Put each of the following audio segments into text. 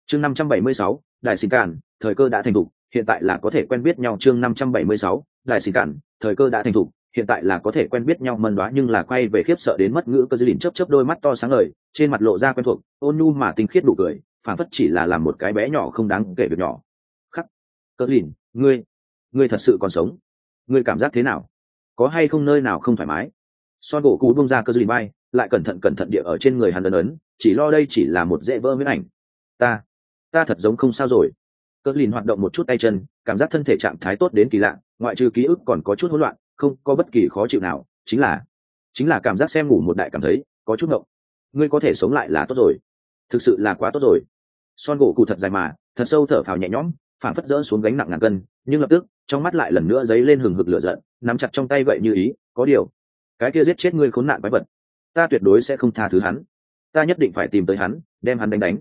chương 576, đại xin cản, thời cơ đã thành thục, hiện tại là có thể quen biết nhau. Chương 576, đại xin cản, thời cơ đã thành thục, hiện tại là có thể quen biết nhau. Mân Đoá nhưng là quay về khiếp sợ đến mất ngữ. Cơ dư lìn chớp chớp đôi mắt to sáng ngời, trên mặt lộ ra quen thuộc ôn nhu mà tinh khiết đủ cười, phản phất chỉ là làm một cái bé nhỏ không đáng kể việc nhỏ. Khắc, Cơ lìn, ngươi thật sự còn sống? Ngươi cảm giác thế nào? Có hay không nơi nào không thoải mái? Son gỗ cú bung ra Cơ dư lìn bay, lại cẩn thận địa ở trên người hắn ấn, chỉ lo đây chỉ là một dễ vỡ huyễn ảnh. Ta thật giống không sao rồi. Cơ lìn hoạt động một chút tay chân, cảm giác thân thể trạng thái tốt đến kỳ lạ, ngoại trừ ký ức còn có chút hỗn loạn, không có bất kỳ khó chịu nào, chính là cảm giác xem ngủ một đại cảm thấy có chút ngộng. Ngươi có thể sống lại là tốt rồi, thực sự là quá tốt rồi. Son gỗ cụ thật dài mà thật sâu thở phào nhẹ nhõm, phảng phất dỡ xuống gánh nặng ngàn cân, nhưng lập tức trong mắt lại lần nữa dấy lên hừng hực lửa giận, nắm chặt trong tay gậy như ý. Có điều, cái kia giết chết ngươi khốn nạn quái vật, ta tuyệt đối sẽ không tha thứ hắn. Ta nhất định phải tìm tới hắn, đem hắn đánh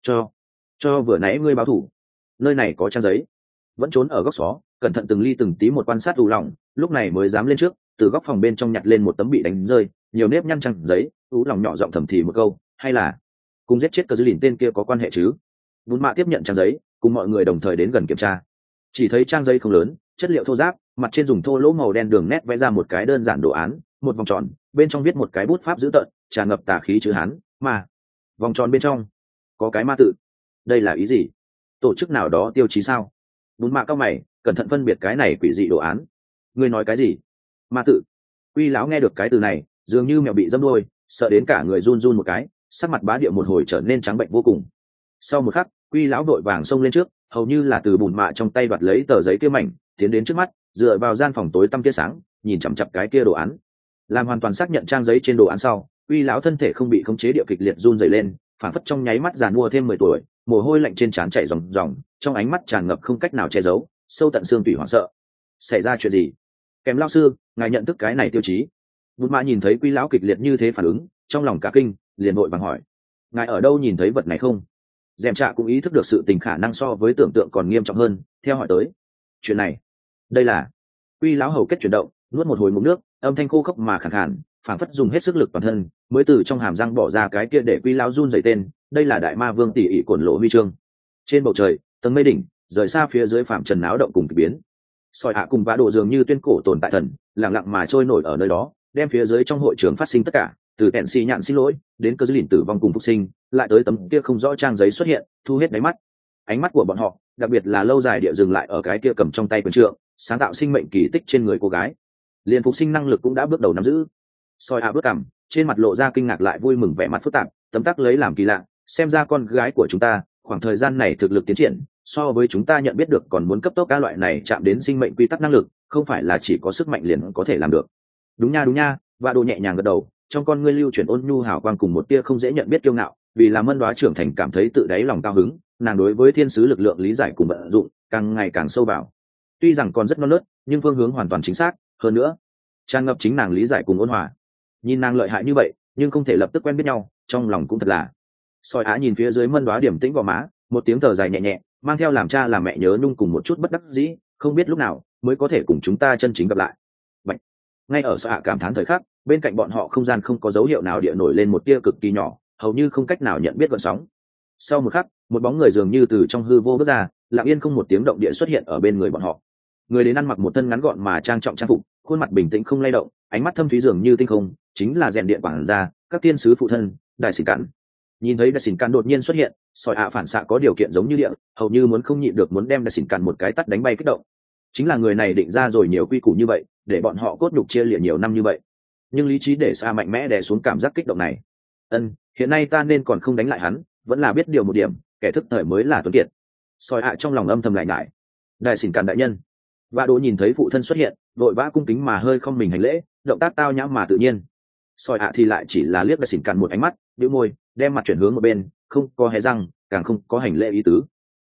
cho vừa nãy ngươi báo thủ. Nơi này có trang giấy. Vẫn trốn ở góc xó, cẩn thận từng ly từng tí một quan sát u lòng, lúc này mới dám lên trước, từ góc phòng bên trong nhặt lên một tấm bị đánh rơi nhiều nếp nhăn trang giấy. U lòng nhỏ giọng thầm thì một câu, hay là cùng giết chết Cơ dư lìn tên kia có quan hệ chứ? Bún mạ tiếp nhận trang giấy, cùng mọi người đồng thời đến gần kiểm tra. Chỉ thấy trang giấy không lớn, chất liệu thô ráp, mặt trên dùng thô lỗ màu đen đường nét vẽ ra một cái đơn giản đồ án, một vòng tròn, bên trong viết một cái bút pháp dữ tợn, tràn ngập tà khí chữ Hán, mà vòng tròn bên trong có cái ma tự. Đây là ý gì? Tổ chức nào đó tiêu chí sao? Bún mạ cao mày, cẩn thận phân biệt cái này quỷ dị đồ án. Ngươi nói cái gì? Ma tự? Uy lão nghe được cái từ này, dường như mèo bị dâm đuôi, sợ đến cả người run run một cái, sắc mặt bá địa một hồi trở nên trắng bệnh vô cùng. Sau một khắc, Uy lão đội vàng xông lên trước, hầu như là từ bùn mạ trong tay đoạt lấy tờ giấy kia mảnh, tiến đến trước mắt, dựa vào gian phòng tối tăm tia sáng, nhìn chằm chằm cái kia đồ án. Làm hoàn toàn xác nhận trang giấy trên đồ án sau, Uy lão thân thể không bị khống chế địa kịch liệt run rẩy lên, phản phất trong nháy mắt giàn mua thêm 10 tuổi, mồ hôi lạnh trên trán chảy ròng ròng, trong ánh mắt tràn ngập không cách nào che giấu, sâu tận xương tủy hoảng sợ. Xảy ra chuyện gì? Kèm lão sư, ngài nhận thức cái này tiêu chí? Bùn mạ nhìn thấy Quy lão kịch liệt như thế phản ứng, trong lòng cả kinh, liền vội vàng hỏi: ngài ở đâu nhìn thấy vật này không? Dèm Trạ cũng ý thức được sự tình khả năng so với tưởng tượng còn nghiêm trọng hơn, theo hỏi tới: chuyện này, đây là... Quy lão hầu kết chuyển động, nuốt một hồi ngụm nước, âm thanh khô khốc mà khàn khàn, phảng phất dùng hết sức lực toàn thân mới từ trong hàm răng bỏ ra cái kia để Quy lão run rẩy tên. Đây là đại ma vương tỷ ỷ cổn lộ huy chương. Trên bầu trời, tầng mây đỉnh rời xa phía dưới phạm trần náo động cùng kỳ biến. Sỏi hạ cùng vã độ dường như tuyên cổ tồn tại thần, lặng lặng mà trôi nổi ở nơi đó, đem phía dưới trong hội trường phát sinh tất cả, từ kẹn xì nhạn xin lỗi đến Cơ dư lìn tử vong cùng phục sinh, lại tới tấm kia không rõ trang giấy xuất hiện, thu hết đáy mắt. Ánh mắt của bọn họ, đặc biệt là lâu dài địa dừng lại ở cái kia cầm trong tay quyền trượng, sáng tạo sinh mệnh kỳ tích trên người cô gái. Liền phục sinh năng lực cũng đã bước đầu nắm giữ. Sỏi hạ bước cằm, trên mặt lộ ra kinh ngạc lại vui mừng vẻ mặt phức tạp, tấm tắc lấy làm kỳ lạ, xem ra con gái của chúng ta khoảng thời gian này thực lực tiến triển so với chúng ta nhận biết được còn muốn cấp tốc. Các loại này chạm đến sinh mệnh quy tắc năng lực, không phải là chỉ có sức mạnh liền có thể làm được. Đúng nha. Và đồ nhẹ nhàng gật đầu, trong con ngươi lưu chuyển ôn nhu hào quang cùng một tia không dễ nhận biết kiêu ngạo, vì là Mân Đoá trưởng thành cảm thấy tự đáy lòng cao hứng, nàng đối với thiên sứ lực lượng lý giải cùng vận dụng càng ngày càng sâu vào. Tuy rằng còn rất non nớt, nhưng phương hướng hoàn toàn chính xác, hơn nữa tràn ngập chính nàng lý giải cùng ôn hòa. Nhìn nàng lợi hại như vậy, nhưng không thể lập tức quen biết nhau, trong lòng cũng thật là... Soi Á nhìn phía dưới Mân Đoá điểm tĩnh gò má, một tiếng thở dài nhẹ nhẹ, mang theo làm cha làm mẹ nhớ nhung cùng một chút bất đắc dĩ, không biết lúc nào mới có thể cùng chúng ta chân chính gặp lại. Vậy, ngay ở Soi Á cảm thán thời khắc, bên cạnh bọn họ không gian không có dấu hiệu nào địa nổi lên một tia cực kỳ nhỏ, hầu như không cách nào nhận biết gợn sóng. Sau một khắc, một bóng người dường như từ trong hư vô bước ra, lặng yên không một tiếng động địa xuất hiện ở bên người bọn họ. Người đến ăn mặc một thân ngắn gọn mà trang trọng trang phục, khuôn mặt bình tĩnh không lay động, ánh mắt thâm thúy dường như tinh không, chính là rèn điện quảng gia, các tiên sứ phụ thân, Đại Xỉn Cản. Nhìn thấy Đại Xỉn Cản đột nhiên xuất hiện, Sỏi ạ phản xạ có điều kiện giống như địa, hầu như muốn không nhịn được muốn đem Đại Xỉn Cản một cái tát đánh bay kích động. Chính là người này định ra rồi nhiều quy củ như vậy, để bọn họ cốt nhục chia liệt nhiều năm như vậy, nhưng lý trí để xa mạnh mẽ đè xuống cảm giác kích động này. Hiện nay ta nên còn không đánh lại hắn, vẫn là biết điều một điểm, kẻ thức thời mới là tuấn kiệt. Sỏi ạ trong lòng âm thầm lại ngại. Đại Xỉn Cản đại nhân. Vạ Đỗ nhìn thấy phụ thân xuất hiện, vội vã cung kính mà hơi không mình hành lễ, động tác tao nhã mà tự nhiên. Sỏi ạ thì lại chỉ là liếc Đại Xỉn Cản một ánh mắt, bĩu môi, đem mặt chuyển hướng một bên, không có hé răng, càng không có hành lễ ý tứ.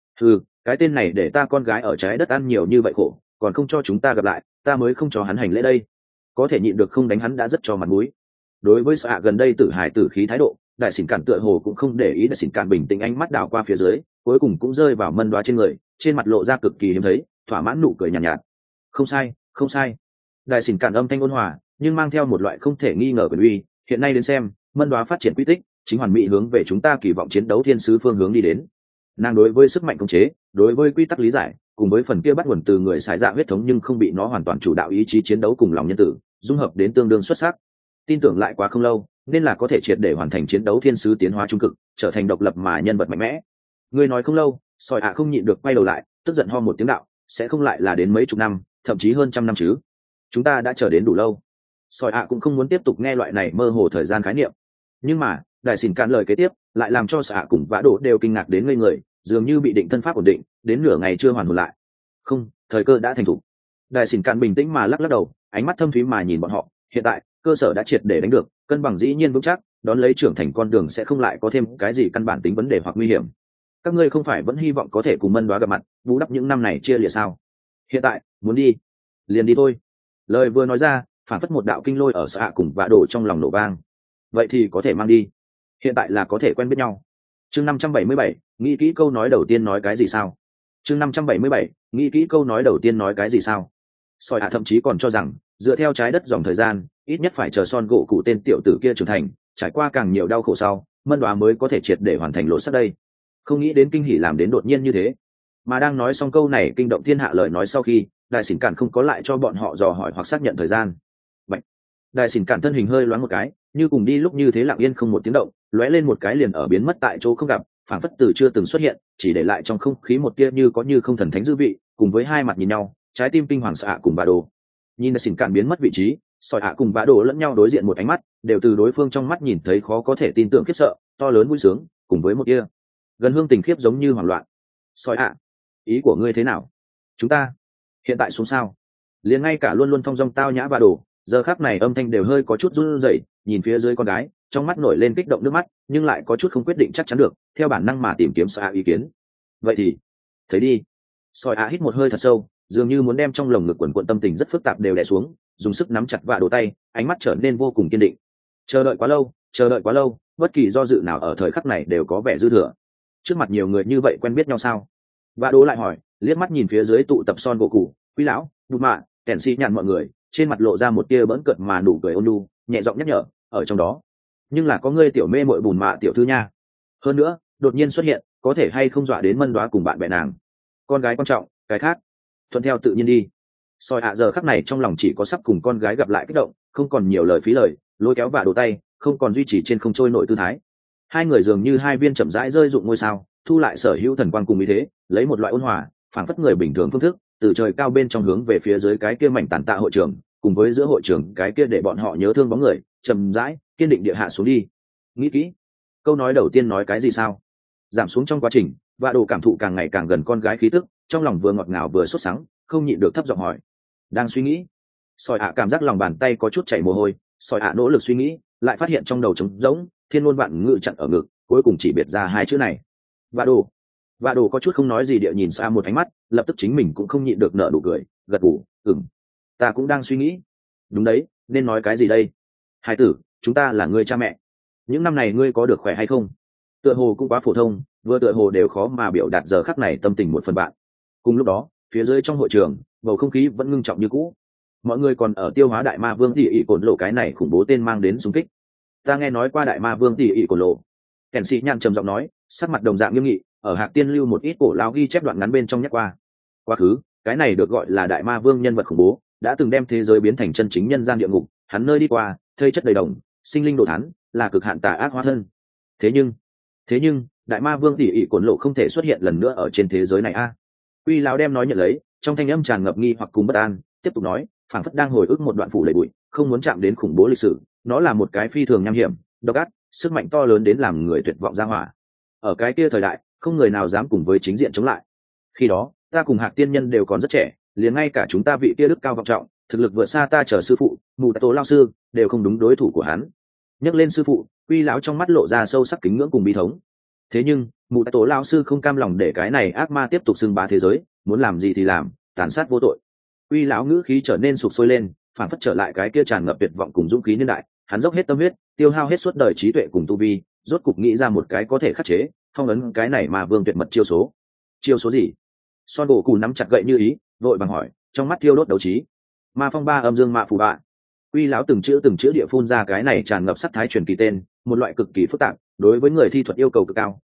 Cái tên này để ta con gái ở trái đất ăn nhiều như vậy khổ, còn không cho chúng ta gặp lại, ta mới không cho hắn hành lễ đây. Có thể nhịn được không đánh hắn đã rất cho mặt mũi. Đối với Sỏi ạ gần đây tử hài tử khí thái độ, Đại Xỉn Cản tựa hồ cũng không để ý. Đại Xỉn Cản bình tĩnh ánh mắt đảo qua phía dưới, cuối cùng cũng rơi vào Mân Đoá trên người, trên mặt lộ ra cực kỳ hiếm thấy, thỏa mãn nụ cười nhàn nhạt. Không sai. Đại Xỉn Cản âm thanh ôn hòa, nhưng mang theo một loại không thể nghi ngờ quyền uy. Hiện nay đến xem, Mân Đoá phát triển quy tích, chính hoàn mỹ hướng về chúng ta kỳ vọng chiến đấu thiên sứ phương hướng đi đến. Nàng đối với sức mạnh khống chế, đối với quy tắc lý giải, cùng với phần kia bắt nguồn từ người xài dạ huyết thống nhưng không bị nó hoàn toàn chủ đạo ý chí chiến đấu cùng lòng nhân tử dung hợp đến tương đương xuất sắc. Tin tưởng lại quá không lâu nên là có thể triệt để hoàn thành chiến đấu thiên sứ tiến hóa trung cực, trở thành độc lập mà nhân vật mạnh mẽ. Ngươi nói không lâu, sỏi ạ không nhịn được quay đầu lại, tức giận ho một tiếng đạo, sẽ không lại là đến mấy chục năm, thậm chí hơn trăm năm chứ? Chúng ta đã chờ đến đủ lâu. Sỏi ạ cũng không muốn tiếp tục nghe loại này mơ hồ thời gian khái niệm, nhưng mà đại xỉn cạn lời kế tiếp lại làm cho xạ cùng vã đổ đều kinh ngạc đến ngây người, dường như bị định thân pháp ổn định đến nửa ngày chưa hoàn hồn lại. Không, thời cơ đã thành thủ. Đại xỉn cạn bình tĩnh mà lắc lắc đầu, ánh mắt thâm thúy mà nhìn bọn họ. Hiện tại cơ sở đã triệt để đánh được, cân bằng dĩ nhiên vững chắc, đón lấy trưởng thành con đường sẽ không lại có thêm cái gì căn bản tính vấn đề hoặc nguy hiểm. Các ngươi không phải vẫn hy vọng có thể cùng Mân Đoá gặp mặt, bù đắp những năm này chia lìa sao? Hiện tại muốn đi liền đi thôi. Lời vừa nói ra, phản phất một đạo kinh lôi ở xạ cùng vã đổ trong lòng nổ vang. Vậy thì có thể mang đi, hiện tại là có thể quen biết nhau. Chương 577, nghĩ kỹ câu nói đầu tiên nói cái gì sao? Chương 577, nghĩ kỹ câu nói đầu tiên nói cái gì sao? Sỏi thậm chí còn cho rằng dựa theo trái đất dòng thời gian, ít nhất phải chờ Son gỗ cụ tên tiểu tử kia trưởng thành, trải qua càng nhiều đau khổ sau, Mân Đoá mới có thể triệt để hoàn thành lộ sắt đây. Không nghĩ đến kinh hỉ làm đến đột nhiên như thế. Mà đang nói xong câu này kinh động thiên hạ lời nói sau khi, đại xỉn cản không có lại cho bọn họ dò hỏi hoặc xác nhận thời gian. Bạch. Đại xỉn cản thân hình hơi loáng một cái, như cùng đi lúc như thế lặng yên không một tiếng động, lóe lên một cái liền ở biến mất tại chỗ không gặp, phảng phất từ chưa từng xuất hiện, chỉ để lại trong không khí một tia như có như không thần thánh dư vị, cùng với hai mặt nhìn nhau, trái tim kinh hoàng sợ cùng bà đồ. Nhìn đại xỉn cản biến mất vị trí, sỏi ạ cùng bà đồ lẫn nhau đối diện một ánh mắt, đều từ đối phương trong mắt nhìn thấy khó có thể tin tưởng khiếp sợ, to lớn vui sướng, cùng với một tia gần hương tình khiếp giống như hoảng loạn. Sỏi ạ, ý của ngươi thế nào? Chúng ta hiện tại xuống sao? Liền ngay cả luôn luôn thong dong tao nhã bà đồ, giờ khắc này âm thanh đều hơi có chút run rẩy, nhìn phía dưới con gái, trong mắt nổi lên kích động nước mắt, nhưng lại có chút không quyết định chắc chắn được, theo bản năng mà tìm kiếm Sỏi ý kiến. Vậy thì thấy đi. Sỏi hít một hơi thật sâu, dường như muốn đem trong lồng ngực quần quần tâm tình rất phức tạp đều đè xuống, dùng sức nắm chặt vạ đồ tay, ánh mắt trở nên vô cùng kiên định. Chờ đợi quá lâu, bất kỳ do dự nào ở thời khắc này đều có vẻ dư thừa. Trước mặt nhiều người như vậy quen biết nhau sao? Vạ đồ lại hỏi, liếc mắt nhìn phía dưới tụ tập Son gỗ cụ, Quý lão, Bụt Mạ, Kẻn Sĩ nhàn mọi người, trên mặt lộ ra một tia bỡn cợt mà nụ cười ôn nhu, nhẹ giọng nhắc nhở, ở trong đó, nhưng là có ngươi tiểu mê muội Bùn Mạ tiểu thư nha. Hơn nữa, đột nhiên xuất hiện, có thể hay không dọa đến Mân Đoá cùng bạn bè nàng. Con gái quan trọng, cái khác thuận theo tự nhiên đi. Soi giờ khắc này trong lòng chỉ có sắp cùng con gái gặp lại kích động, không còn nhiều lời phí lời, lôi kéo và đổ tay, không còn duy trì trên không trôi nổi tư thái. Hai người dường như hai viên chậm rãi rơi dụng ngôi sao, thu lại sở hữu thần quang cùng ý thế, lấy một loại ôn hòa, phảng phất người bình thường phương thức, từ trời cao bên trong hướng về phía dưới cái kia mảnh tàn tạ hội trường, cùng với giữa hội trường cái kia để bọn họ nhớ thương bóng người, chậm rãi, kiên định địa hạ xuống đi. Nghĩ kỹ, câu nói đầu tiên nói cái gì sao? Giảm xuống trong quá trình, và đồ cảm thụ càng ngày càng gần con gái khí tức, trong lòng vừa ngọt ngào vừa sốt sắng, không nhịn được thấp giọng hỏi. Đang suy nghĩ. Sỏi cảm giác lòng bàn tay có chút chảy mồ hôi, sỏi nỗ lực suy nghĩ, lại phát hiện trong đầu trống rỗng, thiên ngôn vạn ngữ chặn ở ngực, cuối cùng chỉ biệt ra hai chữ này. Và đồ có chút không nói gì địa nhìn xa một ánh mắt, lập tức chính mình cũng không nhịn được nở nụ cười, gật gù, ta cũng đang suy nghĩ. Đúng đấy, nên nói cái gì đây? Hai tử, chúng ta là người cha mẹ. Những năm này ngươi có được khỏe hay không? Tựa hồ cũng quá phổ thông, vừa tựa hồ đều khó mà biểu đạt giờ khắc này tâm tình một phần bạn. Cùng lúc đó, phía dưới trong hội trường, bầu không khí vẫn ngưng trọng như cũ. Mọi người còn ở tiêu hóa đại ma vương tỷ ỷ cồn lộ cái này khủng bố tên mang đến xung kích. Ta nghe nói qua đại ma vương tỷ ỷ cồn lộ. Kẻn Sĩ nhàn trầm giọng nói, sắc mặt đồng dạng nghiêm nghị, ở Hạc Tiên lưu một ít cổ lao ghi chép đoạn ngắn bên trong nhắc qua. Quá khứ, cái này được gọi là đại ma vương nhân vật khủng bố, đã từng đem thế giới biến thành chân chính nhân gian địa ngục, hắn nơi đi qua, thây chất đầy đồng, sinh linh đồ thán, là cực hạn tà ác hóa thân. Thế nhưng, đại ma vương tỷ ỷ cồn lộ không thể xuất hiện lần nữa ở trên thế giới này a. Quy lão đem nói nhận lấy, trong thanh âm tràn ngập nghi hoặc cùng bất an, tiếp tục nói, phảng phất đang hồi ức một đoạn phủ lầy bụi, không muốn chạm đến khủng bố lịch sử, nó là một cái phi thường nham hiểm, độc ác, sức mạnh to lớn đến làm người tuyệt vọng ra hỏa. Ở cái kia thời đại, không người nào dám cùng với chính diện chống lại. Khi đó, ta cùng Hạc tiên nhân đều còn rất trẻ, liền ngay cả chúng ta vị kia đức cao vọng trọng, thực lực vượt xa ta trở sư phụ, mù tát tố lao sư, đều không đúng đối thủ của hắn. Nhắc lên sư phụ, Quy lão trong mắt lộ ra sâu sắc kính ngưỡng cùng bi thống. Thế nhưng, mù tát tố lao sư không cam lòng để cái này ác ma tiếp tục xưng bá thế giới, muốn làm gì thì làm, tàn sát vô tội. Quy lão ngữ khí trở nên sụp sôi lên, phản phất trở lại cái kia tràn ngập tuyệt vọng cùng dũng khí niên đại, hắn dốc hết tâm huyết, tiêu hao hết suốt đời trí tuệ cùng tu vi, rốt cục nghĩ ra một cái có thể khắc chế, phong ấn cái này mà vương tuyệt mật chiêu số. Chiêu số gì? Son gỗ cù nắm chặt gậy như ý, vội vàng hỏi, trong mắt thiêu đốt đấu trí. Ma phong ba âm dương mạ phù bạ. Quy lão từng chữ địa phun ra cái này tràn ngập sắc thái truyền kỳ tên, một loại cực kỳ phức tạp, đối với người thi thuật yêu cầu cực cao,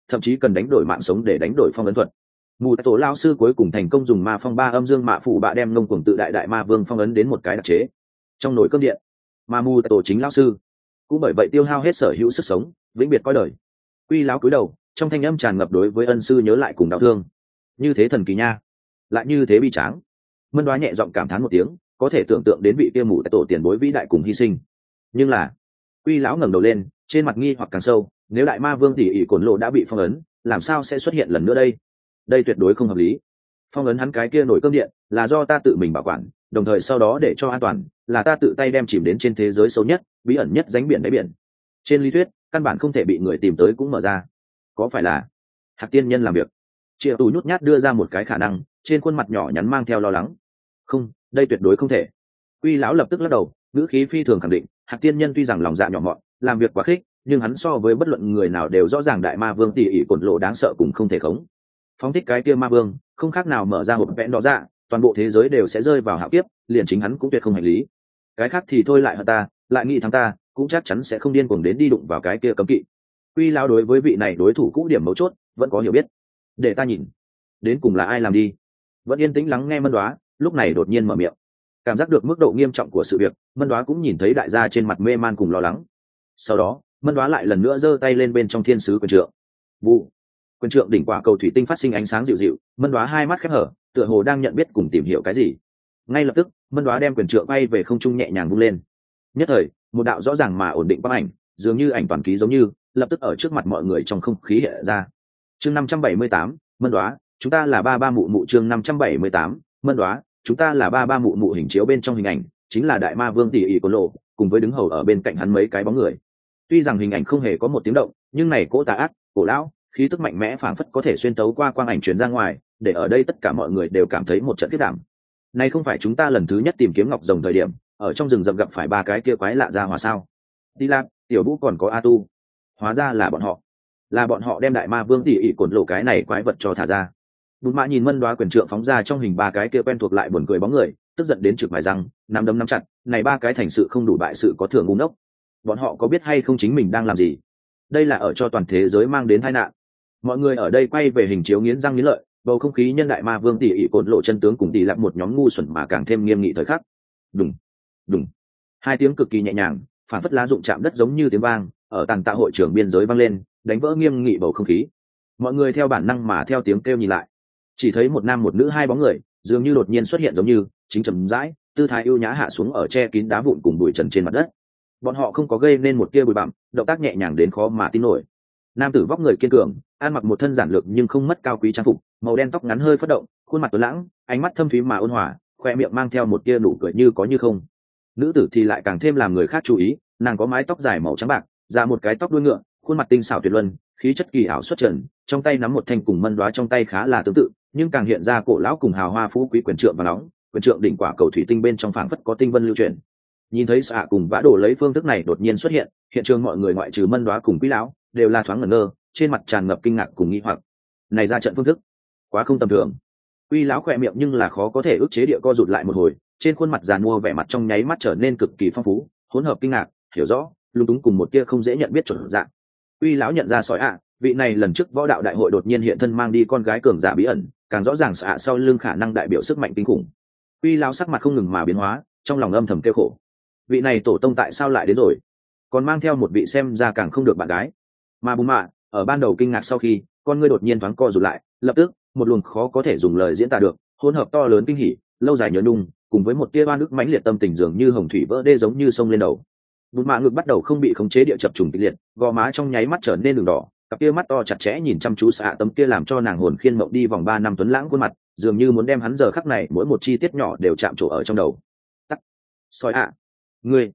thậm chí cần đánh đổi mạng sống để đánh đổi phong ấn thuật. Mù tổ lao sư cuối cùng thành công dùng ma phong ba âm dương mạ phụ bạ đem ngông cuồng tự đại ma vương phong ấn đến một cái đặc chế trong nồi cơm điện, mà mù tổ chính lao sư cũng bởi vậy tiêu hao hết sở hữu sức sống, vĩnh biệt coi đời. Quy lão cúi đầu, trong thanh âm tràn ngập đối với ân sư nhớ lại cùng đau thương. Như thế thần kỳ nha, lại như thế bi tráng. Mân Đoá nhẹ giọng cảm thán một tiếng, có thể tưởng tượng đến vị kia mù tổ tiền bối vĩ đại cùng hy sinh. Nhưng là, Quy lão ngẩng đầu lên, trên mặt nghi hoặc càng sâu, nếu đại ma vương tỷ ỷ cổn lộ đã bị phong ấn, làm sao sẽ xuất hiện lần nữa đây? Đây tuyệt đối không hợp lý. Phong ấn hắn cái kia nổi cơm điện là do ta tự mình bảo quản, đồng thời sau đó để cho an toàn, là ta tự tay đem chìm đến trên thế giới sâu nhất, bí ẩn nhất rãnh biển đáy biển. Trên lý thuyết, căn bản không thể bị người tìm tới cũng mở ra. Có phải là Hạc tiên nhân làm việc? Triệu Tù nhút nhát đưa ra một cái khả năng, trên khuôn mặt nhỏ nhắn mang theo lo lắng. Không, đây tuyệt đối không thể. Quy lão lập tức lắc đầu, ngữ khí phi thường khẳng định, Hạc tiên nhân tuy rằng lòng dạ nhỏ mọn, làm việc quá khích, nhưng hắn so với bất luận người nào đều rõ ràng đại ma vương tỷ ỷ cổn lộ đáng sợ cùng không thể khống. Phóng thích cái kia ma vương, không khác nào mở ra hộp vẽn đó ra, toàn bộ thế giới đều sẽ rơi vào hạo kiếp, liền chính hắn cũng tuyệt không hành lý. Cái khác thì thôi lại hơn ta, lại nghĩ thắng ta, cũng chắc chắn sẽ không điên cuồng đến đi đụng vào cái kia cấm kỵ. Quy lão đối với vị này đối thủ cũ điểm mấu chốt vẫn có hiểu biết. Để ta nhìn, đến cùng là ai làm đi. Vẫn yên tĩnh lắng nghe Mân Đoá, lúc này đột nhiên mở miệng. Cảm giác được mức độ nghiêm trọng của sự việc, Mân Đoá cũng nhìn thấy đại gia trên mặt mê man cùng lo lắng. Sau đó, Mân Đoá lại lần nữa giơ tay lên bên trong thiên sứ quyền trượng. Vụ. Quyền trượng đỉnh quả cầu thủy tinh phát sinh ánh sáng dịu dịu, Mân Đoá hai mắt khép hở, tựa hồ đang nhận biết cùng tìm hiểu cái gì. Ngay lập tức, Mân Đoá đem quyền trượng bay về không trung nhẹ nhàng vung lên. Nhất thời, một đạo rõ ràng mà ổn định quang ảnh, dường như ảnh toàn ký giống như, lập tức ở trước mặt mọi người trong không khí hiện ra. Chương 578, Mân Đoá, chúng ta là ba ba mụ mụ. Chương 578, Mân Đoá, chúng ta là ba ba mụ mụ. Hình chiếu bên trong hình ảnh chính là đại ma vương tỷ ỷ cổn lộ, cùng với đứng hầu ở bên cạnh hắn mấy cái bóng người. Tuy rằng hình ảnh không hề có một tiếng động, nhưng này cỗ tà ác, cổ lão, khí tức mạnh mẽ phảng phất có thể xuyên tấu qua quang ảnh truyền ra ngoài, để ở đây tất cả mọi người đều cảm thấy một trận khiếp đảm. Này không phải chúng ta lần thứ nhất tìm kiếm ngọc rồng thời điểm, ở trong rừng rậm gặp phải ba cái kia quái lạ ra hòa sao? Đi lạc, Tiểu Vũ còn có A Tu. Hóa ra là bọn họ đem đại ma vương tỷ ỷ cổn lộ cái này quái vật cho thả ra. Bùn Mã nhìn Mân Đoá quyền trượng phóng ra trong hình ba cái kia quen thuộc lại buồn cười bóng người, tức giận đến trực mài răng, nắm đấm nắm chặt, này ba cái thành sự không đủ bại sự có thừa ngu ngốc. Bọn họ có biết hay không chính mình đang làm gì? Đây là ở cho toàn thế giới mang đến tai nạn. Mọi người ở đây quay về hình chiếu nghiến răng nghiến lợi, bầu không khí nhân đại ma vương tỷ ỷ cổn lộ chân tướng cùng tỷ lặng một nhóm ngu xuẩn mà càng thêm nghiêm nghị thời khắc. Đùng, đùng. Hai tiếng cực kỳ nhẹ nhàng, phản phất lá rụng chạm đất giống như tiếng vang, ở tàn tạ hội trường biên giới vang lên, đánh vỡ nghiêm nghị bầu không khí. Mọi người theo bản năng mà theo tiếng kêu nhìn lại, chỉ thấy một nam một nữ hai bóng người, dường như đột nhiên xuất hiện giống như, chính chậm rãi, tư thái ưu nhã hạ xuống ở che kín đá vụn cùng bụi trần trên mặt đất. Bọn họ không có gây nên một tia bụi bặm, động tác nhẹ nhàng đến khó mà tin nổi. Nam tử vóc người kiên cường, ăn mặc một thân giản lược nhưng không mất cao quý trang phục, màu đen tóc ngắn hơi phất động, khuôn mặt tuấn lãng, ánh mắt thâm thúy mà ôn hòa, khoe miệng mang theo một tia nụ cười như có như không. Nữ tử thì lại càng thêm làm người khác chú ý, nàng có mái tóc dài màu trắng bạc, ra một cái tóc đuôi ngựa, khuôn mặt tinh xảo tuyệt luân, khí chất kỳ ảo xuất trần, trong tay nắm một thanh cùng Mân Đoá trong tay khá là tương tự, nhưng càng hiện ra cổ lão cùng hào hoa phú quý quyền trượng và nóng, quyền trượng đỉnh quả cầu thủy tinh bên trong phảng phất có tinh vân lưu chuyển. Nhìn thấy xạ cùng vã đổ lấy phương thức này đột nhiên xuất hiện, hiện trường mọi người ngoại trừ Mân Đoá cùng Quý lão đều là thoáng ngẩn ngơ, trên mặt tràn ngập kinh ngạc cùng nghi hoặc. Này ra trận phương thức quá không tầm thường. Quý lão khỏe miệng nhưng là khó có thể ức chế địa co rụt lại một hồi, trên khuôn mặt giàn mua vẻ mặt trong nháy mắt trở nên cực kỳ phong phú, hỗn hợp kinh ngạc, hiểu rõ, lung túng cùng một tia không dễ nhận biết chuẩn dạng. Quý lão nhận ra sói vị này lần trước võ đạo đại hội đột nhiên hiện thân mang đi con gái cường giả bí ẩn, càng rõ ràng sạ sau lưng khả năng đại biểu sức mạnh kinh khủng. Quý lão sắc mặt không ngừng mà biến hóa, trong lòng âm thầm kêu khổ. Vị này tổ tông tại sao lại đến rồi? Còn mang theo một vị xem ra càng không được bạn gái. Mà Bùn Mạ, ở ban đầu kinh ngạc sau khi, con ngươi đột nhiên thoáng co rụt lại, lập tức, một luồng khó có thể dùng lời diễn tả được, hỗn hợp to lớn kinh hỉ, lâu dài nhớ nhung, cùng với một tia oan ức mãnh liệt tâm tình dường như hồng thủy vỡ đê giống như sông lên đầu. Bùn Mạ ngực bắt đầu không bị khống chế địa chập trùng kịch liệt, gò má trong nháy mắt trở nên đường đỏ, cặp kia mắt to chặt chẽ nhìn chăm chú xạ tấm kia làm cho nàng hồn khiên mộng đi vòng 3 năm tuấn lãng khuôn mặt, dường như muốn đem hắn giờ khắc này mỗi một chi tiết nhỏ đều chạm trổ ở trong đầu. Tắc. Sói ngươi.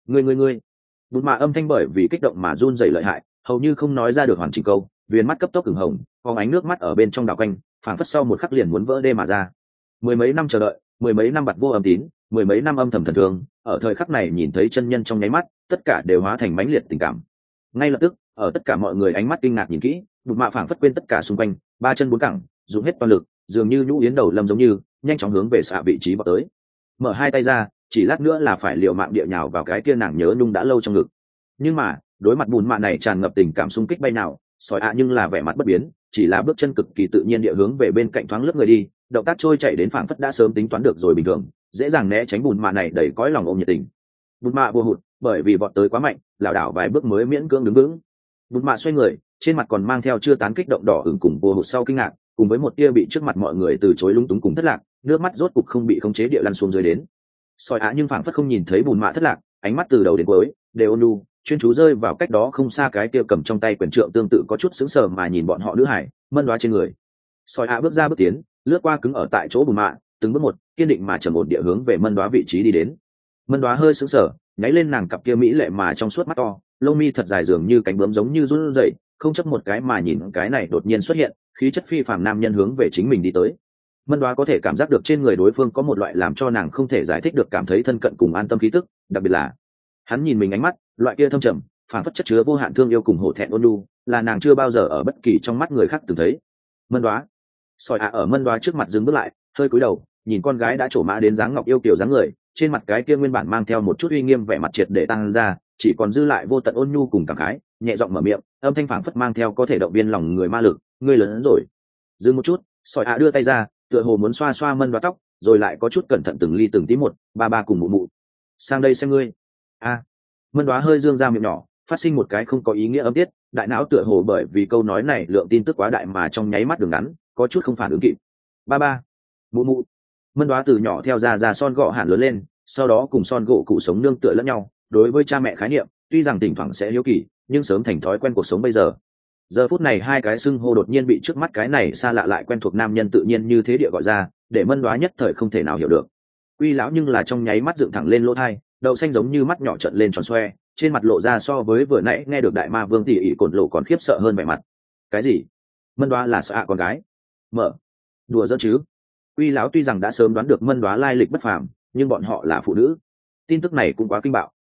Bùn Mạ âm thanh bởi vì kích động mà run rẩy lợi hại, hầu như không nói ra được hoàn chỉnh câu, viền mắt cấp tốc ửng hồng, phóng ánh nước mắt ở bên trong đảo quanh, phảng phất sau một khắc liền muốn vỡ đê mà ra. Mười mấy năm chờ đợi, mười mấy năm bặt vô âm tín, mười mấy năm âm thầm thần thương, ở thời khắc này nhìn thấy chân nhân trong nháy mắt, tất cả đều hóa thành mãnh liệt tình cảm. Ngay lập tức, ở tất cả mọi người ánh mắt kinh ngạc nhìn kỹ, Bùn Mạ phảng phất quên tất cả xung quanh, ba chân bốn cẳng, dùng hết toàn lực, dường như nhũ yến đầu lâm giống như, nhanh chóng hướng về xạ vị trí vọt tới. Mở hai tay ra, chỉ lát nữa là phải liều mạng địa nhào vào cái kia nàng nhớ nhung đã lâu trong ngực. Nhưng mà, đối mặt Bùn Mạ này tràn ngập tình cảm xung kích bay nào, sỏi ạ nhưng là vẻ mặt bất biến, chỉ là bước chân cực kỳ tự nhiên địa hướng về bên cạnh thoáng lướt người đi, động tác trôi chảy đến phảng phất đã sớm tính toán được rồi bình thường, dễ dàng né tránh bùn mạ này đầy cõi lòng ôm nhiệt tình. Bùn mạ vô hụt, bởi vì vọt tới quá mạnh, lảo đảo vài bước mới miễn cưỡng đứng vững. Bùn mạ xoay người, trên mặt còn mang theo chưa tán kích động đỏ ửng cùng vô hụt sau kinh ngạc, cùng với một tia bị trước mặt mọi người từ chối lung túng cùng thất lạc, nước mắt rốt cục không bị khống chế địa lăn xuống dưới đến. Sỏi ạ nhưng phảng phất không nhìn thấy bùn mạ thất lạc, ánh mắt từ đầu đến cuối đều ôn nhu, chuyên chú rơi vào cách đó không xa cái kia cầm trong tay quyền trượng tương tự có chút sững sờ mà nhìn bọn họ nữ hải mân đoá trên người. Sỏi ạ bước ra bước tiến, lướt qua cứng ở tại chỗ bùn mạ, từng bước một kiên định mà trầm ổn địa hướng về mân đoá vị trí đi đến. Mân đoá hơi sững sờ, nháy lên nàng cặp kia mỹ lệ mà trong suốt mắt to, lông mi thật dài dường như cánh bướm giống như run rẩy, không chấp một cái mà nhìn cái này đột nhiên xuất hiện khí chất phi phàm nam nhân hướng về chính mình đi tới. Mân đoá có thể cảm giác được trên người đối phương có một loại làm cho nàng không thể giải thích được cảm thấy thân cận cùng an tâm khí tức, đặc biệt là hắn nhìn mình ánh mắt, loại kia thâm trầm phản phất chất chứa vô hạn thương yêu cùng hổ thẹn ôn nhu, là nàng chưa bao giờ ở bất kỳ trong mắt người khác từng thấy. Mân đoá. Sỏi ạ ở mân đoá trước mặt dừng bước lại, hơi cúi đầu nhìn con gái đã trổ mã đến dáng ngọc yêu kiều dáng người, trên mặt cái kia nguyên bản mang theo một chút uy nghiêm vẻ mặt triệt để tăng ra, chỉ còn dư lại vô tận ôn nhu cùng cảm khái, nhẹ giọng mở miệng, âm thanh phảng phất mang theo có thể động viên lòng người ma lực, ngươi lớn hơn rồi. Dừng một chút, sỏi ạ đưa tay ra, tựa hồ muốn xoa xoa mân đoá tóc, rồi lại có chút cẩn thận từng ly từng tí một, ba cùng mụ mụ sang đây xem ngươi. A. Mân đoá hơi dương ra miệng nhỏ, phát sinh một cái không có ý nghĩa âm tiết, đại não tựa hồ bởi vì câu nói này lượng tin tức quá đại mà trong nháy mắt đường ngắn có chút không phản ứng kịp. Ba mụ mụ. Mân đoá từ nhỏ theo ra son gọ hẳn lớn lên, sau đó cùng son gỗ cụ sống nương tựa lẫn nhau, đối với cha mẹ khái niệm tuy rằng thỉnh thoảng sẽ hiếu kỳ, nhưng sớm thành thói quen cuộc sống bây giờ. Giờ phút này hai cái xưng hô đột nhiên bị trước mắt cái này xa lạ lại quen thuộc nam nhân tự nhiên như thế địa gọi ra, để mân đoá nhất thời không thể nào hiểu được. Quy lão nhưng là trong nháy mắt dựng thẳng lên lỗ thai, đậu xanh giống như mắt nhỏ trợn lên tròn xoe, trên mặt lộ ra so với vừa nãy nghe được đại ma vương tỉ ỉ cồn lộ còn khiếp sợ hơn vẻ mặt. Cái gì? Mân đoá là sợ ạ con gái? Mở đùa giỡn chứ? Quy lão tuy rằng đã sớm đoán được mân đoá lai lịch bất phàm, nhưng bọn họ là phụ nữ, tin tức này cũng quá kinh bạo.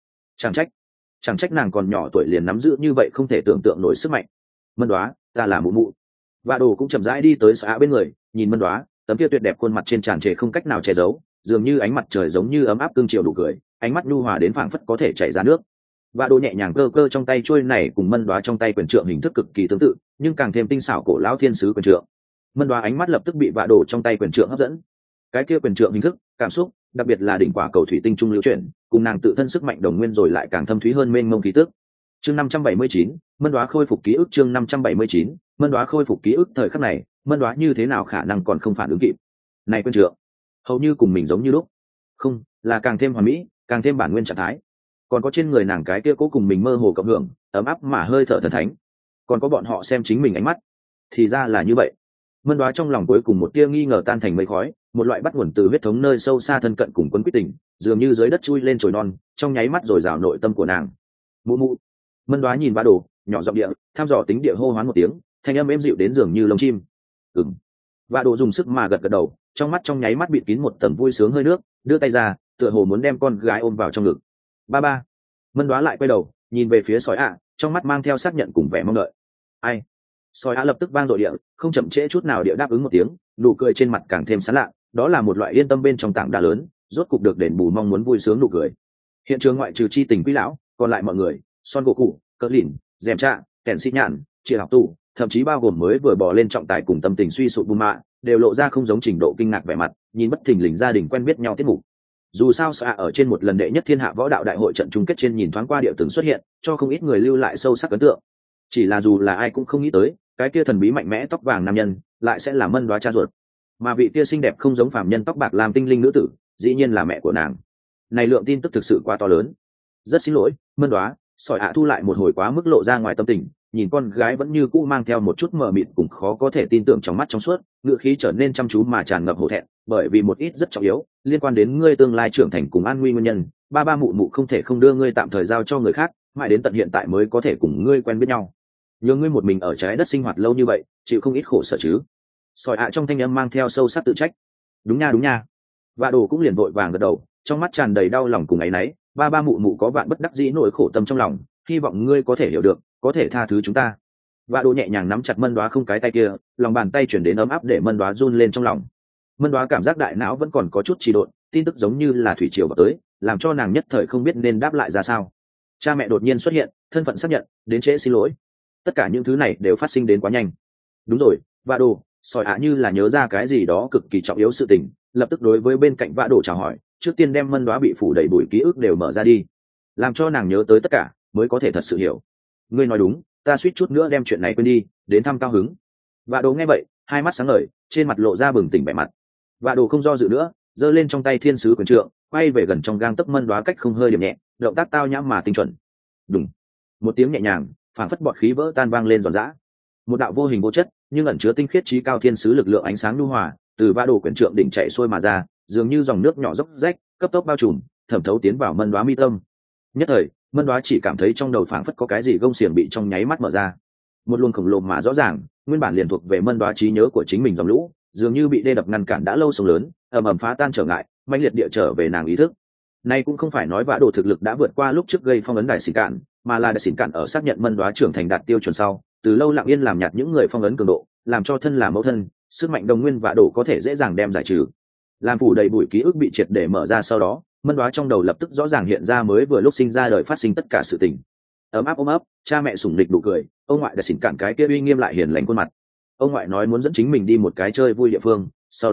Chẳng trách nàng còn nhỏ tuổi liền nắm giữ như vậy không thể tưởng tượng nổi sức mạnh. Mân đoá, ta là mụ mụ. Vạ đồ cũng chậm rãi đi tới xã bên người, nhìn mân đoá, tấm kia tuyệt đẹp khuôn mặt trên tràn trề không cách nào che giấu, dường như ánh mặt trời giống như ấm áp cương chiều đủ cười, ánh mắt nhu hòa đến phảng phất có thể chảy ra nước. Vạ đồ nhẹ nhàng cơ cơ trong tay chuôi này cùng mân đoá trong tay quyền trượng hình thức cực kỳ tương tự, nhưng càng thêm tinh xảo cổ lão thiên sứ quyền trượng. Mân đoá ánh mắt lập tức bị vạ đồ trong tay quyền trượng hấp dẫn. Cái kia quyền trượng hình thức, cảm xúc, đặc biệt là đỉnh quả cầu thủy tinh trung lưu chuyển, cùng nàng tự thân sức mạnh đồng nguyên rồi lại càng thâm thúy hơn mênh mông khí tức. Chương 579, mân đoá khôi phục ký ức. Chương 579, mân đoá khôi phục ký ức. Thời khắc này, mân đoá như thế nào khả năng còn không phản ứng kịp. Này quyền trượng, hầu như cùng mình giống như lúc, không, là càng thêm hoàn mỹ, càng thêm bản nguyên trạng thái. Còn có trên người nàng cái kia cố cùng mình mơ hồ cộng hưởng, ấm áp mà hơi thở thần thánh. Còn có bọn họ xem chính mình ánh mắt, thì ra là như vậy. Mân đoá trong lòng cuối cùng một tia nghi ngờ tan thành mây khói, một loại bắt nguồn từ huyết thống nơi sâu xa thân cận cùng quân quyết tình, dường như dưới đất chui lên chồi non, trong nháy mắt rồi rào nội tâm của nàng. Mụ mụ. Mân đoá nhìn Vạ đồ, nhỏ giọng địa tham dò tính địa hô hoán một tiếng, thanh âm êm dịu đến dường như lông chim. Ừm. Vạ đồ dùng sức mà gật gật đầu, trong mắt trong nháy mắt bịt kín một tầng vui sướng hơi nước, đưa tay ra, tựa hồ muốn đem con gái ôm vào trong ngực. Ba. Mân đoá lại quay đầu, nhìn về phía sói ạ, trong mắt mang theo xác nhận cùng vẻ mong đợi. Ai? Sói ạ lập tức vang dội địa, không chậm trễ chút nào địa đáp ứng một tiếng, nụ cười trên mặt càng thêm sán lạ, đó là một loại yên tâm bên trong tảng đá lớn, rốt cục được đền bù mong muốn vui sướng nụ cười. Hiện trường ngoại trừ chi tình quý lão, còn lại mọi người, son gỗ cụ, cỡ lìn, dèm trạ, kèn xị nhạn, chia học tù, thậm chí bao gồm mới vừa bỏ lên trọng tài cùng tâm tình suy sụp bùn mạ, đều lộ ra không giống trình độ kinh ngạc vẻ mặt, nhìn bất thình lình gia đình quen biết nhau tiết mục. Dù sao xã ở trên một lần đệ nhất thiên hạ võ đạo đại hội trận chung kết trên nhìn thoáng qua địa từng xuất hiện, cho không ít người lưu lại sâu sắc ấn tượng. Chỉ là dù là ai cũng không nghĩ tới, cái kia thần bí mạnh mẽ tóc vàng nam nhân lại sẽ là mân đoá cha ruột, mà vị kia xinh đẹp không giống phàm nhân tóc bạc làm tinh linh nữ tử, dĩ nhiên là mẹ của nàng. Này lượng tin tức thực sự quá to lớn. Rất xin lỗi, mân đoá. Sỏi ạ thu lại một hồi quá mức lộ ra ngoài tâm tình, nhìn con gái vẫn như cũ mang theo một chút mờ mịt cùng khó có thể tin tưởng trong mắt trong suốt, ngữ khí trở nên chăm chú mà tràn ngập hổ thẹn, bởi vì một ít rất trọng yếu, liên quan đến ngươi tương lai trưởng thành cùng an nguy nguyên nhân, ba mụ mụ không thể không đưa ngươi tạm thời giao cho người khác, mãi đến tận hiện tại mới có thể cùng ngươi quen biết nhau. Nhớ ngươi một mình ở trái đất sinh hoạt lâu như vậy, chịu không ít khổ sở chứ? Sỏi ạ trong thanh âm mang theo sâu sắc tự trách. Đúng nha. Vạ đồ cũng liền vội vàng gật đầu, trong mắt tràn đầy đau lòng cùng áy náy, ba mụ mụ có vạn bất đắc dĩ nỗi khổ tâm trong lòng, hy vọng ngươi có thể hiểu được, có thể tha thứ chúng ta. Vạ đồ nhẹ nhàng nắm chặt mân đoá không cái tay kia, lòng bàn tay chuyển đến ấm áp để mân đoá run lên trong lòng. Mân đoá cảm giác đại não vẫn còn có chút trì độn, tin tức giống như là thủy triều vào tới, làm cho nàng nhất thời không biết nên đáp lại ra sao. Cha mẹ đột nhiên xuất hiện, thân phận xác nhận, đến trễ xin lỗi. tất cả những thứ này đều phát sinh đến quá nhanh. Đúng rồi, vạ đồ, sỏi ạ như là nhớ ra cái gì đó cực kỳ trọng yếu sự tình, lập tức đối với bên cạnh vạ đồ chào hỏi, trước tiên đem mân đoá bị phủ đầy bụi ký ức đều mở ra đi, làm cho nàng nhớ tới tất cả mới có thể thật sự hiểu. Ngươi nói đúng, ta suýt chút nữa đem chuyện này quên đi, đến thăm cao hứng. Vạ đồ nghe vậy, hai mắt sáng ngời, trên mặt lộ ra bừng tỉnh vẻ mặt. Vạ đồ không do dự nữa, giơ lên trong tay thiên sứ quyền trượng, quay về gần trong gang tấc mân đoá cách không hơi điểm nhẹ, động tác tao nhã mà tinh chuẩn. Đùng, một tiếng nhẹ nhàng, phảng phất bọt khí vỡ tan vang lên giòn giã. Một đạo vô hình vô chất nhưng ẩn chứa tinh khiết trí cao thiên sứ lực lượng ánh sáng nhu hòa từ vạ đồ quyền trượng đỉnh chạy xuôi mà ra, dường như dòng nước nhỏ dốc rách cấp tốc bao trùm, thẩm thấu tiến vào mân đoá mi tâm. Nhất thời, mân đoá chỉ cảm thấy trong đầu phảng phất có cái gì gông xiềng bị trong nháy mắt mở ra. Một luồng khổng lồ mà rõ ràng, nguyên bản liền thuộc về mân đoá trí nhớ của chính mình dòng lũ, dường như bị đê đập ngăn cản đã lâu sông lớn, ầm ầm phá tan trở ngại, mãnh liệt địa trở về nàng ý thức. Nay cũng không phải nói vạ đồ thực lực đã vượt qua lúc trước gây phong ấn đại xỉn cạn, mà là đại xỉn cạn ở xác nhận mân đoá trưởng thành đạt tiêu chuẩn sau, từ lâu lặng yên làm nhạt những người phong ấn cường độ, làm cho thân là mẫu thân, sức mạnh đồng nguyên vạ đồ có thể dễ dàng đem giải trừ. Làm phủ đầy bụi ký ức bị triệt để mở ra sau đó, mân đoá trong đầu lập tức rõ ràng hiện ra mới vừa lúc sinh ra đời phát sinh tất cả sự tình. Ấm áp ôm ấp, cha mẹ sủng địch đủ cười, ông ngoại đã xỉn cạn cái kia uy nghiêm lại hiền lành khuôn mặt. Ông ngoại nói muốn dẫn chính mình đi một cái chơi vui địa phương,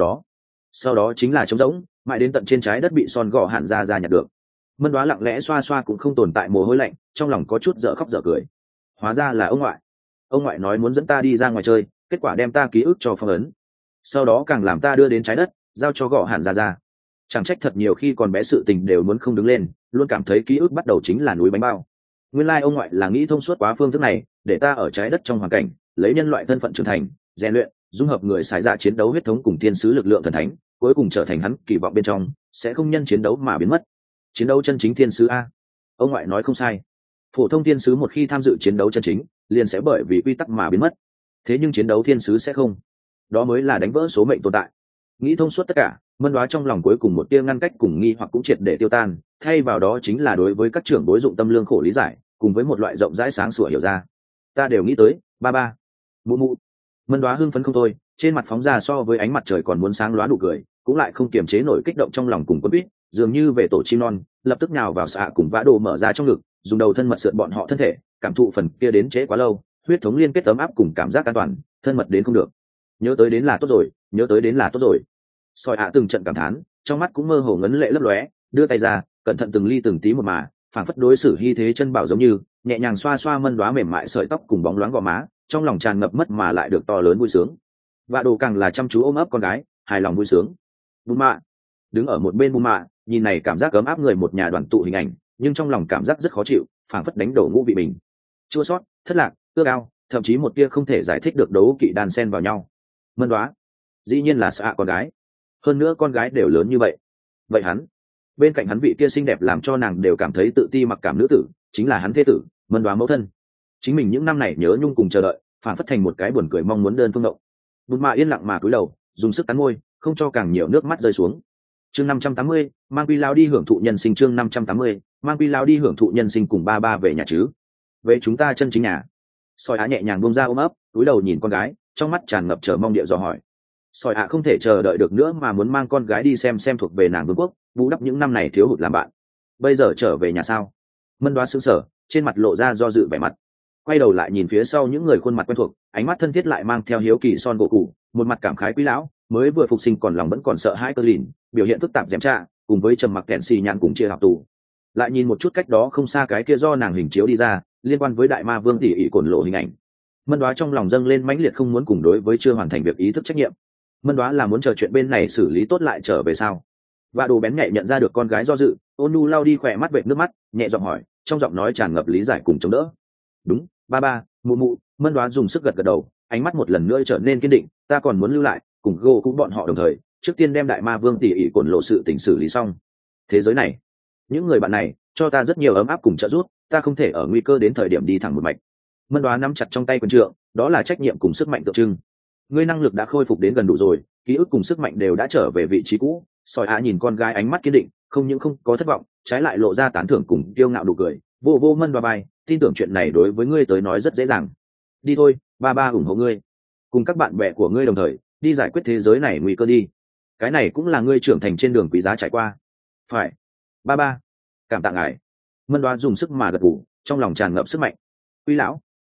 sau đó chính là trống rỗng, mãi đến tận trên trái đất bị son gò hạn ra nhặt được. Mân đoá lặng lẽ xoa xoa cũng không tồn tại mồ hôi lạnh, trong lòng có chút dở khóc dở cười. Hóa ra là ông ngoại nói muốn dẫn ta đi ra ngoài chơi, kết quả đem ta ký ức cho phong ấn, sau đó càng làm ta đưa đến trái đất, giao cho gò hạn ra. Chẳng trách thật nhiều khi còn bé sự tình đều muốn không đứng lên, luôn cảm thấy ký ức bắt đầu chính là núi bánh bao. Nguyên lai ông ngoại là nghĩ thông suốt quá phương thức này, để ta ở trái đất trong hoàn cảnh lấy nhân loại thân phận trưởng thành, rèn luyện, dung hợp người xài dạ chiến đấu huyết thống cùng thiên sứ lực lượng thần thánh, cuối cùng trở thành hắn kỳ vọng bên trong sẽ không nhân chiến đấu mà biến mất. Chiến đấu chân chính thiên sứ a, ông ngoại nói không sai. Phổ thông thiên sứ một khi tham dự chiến đấu chân chính, liền sẽ bởi vì quy tắc mà biến mất. Thế nhưng chiến đấu thiên sứ sẽ không, đó mới là đánh vỡ số mệnh tồn tại. Nghĩ thông suốt tất cả, mân đoá trong lòng cuối cùng một tia ngăn cách cùng nghi hoặc cũng triệt để tiêu tan, thay vào đó chính là đối với các trưởng bối dụng tâm lương khổ lý giải, cùng với một loại rộng rãi sáng sủa hiểu ra. Ta đều nghĩ tới, ba mụ mụ. Mân đoá hưng phấn không thôi, trên mặt phóng ra so với ánh mặt trời còn muốn sáng lóa nụ cười, cũng lại không kiềm chế nổi kích động trong lòng cùng quấn quýt, dường như về tổ chim non, lập tức nhào vào xạ cùng vã đồ mở ra trong ngực, dùng đầu thân mật sượt bọn họ thân thể, cảm thụ phần kia đến trễ quá lâu, huyết thống liên kết ấm áp cùng cảm giác an toàn, thân mật đến không được. Nhớ tới đến là tốt rồi, nhớ tới đến là tốt rồi. Sỏi ạ từng trận cảm thán, trong mắt cũng mơ hồ ngấn lệ lấp lóe, đưa tay ra, cẩn thận từng ly từng tí một mà, phảng phất đối xử hy thế chân bảo giống như, nhẹ nhàng xoa xoa mân đoá mềm mại sợi tóc cùng bóng loáng gò má, trong lòng tràn ngập mất mà lại được to lớn vui sướng. Vạ đồ càng là chăm chú ôm ấp con gái, hài lòng vui sướng. Bùm mạ đứng ở một bên bùm mạ, nhìn này cảm giác ấm áp người một nhà đoàn tụ hình ảnh, nhưng trong lòng cảm giác rất khó chịu, phảng phất đánh đổ ngũ vị mình. Chua xót, thất lạc, ước ao, thậm chí một tia không thể giải thích được đấu kỵ đan xen vào nhau. Mân đoá, dĩ nhiên là xạ con gái, hơn nữa con gái đều lớn như vậy. Vậy hắn, bên cạnh hắn vị kia xinh đẹp làm cho nàng đều cảm thấy tự ti mặc cảm nữ tử, chính là hắn thế tử, Mân đoá mẫu thân. Chính mình những năm này nhớ nhung cùng chờ đợi, phản phất thành một cái buồn cười mong muốn đơn phương động. Bùn mạ yên lặng mà cúi đầu, dùng sức cắn môi, không cho càng nhiều nước mắt rơi xuống. Chương 580, mang Quy Lao đi hưởng thụ nhân sinh. Chương 580, mang Quy Lao đi hưởng thụ nhân sinh cùng ba về nhà chứ? Về chúng ta chân chính nhà. Sỏi Á nhẹ nhàng buông ra ôm ấp, cúi đầu nhìn con gái, trong mắt tràn ngập chờ mong địa dò hỏi. Sỏi Á không thể chờ đợi được nữa mà muốn mang con gái đi xem thuộc về nàng vương quốc, bù đắp những năm này thiếu hụt làm bạn. Bây giờ trở về nhà sao? Mân đoá sững sờ, trên mặt lộ ra do dự vẻ mặt. Quay đầu lại nhìn phía sau những người khuôn mặt quen thuộc, ánh mắt thân thiết lại mang theo hiếu kỳ son gỗ cũ, một mặt cảm khái quý lão, mới vừa phục sinh còn lòng vẫn còn sợ hãi cơ lìn, biểu hiện phức tạp dẻm tra, cùng với trầm mặc kẹn xì nhàn cùng chia học tù. Lại nhìn một chút cách đó không xa cái kia do nàng hình chiếu đi ra, liên quan với đại ma vương tỷ ỷ cổn lộ hình ảnh. Mân đoá trong lòng dâng lên mãnh liệt không muốn cùng đối với chưa hoàn thành việc ý thức trách nhiệm. Mân đoá là muốn chờ chuyện bên này xử lý tốt lại trở về sao? Và đồ bén nhạy nhận ra được con gái do dự, ôn nhu lau đi khỏe mắt vệt nước mắt, nhẹ giọng hỏi, trong giọng nói tràn ngập lý giải cùng chống đỡ. Đúng, ba mụ mụ. Mân đoá dùng sức gật gật đầu, ánh mắt một lần nữa trở nên kiên định, ta còn muốn lưu lại cùng gô cũng bọn họ đồng thời, trước tiên đem đại ma vương tỉ ỉ cổn lộ sự tình xử lý xong. Thế giới này, những người bạn này cho ta rất nhiều ấm áp cùng trợ giúp, ta không thể ở nguy cơ đến thời điểm đi thẳng một mạch. Mân đoá nắm chặt trong tay quyền trượng, đó là trách nhiệm cùng sức mạnh tượng trưng. Ngươi năng lực đã khôi phục đến gần đủ rồi, ký ức cùng sức mạnh đều đã trở về vị trí cũ. Sỏi Á nhìn con gái ánh mắt kiên định, không những không có thất vọng, trái lại lộ ra tán thưởng cùng kiêu ngạo đủ cười, vô Mân đoá bài, tin tưởng chuyện này đối với ngươi tới nói rất dễ dàng. Đi thôi, ba ủng hộ ngươi, cùng các bạn bè của ngươi đồng thời đi giải quyết thế giới này nguy cơ đi. Cái này cũng là ngươi trưởng thành trên đường quý giá trải qua. Phải, ba cảm tạ ngài. Mân đoá dùng sức mà gật gù, trong lòng tràn ngập sức mạnh. Quy lão,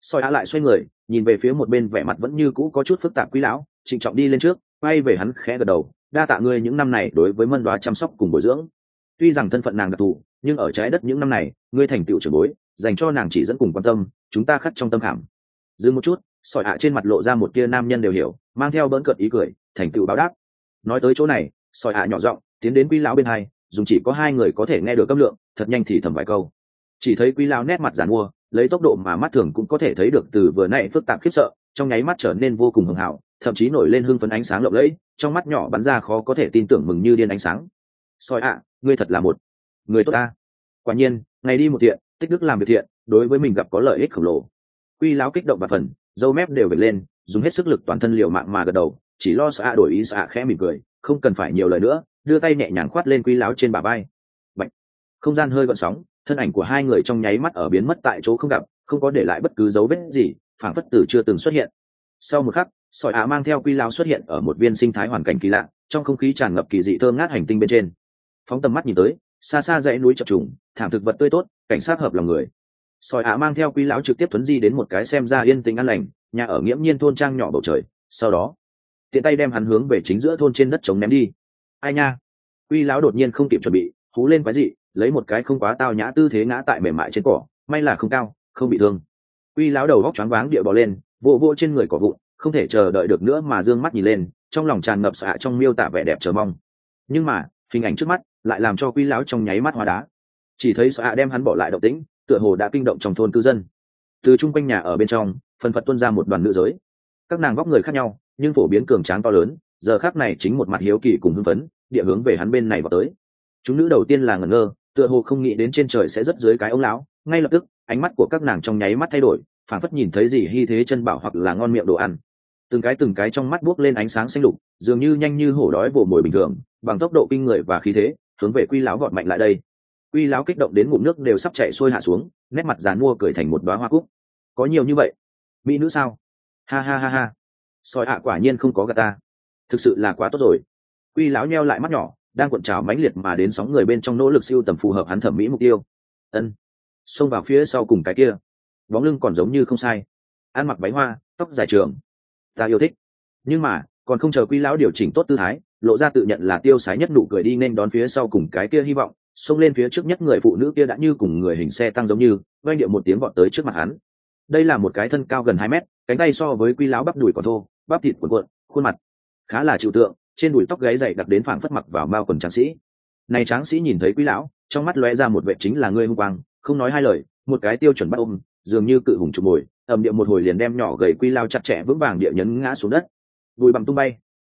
Soi ạ lại xoay người nhìn về phía một bên vẻ mặt vẫn như cũ có chút phức tạp quý lão, trịnh trọng đi lên trước quay về hắn khẽ gật đầu, đa tạ ngươi những năm này đối với Mân Đoá chăm sóc cùng bồi dưỡng. Tuy rằng thân phận nàng đặc thù, nhưng ở trái đất những năm này ngươi thành tựu trưởng bối, dành cho nàng chỉ dẫn cùng quan tâm, chúng ta khắc trong tâm khảm. Dừng một chút, sỏi ạ trên mặt lộ ra một tia nam nhân đều hiểu, mang theo bỡn cợt ý cười, thành tựu báo đáp. Nói tới chỗ này, sỏi ạ nhỏ giọng tiến đến quý lão bên hai, dùng chỉ có hai người có thể nghe được âm lượng, thật nhanh thì thầm vài câu. Chỉ thấy quý lão nét mặt giàn mua, lấy tốc độ mà mắt thường cũng có thể thấy được từ vừa nãy phức tạp khiếp sợ, trong nháy mắt trở nên vô cùng hưng hào, thậm chí nổi lên hưng phấn ánh sáng lộng lẫy, trong mắt nhỏ bắn ra khó có thể tin tưởng mừng như điên ánh sáng. Sỏi ạ, ngươi thật là một người tốt ta. Quả nhiên, ngày đi một thiện, tích đức làm việc thiện, đối với mình gặp có lợi ích khổng lồ. Quý lão kích động và phần dâu mép đều vệt lên, dùng hết sức lực toàn thân liều mạng mà gật đầu, chỉ lo sợ đổi ý, sợ khẽ mỉm cười, không cần phải nhiều lời nữa, đưa tay nhẹ nhàng khoát lên quý lão trên bả vai. Bạch. Không gian hơi gợn sóng, thân ảnh của hai người trong nháy mắt ở biến mất tại chỗ không gặp, không có để lại bất cứ dấu vết gì, phảng phất từ chưa từng xuất hiện. Sau một khắc, sỏi ạ mang theo quý lão xuất hiện ở một viên sinh thái hoàn cảnh kỳ lạ, trong không khí tràn ngập kỳ dị thơm ngát hành tinh bên trên. Phóng tầm mắt nhìn tới, xa xa dãy núi chập trùng, thảm thực vật tươi tốt, cảnh sát hợp lòng người. Sỏi ạ mang theo quý lão trực tiếp thuấn di đến một cái xem ra yên tĩnh an lành, nhà ở nghiễm nhiên thôn trang nhỏ bầu trời, sau đó tiện tay đem hắn hướng về chính giữa thôn trên đất trống ném đi. Ai nha! Quý lão đột nhiên không kịp chuẩn bị, hú lên quái dị, lấy một cái không quá tao nhã tư thế ngã tại mềm mại trên cỏ, may là không cao, không bị thương. Quý lão đầu góc choáng váng địa bò lên, vỗ vỗ trên người cỏ vụn, không thể chờ đợi được nữa mà dương mắt nhìn lên, trong lòng tràn ngập xạ trong miêu tả vẻ đẹp chờ mong. Nhưng mà hình ảnh trước mắt lại làm cho quý lão trong nháy mắt hóa đá. Chỉ thấy xạ đem hắn bỏ lại động tĩnh, tựa hồ đã kinh động trong thôn cư dân. Từ chung quanh nhà ở bên trong phần phật tuôn ra một đoàn nữ giới, các nàng vóc người khác nhau nhưng phổ biến cường tráng to lớn, giờ khác này chính một mặt hiếu kỳ cùng hưng phấn địa hướng về hắn bên này vào tới. Chúng nữ đầu tiên là ngẩn ngơ, tựa hồ không nghĩ đến trên trời sẽ rất dưới cái ông lão, ngay lập tức ánh mắt của các nàng trong nháy mắt thay đổi, phảng phất nhìn thấy gì hy thế chân bảo hoặc là ngon miệng đồ ăn. Từng cái trong mắt buốc lên ánh sáng xanh lục, dường như nhanh như hổ đói vồ mồi bình thường, bằng tốc độ kinh người và khí thế hướng về quý lão vọt mạnh lại đây. Quý lão kích động đến ngụm nước đều sắp chảy xuôi hạ xuống, nét mặt giàn mua cười thành một đóa hoa cúc. Có nhiều như vậy mỹ nữ sao? Ha ha ha ha. Sỏi ạ quả nhiên không có gạt ta, thực sự là quá tốt rồi. Quý lão nheo lại mắt nhỏ, đang cuộn trào mãnh liệt mà đến sóng người bên trong nỗ lực siêu tầm phù hợp hắn thẩm mỹ mục tiêu. Ân. Xông vào phía sau cùng cái kia, bóng lưng còn giống như không sai, ăn mặc váy hoa, tóc dài trường, ta yêu thích. Nhưng mà còn không chờ quý lão điều chỉnh tốt tư thái, lộ ra tự nhận là tiêu sái nhất nụ cười đi nên đón phía sau cùng cái kia hy vọng, xông lên phía trước nhất người phụ nữ kia đã như cùng người hình xe tăng giống như vang điệu một tiếng vọt tới trước mặt hắn. Đây là một cái thân cao gần 2 mét, cánh tay so với quý lão bắp đùi còn thô, bắp thịt cuộn cuộn, khuôn mặt khá là chịu tượng, trên đùi tóc gáy dày đặc đến phảng phất mặc vào bao quần tráng sĩ. Này tráng sĩ nhìn thấy quý lão, trong mắt lóe ra một vẻ chính là ngươi hung quang, không nói hai lời, một cái tiêu chuẩn bắt ôm, dường như cự hùng chụp mồi, ầm điệu một hồi liền đem nhỏ gầy quý lão chặt chẽ vững vàng địa nhấn ngã xuống đất. Bùi bằng tung bay.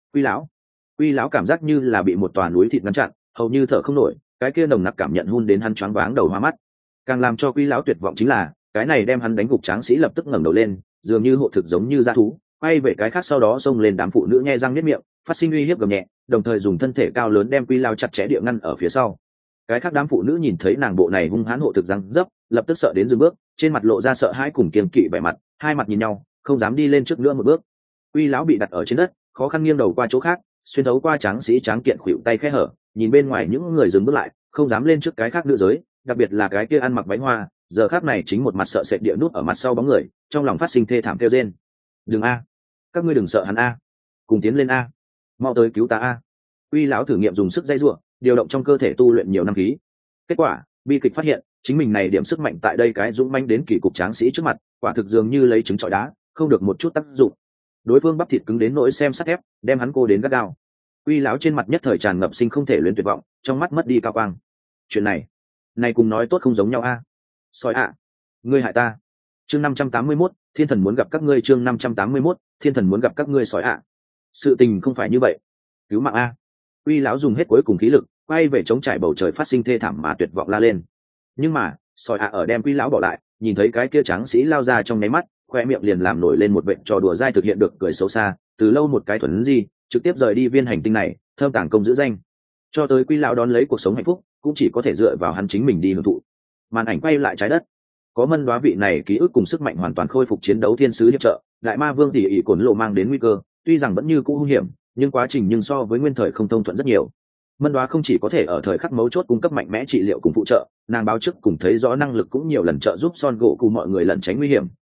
Quý lão cảm giác như là bị một tòa núi thịt ngăn chặn, hầu như thở không nổi, cái kia nồng nặc cảm nhận hun đến hắn choáng váng đầu hoa mắt. Càng làm cho quý lão tuyệt vọng chính là cái này đem hắn đánh gục tráng sĩ lập tức ngẩng đầu lên, dường như hộ thực giống như dã thú, quay về cái khác sau đó xông lên đám phụ nữ nhe răng niết miệng, phát sinh uy hiếp gầm nhẹ, đồng thời dùng thân thể cao lớn đem quý lão chặt chẽ địa ngăn ở phía sau. Cái khác đám phụ nữ nhìn thấy nàng bộ này hung hãn hộ thực răng dấp, lập tức sợ đến dừng bước, trên mặt lộ ra sợ hãi cùng kiêng kỵ vẻ mặt, hai mặt nhìn nhau, không dám đi lên trước nữa một bước. Quý lão bị đặt ở trên đất, khó khăn nghiêng đầu qua chỗ khác, xuyên thấu qua tráng sĩ tráng kiện khuỵu tay khẽ hở, nhìn bên ngoài những người dừng bước lại, không dám lên trước cái khác nữ giới, đặc biệt là cái kia ăn mặc váy hoa, giờ khác này chính một mặt sợ sệt địa nút ở mặt sau bóng người, trong lòng phát sinh thê thảm kêu rên. Đừng a, các ngươi đừng sợ hắn a, cùng tiến lên a, mau tới cứu ta a. Quý lão thử nghiệm dùng sức dây giụa, điều động trong cơ thể tu luyện nhiều năm khí. Kết quả, bi kịch phát hiện, chính mình này điểm sức mạnh tại đây cái dũng mãnh đến kỳ cục tráng sĩ trước mặt, quả thực dường như lấy trứng trọi đá, không được một chút tác dụng. Đối phương bắp thịt cứng đến nỗi xem sắt thép, đem hắn cô đến gắt gao. Quý lão trên mặt nhất thời tràn ngập sinh không thể luyến tuyệt vọng, trong mắt mất đi cao quang. Chuyện này cùng nói tốt không giống nhau a. Sói ạ, ngươi hại ta. Chương 581, thiên thần muốn gặp các ngươi. Chương 581, thiên thần muốn gặp các ngươi. Sói ạ, sự tình không phải như vậy, cứu mạng a. Quý lão dùng hết cuối cùng khí lực, quay về chống trải bầu trời phát sinh thê thảm mà tuyệt vọng la lên. Nhưng mà sói ạ ở đem quý lão bỏ lại, nhìn thấy cái kia tráng sĩ lao ra trong nháy mắt, khoe miệng liền làm nổi lên một vệt trò đùa dai thực hiện được cười xấu xa, từ lâu một cái thuần gì trực tiếp rời đi viên hành tinh này, thơm tàng công giữ danh. Cho tới quý lão đón lấy cuộc sống hạnh phúc, cũng chỉ có thể dựa vào hắn chính mình đi hưởng thụ. Màn ảnh quay lại trái đất, có Mân Đoá vị này ký ức cùng sức mạnh hoàn toàn khôi phục chiến đấu thiên sứ hiệp trợ, đại ma vương tỷ ỷ cồn lộ mang đến nguy cơ, tuy rằng vẫn như cũ hung hiểm, nhưng quá trình nhưng so với nguyên thời không thông thuận rất nhiều. Mân Đoá không chỉ có thể ở thời khắc mấu chốt cung cấp mạnh mẽ trị liệu cùng phụ trợ, nàng báo trước cùng thấy rõ năng lực cũng nhiều lần trợ giúp Son gỗ cùng mọi người lẩn tránh nguy hiểm,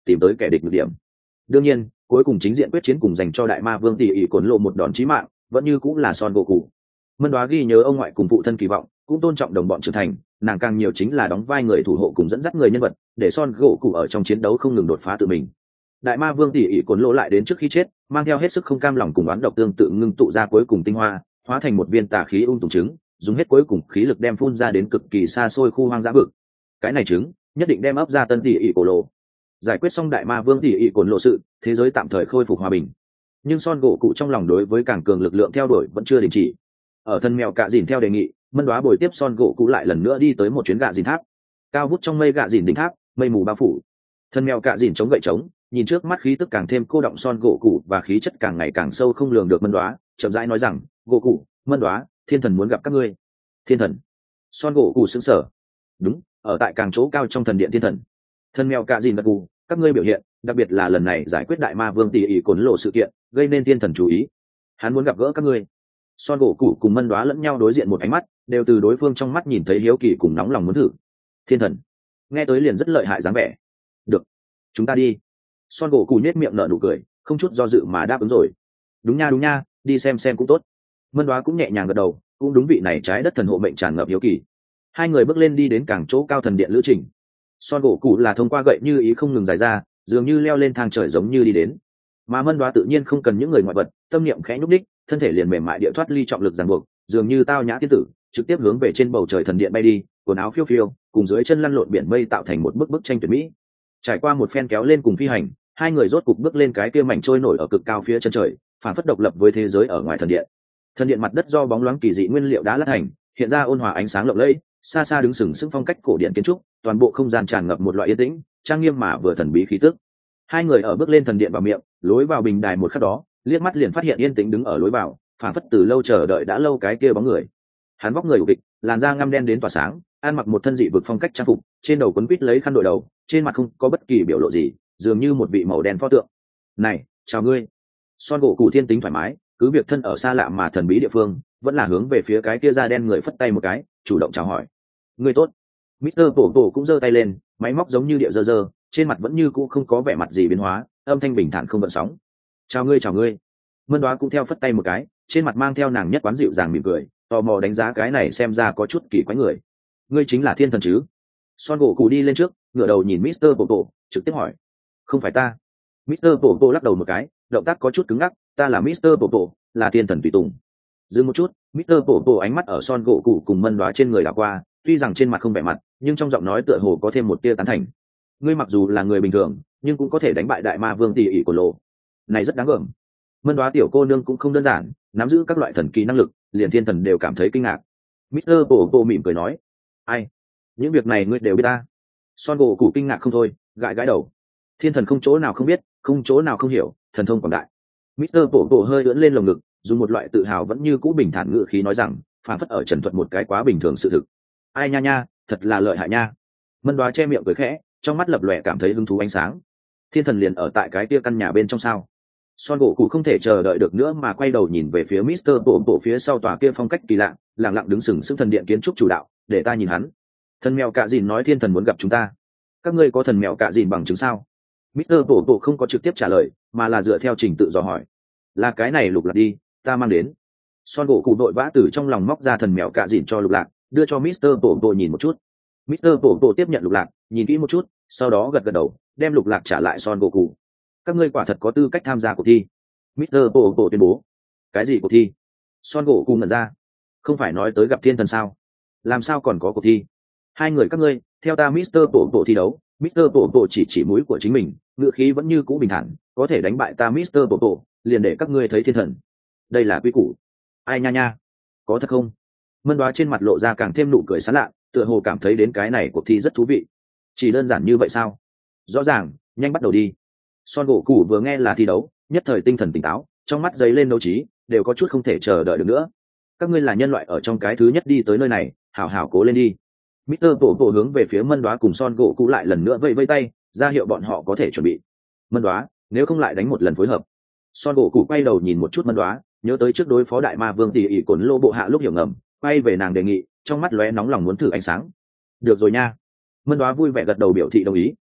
tìm tới kẻ địch nhược điểm. Đương nhiên cuối cùng chính diện quyết chiến cùng dành cho đại ma vương tỷ ỷ cồn lộ một đòn chí mạng vẫn như cũng là Son Goku. Mân Đoá ghi nhớ ông ngoại cùng phụ thân kỳ vọng, cũng tôn trọng đồng bọn trưởng thành, nàng càng nhiều chính là đóng vai người thủ hộ cùng dẫn dắt người nhân vật, để Son Goku ở trong chiến đấu không ngừng đột phá tự mình. Đại ma vương tỷ ỷ cồn lộ lại đến trước khi chết, mang theo hết sức không cam lòng cùng oán độc tương tự ngưng tụ ra cuối cùng tinh hoa, hóa thành một viên tà khí ung tùm trứng, dùng hết cuối cùng khí lực đem phun ra đến cực kỳ xa xôi khu hoang dã vực. Cái này trứng nhất định đem ấp ra tân tỷ ỷ cổ lộ. Giải quyết xong đại ma vương tỷ ỷ cồn lộ sự, thế giới tạm thời khôi phục hòa bình. Nhưng Son Goku trong lòng đối với càng cường lực lượng theo đuổi vẫn chưa đình chỉ. Ở thân mèo cạ dìn theo đề nghị, Mân Đoá bồi tiếp Son Goku lại lần nữa đi tới một chuyến gạ dìn tháp. Cao vút trong mây gạ dìn đỉnh tháp, mây mù bao phủ. Thân mèo cạ dìn chống gậy trống, nhìn trước mắt khí tức càng thêm cô động Son Goku và khí chất càng ngày càng sâu không lường được Mân Đoá, chậm rãi nói rằng: "Goku, Mân Đoá, thiên thần muốn gặp các ngươi." Thiên thần? Son Goku sững sờ. Đúng, ở tại càng chỗ cao trong thần điện thiên thần. Thân mèo cạ dìn gật gù, các ngươi biểu hiện, đặc biệt là lần này giải quyết đại ma vương tỷ ỷ cồn lộ sự kiện, gây nên thiên thần chú ý. Hắn muốn gặp gỡ các ngươi. Son Goku cùng Mân Đoá lẫn nhau đối diện một ánh mắt, đều từ đối phương trong mắt nhìn thấy hiếu kỳ cùng nóng lòng muốn thử. Thiên thần, nghe tới liền rất lợi hại dáng vẻ. Được, chúng ta đi. Son Goku nhếch miệng nở nụ cười, không chút do dự mà đáp ứng rồi. Đúng nha, đi xem cũng tốt. Mân Đoá cũng nhẹ nhàng gật đầu, cũng đúng vị này trái đất thần hộ mệnh tràn ngập hiếu kỳ. Hai người bước lên đi đến càng chỗ cao thần điện lữ trình. Son Goku là thông qua gậy như ý không ngừng dài ra, dường như leo lên thang trời giống như đi đến. Mà Mân Đoá tự nhiên không cần những người ngoại vật, tâm niệm khẽ nhúc đích, thân thể liền mềm mại địa thoát ly trọng lực ràng buộc, dường như tao nhã tiên tử, trực tiếp hướng về trên bầu trời thần điện bay đi, quần áo phiêu phiêu, cùng dưới chân lăn lộn biển mây tạo thành một bức tranh tuyệt mỹ. Trải qua một phen kéo lên cùng phi hành, hai người rốt cục bước lên cái kia mảnh trôi nổi ở cực cao phía chân trời, phản phất độc lập với thế giới ở ngoài thần điện. Thần điện mặt đất do bóng loáng kỳ dị nguyên liệu đá lát thành, hiện ra ôn hòa ánh sáng lộng lẫy, xa xa đứng sừng sững phong cách cổ điển kiến trúc, toàn bộ không gian tràn ngập một loại yên tĩnh, trang nghiêm mà vừa thần bí khí tức. Hai người ở bước lên thần điện vào miệng, lối vào bình đài một khắc đó, liếc mắt liền phát hiện yên tĩnh đứng ở lối vào, phản phất từ lâu chờ đợi đã lâu cái kia bóng người. Hắn vóc người ục địch, làn da ngăm đen đến tỏa sáng, ăn mặc một thân dị vực phong cách trang phục, trên đầu quấn quít lấy khăn đội đầu, trên mặt không có bất kỳ biểu lộ gì, dường như một vị màu đen pho tượng. "Này, chào ngươi." Son Goku thiên tính thoải mái, cứ việc thân ở xa lạ mà thần bí địa phương, vẫn là hướng về phía cái kia da đen người phất tay một cái, chủ động chào hỏi. "Ngươi tốt." Mr. Tổ cũng giơ tay lên, máy móc giống như điệu dơ dơ, trên mặt vẫn như cũ không có vẻ mặt gì biến hóa, âm thanh bình thản không gợn sóng. Chào ngươi." Mân Đoá cũng theo phất tay một cái, trên mặt mang theo nàng nhất quán dịu dàng mỉm cười, tò mò đánh giá cái này xem ra có chút kỳ quái người. "Ngươi chính là thiên thần chứ?" Son Goku đi lên trước, ngửa đầu nhìn Mr. Tổ, trực tiếp hỏi. "Không phải ta." Mr. Tổ lắc đầu một cái, động tác có chút cứng ngắc, "Ta là Mr. Tổ, là thiên thần tùy tùng." Dừng một chút, Mr. Tổ ánh mắt ở Son Goku cùng Mân Đoá trên người đảo qua, tuy rằng trên mặt không vẻ mặt, nhưng trong giọng nói tựa hồ có thêm một tia tán thành. "Ngươi mặc dù là người bình thường, nhưng cũng có thể đánh bại đại ma vương tỷ ỷ của lộ. Này rất đáng gờm." Mân Đoá tiểu cô nương cũng không đơn giản, nắm giữ các loại thần kỳ năng lực, liền thiên thần đều cảm thấy kinh ngạc. Mr. Tổ mỉm cười nói, "Ai? Những việc này ngươi đều biết ta." Son Goku kinh ngạc không thôi, gãi gãi đầu. Thiên thần không chỗ nào không biết, không chỗ nào không hiểu, thần thông quảng đại. Mr. Tổ hơi ưỡn lên lồng ngực, dùng một loại tự hào vẫn như cũ bình thản ngữ khí nói rằng, phản phất ở trần thuật một cái quá bình thường sự thực. "Ai nha, thật là lợi hại nha." Mân Đoá che miệng cười khẽ, trong mắt lập lòe cảm thấy hứng thú ánh sáng. Thiên thần liền ở tại cái kia căn nhà bên trong sao? Son Goku không thể chờ đợi được nữa mà quay đầu nhìn về phía Mr. Tổ phía sau tòa kia phong cách kỳ lạ, lặng lặng đứng sừng sững thần điện kiến trúc chủ đạo, "Để ta nhìn hắn." Thần mèo cạ dìn nói thiên thần muốn gặp chúng ta. "Các ngươi có thần mèo cạ dìn bằng chứng sao?" Mr. Tổ không có trực tiếp trả lời, mà là dựa theo trình tự dò hỏi. "Là cái này Lục Lạc đi, ta mang đến." Son Goku vội vã từ trong lòng móc ra thần mèo cạ dìn cho Lục Lạc, đưa cho Mr. Tổ nhìn một chút. Mr. Tổ tiếp nhận Lục Lạc, nhìn kỹ một chút, sau đó gật đầu, đem Lục Lạc trả lại Son Goku. "Các ngươi quả thật có tư cách tham gia cuộc thi." Mr. Tổ tuyên bố. "Cái gì cuộc thi?" Son Goku ngẩn ra. "Không phải nói tới gặp thiên thần sao? Làm sao còn có cuộc thi?" "Hai người các ngươi, theo ta Mr. Tổ thi đấu." Mr. Tổ chỉ mũi của chính mình, ngữ khí vẫn như cũ bình thản, "Có thể đánh bại ta Mr. Tổ, liền để các ngươi thấy thiên thần. Đây là quy củ." "Ai nha, có thật không?" Mân Đoá trên mặt lộ ra càng thêm nụ cười sán lạ, tựa hồ cảm thấy đến cái này cuộc thi rất thú vị. "Chỉ đơn giản như vậy sao?" "Rõ ràng, nhanh bắt đầu đi." Son Goku vừa nghe là thi đấu, nhất thời tinh thần tỉnh táo, trong mắt giấy lên đấu trí, đều có chút không thể chờ đợi được nữa. "Các ngươi là nhân loại ở trong cái thứ nhất đi tới nơi này, hảo hảo cố lên đi." Mr. Tổ hướng về phía Mân Đoá cùng Son Goku lại lần nữa vẫy tay, ra hiệu bọn họ có thể chuẩn bị. "Mân Đoá, nếu không lại đánh một lần phối hợp." Son Goku quay đầu nhìn một chút Mân Đoá, nhớ tới trước đối phó đại ma vương tỷ ỷ cồn lô bộ hạ lúc hiểu ngầm, quay về nàng đề nghị, trong mắt lóe nóng lòng muốn thử ánh sáng. "Được rồi nha." Mân Đoá vui vẻ gật đầu biểu thị đồng ý,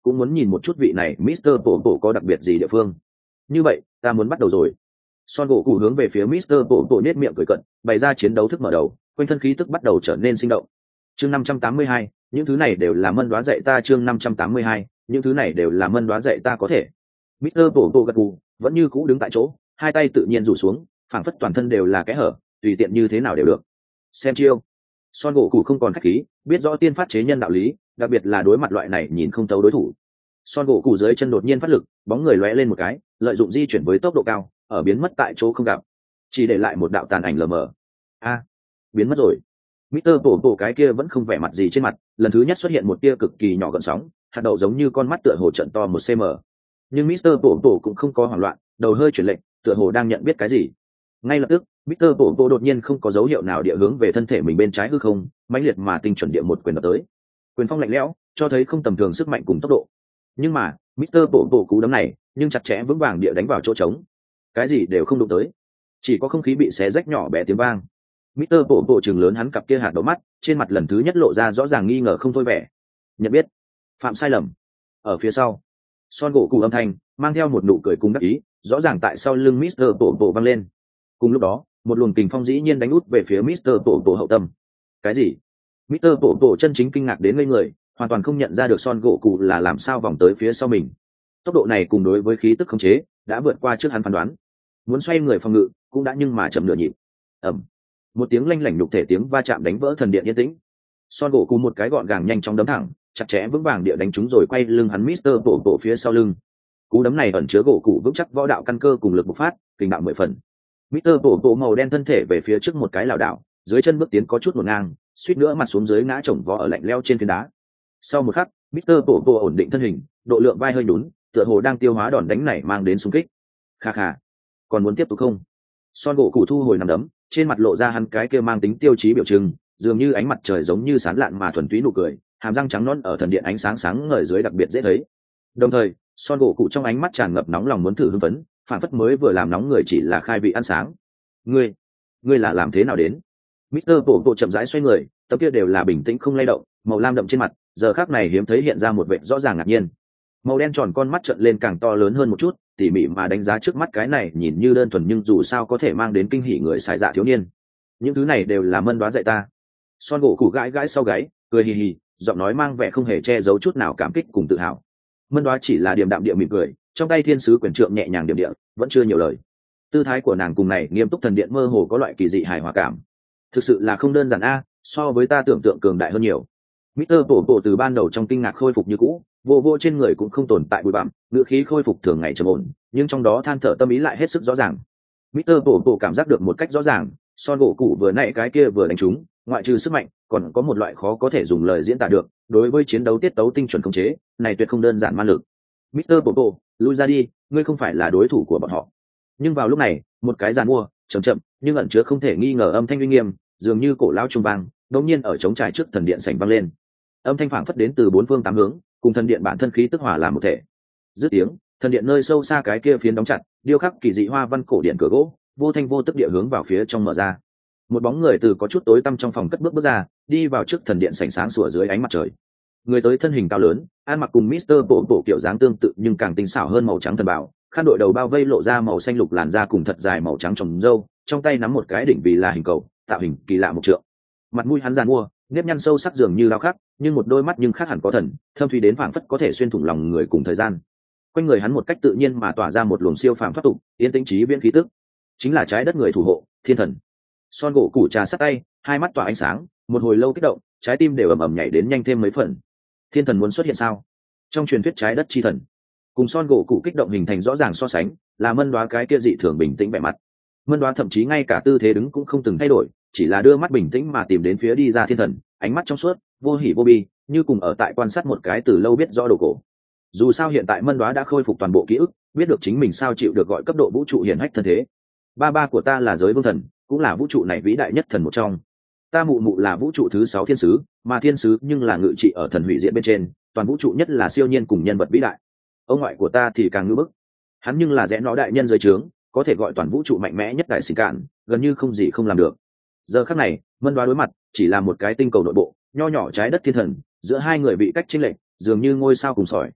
cũng muốn nhìn một chút vị này Mr. Bộ có đặc biệt gì địa phương. Như vậy ta muốn bắt đầu rồi. Son gỗ cụ hướng về phía Mr. Bộ nết miệng cười cận, bày ra chiến đấu thức mở đầu, quanh thân khí tức bắt đầu trở nên sinh động. Chương 582, những thứ này đều là Mân Đoá dạy ta. Chương 582, những thứ này đều là Mân Đoá dạy ta có thể. Mr. Bộ gật gù, vẫn như cũ đứng tại chỗ, hai tay tự nhiên rủ xuống, phảng phất toàn thân đều là kẽ hở, tùy tiện như thế nào đều được. Xem chiêu. Son gỗ cụ không còn khách khí, biết rõ tiên phát chế nhân đạo lý, đặc biệt là đối mặt loại này nhìn không thấu đối thủ. Son gỗ cụ dưới chân đột nhiên phát lực, bóng người lóe lên một cái, lợi dụng di chuyển với tốc độ cao, ở biến mất tại chỗ không gặp, chỉ để lại một đạo tàn ảnh lờ mờ. Biến mất rồi. Mr. Bộ cái kia vẫn không vẻ mặt gì trên mặt, lần thứ nhất xuất hiện một tia cực kỳ nhỏ gợn sóng, hạt đậu giống như con mắt tựa hồ trận to 1 cm. Nhưng Mr. Bộ cũng không có hoảng loạn, đầu hơi chuyển lệch, tựa hồ đang nhận biết cái gì. Ngay lập tức, Mr. Bộ đột nhiên không có dấu hiệu nào địa hướng về thân thể mình bên trái hư không, mãnh liệt mà tinh chuẩn địa một quyền đập tới. Quyền phong lạnh lẽo, cho thấy không tầm thường sức mạnh cùng tốc độ. Nhưng mà, Mr. Bộ cú đấm này, nhưng chặt chẽ vững vàng địa đánh vào chỗ trống. Cái gì đều không đụng tới, chỉ có không khí bị xé rách nhỏ bé tiếng vang. Mr. Bộ trừng lớn hắn cặp kia hạt đậu mắt, trên mặt lần thứ nhất lộ ra rõ ràng nghi ngờ không thôi vẻ. Nhận biết, phạm sai lầm. Ở phía sau, Son gỗ cụ âm thanh mang theo một nụ cười cùng đắc ý, rõ ràng tại sau lưng Mr. Bộ vang lên. Cùng lúc đó, một luồng kình phong dĩ nhiên đánh út về phía Mr. Bộ hậu tâm. Cái gì? Mr. Bộ chân chính kinh ngạc đến ngây người, hoàn toàn không nhận ra được Son gỗ cụ là làm sao vòng tới phía sau mình. Tốc độ này cùng đối với khí tức khống chế đã vượt qua trước hắn phán đoán. Muốn xoay người phòng ngự cũng đã nhưng mà chậm nửa nhịp. Ầm. Một tiếng lanh lảnh nhục thể tiếng va chạm đánh vỡ thần điện yên tĩnh. Son gỗ cụ một cái gọn gàng nhanh chóng đấm thẳng, chặt chẽ vững vàng địa đánh trúng rồi quay lưng hắn Mr. Bộ phía sau lưng. Cú đấm này ẩn chứa gỗ cụ vững chắc võ đạo căn cơ cùng lực bộc phát, kình đạo 10 phần. Mr. Bộ màu đen thân thể về phía trước một cái lảo đảo, dưới chân bước tiến có chút ngổn ngang, suýt nữa mặt xuống dưới ngã chồng vó ở lạnh leo trên phiến đá. Sau một khắc, Mr. Bộ ổn định thân hình, độ lượng vai hơi nhún, tựa hồ đang tiêu hóa đòn đánh này mang đến xung kích. Kha kha, còn muốn tiếp tục không? Son gỗ cụ thu hồi nằm đấm, trên mặt lộ ra hắn cái kia mang tính tiêu chí biểu trưng, dường như ánh mặt trời giống như sán lạn mà thuần túy nụ cười, hàm răng trắng nõn ở thần điện ánh sáng sáng ngời dưới đặc biệt dễ thấy. Đồng thời, Son gỗ cụ trong ánh mắt tràn ngập nóng lòng muốn thử hưng phấn, phản phất mới vừa làm nóng người chỉ là khai vị ăn sáng. Ngươi là làm thế nào đến? Mr. Bộ chậm rãi xoay người, tấm kia đều là bình tĩnh không lay động, màu lam đậm trên mặt, giờ khắc này hiếm thấy hiện ra một vẻ rõ ràng ngạc nhiên. Màu đen tròn con mắt trợn lên càng to lớn hơn một chút, tỉ mỉ mà đánh giá trước mắt cái này nhìn như đơn thuần nhưng dù sao có thể mang đến kinh hỉ người xài dạ thiếu niên. Những thứ này đều là Mân Đoá dạy ta. Son gỗ cụ gãi gãi sau gáy, cười hì hì, giọng nói mang vẻ không hề che giấu chút nào cảm kích cùng tự hào. Mân Đoá chỉ là điềm đạm địa mỉm cười, trong tay thiên sứ quyền trượng nhẹ nhàng điềm địa, vẫn chưa nhiều lời. Tư thái của nàng cùng này nghiêm túc thần điện mơ hồ có loại kỳ dị hài hòa cảm. Thực sự là không đơn giản a, so với ta tưởng tượng cường đại hơn nhiều. Mr. Bộ từ ban đầu trong kinh ngạc khôi phục như cũ, vô trên người cũng không tồn tại bụi bặm, ngữ khí khôi phục thường ngày trầm ổn, nhưng trong đó than thở tâm ý lại hết sức rõ ràng. Mr. Bộ cảm giác được một cách rõ ràng, Son gỗ cụ vừa nãy cái kia vừa đánh trúng, ngoại trừ sức mạnh, còn có một loại khó có thể dùng lời diễn tả được, đối với chiến đấu tiết tấu tinh chuẩn khống chế, này tuyệt không đơn giản man lực. Mr. Bộ, lui ra đi, ngươi không phải là đối thủ của bọn họ. Nhưng vào lúc này, một cái giàn mua, chậm nhưng ẩn chứa không thể nghi ngờ âm thanh uy nghiêm, dường như cổ lão trung vang, đột nhiên ở trống trải trước thần điện sảnh vang lên. Âm thanh phảng phất đến từ bốn phương tám hướng, cùng thần điện bản thân khí tức hòa làm một thể. Dứt tiếng, thần điện nơi sâu xa cái kia phiến đóng chặt, điêu khắc kỳ dị hoa văn cổ điện cửa gỗ, vô thanh vô tức địa hướng vào phía trong mở ra. Một bóng người từ có chút tối tăm trong phòng cất bước ra, đi vào trước thần điện sảnh sáng sủa dưới ánh mặt trời. Người tới thân hình cao lớn, ăn mặc cùng Mr. Bộ kiểu dáng tương tự nhưng càng tinh xảo hơn màu trắng thần bảo, khăn đội đầu bao vây lộ ra màu xanh lục làn da cùng thật dài màu trắng trồng râu, trong tay nắm một cái đỉnh vì là hình cầu, tạo hình kỳ lạ một trượng. Mặt mũi hắn giàn mua, nếp nhăn sâu sắc dường như lao khắc, nhưng một đôi mắt nhưng khác hẳn có thần, thâm thúy đến phảng phất có thể xuyên thủng lòng người cùng thời gian. Quanh người hắn một cách tự nhiên mà tỏa ra một luồng siêu phàm thoát tục, yên tĩnh trí viễn khí tức, chính là trái đất người thủ hộ, thiên thần. Son gỗ củ trà sát tay, hai mắt tỏa ánh sáng, một hồi lâu kích động, trái tim đều ầm ầm nhảy đến nhanh thêm mấy phần. Thiên thần muốn xuất hiện sao? Trong truyền thuyết trái đất chi thần, cùng Son gỗ củ kích động hình thành rõ ràng so sánh, là Mân Đoá cái kia dị thường bình tĩnh vẻ mặt. Mân Đoá thậm chí ngay cả tư thế đứng cũng không từng thay đổi, chỉ là đưa mắt bình tĩnh mà tìm đến phía đi ra thiên thần, ánh mắt trong suốt, vô hỉ vô bi, như cùng ở tại quan sát một cái từ lâu biết rõ đồ cổ. Dù sao hiện tại Mân Đoá đã khôi phục toàn bộ ký ức, biết được chính mình sao chịu được gọi cấp độ vũ trụ hiển hách thân thế. Ba của ta là giới vương thần, cũng là vũ trụ này vĩ đại nhất thần một trong. Ta mụ là vũ trụ thứ 6 thiên sứ, mà thiên sứ nhưng là ngự trị ở thần hủy diệt bên trên, toàn vũ trụ nhất là siêu nhiên cùng nhân vật vĩ đại. Ông ngoại của ta thì càng ngưỡng bức, hắn nhưng là rẽ nó đại nhân dưới trướng, có thể gọi toàn vũ trụ mạnh mẽ nhất đại sinh cạn, gần như không gì không làm được. Giờ khắc này, Mân Đoá đối mặt chỉ là một cái tinh cầu nội bộ, nho nhỏ trái đất thiên thần, giữa hai người bị cách chênh lệch, dường như ngôi sao cùng sỏi.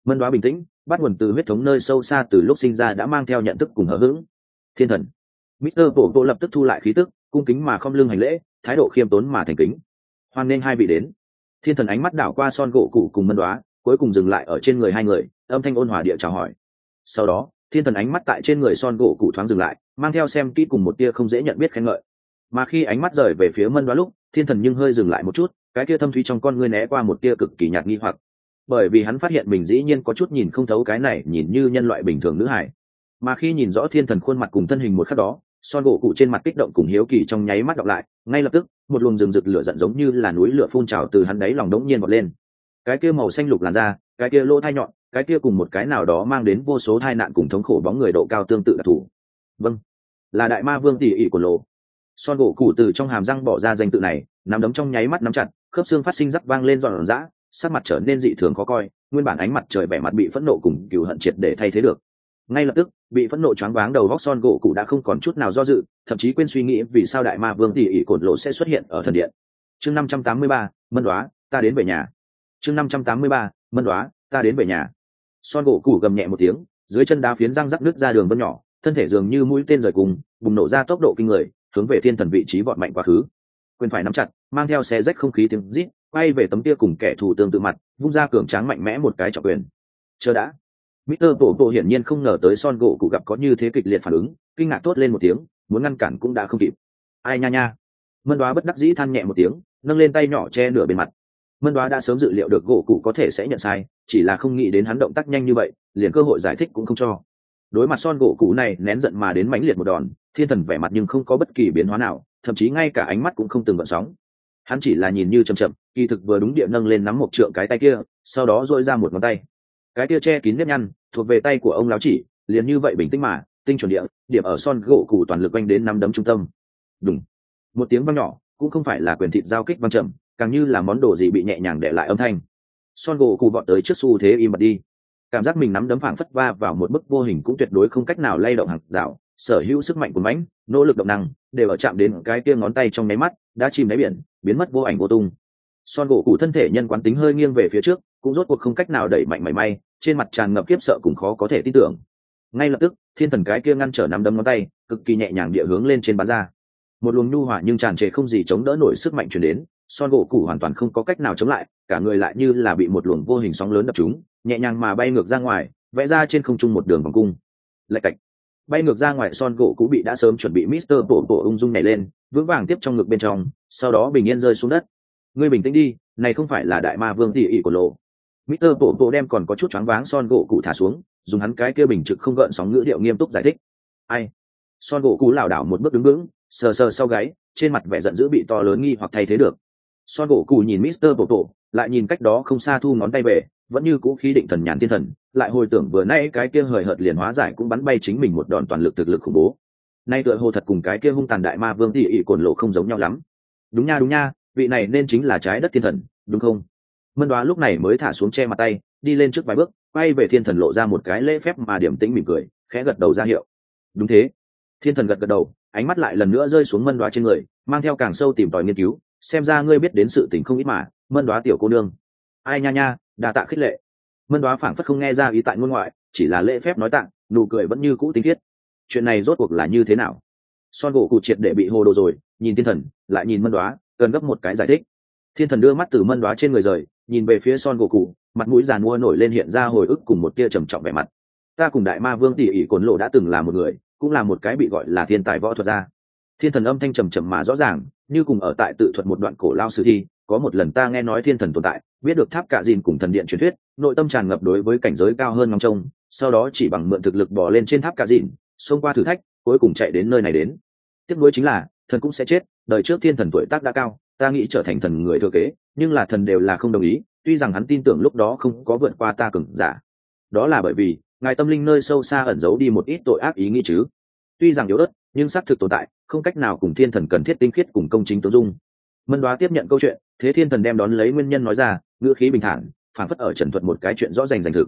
Mân Đoá bình tĩnh, bắt nguồn từ huyết thống nơi sâu xa từ lúc sinh ra đã mang theo nhận thức cùng hờ hững. Thiên thần. Mr. Bộ lập tức thu lại khí tức, cung kính mà không lưng hành lễ, thái độ khiêm tốn mà thành kính. Hoan nghênh hai vị đến. Thiên thần ánh mắt đảo qua Son gỗ cụ cùng Mân Đoá, cuối cùng dừng lại ở trên người hai người, âm thanh ôn hòa địa chào hỏi. Sau đó, thiên thần ánh mắt tại trên người Son gỗ cụ thoáng dừng lại, mang theo xem kỹ cùng một tia không dễ nhận biết khen ngợi. Mà khi ánh mắt rời về phía Mân Đoá lúc, thiên thần nhưng hơi dừng lại một chút, cái kia thâm thúy trong con ngươi né qua một tia cực kỳ nhạt nghi hoặc, bởi vì hắn phát hiện mình dĩ nhiên có chút nhìn không thấu cái này nhìn như nhân loại bình thường nữ hải. Mà khi nhìn rõ thiên thần khuôn mặt cùng thân hình một khắc đó, Son gỗ cụ trên mặt kích động cùng hiếu kỳ trong nháy mắt đọc lại, ngay lập tức một luồng rừng rực lửa giận giống như là núi lửa phun trào từ hắn đáy lòng đống nhiên vọt lên. Cái kia màu xanh lục làn da, cái kia lỗ thai nhọn, cái kia cùng một cái nào đó mang đến vô số tai nạn cùng thống khổ bóng người độ cao tương tự đặc thù. Vâng, là đại ma vương tỷ ỷ của lộ. Son gỗ cụ từ trong hàm răng bỏ ra danh tự này, nắm đấm trong nháy mắt nắm chặt, khớp xương phát sinh rắc vang lên giòn giã, sắc mặt trở nên dị thường khó coi, nguyên bản ánh mặt trời vẻ mặt bị phẫn nộ cùng cừu hận triệt để thay thế được. Ngay lập tức, bị phẫn nộ choáng váng đầu góc Son gỗ cụ đã không còn chút nào do dự, thậm chí quên suy nghĩ vì sao đại ma vương tỷ ỷ cổn lộ sẽ xuất hiện ở thần điện. Chương 583, Mân Đoá, ta đến về nhà. Chương 583, Mân Đoá, ta đến về nhà. Son gỗ cụ gầm nhẹ một tiếng, dưới chân đá phiến răng rắc nứt ra đường vân nhỏ, thân thể dường như mũi tên rời cùng, bùng nổ ra tốc độ kinh người, hướng về thiên thần vị trí vọt mạnh quá khứ. Quyền phải nắm chặt, mang theo xé rách không khí tiếng rít, quay về tấm kia cùng kẻ thù tương tự mặt, vung ra cường tráng mạnh mẽ một cái trọng quyền. Chờ đã. Mr. Bộ hiển nhiên không ngờ tới Son gỗ cụ gặp có như thế kịch liệt phản ứng, kinh ngạc thốt lên một tiếng, muốn ngăn cản cũng đã không kịp. Ai nha nha. Mân Đoá bất đắc dĩ than nhẹ một tiếng, nâng lên tay nhỏ che nửa bên mặt. Mân Đoá đã sớm dự liệu được gỗ cụ có thể sẽ nhận sai, chỉ là không nghĩ đến hắn động tác nhanh như vậy, liền cơ hội giải thích cũng không cho. Đối mặt Son gỗ cụ này nén giận mà đến mãnh liệt một đòn, thiên thần vẻ mặt nhưng không có bất kỳ biến hóa nào, thậm chí ngay cả ánh mắt cũng không từng gợn sóng. Hắn chỉ là nhìn như chậm chậm, kỳ thực vừa đúng địa nâng lên nắm một trượng cái tay kia, sau đó duỗi ra một ngón tay. Cái kia che kín nếp nhăn, thuộc về tay của ông lão chỉ, liền như vậy bình tĩnh mà tinh chuẩn địa, điểm ở Son gỗ cụ toàn lực quanh đến nắm đấm trung tâm. Đùng. Một tiếng vang nhỏ, cũng không phải là quyền thịt giao kích vang chậm, càng như là món đồ gì bị nhẹ nhàng đè lại âm thanh. Son gỗ cụ vọt tới trước xu thế im bặt đi, cảm giác mình nắm đấm phảng phất va vào một bức vô hình cũng tuyệt đối không cách nào lay động hàng rào, sở hữu sức mạnh của mãnh nỗ lực động năng đều ở chạm đến cái kia ngón tay trong nháy mắt đã chìm đáy biển, biến mất vô ảnh vô tung. Son gỗ cụ thân thể nhân quán tính hơi nghiêng về phía trước, cũng rốt cuộc không cách nào đẩy mạnh mảy may, trên mặt tràn ngập kiếp sợ cùng khó có thể tin tưởng. Ngay lập tức, thiên thần cái kia ngăn trở nắm đấm ngón tay, cực kỳ nhẹ nhàng địa hướng lên trên bắn ra. Một luồng nhu hòa nhưng tràn trề không gì chống đỡ nổi sức mạnh truyền đến, Son gỗ cụ hoàn toàn không có cách nào chống lại, cả người lại như là bị một luồng vô hình sóng lớn đập trúng, nhẹ nhàng mà bay ngược ra ngoài, vẽ ra trên không trung một đường vòng cung. Lạch cạch. Bay ngược ra ngoài, Son gỗ cụ bị đã sớm chuẩn bị Mr. Bộ ung dung nhảy lên, vững vàng tiếp trong ngực bên trong, sau đó bình yên rơi xuống đất. Ngươi bình tĩnh đi, này không phải là đại ma vương tỷ ỷ của lộ. Mr. Bộ đem còn có chút choáng váng Son gỗ cụ thả xuống, dùng hắn cái kia bình trực không gợn sóng ngữ điệu nghiêm túc giải thích. Ai? Son gỗ cụ lảo đảo một bước đứng vững, sờ sờ sau gáy, trên mặt vẻ giận dữ bị to lớn nghi hoặc thay thế được. Son gỗ cụ nhìn Mr. Bộ, lại nhìn cách đó không xa thu ngón tay về, vẫn như cũ khí định thần nhàn thiên thần, lại hồi tưởng vừa nãy cái kia hời hợt liền hóa giải cũng bắn bay chính mình một đòn toàn lực thực lực khủng bố. Nay tựa hồ thật cùng cái kia hung tàn đại ma vương tỷ ỷ cồn lộ không giống nhau lắm. Đúng nha, vị này nên chính là trái đất thiên thần, đúng không? Mân Đoá lúc này mới thả xuống che mặt tay, đi lên trước vài bước, quay về thiên thần lộ ra một cái lễ phép mà điềm tĩnh mỉm cười, khẽ gật đầu ra hiệu. Đúng thế. Thiên thần gật gật đầu, ánh mắt lại lần nữa rơi xuống Mân Đoá trên người, mang theo càng sâu tìm tòi nghiên cứu, xem ra ngươi biết đến sự tình không ít mà, Mân Đoá tiểu cô nương. Ai nha, đa tạ khích lệ. Mân Đoá phảng phất không nghe ra ý tại ngôn ngoại, chỉ là lễ phép nói tặng, nụ cười vẫn như cũ tinh khiết. Chuyện này rốt cuộc là như thế nào? Son gỗ cụ triệt để bị hồ đồ rồi, nhìn thiên thần, lại nhìn Mân Đoá, cần gấp một cái giải thích. Thiên thần đưa mắt từ Mân Đoá trên người rời, nhìn về phía Son gỗ cụ, mặt mũi giàn mua nổi lên hiện ra hồi ức cùng một tia trầm trọng vẻ mặt. Ta cùng đại ma vương tỷ ỷ cồn lộ đã từng là một người, cũng là một cái bị gọi là thiên tài võ thuật gia. Thiên thần âm thanh trầm trầm mà rõ ràng, như cùng ở tại tự thuật một đoạn cổ lao sử thi. Có một lần ta nghe nói thiên thần tồn tại, biết được tháp cạ dìn cùng thần điện truyền thuyết, nội tâm tràn ngập đối với cảnh giới cao hơn ngóng trông, sau đó chỉ bằng mượn thực lực bò lên trên tháp cạ dìn, xông qua thử thách, cuối cùng chạy đến nơi này đến. Tiếc nuối chính là thần cũng sẽ chết, đời trước thiên thần tuổi tác đã cao, ta nghĩ trở thành thần người thừa kế, nhưng là thần đều là không đồng ý, tuy rằng hắn tin tưởng lúc đó không có vượt qua ta cường giả. Đó là bởi vì ngài tâm linh nơi sâu xa ẩn giấu đi một ít tội ác ý nghĩ chứ. Tuy rằng yếu ớt, nhưng xác thực tồn tại, không cách nào cùng thiên thần cần thiết tinh khiết cùng công chính tương dung. Mân Đoá tiếp nhận câu chuyện, thế thiên thần đem đón lấy nguyên nhân nói ra, ngữ khí bình thản, phảng phất ở trần thuật một cái chuyện rõ rành rành thực.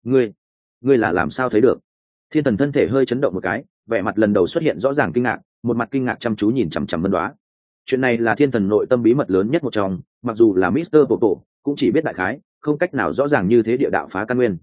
Ngươi là làm sao thấy được? Thiên thần thân thể hơi chấn động một cái, vẻ mặt lần đầu xuất hiện rõ ràng kinh ngạc, một mặt kinh ngạc chăm chú nhìn chằm chằm Mân Đoá. Chuyện này là thiên thần nội tâm bí mật lớn nhất một trong, mặc dù là Mr. Popo cũng chỉ biết đại khái, không cách nào rõ ràng như thế địa đạo phá căn nguyên.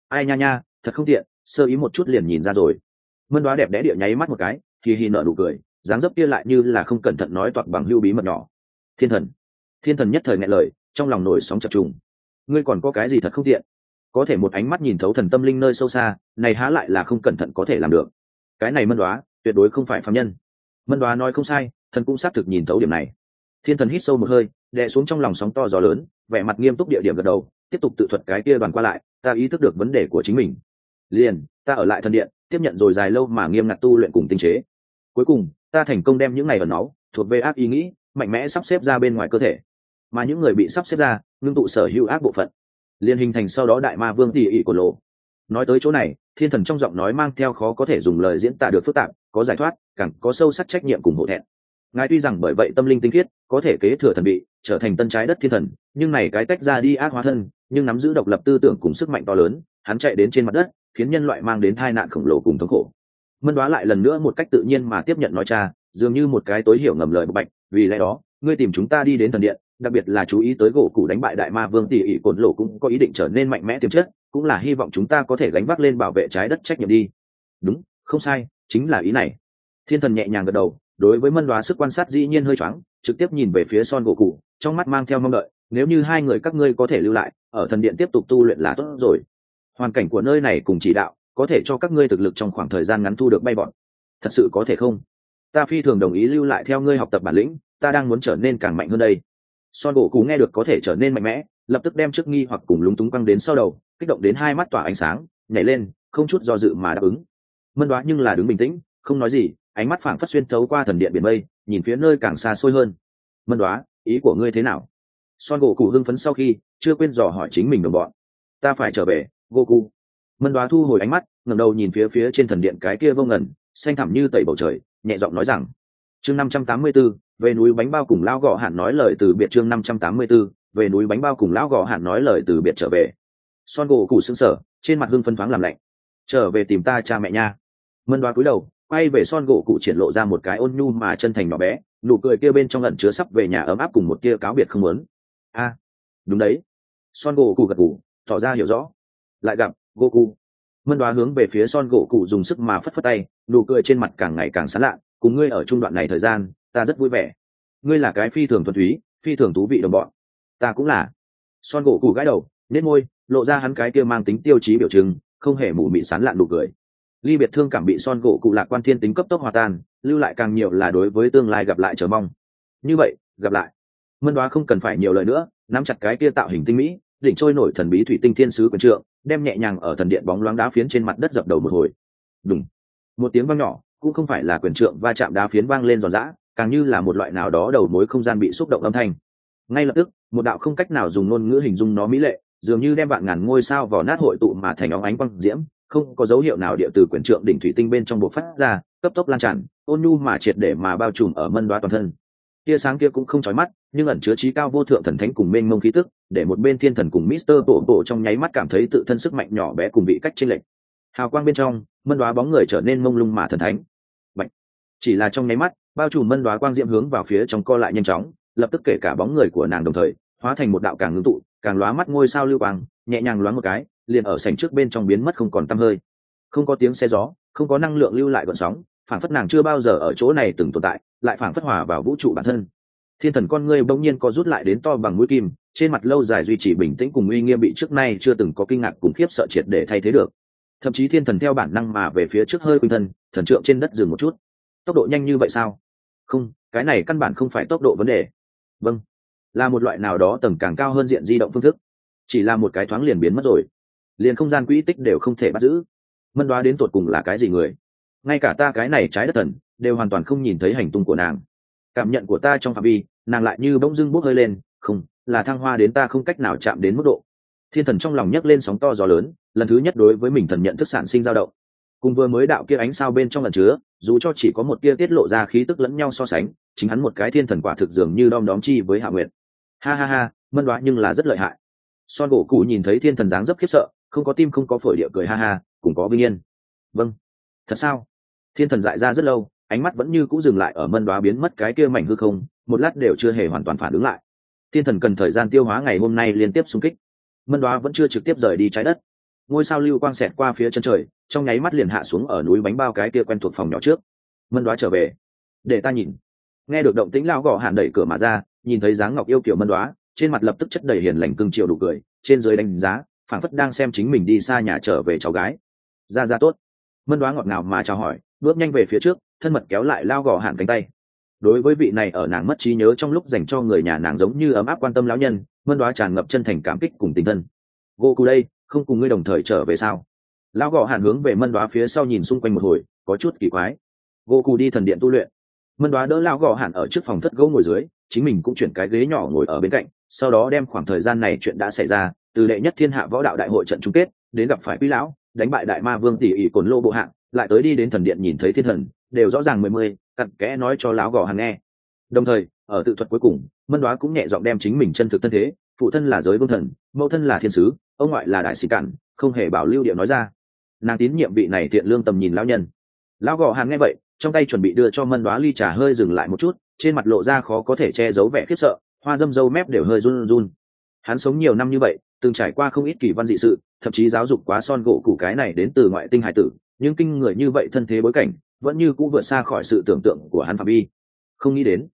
ai nha nha, thật không tiện, sơ ý một chút liền nhìn ra rồi. Mân Đoá đẹp đẽ địa nháy mắt một cái, hì nở nụ cười, dáng dấp kia lại như là không cẩn thận nói toạc bằng hưu bí mật nhỏ. Thiên thần nhất thời nghẹn lời, trong lòng nổi sóng chập trùng. Ngươi còn có cái gì thật không tiện? Có thể một ánh mắt nhìn thấu thần tâm linh nơi sâu xa, này há lại là không cẩn thận có thể làm được. Cái này Mân Đoá tuyệt đối không phải phàm nhân. Mân Đoá nói không sai, thần cũng xác thực nhìn thấu điểm này. Thiên thần hít sâu một hơi, đè xuống trong lòng sóng to gió lớn, vẻ mặt nghiêm túc địa điểm gật đầu, tiếp tục tự thuật cái kia đoàn qua lại. Ta ý thức được vấn đề của chính mình, liền ta ở lại thần điện tiếp nhận rồi dài lâu mà nghiêm ngặt tu luyện cùng tinh chế. Cuối cùng ta thành công đem những ngày ẩn náu thuộc về ác ý nghĩ mạnh mẽ sắp xếp ra bên ngoài cơ thể, mà những người bị sắp xếp ra ngưng tụ sở hữu ác bộ phận liền hình thành sau đó đại ma vương tỉ ỉ của lộ. Nói tới chỗ này, thiên thần trong giọng nói mang theo khó có thể dùng lời diễn tả được phức tạp, có giải thoát, càng có sâu sắc trách nhiệm cùng hổ thẹn. Ngài tuy rằng bởi vậy tâm linh tinh khiết, có thể kế thừa thần bị, trở thành tân trái đất thiên thần, nhưng này cái tách ra đi ác hóa thân, nhưng nắm giữ độc lập tư tưởng cùng sức mạnh to lớn, hắn chạy đến trên mặt đất, khiến nhân loại mang đến tai nạn khổng lồ cùng thống khổ. Mân Đoá lại lần nữa một cách tự nhiên mà tiếp nhận nói cha, dường như một cái tối hiểu ngầm lời bộc bạch, vì lẽ đó, ngươi tìm chúng ta đi đến thần điện, đặc biệt là chú ý tới gỗ cụ đánh bại đại ma vương tỷ ỷ cồn lộ cũng có ý định trở nên mạnh mẽ tiềm chất, cũng là hy vọng chúng ta có thể gánh vác lên bảo vệ trái đất trách nhiệm đi. Đúng, không sai, chính là ý này. Thiên thần nhẹ nhàng gật đầu, đối với Mân Đoá sức quan sát dĩ nhiên hơi choáng, trực tiếp nhìn về phía Son gỗ cụ, trong mắt mang theo mong đợi, nếu như hai người các ngươi có thể lưu lại, ở thần điện tiếp tục tu luyện là tốt rồi. Hoàn cảnh của nơi này cùng chỉ đạo, có thể cho các ngươi thực lực trong khoảng thời gian ngắn thu được bay bọn. Thật sự có thể không? Ta phi thường đồng ý lưu lại theo ngươi học tập bản lĩnh, ta đang muốn trở nên càng mạnh hơn đây. Son gỗ cụ nghe được có thể trở nên mạnh mẽ, lập tức đem trước nghi hoặc cùng lúng túng quăng đến sau đầu, kích động đến hai mắt tỏa ánh sáng, nhảy lên, không chút do dự mà đáp ứng. Mân Đoá nhưng là đứng bình tĩnh, không nói gì, ánh mắt phảng phất xuyên thấu qua thần điện biển mây, nhìn phía nơi càng xa xôi hơn. Mân Đoá, ý của ngươi thế nào? Son gỗ cụ hưng phấn sau khi chưa quên dò hỏi chính mình đồng bọn. Ta phải trở về, Goku. Mân Đoá thu hồi ánh mắt, ngẩng đầu nhìn phía trên thần điện cái kia vô ngần, xanh thẳm như tẩy bầu trời, nhẹ giọng nói rằng: chương 584, về núi bánh bao cùng lão gò hạn nói lời từ biệt. Chương 584, về núi bánh bao cùng lão gò hạn nói lời từ biệt trở về. Son gỗ cụ sững sờ, trên mặt hưng phấn thoáng làm lạnh. Trở về tìm ta cha mẹ nha. Mân Đoá cúi đầu, quay về Son gỗ cụ triển lộ ra một cái ôn nhu mà chân thành nhỏ bé, nụ cười kia bên trong ẩn chứa sắp về nhà ấm áp cùng một tia cáo biệt không muốn. A, đúng đấy. Son gỗ cụ gật gù, tỏ ra hiểu rõ. Lại gặp Goku. Mân Đoá hướng về phía Son gỗ cụ dùng sức mà phất phất tay, nụ cười trên mặt càng ngày càng sán lạ. Cùng ngươi ở trung đoạn này thời gian, ta rất vui vẻ. Ngươi là cái phi thường thuần túy, phi thường thú vị đồng bọn. Ta cũng là. Son gỗ cụ gãi đầu, nết môi, lộ ra hắn cái kia mang tính tiêu chí biểu trưng, không hề mù mị sán lạn nụ cười. Ly biệt thương cảm bị Son gỗ cụ lạc quan thiên tính cấp tốc hòa tan, lưu lại càng nhiều là đối với tương lai gặp lại chờ mong. Như vậy, gặp lại. Mân Đoá không cần phải nhiều lời nữa, nắm chặt cái kia tạo hình tinh mỹ, đỉnh trôi nổi thần bí thủy tinh thiên sứ quyền trượng, đem nhẹ nhàng ở thần điện bóng loáng đá phiến trên mặt đất dập đầu một hồi. Đùng, một tiếng vang nhỏ, cũng không phải là quyền trượng va chạm đá phiến vang lên giòn giã, càng như là một loại nào đó đầu mối không gian bị xúc động âm thanh. Ngay lập tức, một đạo không cách nào dùng ngôn ngữ hình dung nó mỹ lệ, dường như đem vạn ngàn ngôi sao vỏ nát hội tụ mà thành óng ánh quang diễm, không có dấu hiệu nào địa từ quyền trượng đỉnh thủy tinh bên trong bộc phát ra, cấp tốc lan tràn, ôn nhu mà triệt để mà bao trùm ở Mân Đoá toàn thân. Tia sáng kia cũng không chói mắt, nhưng ẩn chứa trí cao vô thượng thần thánh cùng mênh mông khí tức, để một bên thiên thần cùng Mister Bộ trong nháy mắt cảm thấy tự thân sức mạnh nhỏ bé cùng vị cách chênh lệch. Hào quang bên trong, Mân Đoá bóng người trở nên mông lung mà thần thánh. Bạch. Chỉ là trong nháy mắt, bao trùm Mân Đoá quang diễm hướng vào phía trong co lại nhanh chóng, lập tức kể cả bóng người của nàng đồng thời hóa thành một đạo càng ngưng tụ, càng lóa mắt ngôi sao lưu quang, nhẹ nhàng loáng một cái, liền ở sảnh trước bên trong biến mất không còn tăm hơi. Không có tiếng xe gió, không có năng lượng lưu lại gợn sóng, phảng phất nàng chưa bao giờ ở chỗ này từng tồn tại, lại phảng phất hòa vào vũ trụ bản thân. Thiên thần con ngươi bỗng nhiên co rút lại đến to bằng mũi kim, trên mặt lâu dài duy trì bình tĩnh cùng uy nghiêm bị trước nay chưa từng có kinh ngạc cùng khiếp sợ triệt để thay thế được. Thậm chí thiên thần theo bản năng mà về phía trước hơi khuynh thân, thần trượng trên đất dừng một chút. Tốc độ nhanh như vậy sao? Không, cái này căn bản không phải tốc độ vấn đề. Vâng, là một loại nào đó tầng càng cao hơn diện di động phương thức. Chỉ là một cái thoáng liền biến mất rồi, liền không gian quỹ tích đều không thể bắt giữ. Mân Đoá đến tột cùng là cái gì người? Ngay cả ta cái này trái đất thần đều hoàn toàn không nhìn thấy hành tung của nàng. Cảm nhận của ta trong phạm vi, nàng lại như bỗng dưng bốc hơi lên, không, là thăng hoa đến ta không cách nào chạm đến mức độ. Thiên thần trong lòng nhấc lên sóng to gió lớn, lần thứ nhất đối với mình thần nhận thức sản sinh dao động. Cùng vừa mới đạo kia ánh sao bên trong lần chứa, dù cho chỉ có một tia tiết lộ ra khí tức lẫn nhau so sánh, chính hắn một cái thiên thần quả thực dường như đom đóm chi với Hạ Nguyệt. Ha ha ha, Mân Đoá nhưng là rất lợi hại. Son gỗ cụ nhìn thấy thiên thần dáng dấp khiếp sợ, không có tim không có phổi địa cười ha ha, cũng có vinh yên. Vâng, thật sao? Thiên thần dại ra rất lâu, ánh mắt vẫn như cũ dừng lại ở Mân Đoá biến mất cái kia mảnh hư không, một lát đều chưa hề hoàn toàn phản ứng lại. Thiên thần cần thời gian tiêu hóa ngày hôm nay liên tiếp xung kích. Mân Đoá vẫn chưa trực tiếp rời đi trái đất. ngôi sao lưu quang xẹt qua phía chân trời, trong nháy mắt liền hạ xuống ở núi bánh bao cái kia quen thuộc phòng nhỏ trước. Mân Đoá trở về, để ta nhìn. Nghe được động tĩnh, lão gò Hàn đẩy cửa mà ra, nhìn thấy dáng ngọc yêu kiểu Mân Đoá, trên mặt lập tức chất đầy hiền lành cưng chiều đủ cười, trên dưới đánh giá, phảng phất đang xem chính mình đi xa nhà trở về cháu gái. Ra tốt. Mân Đoá ngọt ngào mà chào hỏi, bước nhanh về phía trước, thân mật kéo lại lao gò Hàn cánh tay. Đối với vị này ở nàng mất trí nhớ trong lúc dành cho người nhà nàng giống như ấm áp quan tâm lão nhân, Mân Đoá tràn ngập chân thành cảm kích cùng tình thân. Goku đây, không cùng ngươi đồng thời trở về sao? Lão gò Hàn hướng về Mân Đoá phía sau nhìn xung quanh một hồi, có chút kỳ quái. Goku đi thần điện tu luyện. Mân Đoá đỡ lão gò Hàn ở trước phòng thất gỗ ngồi dưới, chính mình cũng chuyển cái ghế nhỏ ngồi ở bên cạnh, sau đó đem khoảng thời gian này chuyện đã xảy ra, từ đệ nhất thiên hạ võ đạo đại hội trận chung kết đến gặp phải Quý lão, đánh bại đại ma vương tỷ ỷ cồn lô bộ hạng, lại tới đi đến thần điện nhìn thấy thiên thần, đều rõ ràng mười cặn kẽ nói cho lão gò Hàn nghe. Đồng thời ở tự thuật cuối cùng, Mân Đoá cũng nhẹ giọng đem chính mình chân thực thân thế, phụ thân là giới vương thần, mẫu thân là thiên sứ, ông ngoại là đại sĩ cản, không hề bảo lưu điệu nói ra. Nàng tín nhiệm vị này thiện lương tầm nhìn lão nhân. Lão gò Hàn nghe vậy, trong tay chuẩn bị đưa cho Mân Đoá ly trà hơi dừng lại một chút, trên mặt lộ ra khó có thể che giấu vẻ khiếp sợ, hoa dâm râu mép đều hơi run run. Hắn sống nhiều năm như vậy, từng trải qua không ít kỳ văn dị sự, thậm chí giáo dục quá son gỗ củ cái này đến từ ngoại tinh hải tử, nhưng kinh người như vậy thân thế bối cảnh vẫn như cũng vượt xa khỏi sự tưởng tượng của hắn phạm vi. Không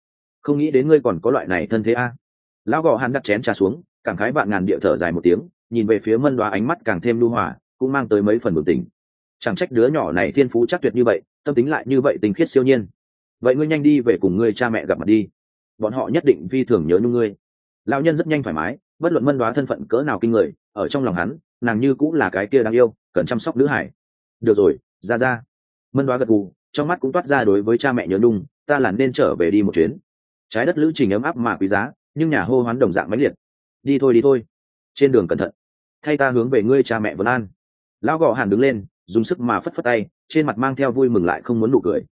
nghĩ đến ngươi còn có loại này thân thế a. Lão gò Hàn đặt chén trà xuống, cảm khái vạn ngàn địa thở dài một tiếng, nhìn về phía Mân Đoá ánh mắt càng thêm nhu hòa, cũng mang tới mấy phần bừng tỉnh. Chẳng trách đứa nhỏ này thiên phú chắc tuyệt như vậy, tâm tính lại như vậy tinh khiết siêu nhiên. Vậy ngươi nhanh đi về cùng ngươi cha mẹ gặp mặt đi, bọn họ nhất định phi thường nhớ nhung ngươi. Lão nhân rất nhanh thoải mái, bất luận Mân Đoá thân phận cỡ nào kinh người, ở trong lòng hắn, nàng như cũng là cái kia đáng yêu, cần chăm sóc nữ hải. Được rồi, ra. Mân Đoá gật gù, trong mắt cũng toát ra đối với cha mẹ nhớ nhung, ta là nên trở về đi một chuyến. Trái đất lữ trình ấm áp mà quý giá, nhưng nhà hô hoán đồng dạng mãnh liệt. Đi thôi, trên đường cẩn thận, thay ta hướng về ngươi cha mẹ vấn an. Lão gò Hàn đứng lên, dùng sức mà phất tay, trên mặt mang theo vui mừng lại không muốn nụ cười.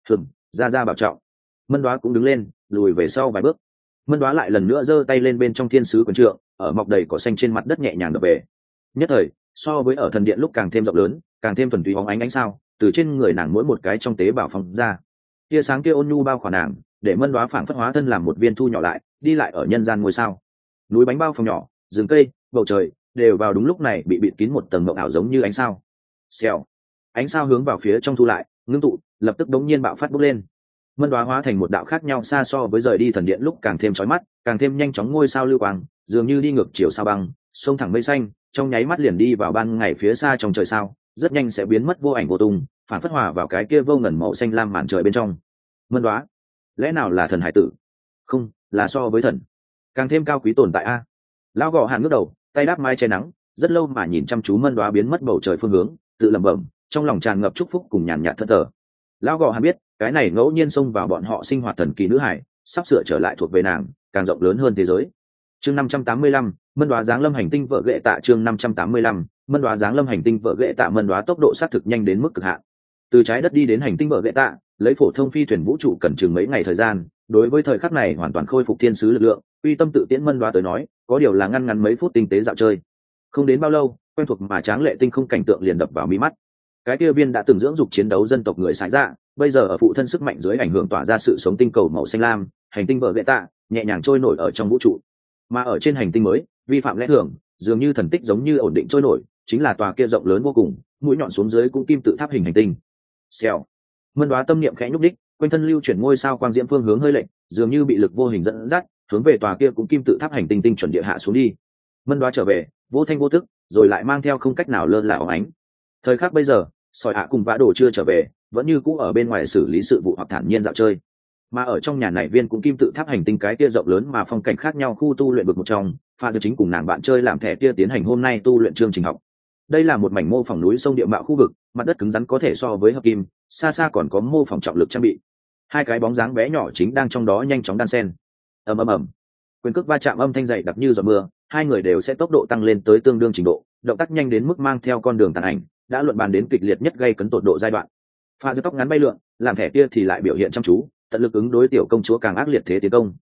Ra bảo trọng. Mân Đoá cũng đứng lên, lùi về sau vài bước. Mân Đoá lại lần nữa giơ tay lên bên trong thiên sứ quyền trượng, ở mọc đầy cỏ xanh trên mặt đất nhẹ nhàng đập về. Nhất thời, so với ở thần điện lúc càng thêm rộng lớn, càng thêm thuần túy bóng ánh sao, từ trên người nàng mỗi một cái trong tế bào phóng ra. Tia sáng kia ôn nhu bao khỏa nàng, để Mân Đoá phảng phất hóa thân làm một viên thu nhỏ lại, đi lại ở nhân gian ngôi sao. Núi bánh bao phòng nhỏ, rừng cây, bầu trời, đều vào đúng lúc này bị bịt kín một tầng mộng ảo giống như ánh sao. Xèo, ánh sao hướng vào phía trong thu lại, ngưng tụ, lập tức đống nhiên bạo phát bốc lên. Mân Đoá hóa thành một đạo khác nhau xa so với rời đi thần điện lúc càng thêm chói mắt, càng thêm nhanh chóng ngôi sao lưu quang, dường như đi ngược chiều sao băng, xông thẳng mây xanh, trong nháy mắt liền đi vào ban ngày phía xa trong trời sao, rất nhanh sẽ biến mất vô ảnh vô tung, phản phất hòa vào cái kia vô ngần màu xanh lam màn trời bên trong. Mân Đoá, lẽ nào là thần hải tử? Không, là so với thần, càng thêm cao quý tồn tại a. Lão gò Hàn ngước đầu, tay đáp mái che nắng, rất lâu mà nhìn chăm chú Mân Đoá biến mất bầu trời phương hướng, tự lẩm bẩm, trong lòng tràn ngập chúc phúc cùng nhàn nhạt thẫn thờ. Lão gò Hàn biết, cái này ngẫu nhiên xông vào bọn họ sinh hoạt thần kỳ nữ hải, sắp sửa trở lại thuộc về nàng, càng rộng lớn hơn thế giới. Chương 585, Mân Đoá giáng lâm hành tinh vợ ghệ tạ. Chương 585, Mân Đoá giáng lâm hành tinh vợ ghệ tạ. Mân Đoá tốc độ xác thực nhanh đến mức cực hạn. Từ trái đất đi đến hành tinh vợ ghệ tạ, lấy phổ thông phi thuyền vũ trụ cần chừng mấy ngày thời gian, đối với thời khắc này hoàn toàn khôi phục thiên sứ lực lượng, uy tâm tự tiễn Mân Đoá tới nói, có điều là ngăn ngắn mấy phút tinh tế dạo chơi. Không đến bao lâu, quen thuộc mà tráng lệ tinh không cảnh tượng liền đập vào mí mắt. Cái kia viên đã từng dưỡng dục chiến đấu dân tộc người sải dạ, bây giờ ở phụ thân sức mạnh dưới ảnh hưởng tỏa ra sự sống tinh cầu màu xanh lam, hành tinh vợ ghệ tạ nhẹ nhàng trôi nổi ở trong vũ trụ. Mà ở trên hành tinh mới, vi phạm lẽ thường, dường như thần tích giống như ổn định trôi nổi, chính là tòa kia rộng lớn vô cùng, mũi nhọn xuống dưới cũng kim tự tháp hình hành tinh. Xèo. Mân Đoá tâm niệm khẽ nhúc đích, quanh thân lưu chuyển ngôi sao quang diễm phương hướng hơi lệch, dường như bị lực vô hình dẫn dắt, hướng về tòa kia cũng kim tự tháp hành tinh tinh chuẩn địa hạ xuống đi. Mân Đoá trở về, vô thanh vô tức, rồi lại mang theo không cách nào lơ là óng ánh. Thời khắc bây giờ, sỏi hạ cùng vã đồ chưa trở về, vẫn như cũ ở bên ngoài xử lý sự vụ hoặc thản nhiên dạo chơi. Mà ở trong nhà này viên cũng kim tự tháp hành tinh cái kia rộng lớn mà phong cảnh khác nhau khu tu luyện vực một trong, Pha Diệp chính cùng nàng bạn chơi làm thẻ kia tiến hành hôm nay tu luyện chương trình học. Đây là một mảnh mô phỏng núi sông địa mạo khu vực, mặt đất cứng rắn có thể so với hợp kim, xa xa còn có mô phỏng trọng lực trang bị. Hai cái bóng dáng bé nhỏ chính đang trong đó nhanh chóng đan xen. Ầm. Quyền cước va chạm âm thanh dày đặc như giọt mưa, hai người đều sẽ tốc độ tăng lên tới tương đương trình độ, động tác nhanh đến mức mang theo con đường tàn ảnh, đã luận bàn đến kịch liệt nhất gây cấn tột độ giai đoạn. Pha Diệp tóc ngắn bay lượn, làm thẻ kia thì lại biểu hiện chăm chú, tận lực ứng đối tiểu công chúa càng ác liệt thế tiến công.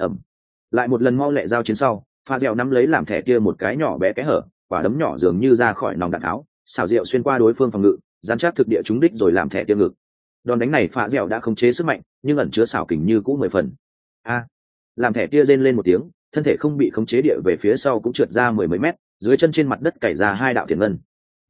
Lại một lần mau lẹ giao chiến sau, Pha Dẻo nắm lấy làm thẻ kia một cái nhỏ bé kẽ hở, quả đấm nhỏ dường như ra khỏi nòng đạn tháo, xảo diệu xuyên qua đối phương phòng ngự, dán chắc thực địa trúng đích rồi làm thẻ kia ngực. Đòn đánh này Pha Dẻo đã khống chế sức mạnh, nhưng ẩn chứa xảo kình như cũ 10 phần. Làm thẻ kia rên lên một tiếng, thân thể không bị khống chế địa về phía sau cũng trượt ra mười mấy mét, dưới chân trên mặt đất cày ra hai đạo thiền ngân.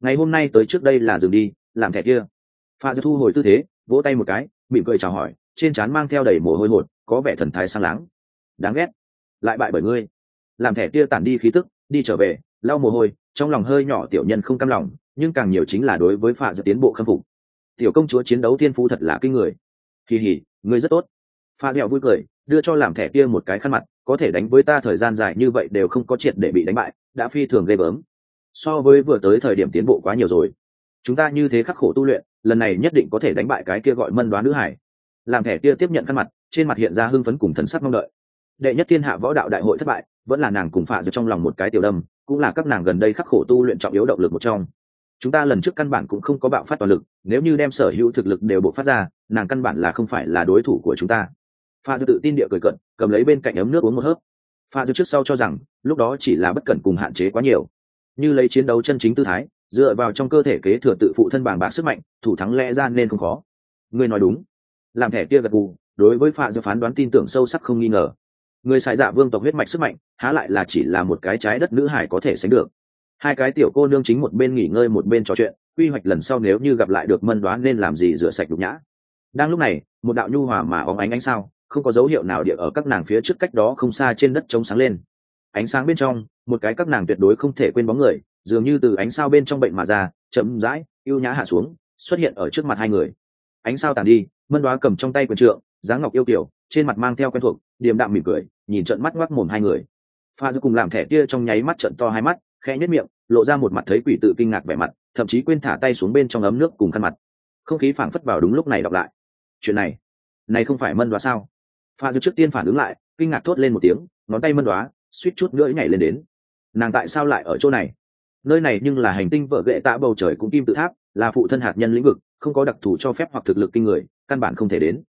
ngày hôm nay tới trước đây là dừng đi làm thẻ kia. Pha Diệu thu hồi tư thế, vỗ tay một cái, mỉm cười chào hỏi, trên trán mang theo đầy mồ hôi hột, có vẻ thần thái sang láng. Đáng ghét, lại bại bởi ngươi. Làm thẻ kia tản đi khí tức, đi trở về, lau mồ hôi, trong lòng hơi nhỏ tiểu nhân không cam lòng, nhưng càng nhiều chính là đối với Pha Diệu tiến bộ khâm phục. Tiểu công chúa chiến đấu thiên phú thật là kinh người. Kỳ hỉ, ngươi rất tốt. Pha Diệu vui cười, đưa cho làm thẻ kia một cái khăn mặt, có thể đánh với ta thời gian dài như vậy đều không có triệt để bị đánh bại, đã phi thường ghê gớm. So với vừa tới thời điểm tiến bộ quá nhiều rồi. Chúng ta như thế khắc khổ tu luyện, lần này nhất định có thể đánh bại cái kia gọi Mân Đoá nữ hải. Làm thẻ kia tiếp nhận khăn mặt, trên mặt hiện ra hưng phấn cùng thần sắc mong đợi. Đệ nhất thiên hạ võ đạo đại hội thất bại, vẫn là nàng cùng Phạ Diệu trong lòng một cái tiểu đâm, cũng là các nàng gần đây khắc khổ tu luyện trọng yếu động lực một trong. Chúng ta lần trước căn bản cũng không có bạo phát toàn lực, nếu như đem sở hữu thực lực đều bộc phát ra, nàng căn bản là không phải là đối thủ của chúng ta. Phạ Diệu tự tin địa cười cận, cầm lấy bên cạnh ấm nước uống một hớp. Phạ Diệu trước sau cho rằng, lúc đó chỉ là bất cẩn cùng hạn chế quá nhiều. Như lấy chiến đấu chân chính tư thái, dựa vào trong cơ thể kế thừa tự phụ thân bàng bạc sức mạnh, thủ thắng lẽ ra nên không khó. Ngươi nói đúng. Làm thẻ kia gật gù, đối với Phạ Diệu phán đoán tin tưởng sâu sắc không nghi ngờ. Người xài dạ vương tộc huyết mạch sức mạnh, há lại là chỉ là một cái trái đất nữ hải có thể sánh được. Hai cái tiểu cô nương chính một bên nghỉ ngơi một bên trò chuyện, quy hoạch lần sau nếu như gặp lại được Mân Đoá nên làm gì rửa sạch nhục nhã. Đang lúc này, một đạo nhu hòa mà óng ánh sao, không có dấu hiệu nào địa ở các nàng phía trước cách đó không xa trên đất trống sáng lên. Ánh sáng bên trong, một cái các nàng tuyệt đối không thể quên bóng người, dường như từ ánh sao bên trong bệnh mà ra, chậm rãi, ưu nhã hạ xuống, xuất hiện ở trước mặt hai người. Ánh sao tàn đi, Mân Đoá cầm trong tay quyền trượng, dáng ngọc yêu kiều, trên mặt mang theo quen thuộc, điềm đạm mỉm cười, nhìn trợn mắt ngoác mồm hai người. Pha Diệu cùng làm thẻ kia trong nháy mắt trợn to hai mắt, khẽ nhếch miệng, lộ ra một mặt thấy quỷ tự kinh ngạc vẻ mặt, thậm chí quên thả tay xuống bên trong ấm nước cùng khăn mặt. Không khí phảng phất vào đúng lúc này đọc lại. Chuyện này không phải Mân Đoá sao? Pha Diệu trước tiên phản ứng lại, kinh ngạc thốt lên một tiếng, ngón tay Mân Đoá suýt chút nữa nhảy lên đến. Nàng tại sao lại ở chỗ này? Nơi này nhưng là hành tinh vợ ghệ tạ bầu trời cũng kim tự tháp, là phụ thân hạt nhân lĩnh vực, không có đặc thù cho phép hoặc thực lực kinh người, căn bản không thể đến.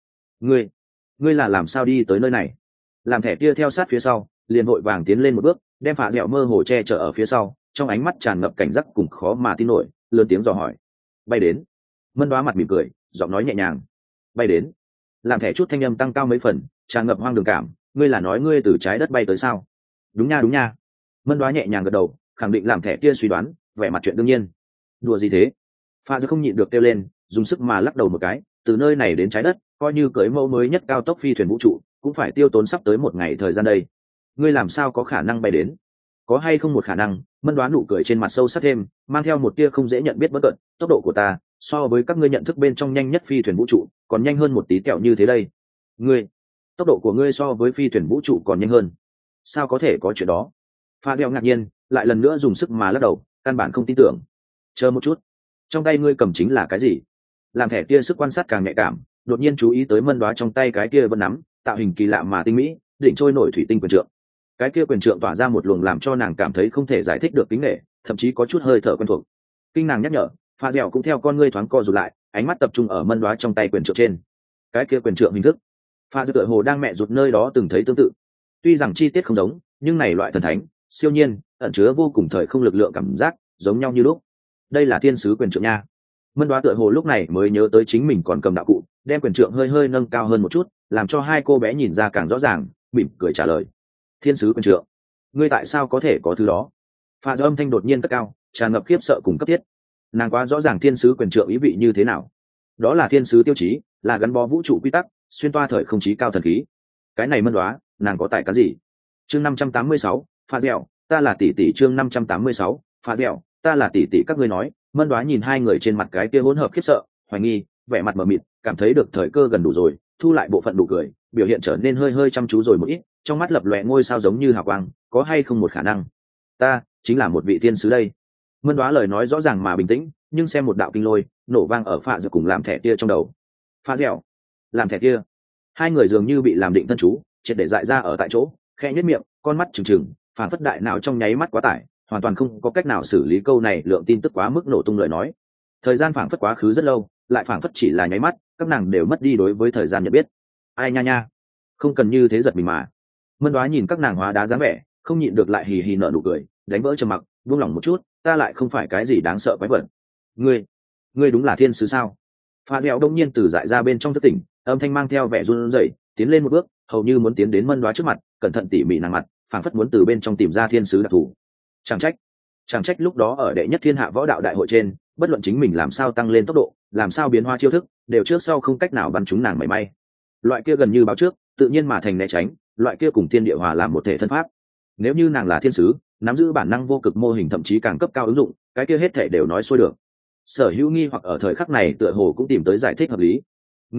Ngươi là làm sao đi tới nơi này? Làm thẻ kia theo sát phía sau, liền vội vàng tiến lên một bước, đem Phạ Dẻo mơ hồ che chở ở phía sau, trong ánh mắt tràn ngập cảnh giác cùng khó mà tin nổi, lớn tiếng dò hỏi. Bay đến. Mân Đoá mặt mỉm cười, giọng nói nhẹ nhàng. Bay đến. Làm thẻ chút thanh âm tăng cao mấy phần, tràn ngập hoang đường cảm. Ngươi là nói ngươi từ trái đất bay tới sao? Đúng nha. Mân Đoá nhẹ nhàng gật đầu, khẳng định làm thẻ kia suy đoán, vẻ mặt chuyện đương nhiên. Đùa gì thế? Phạ Dẻo không nhịn được kêu lên, dùng sức mà lắc đầu một cái. Từ nơi này đến trái đất, coi như cưới mẫu mới nhất cao tốc phi thuyền vũ trụ, cũng phải tiêu tốn sắp tới một ngày thời gian đây. Ngươi làm sao có khả năng bay đến? Có hay không một khả năng? Mân Đoán nụ cười trên mặt sâu sắc thêm, mang theo một tia không dễ nhận biết bất cận. Tốc độ của ta so với các ngươi nhận thức bên trong nhanh nhất phi thuyền vũ trụ còn nhanh hơn một tí kẹo như thế đây. Tốc độ của ngươi so với phi thuyền vũ trụ còn nhanh hơn? Sao có thể có chuyện đó? Pha Dẻo ngạc nhiên, lại lần nữa dùng sức mà lắc đầu, căn bản không tin tưởng. Chờ một chút, trong tay ngươi cầm chính là cái gì? Làm thẻ kia sức quan sát càng nhạy cảm, đột nhiên chú ý tới Mân Đoá trong tay cái kia vẫn nắm, tạo hình kỳ lạ mà tinh mỹ, định trôi nổi thủy tinh quyền trượng. Cái kia quyền trượng tỏa ra một luồng làm cho nàng cảm thấy không thể giải thích được kính nể, thậm chí có chút hơi thở quen thuộc. Kinh nàng nhắc nhở, Pha Dẻo cũng theo con ngươi thoáng co rụt lại, ánh mắt tập trung ở Mân Đoá trong tay quyền trượng trên. Cái kia quyền trượng hình thức, Pha Dẻo tựa hồ đang mẹ rụt nơi đó từng thấy tương tự. Tuy rằng chi tiết không giống, nhưng này loại thần thánh, siêu nhiên, ẩn chứa vô cùng thời không lực lượng cảm giác, giống nhau như lúc. Đây là thiên sứ quyền trượng nha. Mân Đoá tựa hồ lúc này mới nhớ tới chính mình còn cầm đạo cụ, đem quyền trượng hơi nâng cao hơn một chút, làm cho hai cô bé nhìn ra càng rõ ràng, mỉm cười trả lời. Thiên sứ quyền trượng, ngươi tại sao có thể có thứ đó? Pha Dẻo âm thanh đột nhiên cất cao, tràn ngập khiếp sợ cùng cấp thiết. Nàng quá rõ ràng thiên sứ quyền trượng ý vị như thế nào. Đó là thiên sứ tiêu chí, là gắn bó vũ trụ quy tắc, xuyên toa thời không chí cao thần khí. Cái này Mân Đoá, nàng có tài cán gì? Chương 586, Pha Dẻo, ta là tỷ tỷ. Chương 586, Pha Dẻo, ta là tỷ tỷ. Các ngươi nói. Mân Đoá nhìn hai người trên mặt cái kia hỗn hợp khiếp sợ, hoài nghi, vẻ mặt mờ mịt, cảm thấy được thời cơ gần đủ rồi, thu lại bộ phận nụ cười, biểu hiện trở nên hơi chăm chú rồi một ít, trong mắt lập lòe ngôi sao giống như hào quang. Có hay không một khả năng, ta chính là một vị thiên sứ đây? Mân Đoá lời nói rõ ràng mà bình tĩnh, nhưng xem một đạo kinh lôi nổ vang ở Phạ Dẻo cùng làm thẻ kia trong đầu. Phạ Dẻo, làm thẻ kia, hai người dường như bị làm định thân chú, triệt để dại ra ở tại chỗ, khẽ nhếch miệng, con mắt trừng trừng, phản phất đại não trong nháy mắt quá tải, hoàn toàn không có cách nào xử lý câu này lượng tin tức quá mức nổ tung lời nói. Thời gian phảng phất quá khứ rất lâu, lại phảng phất chỉ là nháy mắt, các nàng đều mất đi đối với thời gian nhận biết. Ai nha, không cần như thế giật mình mà. Mân Đoá nhìn các nàng hóa đá dáng vẻ, không nhịn được lại hì hì nở nụ cười, đánh vỡ trầm mặc, buông lỏng một chút, ta lại không phải cái gì đáng sợ quái vật. Ngươi đúng là thiên sứ sao? Pha Dẻo đông nhiên từ dại ra bên trong thất tỉnh, âm thanh mang theo vẻ run rẩy, tiến lên một bước, hầu như muốn tiến đến Mân Đoá trước mặt, cẩn thận tỉ mỉ nàng mặt, phảng phất muốn từ bên trong tìm ra thiên sứ đặc thù. Chẳng trách Chẳng trách lúc đó ở đệ nhất thiên hạ võ đạo đại hội trên, bất luận chính mình làm sao tăng lên tốc độ, làm sao biến hóa chiêu thức, đều trước sau không cách nào bắn trúng nàng mảy may. Loại kia gần như báo trước, tự nhiên mà thành né tránh, loại kia cùng thiên địa hòa làm một thể thân pháp. Nếu như nàng là thiên sứ, nắm giữ bản năng vô cực mô hình thậm chí càng cấp cao ứng dụng, cái kia hết thể đều nói xuôi được. Sở Hữu nghi hoặc ở thời khắc này tựa hồ cũng tìm tới giải thích hợp lý.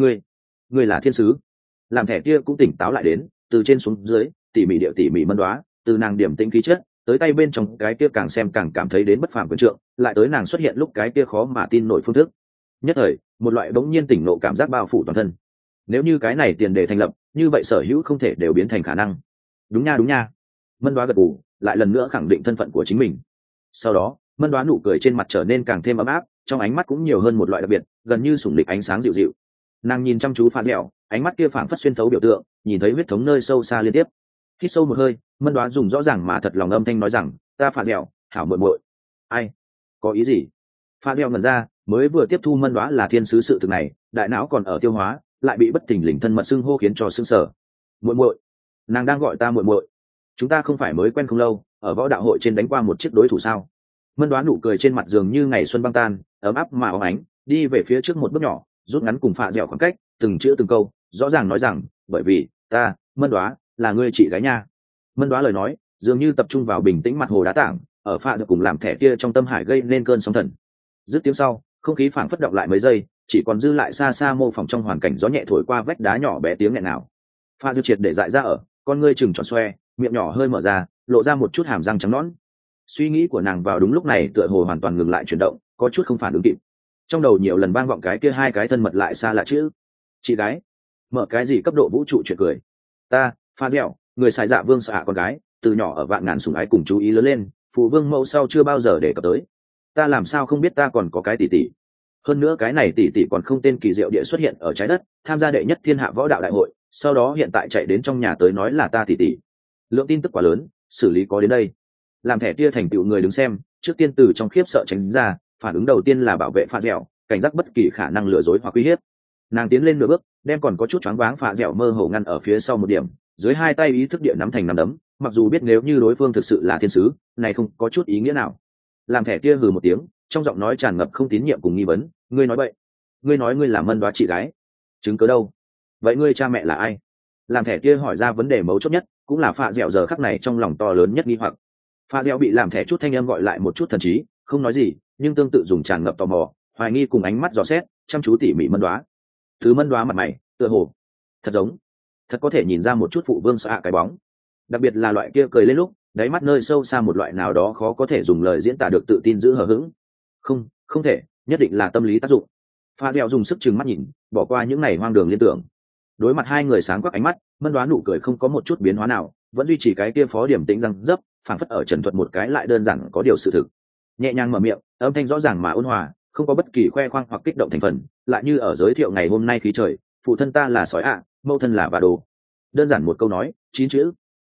Ngươi là thiên sứ. Làm thẻ kia cũng tỉnh táo lại đến, từ trên xuống dưới, tỉ mỉ mân đoá, từ nàng điểm tĩnh khí chất, tới tay bên trong cái kia càng xem càng cảm thấy đến bất phàm quyền trượng, lại tới nàng xuất hiện lúc cái kia khó mà tin nổi phương thức. Nhất thời, một loại bỗng nhiên tỉnh nộ cảm giác bao phủ toàn thân. Nếu như cái này tiền đề thành lập, như vậy Sở Hữu không thể đều biến thành khả năng. Đúng nha. Mân đoá gật gù, lại lần nữa khẳng định thân phận của chính mình. Sau đó, mân đoá nụ cười trên mặt trở nên càng thêm ấm áp, trong ánh mắt cũng nhiều hơn một loại đặc biệt, gần như sủng địch ánh sáng dịu dịu. Nàng nhìn chăm chú Pha Dẻo, ánh mắt kia phảng phất xuyên thấu biểu tượng, nhìn thấy huyết thống nơi sâu xa liên tiếp. Hít sâu một hơi, mân đoá dùng rõ ràng mà thật lòng âm thanh nói rằng, ta Pha Dẻo, hảo muội muội. Ai? Có ý gì? Pha Dẻo ngẩn ra, mới vừa tiếp thu mân đoá là thiên sứ sự thực này, đại não còn ở tiêu hóa, lại bị bất thình lình thân mật xưng hô khiến cho sưng sở. Muội muội? Nàng đang gọi ta muội muội? Chúng ta không phải mới quen không lâu, ở võ đạo hội trên đánh qua một chiếc đối thủ sao? Mân đoá nụ cười trên mặt dường như ngày xuân băng tan, ấm áp mà óng ánh, đi về phía trước một bước nhỏ, rút ngắn cùng Pha Dẻo khoảng cách, từng chữ từng câu rõ ràng nói rằng, bởi vì ta mân đoá là ngươi chị gái nha. Mân đoá lời nói dường như tập trung vào bình tĩnh mặt hồ đá tảng, ở Pha Dẻo cùng làm thẻ kia trong tâm hải gây nên cơn sóng thần. Dứt tiếng sau, không khí phảng phất động lại mấy giây, chỉ còn dư lại xa xa mô phỏng trong hoàn cảnh gió nhẹ thổi qua vách đá nhỏ bé tiếng nghẹn nào. Pha Dẻo triệt để dại ra ở, con ngươi chừng tròn xoe, miệng nhỏ hơi mở ra, lộ ra một chút hàm răng trắng nõn. Suy nghĩ của nàng vào đúng lúc này tựa hồ hoàn toàn ngừng lại chuyển động, có chút không phản ứng kịp. Trong đầu nhiều lần vang vọng cái kia hai cái thân mật lại xa lạ chữ. Chị gái? Mở cái gì cấp độ vũ trụ chuyện cười? Ta Pha Dẻo, người xài dạ vương xạ con gái, từ nhỏ ở vạn ngàn sủng ái cùng chú ý lớn lên, phụ vương mẫu sau chưa bao giờ để cập tới. Ta làm sao không biết ta còn có cái tỷ tỷ? Hơn nữa cái này tỷ tỷ còn không tên kỳ diệu địa xuất hiện ở trái đất, tham gia đệ nhất thiên hạ võ đạo đại hội, sau đó hiện tại chạy đến trong nhà tới nói là ta tỷ tỷ. Lượng tin tức quá lớn, xử lý có đến đây. Làm thẻ tia thành tựu người đứng xem, trước tiên từ trong khiếp sợ tránh ra, phản ứng đầu tiên là bảo vệ Pha Dẻo, cảnh giác bất kỳ khả năng lừa dối hoặc uy hiếp. Nàng tiến lên nửa bước, đem còn có chút choáng váng Pha Dẻo mơ hồ ngăn ở phía sau một điểm, dưới hai tay ý thức địa nắm thành nắm đấm, mặc dù biết nếu như đối phương thực sự là thiên sứ, này không có chút ý nghĩa nào. Làm thẻ tia hừ một tiếng, trong giọng nói tràn ngập không tín nhiệm cùng nghi vấn, ngươi nói vậy, ngươi nói ngươi là mân đoá chị gái, chứng cứ đâu? Vậy ngươi cha mẹ là ai? Làm thẻ tia hỏi ra vấn đề mấu chốt nhất, cũng là Pha Dẻo giờ khắc này trong lòng to lớn nhất nghi hoặc. Pha Dẻo bị làm thẻ chút thanh âm gọi lại một chút thần trí, không nói gì, nhưng tương tự dùng tràn ngập tò mò, hoài nghi cùng ánh mắt dò xét, chăm chú tỉ mỉ mân đoá. Thứ mân đoá mặt mày, tựa hồ thật giống, thật có thể nhìn ra một chút phụ vương xạ cái bóng. Đặc biệt là loại kia cười lên lúc, đáy mắt nơi sâu xa một loại nào đó khó có thể dùng lời diễn tả được tự tin giữ hờ hững. Không thể, nhất định là tâm lý tác dụng. Pha Dẻo dùng sức trừng mắt nhìn, bỏ qua những ngày hoang đường liên tưởng. Đối mặt hai người sáng quắc ánh mắt, mân đoá nụ cười không có một chút biến hóa nào, vẫn duy trì cái kia phó điểm tĩnh răng dấp, phảng phất ở trần thuật một cái lại đơn giản có điều sự thực. Nhẹ nhàng mở miệng, âm thanh rõ ràng mà ôn hòa, không có bất kỳ khoe khoang hoặc kích động thành phần, lại như ở giới thiệu ngày hôm nay khí trời, phụ thân ta là sói ạ, mẫu thân là bà đồ. Đơn giản một câu nói, 9 chữ.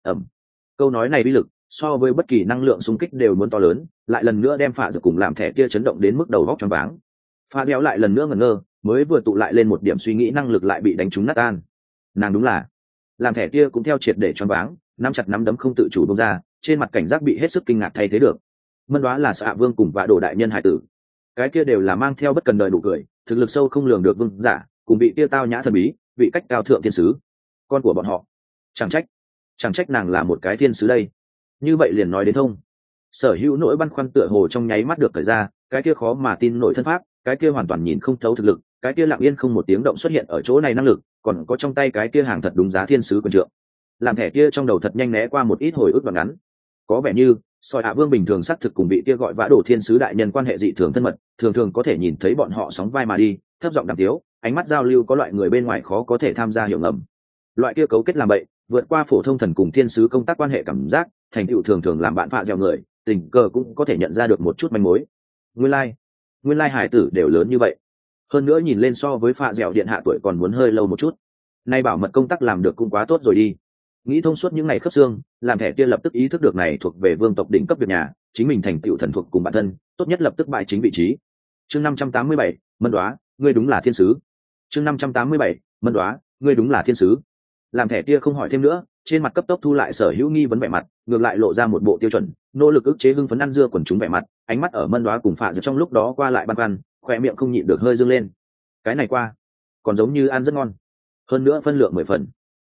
Câu nói này uy lực so với bất kỳ năng lượng xung kích đều muốn to lớn, lại lần nữa đem Pha Dẻo cùng làm thẻ kia chấn động đến mức đầu góc choáng váng. Pha Dẻo lại lần nữa ngẩn ngơ, mới vừa tụ lại lên một điểm suy nghĩ năng lực lại bị đánh trúng nát tan. Nàng đúng là làm thẻ kia cũng theo triệt để choáng váng, nắm chặt nắm đấm không tự chủ bung ra, trên mặt cảnh giác bị hết sức kinh ngạc thay thế được. Mân đoá là xạ vương cùng vạ đồ đại nhân hải tử, cái kia đều là mang theo bất cần đời nụ cười, thực lực sâu không lường được vương giả, cùng bị kia tao nhã thần bí, vị cách cao thượng thiên sứ, con của bọn họ. Chẳng trách nàng là một cái thiên sứ đây. Như vậy liền nói đến thông. Sở Hữu nỗi băn khoăn tựa hồ trong nháy mắt được cởi ra, cái kia khó mà tin nổi thân pháp, cái kia hoàn toàn nhìn không thấu thực lực, cái kia lặng yên không một tiếng động xuất hiện ở chỗ này năng lực, còn có trong tay cái kia hàng thật đúng giá thiên sứ quyền trượng. Làm thẻ kia trong đầu thật nhanh né qua một ít hồi ức đoạn ngắn. Có vẻ như soi hạ vương bình thường xác thực cùng bị kia gọi vã đồ thiên sứ đại nhân quan hệ dị thường thân mật, thường thường có thể nhìn thấy bọn họ sóng vai mà đi, thấp giọng đàm tiếu, ánh mắt giao lưu có loại người bên ngoài khó có thể tham gia hiểu ngầm. Loại kia cấu kết làm bậy, vượt qua phổ thông thần cùng thiên sứ công tác quan hệ cảm giác, thành tựu thường thường làm bạn Pha Dẻo người, tình cờ cũng có thể nhận ra được một chút manh mối. Nguyên lai hải tử đều lớn như vậy. Hơn nữa nhìn lên so với Pha Dẻo điện hạ tuổi còn muốn hơi lâu một chút. Nay bảo mật công tác làm được cũng quá tốt rồi đi. Nghĩ thông suốt những ngày khớp xương, làm thẻ kia lập tức ý thức được này thuộc về vương tộc đỉnh cấp việc nhà, chính mình thành tựu thần thuộc cùng bản thân, tốt nhất lập tức bại chính vị trí. Chương 587, Mân đoá, ngươi đúng là thiên sứ. Chương 587, Mân đoá, ngươi đúng là thiên sứ. Làm thẻ kia không hỏi thêm nữa, trên mặt cấp tốc thu lại sở hữu nghi vấn vẻ mặt, ngược lại lộ ra một bộ tiêu chuẩn nỗ lực ức chế hưng phấn ăn dưa quần chúng vẻ mặt, ánh mắt ở Mân Đoá cùng Phạ Diệu trong lúc đó qua lại băn khoăn, khỏe miệng không nhịn được hơi dâng lên. Cái này qua còn giống như ăn rất ngon, hơn nữa phân lượng 10 phần.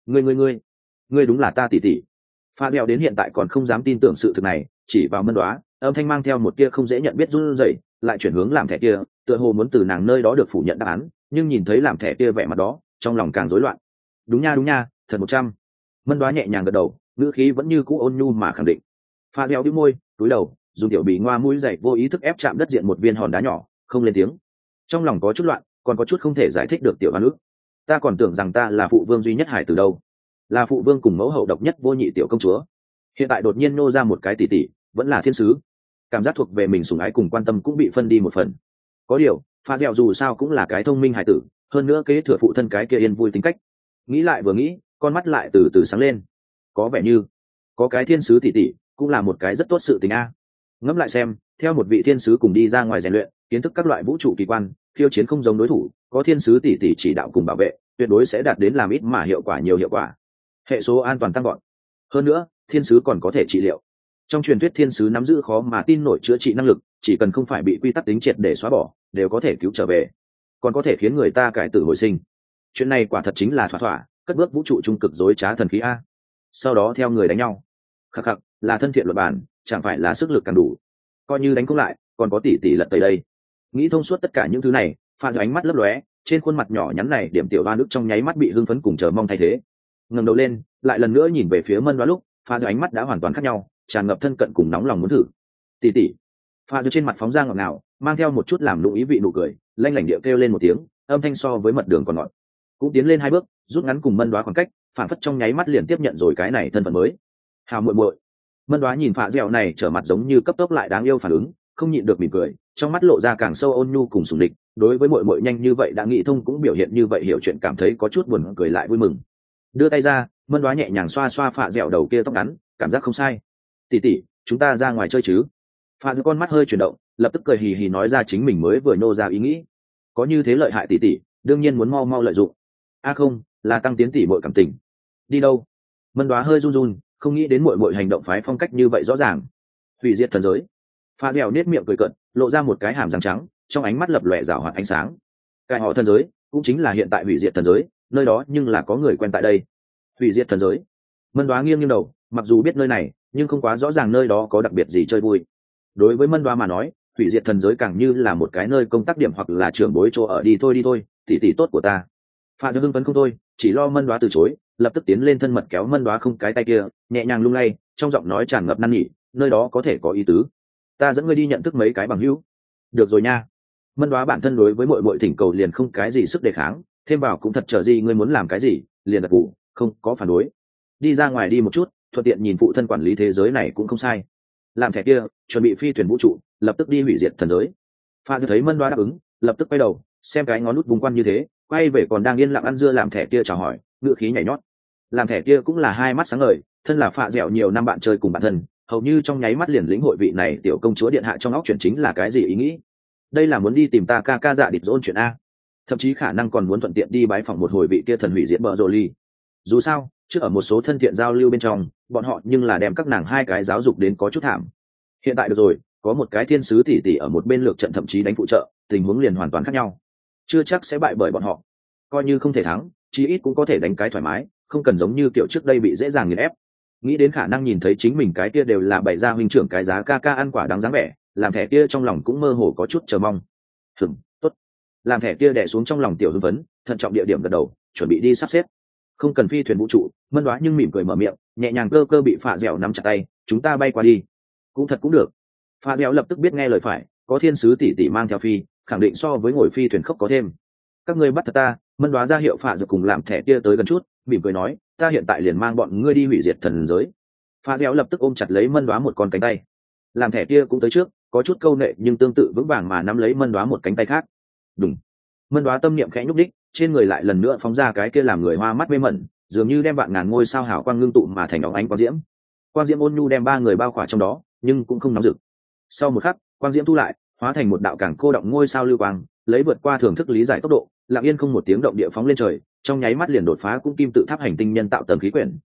Ngươi đúng là ta tỷ tỷ. Phạ Diệu đến hiện tại còn không dám tin tưởng sự thực này, chỉ vào Mân Đoá, âm thanh mang theo một tia không dễ nhận biết run rẩy, lại chuyển hướng làm thẻ kia, tựa hồ muốn từ nàng nơi đó được phủ nhận đáp án, nhưng nhìn thấy làm thẻ kia vẻ mặt đó, trong lòng càng rối loạn. Đúng nha, thật 100. Mân Đoá nhẹ nhàng gật đầu, ngữ khí vẫn như cũ ôn nhu mà khẳng định. Pha Gieo đĩu môi, cúi đầu, dùng tiểu bì ngoa mũi dậy vô ý thức ép chạm đất diện một viên hòn đá nhỏ, không lên tiếng. Trong lòng có chút loạn, còn có chút không thể giải thích được tiểu hoa nữ. Ta còn tưởng rằng ta là phụ vương duy nhất hải từ đâu, là phụ vương cùng mẫu hậu độc nhất vô nhị tiểu công chúa. Hiện tại đột nhiên nô ra một cái tỷ tỷ, vẫn là thiên sứ. Cảm giác thuộc về mình sủng ái cùng quan tâm cũng bị phân đi một phần. Có điều, Pha Gieo dù sao cũng là cái thông minh hải tử, hơn nữa kế thừa phụ thân cái kia yên vui tính cách. Nghĩ lại vừa nghĩ, con mắt lại từ từ sáng lên. Có vẻ như có cái thiên sứ tỷ tỷ cũng là một cái rất tốt sự tình a. Ngẫm lại xem, theo một vị thiên sứ cùng đi ra ngoài rèn luyện, kiến thức các loại vũ trụ kỳ quan, khiêu chiến không giống đối thủ, có thiên sứ tỷ tỷ chỉ đạo cùng bảo vệ, tuyệt đối sẽ đạt đến làm ít mà hiệu quả nhiều hiệu quả. Hệ số an toàn tăng gọn. Hơn nữa, thiên sứ còn có thể trị liệu. Trong truyền thuyết thiên sứ nắm giữ khó mà tin nổi chữa trị năng lực, chỉ cần không phải bị quy tắc tính triệt để xóa bỏ, đều có thể cứu trở về, còn có thể khiến người ta cải tử hồi sinh. Chuyện này quả thật chính là thỏa thỏa cất bước vũ trụ trung cực dối trá thần khí a. Sau đó theo người đánh nhau, khắc khắc, là thân thiện luật bản, chẳng phải là sức lực càng đủ, coi như đánh không lại còn có tỷ tỷ lật tới đây. Nghĩ thông suốt tất cả những thứ này, Pha Diệu ánh mắt lấp lóe, trên khuôn mặt nhỏ nhắn này điểm tiểu ba nước trong nháy mắt bị hưng phấn cùng chờ mong thay thế. Ngẩng đầu lên, lại lần nữa nhìn về phía Mân Đoá lúc, Pha Diệu ánh mắt đã hoàn toàn khác nhau, tràn ngập thân cận cùng nóng lòng muốn thử. Tỷ tỷ. Pha Diệu trên mặt phóng ra ngọt ngào, mang theo một chút làm lụng ý vị nụ cười, lanh lảnh điệu kêu lên một tiếng, âm thanh so với mật đường còn ngọt. Cũng tiến lên 2 bước, rút ngắn cùng Mân Đoá khoảng cách, phản phất trong nháy mắt liền tiếp nhận rồi cái này thân phận mới. Hào muội muội. Mân Đoá nhìn Phạ Dẻo này trở mặt giống như cấp tốc lại đáng yêu phản ứng, không nhịn được mỉm cười, trong mắt lộ ra càng sâu ôn nhu cùng sủng địch, đối với muội muội nhanh như vậy đã nghĩ thông cũng biểu hiện như vậy hiểu chuyện cảm thấy có chút buồn cười lại vui mừng. Đưa tay ra, Mân Đoá nhẹ nhàng xoa xoa Phạ Dẻo đầu kia tóc ngắn, cảm giác không sai. Tỷ tỷ, chúng ta ra ngoài chơi chứ? Phạ Dẻo con mắt hơi chuyển động, lập tức cười hì hì nói ra chính mình mới vừa nô ra ý nghĩ. Có như thế lợi hại tỷ tỷ, đương nhiên muốn mau mau lợi dụng. A không, là tăng tiến tỷ muội cảm tình. Đi đâu? Mân Đoá hơi run run, không nghĩ đến muội muội hành động phái phong cách như vậy rõ ràng. Hủy diệt thần giới. Pha Dẻo nết miệng cười cợt, lộ ra một cái hàm răng trắng, trong ánh mắt lập lòe rảo hoạt ánh sáng. Cái họ thần giới, cũng chính là hiện tại hủy diệt thần giới, nơi đó nhưng là có người quen tại đây. Hủy diệt thần giới. Mân Đoá nghiêng nghiêng đầu, mặc dù biết nơi này, nhưng không quá rõ ràng nơi đó có đặc biệt gì chơi vui. Đối với Mân Đoá mà nói, hủy diệt thần giới càng như là một cái nơi công tác điểm hoặc là trưởng bối chỗ ở, đi thôi, tỷ tỷ tốt của ta. Pha Dẻo hưng phấn không thôi, chỉ lo Mân Đoá từ chối, lập tức tiến lên thân mật kéo Mân Đoá không cái tay kia, nhẹ nhàng lung lay, trong giọng nói tràn ngập năn nỉ, nơi đó có thể có ý tứ, ta dẫn ngươi đi nhận thức mấy cái bằng hữu. Được rồi nha. Mân Đoá bản thân đối với muội thỉnh cầu liền không cái gì sức đề kháng, thêm vào cũng thật chờ gì ngươi muốn làm cái gì liền đặt cụ, không có phản đối. Đi ra ngoài đi một chút, thuận tiện nhìn phụ thân quản lý thế giới này cũng không sai. Làm thẻ kia, chuẩn bị phi thuyền vũ trụ, lập tức đi hủy diệt thần giới. Pha Dư thấy Mân Đoá đáp ứng, lập tức quay đầu, xem cái ngón nút búng quan như thế, quay về còn đang yên lặng ăn dưa làm thẻ kia chào hỏi, ngựa khí nhảy nhót. Làm thẻ kia cũng là hai mắt sáng ngời, thân là Phạ Dẻo nhiều năm bạn chơi cùng bạn thân, hầu như trong nháy mắt liền lĩnh hội vị này tiểu công chúa điện hạ trong óc chuyện chính là cái gì ý nghĩ. Đây là muốn đi tìm ta ca ca dạ địch dôn chuyện a, thậm chí khả năng còn muốn thuận tiện đi bái phỏng một hồi vị kia thần hủy diệt bờ rồ ly. Dù sao trước ở một số thân thiện giao lưu bên trong, bọn họ nhưng là đem các nàng hai cái giáo dục đến có chút thảm. Hiện tại được rồi, có một cái thiên sứ tỷ tỷ ở một bên lược trận thậm chí đánh phụ trợ, tình huống liền hoàn toàn khác nhau. Chưa chắc sẽ bại bởi bọn họ, coi như không thể thắng, chí ít cũng có thể đánh cái thoải mái, không cần giống như kiểu trước đây bị dễ dàng nghiền ép. Nghĩ đến khả năng nhìn thấy chính mình cái kia đều là bày ra huynh trưởng cái giá ca ca ăn quả đáng dáng vẻ, làm thẻ kia trong lòng cũng mơ hồ có chút chờ mong. Tốt. Làm thẻ kia đè xuống trong lòng tiểu hưng vấn, thận trọng địa điểm gật đầu, chuẩn bị đi sắp xếp. Không cần phi thuyền vũ trụ. Mân Đoá nhưng mỉm cười mở miệng, nhẹ nhàng cơ cơ bị Phạ Dẻo nắm chặt tay, chúng ta bay qua đi. Cũng được. Phạ Dẻo lập tức biết nghe lời phải, có thiên sứ tỷ tỷ mang theo phi, khẳng định so với ngồi phi thuyền khốc có thêm. Các ngươi bắt thật ta. Mân Đoá ra hiệu Phạ Dẻo cùng làm thẻ kia tới gần chút, mỉm cười nói, ta hiện tại liền mang bọn ngươi đi hủy diệt thần giới. Phạ Dẻo lập tức ôm chặt lấy Mân Đoá một con cánh tay. Làm thẻ kia cũng tới trước, có chút câu nệ nhưng tương tự vững vàng mà nắm lấy Mân Đoá một cánh tay khác. Đúng. Mân Đoá tâm niệm khẽ nhúc đích, trên người lại lần nữa phóng ra cái kia làm người hoa mắt mê mẩn, dường như đem vạn ngàn ngôi sao hào quang ngưng tụ mà thành óng ánh quang diễm. Quang diễm ôn nhu đem ba người bao khỏa trong đó, nhưng cũng không nóng rực. Sau một khắc, quang diễm thu lại, hóa thành một đạo càng cô động ngôi sao lưu quang, lấy vượt qua thưởng thức lý giải tốc độ, lặng yên không một tiếng động địa phóng lên trời, trong nháy mắt liền đột phá cũng kim tự tháp hành tinh nhân tạo tầng khí quyển,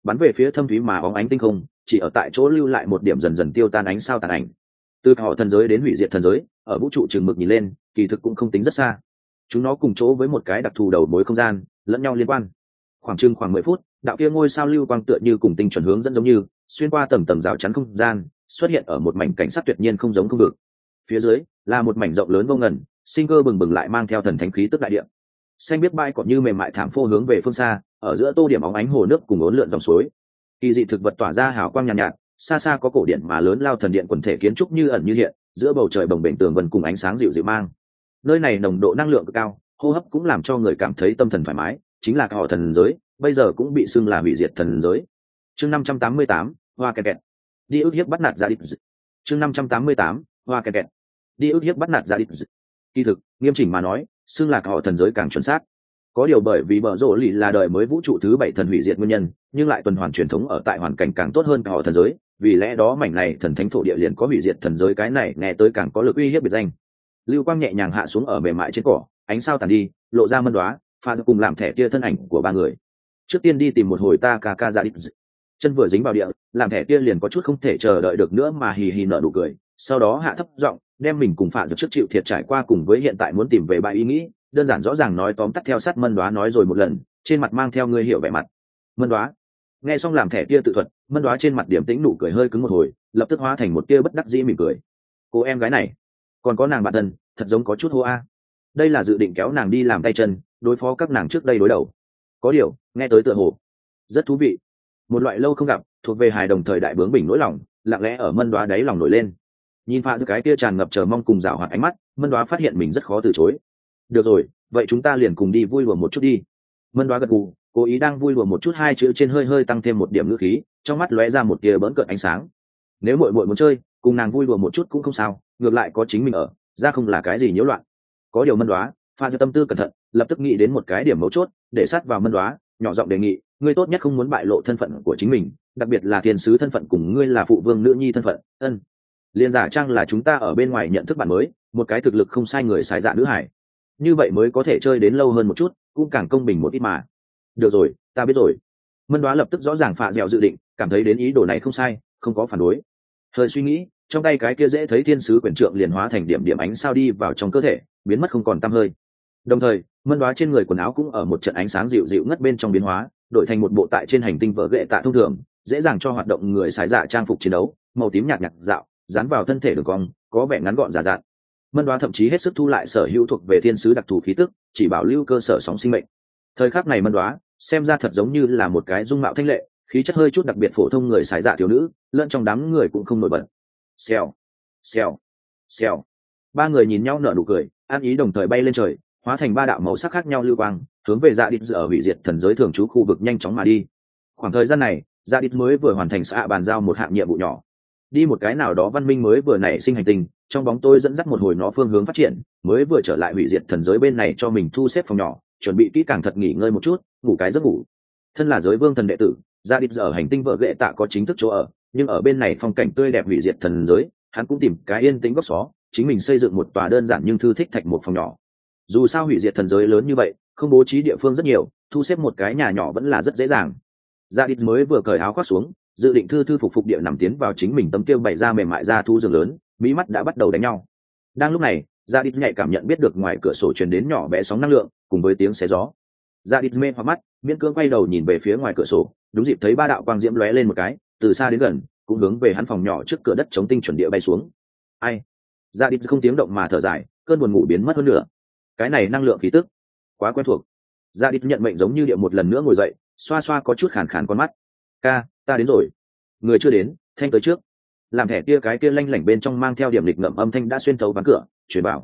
bắn về phía thâm thúy mà óng ánh tinh không, chỉ ở tại chỗ lưu lại một điểm dần dần tiêu tan ánh sao tàn ảnh. Từ họ thần giới đến hủy diệt thần giới, ở vũ trụ trường mực nhìn lên, kỳ thực cũng không tính rất xa. Chúng nó cùng chỗ với một cái đặc thù đầu mối không gian, lẫn nhau liên quan. Khoảng 10 phút, đạo kia ngôi sao lưu quang tựa như cùng tinh chuẩn hướng dẫn giống như xuyên qua tầng tầng rào chắn không gian, xuất hiện ở một mảnh cảnh sắc tuyệt nhiên không giống không được. Phía dưới là một mảnh rộng lớn vô ngần, sinh cơ bừng bừng lại mang theo thần thánh khí tức đại địa. Xanh biết bãi cỏ như mềm mại thảm phô hướng về phương xa, ở giữa tô điểm óng ánh hồ nước cùng uốn lượn dòng suối. Kỳ dị thực vật tỏa ra hào quang nhàn nhạt, xa xa có cổ điện mà lớn lao thần điện quần thể kiến trúc như ẩn như hiện, giữa bầu trời bồng bềnh tường vân cùng ánh sáng dịu dịu mang. Nơi này nồng độ năng lượng cực cao, hô hấp cũng làm cho người cảm thấy tâm thần thoải mái, chính là họ thần giới, bây giờ cũng bị xưng là hủy diệt thần giới. Chương 588, hoa kẹt kẹt. Đi ức hiếp bắt nạt ra địch. Chương 588, hoa kẹt kẹt. Đi ức hiếp bắt nạt ra địch. Kỳ thực, nghiêm chỉnh mà nói, xưng là họ thần giới càng chuẩn xác. Có điều bởi vì bờ rộ lì là đời mới vũ trụ thứ 7 thần hủy diệt nguyên nhân, nhưng lại tuần hoàn truyền thống ở tại hoàn cảnh càng tốt hơn họ thần giới, vì lẽ đó mảnh này thần thánh thổ địa liền có hủy diệt thần giới, cái này nghe tới càng có lực uy hiếp biệt danh. Lưu quang nhẹ nhàng hạ xuống ở mềm mại trên cỏ, ánh sao tàn đi, lộ ra mân đoá, pha cùng làm thẻ kia thân ảnh của ba người. Trước tiên đi tìm một hồi ta ca ca ra đít. Chân vừa dính vào địa, làm thẻ kia liền có chút không thể chờ đợi được nữa mà hì hì nở nụ cười, sau đó hạ thấp giọng đem mình cùng phạ dược trước chịu thiệt trải qua cùng với hiện tại muốn tìm về bãi ý nghĩ đơn giản rõ ràng nói tóm tắt theo sát mân đoá nói rồi một lần, trên mặt mang theo người hiểu vẻ mặt. Mân đoá nghe xong làm thẻ kia tự thuật, mân đoá trên mặt điểm tĩnh nụ cười hơi cứng một hồi, lập tức hóa thành một tia bất đắc dĩ mỉm cười. Cô em gái này còn có nàng bạn thân, thật giống có chút hô a. Đây là dự định kéo nàng đi làm tay chân đối phó các nàng trước đây đối đầu. Có điều nghe tới tựa hồ rất thú vị, một loại lâu không gặp thuộc về hài đồng thời đại bướng bỉnh nỗi lòng lặng lẽ ở mân đoá đáy lòng nổi lên. Nhìn pha giữa cái kia tràn ngập chờ mong cùng rào hoạt ánh mắt, mân đoá phát hiện mình rất khó từ chối. Được rồi, vậy chúng ta liền cùng đi vui đùa một chút đi. Mân đoá gật gù, cố ý đang vui đùa một chút, hai chữ trên hơi hơi tăng thêm một điểm ngữ khí, trong mắt lóe ra một tia bỡn cợt ánh sáng. Nếu muội muội muốn chơi, cùng nàng vui đùa một chút cũng không sao, ngược lại có chính mình ở, ra không là cái gì nhiễu loạn. Có điều mân đoá, pha giữa tâm tư cẩn thận, lập tức nghĩ đến một cái điểm mấu chốt, để sát vào mân đoá, nhỏ giọng đề nghị, ngươi tốt nhất không muốn bại lộ thân phận của chính mình, đặc biệt là thiên sứ thân phận cùng ngươi là phụ vương nữ nhi thân phận. Liên giả trang là chúng ta ở bên ngoài nhận thức bạn mới, một cái thực lực không sai người sái dạ nữ hải, như vậy mới có thể chơi đến lâu hơn một chút, cũng càng công bình một ít mà. Được rồi, ta biết rồi. Mân đoá lập tức rõ ràng phạ dẻo dự định, cảm thấy đến ý đồ này không sai, không có phản đối. Hơi suy nghĩ, trong tay cái kia dễ thấy thiên sứ quyền trượng liền hóa thành điểm điểm ánh sao đi vào trong cơ thể, biến mất không còn tăm hơi. Đồng thời, mân đoá trên người quần áo cũng ở một trận ánh sáng dịu dịu ngất bên trong biến hóa, đổi thành một bộ tại trên hành tinh vỡ ghệ tạ thông thường, dễ dàng cho hoạt động người sái dạ trang phục chiến đấu, màu tím nhạt nhạt dạo, dán vào thân thể đường cong, có vẻ ngắn gọn giả dạn. Mân đoá thậm chí hết sức thu lại sở hữu thuộc về thiên sứ đặc thù khí tức, chỉ bảo lưu cơ sở sóng sinh mệnh. Thời khắc này mân đoá xem ra thật giống như là một cái dung mạo thanh lệ, khí chất hơi chút đặc biệt phổ thông người sái dạ thiếu nữ, lẫn trong đám người cũng không nổi bật. Xèo, xèo, xèo. Ba người nhìn nhau nở nụ cười, an ý đồng thời bay lên trời, hóa thành ba đạo màu sắc khác nhau lưu quang, hướng về dạ đít ở hủy diệt thần giới thường trú khu vực nhanh chóng mà đi. Khoảng thời gian này, dạ đít mới vừa hoàn thành xã bàn giao một hạng nhiệm vụ nhỏ, đi một cái nào đó văn minh mới vừa nảy sinh hành tinh, trong bóng tôi dẫn dắt một hồi nó phương hướng phát triển, mới vừa trở lại hủy diệt thần giới bên này cho mình thu xếp phòng nhỏ, chuẩn bị kỹ càng thật nghỉ ngơi một chút, ngủ cái giấc ngủ. Thân là giới vương thần đệ tử, dạ đít ở hành tinh vợ ghệ tạ có chính thức chỗ ở, nhưng ở bên này phong cảnh tươi đẹp hủy diệt thần giới, hắn cũng tìm cái yên tĩnh góc xó, chính mình xây dựng một tòa đơn giản nhưng thư thích thạch một phòng nhỏ. Dù sao hủy diệt thần giới lớn như vậy, không bố trí địa phương rất nhiều, thu xếp một cái nhà nhỏ vẫn là rất dễ dàng. Dạ đít mới vừa cởi áo khoác xuống, dự định thư thư phục phục địa nằm tiến vào chính mình tấm tiêu bày ra mềm mại ra thu giường lớn, mí mắt đã bắt đầu đánh nhau. Đang lúc này, dạ đít nhạy cảm nhận biết được ngoài cửa sổ truyền đến nhỏ bé sóng năng lượng cùng với tiếng xé gió. Dạ đít mê hoặc mắt, miễn cưỡng quay đầu nhìn về phía ngoài cửa sổ, đúng dịp thấy ba đạo quang diễm lóe lên một cái, từ xa đến gần, cũng hướng về hắn phòng nhỏ trước cửa đất chống tinh chuẩn địa bay xuống. Ai? Dạ đít không tiếng động mà thở dài, cơn buồn ngủ biến mất hơn nữa. Cái này năng lượng khí tức quá quen thuộc. Dạ đít nhận mệnh giống như địa một lần nữa ngồi dậy, xoa xoa có chút khàn khàn con mắt. Ca, ta đến rồi. Người chưa đến, thanh tới trước. Làm thẻ kia cái kia lanh lảnh bên trong mang theo điểm lịch ngậm âm thanh đã xuyên thấu ván cửa, truyền bảo.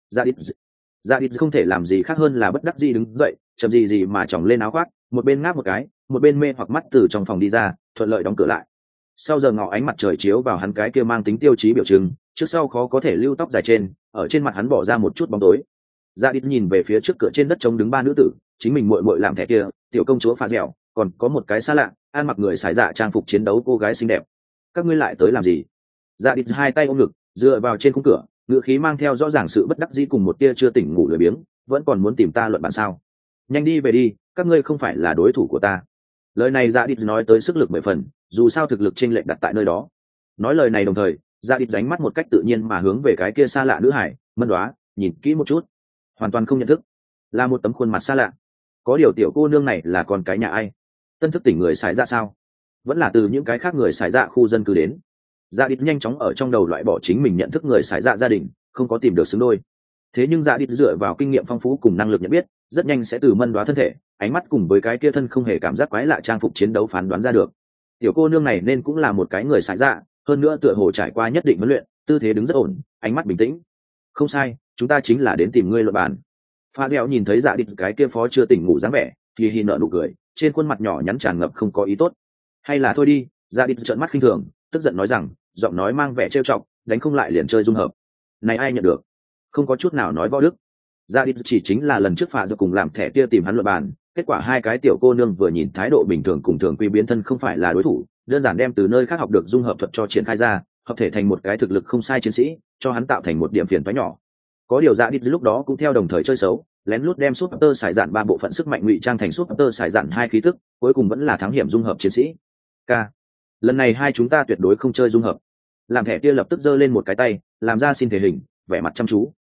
Dạ đít không thể làm gì khác hơn là bất đắc dĩ đứng dậy, chậm gì mà chòng lên áo khoác, một bên ngáp một cái, một bên mê hoặc mắt từ trong phòng đi ra, thuận lợi đóng cửa lại. Sau giờ ngọ ánh mặt trời chiếu vào hắn cái kia mang tính tiêu chí biểu trưng, trước sau khó có thể lưu tóc dài trên, ở trên mặt hắn bỏ ra một chút bóng tối. Dạ đít nhìn về phía trước cửa trên đất trống đứng ba nữ tử, chính mình muội muội làm thẻ kia, tiểu công chúa pha dẻo, còn có một cái xa lạ, ăn mặc người sải dạ trang phục chiến đấu cô gái xinh đẹp. Các ngươi lại tới làm gì? Dạ đít hai tay ôm ngực, dựa vào trên khung cửa, ngữ khí mang theo rõ ràng sự bất đắc dĩ cùng một tia chưa tỉnh ngủ lười biếng, vẫn còn muốn tìm ta luận bàn sao? Nhanh đi về đi, các ngươi không phải là đối thủ của ta. Lời này dạ đít nói tới sức lực 10 phần, dù sao thực lực chênh lệch đặt tại nơi đó. Nói lời này đồng thời, dạ đít đánh mắt một cách tự nhiên mà hướng về cái kia xa lạ nữ hải Mân Đoá, nhìn kỹ một chút, hoàn toàn không nhận thức, là một tấm khuôn mặt xa lạ. Có điều tiểu cô nương này là con cái nhà ai? Tân thức tỉnh người xài ra sao? Vẫn là từ những cái khác người xài dạ khu dân cư đến? Dạ đít nhanh chóng ở trong đầu loại bỏ chính mình nhận thức người xài dạ gia đình, không có tìm được xứng đôi. Thế nhưng dạ đít dựa vào kinh nghiệm phong phú cùng năng lực nhận biết, rất nhanh sẽ từ Mân Đoá thân thể, ánh mắt cùng với cái kia thân không hề cảm giác quái lạ trang phục chiến đấu phán đoán ra được. Tiểu cô nương này nên cũng là một cái người xài dạ, hơn nữa tựa hồ trải qua nhất định huấn luyện, tư thế đứng rất ổn, ánh mắt bình tĩnh. Không sai, chúng ta chính là đến tìm ngươi luận bàn. Pha Dẻo nhìn thấy dạ đít cái kia phó chưa tỉnh ngủ dáng vẻ, thì hi nở nụ cười, trên khuôn mặt nhỏ nhắn tràn ngập không có ý tốt. Hay là thôi đi, dạ đít trợn mắt khinh thường, tức giận nói rằng, giọng nói mang vẻ trêu chọc, đánh không lại liền chơi dung hợp. Này ai nhận được? Không có chút nào nói võ đức. Dạ đít chỉ chính là lần trước Pha Dẻo cùng làm thẻ kia tìm hắn luận bàn, kết quả hai cái tiểu cô nương vừa nhìn thái độ bình thường cùng thường quy biến thân không phải là đối thủ, đơn giản đem từ nơi khác học được dung hợp thuật cho triển khai ra, hợp thể thành một cái thực lực không sai chiến sĩ, cho hắn tạo thành một điểm phiền toái nhỏ. Có điều dạ đít lúc đó cũng theo đồng thời chơi xấu, lén lút đem Super Sải Dạn 3 bộ phận sức mạnh ngụy trang thành Super Sải Dạn 2 khí tức, cuối cùng vẫn là thắng hiểm dung hợp chiến sĩ. K. Lần này hai chúng ta tuyệt đối không chơi dung hợp. Làm thẻ kia lập tức giơ lên một cái tay, làm ra xin thể hình, vẻ mặt chăm chú.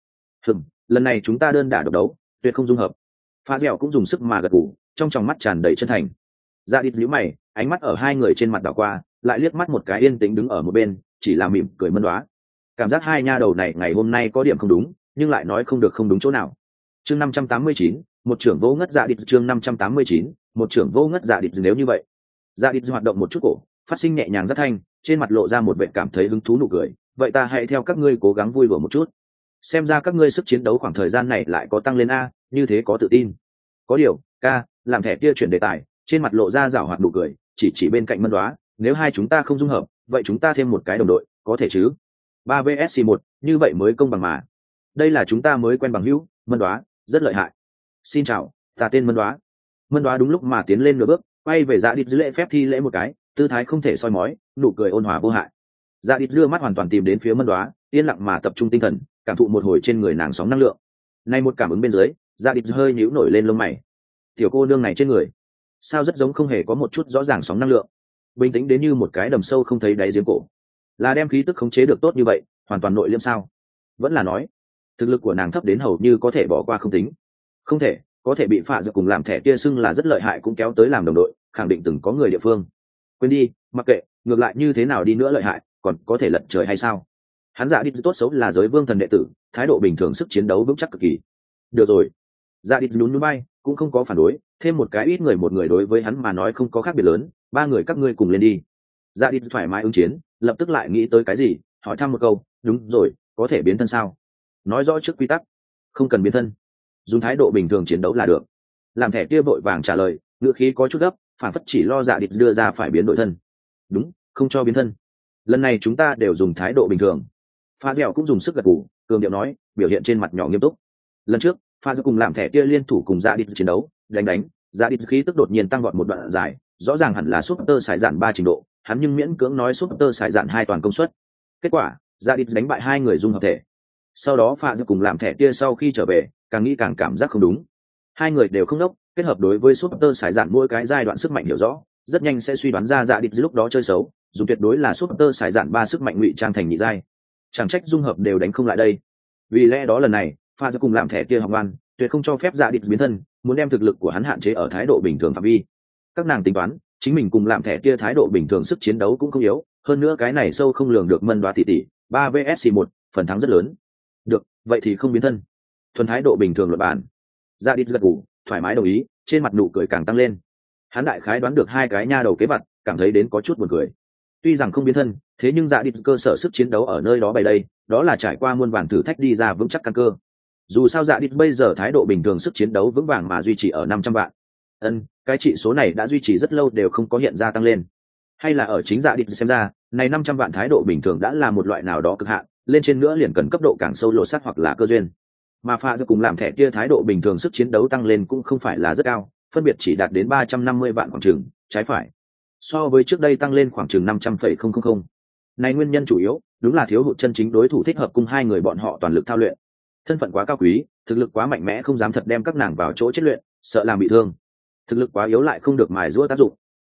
Lần này chúng ta đơn đả độc đấu, tuyệt không dung hợp. Pha Dẻo cũng dùng sức mà gật gù, trong tròng mắt tràn đầy chân thành. Dạ đít nhíu mày, ánh mắt ở hai người trên mặt đảo qua, lại liếc mắt một cái yên tĩnh đứng ở một bên, chỉ là mỉm cười Mân Đoá. Cảm giác hai nha đầu này ngày hôm nay có điểm không đúng, nhưng lại nói không được không đúng chỗ nào. Chương 589, một trưởng vô ngất dạ đít. Chương 589, một trưởng vô ngất dạ đít. Nếu như vậy, dạ đít hoạt động một chút cổ, phát sinh nhẹ nhàng rất thanh, trên mặt lộ ra một vẻ cảm thấy hứng thú nụ cười. Vậy ta hãy theo các ngươi cố gắng vui đùa một chút. Xem ra các ngươi sức chiến đấu khoảng thời gian này lại có tăng lên a, như thế có tự tin. Có điều, ca, làm thẻ kia chuyển đề tài, trên mặt lộ ra giảo hoạt nụ cười, chỉ bên cạnh Mân Đoá, nếu hai chúng ta không dung hợp, vậy chúng ta thêm một cái đồng đội, có thể chứ? 3 vs 1, như vậy mới công bằng mà. Đây là chúng ta mới quen bằng hữu, Mân Đoá, rất lợi hại. Xin chào, ta tên Mân Đoá. Mân Đoá đúng lúc mà tiến lên nửa bước, quay về Dạ Đít dưới lễ phép thi lễ một cái, tư thái không thể soi mói, nụ cười ôn hòa vô hại. Dạ Đít đưa mắt hoàn toàn tìm đến phía Mân Đoá, yên lặng mà tập trung tinh thần, cảm thụ một hồi trên người nàng sóng năng lượng. Nay một cảm ứng bên dưới, Dạ Đít hơi nhíu nổi lên lông mày. Tiểu cô nương này trên người, sao rất giống không hề có một chút rõ ràng sóng năng lượng, bình tĩnh đến như một cái đầm sâu không thấy đáy giếng cổ. Là đem khí tức khống chế được tốt như vậy, hoàn toàn nội liêm sao? Vẫn là nói thực lực của nàng thấp đến hầu như có thể bỏ qua không tính? Không thể, có thể bị Phạ Dược cùng làm thẻ kia xưng là rất lợi hại cũng kéo tới làm đồng đội, khẳng định từng có người địa phương. Quên đi, mặc kệ, ngược lại như thế nào đi nữa lợi hại, còn có thể lật trời hay sao? Hắn Dạ Đít tốt xấu là giới vương thần đệ tử, thái độ bình thường sức chiến đấu vững chắc cực kỳ. Được rồi. Dạ Đít nhún nhún bay, cũng không có phản đối, thêm một cái ít người một người đối với hắn mà nói không có khác biệt lớn, ba người các ngươi cùng lên đi. Dạ Đít thoải mái ứng chiến, lập tức lại nghĩ tới cái gì, hỏi thăm một câu, đúng rồi, có thể biến thân sao? Nói rõ trước quy tắc, không cần biến thân, dùng thái độ bình thường chiến đấu là được. Làm thẻ kia vội vàng trả lời, ngữ khí có chút gấp, phản phất chỉ lo Dạ Đít đưa ra phải biến đổi thân. Đúng, không cho biến thân. Lần này chúng ta đều dùng thái độ bình thường. Pha Dẻo cũng dùng sức gật gù, cường điệu nói, biểu hiện trên mặt nhỏ nghiêm túc. Lần trước, Pha Dẻo cùng làm thẻ kia liên thủ cùng Dạ Đít chiến đấu, đánh, Dạ Đít khí tức đột nhiên tăng vọt một đoạn dài, rõ ràng hẳn là Super Sải Dạn 3 trình độ, hắn nhưng miễn cưỡng nói Super Sải Dạn 2 toàn công suất. Kết quả, Dạ Đít đánh bại hai người dung hợp thể. Sau đó Pha Dẻo cùng làm thẻ kia sau khi trở về, càng nghĩ càng cảm giác không đúng. Hai người đều không đốc, kết hợp đối với Super Sải Dạn mỗi cái giai đoạn sức mạnh hiểu rõ, rất nhanh sẽ suy đoán ra Dạ Đít lúc đó chơi xấu, dùng tuyệt đối là Super Sải Dạn 3 sức mạnh ngụy trang thành nhị giai. Chẳng trách dung hợp đều đánh không lại đây. Vì lẽ đó lần này, Pha Dẻo cùng làm thẻ kia học ngoan, tuyệt không cho phép Dạ Đít biến thân, muốn đem thực lực của hắn hạn chế ở thái độ bình thường phạm vi. Các nàng tính toán, chính mình cùng làm thẻ kia thái độ bình thường sức chiến đấu cũng không yếu, hơn nữa cái này sâu không lường được Mân Đoá tỷ, 3 vs 1, phần thắng rất lớn. Được, vậy thì không biến thân, thuần thái độ bình thường luật bản. Dạ Đít gật gù, thoải mái đồng ý, trên mặt nụ cười càng tăng lên. Hắn đại khái đoán được hai cái nha đầu kế vật, cảm thấy đến có chút buồn cười. Tuy rằng không biến thân, thế nhưng Dạ Đít cơ sở sức chiến đấu ở nơi đó bày đây, đó là trải qua muôn vàn thử thách đi ra vững chắc căn cơ. Dù sao Dạ Đít bây giờ thái độ bình thường sức chiến đấu vững vàng mà duy trì ở 500 vạn. Cái trị số này đã duy trì rất lâu đều không có hiện ra tăng lên. Hay là ở chính Dạ Đít xem ra, này 500 vạn thái độ bình thường đã là một loại nào đó cực hạn, lên trên nữa liền cần cấp độ càng sâu lột xác hoặc là cơ duyên. Mà Pha Dẻo cùng làm thẻ kia thái độ bình thường sức chiến đấu tăng lên cũng không phải là rất cao, phân biệt chỉ đạt đến 350 vạn khoảng chừng, trái phải. So với trước đây tăng lên khoảng chừng 500,000. Này nguyên nhân chủ yếu, đúng là thiếu hụt chân chính đối thủ thích hợp cùng hai người bọn họ toàn lực thao luyện. Thân phận quá cao quý, thực lực quá mạnh mẽ không dám thật đem các nàng vào chỗ chết luyện, sợ làm bị thương. Thực lực quá yếu lại không được mài giũa tác dụng.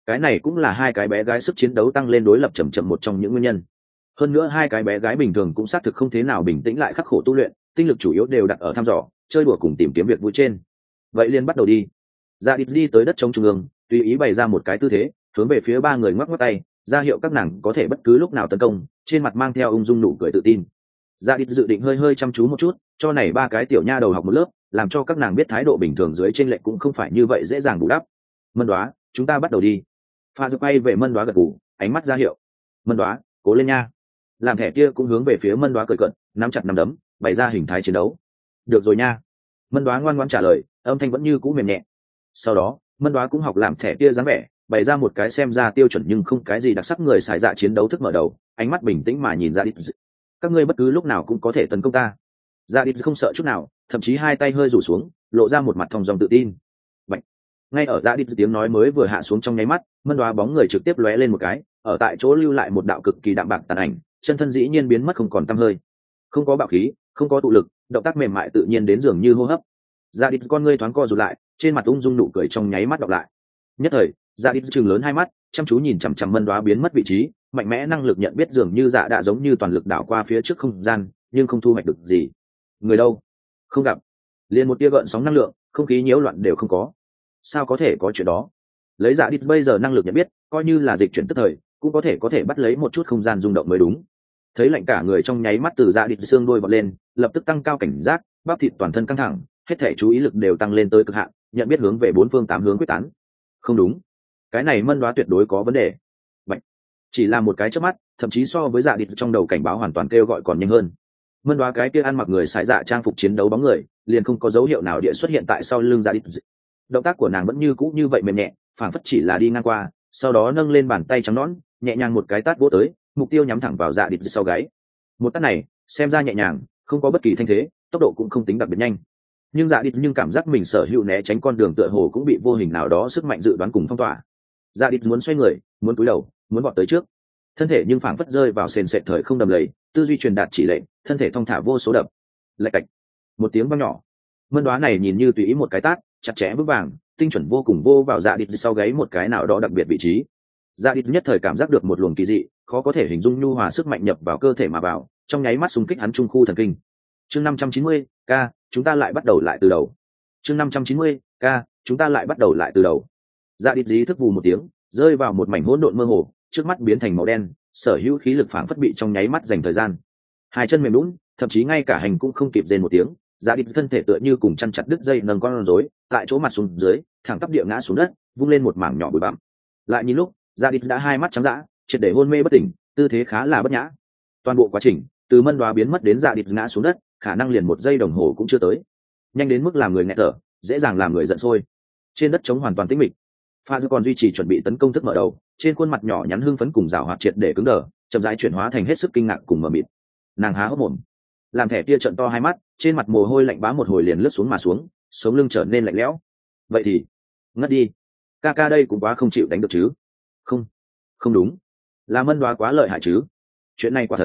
cái này cũng là hai cái bé gái sức chiến đấu tăng lên đối lập chậm chậm một trong những nguyên nhân. Hơn nữa hai cái bé gái bình thường cũng xác thực không thế nào bình tĩnh lại khắc khổ tu luyện, tinh lực chủ yếu đều đặt ở thăm dò, chơi đùa cùng tìm kiếm việc vui trên. Vậy liền bắt đầu đi. Dạ Địch đi tới đất trống trung ương, tùy ý bày ra một cái tư thế, hướng về phía ba người ngoắc ngoắc tay, ra hiệu các nàng có thể bất cứ lúc nào tấn công, trên mặt mang theo ung dung nụ cười tự tin. Dạ Địch dự định hơi hơi chăm chú một chút, cho này ba cái tiểu nha đầu học một lớp, làm cho các nàng biết thái độ bình thường dưới trên lệnh cũng không phải như vậy dễ dàng bù đắp. Mân Đoá, chúng ta bắt đầu đi. Pha Dư quay về Mân Đoá gật gù, ánh mắt ra hiệu. Mân Đoá, cố lên nha. Làm thẻ kia cũng hướng về phía Mân Đoá cười cợt, nắm chặt nắm đấm, bày ra hình thái chiến đấu. Được rồi nha. Mân Đoá ngoan ngoãn trả lời, âm thanh vẫn như cũ mềm nhẹ. Sau đó, Mân Đoá cũng học làm thẻ kia dáng vẻ, bày ra một cái xem ra tiêu chuẩn nhưng không cái gì đặc sắc người xài dạ chiến đấu thức mở đầu, ánh mắt bình tĩnh mà nhìn Dạ Địch. Các ngươi bất cứ lúc nào cũng có thể tấn công ta. Dạ Địch không sợ chút nào, thậm chí hai tay hơi rủ xuống, lộ ra một mặt thong dong tự tin. Bạch. Ngay ở Dạ Địch tiếng nói mới vừa hạ xuống trong nháy mắt, Mân Đoá bóng người trực tiếp lóe lên một cái, ở tại chỗ lưu lại một đạo cực kỳ đạm bạc tàn ảnh, chân thân dĩ nhiên biến mất không còn tăm hơi. Không có bạo khí, không có tụ lực, động tác mềm mại tự nhiên đến dường như hô hấp. Dạ Địch con ngươi thoáng co rụt lại, trên mặt ung dung nụ cười trong nháy mắt đọc lại. Nhất thời, Dạ Địch trừng lớn hai mắt, chăm chú nhìn chằm chằm Mân Đoá biến mất vị trí, mạnh mẽ năng lực nhận biết dường như Dạ đã giống như toàn lực đảo qua phía trước không gian, nhưng không thu hoạch được gì. Người đâu? Không gặp. Liền một tia gợn sóng năng lượng, không khí nhiễu loạn đều không có. Sao có thể có chuyện đó? Lấy Dạ Địch bây giờ năng lực nhận biết, coi như là dịch chuyển tức thời, cũng có thể bắt lấy một chút không gian rung động mới đúng. Thấy lạnh cả người trong nháy mắt từ Dạ Địch xương đôi vọt lên, lập tức tăng cao cảnh giác, bắp thịt toàn thân căng thẳng, hết thể chú ý lực đều tăng lên tới cực hạn, nhận biết hướng về bốn phương tám hướng quyết tán. Không đúng, cái này Mân Đoá tuyệt đối có vấn đề. Vậy, chỉ là một cái chớp mắt, thậm chí so với Dạ Địch trong đầu cảnh báo hoàn toàn kêu gọi còn nhanh hơn. Mân Đoá cái kia ăn mặc người xài dạ trang phục chiến đấu bóng người, liền không có dấu hiệu nào địa xuất hiện tại sau lưng Dạ Địch. Động tác của nàng vẫn như cũ như vậy mềm nhẹ, phảng phất chỉ là đi ngang qua, sau đó nâng lên bàn tay trắng nõn, nhẹ nhàng một cái tát vỗ tới, mục tiêu nhắm thẳng vào Dạ Địch sau gáy. Một tát này, xem ra nhẹ nhàng, không có bất kỳ thanh thế, tốc độ cũng không tính đặc biệt nhanh. Nhưng Dạ Địch cảm giác mình sở hữu né tránh con đường tựa hồ cũng bị vô hình nào đó sức mạnh dự đoán cùng phong tỏa. Dạ Địch muốn xoay người, muốn cúi đầu, muốn vọt tới trước, thân thể nhưng phảng phất rơi vào sền sệt thời không đầm lầy, tư duy truyền đạt chỉ lệnh, thân thể thong thả vô số đập. Lạch cạch, một tiếng vang nhỏ. Mân Đoá này nhìn như tùy ý một cái tát, chặt chẽ vững vàng, tinh chuẩn vô cùng vô vào Dạ Địch sau gáy một cái nào đó đặc biệt vị trí. Dạ Địch nhất thời cảm giác được một luồng kỳ dị, khó có thể hình dung nhu hòa sức mạnh nhập vào cơ thể mà vào, trong nháy mắt xung kích hắn trung khu thần kinh. Chương 590, ca, chúng ta lại bắt đầu lại từ đầu. Chương 590, ca, chúng ta lại bắt đầu lại từ đầu. Dạ Địch dí thức vù một tiếng, rơi vào một mảnh hỗn độn mơ hồ, trước mắt biến thành màu đen, sở hữu khí lực phảng phất bị trong nháy mắt dành thời gian. Hai chân mềm nhũn, thậm chí ngay cả hành cũng không kịp rên một tiếng, Dạ Địch thân thể tựa như cùng chăn chặt đứt dây nâng con rối, tại chỗ mặt xuống dưới, thẳng tắp địa ngã xuống đất, vung lên một mảng nhỏ bụi bặm. Lại nhìn lúc, Dạ Địch đã hai mắt trắng dã, triệt để hôn mê bất tỉnh, tư thế khá là bất nhã. Toàn bộ quá trình, từ Mân Đoá biến mất đến Dạ Địch ngã xuống đất, khả năng liền một giây đồng hồ cũng chưa tới. Nhanh đến mức làm người nghẹt thở, dễ dàng làm người giận sôi. Trên đất trống hoàn toàn tĩnh mịch. Pha Dư còn duy trì chuẩn bị tấn công thức mở đầu, trên khuôn mặt nhỏ nhắn hưng phấn cùng rào hoạt triệt để cứng đờ, chậm rãi chuyển hóa thành hết sức kinh ngạc cùng mờ mịt. Nàng há hốc mồm, làm thẻ tia trận to hai mắt, trên mặt mồ hôi lạnh bá một hồi liền lướt xuống mà xuống, sống lưng trở nên lạnh lẽo. Vậy thì ngất đi. Ca ca đây cũng quá không chịu đánh được chứ? Không, không đúng, là Mân Đoá quá lợi hại chứ? Chuyện này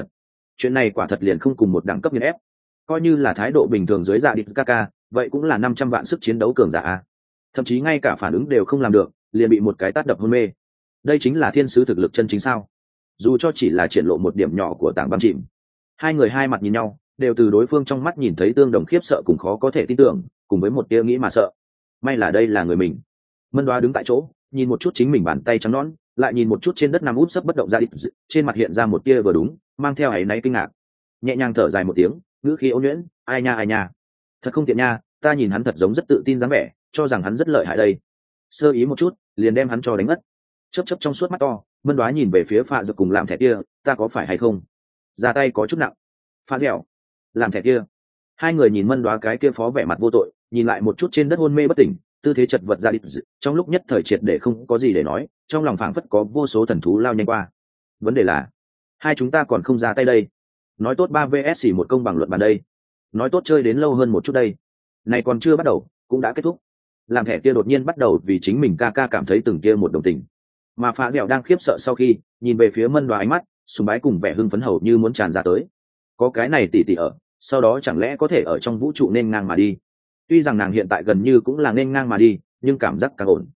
quả thật liền không cùng một đẳng cấp nghiền ép. Coi như là thái độ bình thường dưới Dạ Địch ca ca, vậy cũng là 500 vạn sức chiến đấu cường giả a. Thậm chí ngay cả phản ứng đều không làm được, liền bị một cái tát đập hôn mê. Đây chính là thiên sứ thực lực chân chính sao? Dù cho chỉ là triển lộ một điểm nhỏ của tảng băng chìm. Hai người hai mặt nhìn nhau, đều từ đối phương trong mắt nhìn thấy tương đồng khiếp sợ cùng khó có thể tin tưởng, cùng với một tia nghĩ mà sợ. May là đây là người mình. Mân Đoá đứng tại chỗ, nhìn một chút chính mình bàn tay trắng nõn, lại nhìn một chút trên đất nằm úp sấp bất động Dạ Địch, trên mặt hiện ra một tia vừa đúng, mang theo áy náy kinh ngạc. Nhẹ nhàng thở dài một tiếng, ngữ khí ôn nhuyễn, ai nha, thật không tiện nha, ta nhìn hắn thật giống rất tự tin dáng vẻ, cho rằng hắn rất lợi hại đây. Sơ ý một chút, liền đem hắn cho đánh ngất. Chớp trong suốt mắt to, Mân Đoá nhìn về phía Pha Dược cùng làm thẻ kia, ta có phải hay không? Ra tay có chút nặng. Pha dẻo, làm thẻ kia. Hai người nhìn Mân Đoá cái kia phó vẻ mặt vô tội, nhìn lại một chút trên đất hôn mê bất tỉnh, tư thế chật vật Dạ Địch, trong lúc nhất thời triệt để không có gì để nói, trong lòng phảng phất có vô số thần thú lao nhanh qua. Vấn đề là, hai chúng ta còn không ra tay đây. Nói tốt 3 vs một công bằng luận bàn đây. Nói tốt chơi đến lâu hơn một chút đây. Này còn chưa bắt đầu, cũng đã kết thúc. Làm thẻ kia đột nhiên bắt đầu vì chính mình ca ca cảm thấy từng kia một đồng tình. Mà Phá Dẻo đang khiếp sợ sau khi nhìn về phía Mân Đoá, ánh mắt sùng bái cùng vẻ hưng phấn hầu như muốn tràn ra tới. Có cái này tỉ ở, sau đó chẳng lẽ có thể ở trong vũ trụ nên ngang mà đi. Tuy rằng nàng hiện tại gần như cũng là nên ngang mà đi, nhưng cảm giác càng ổn.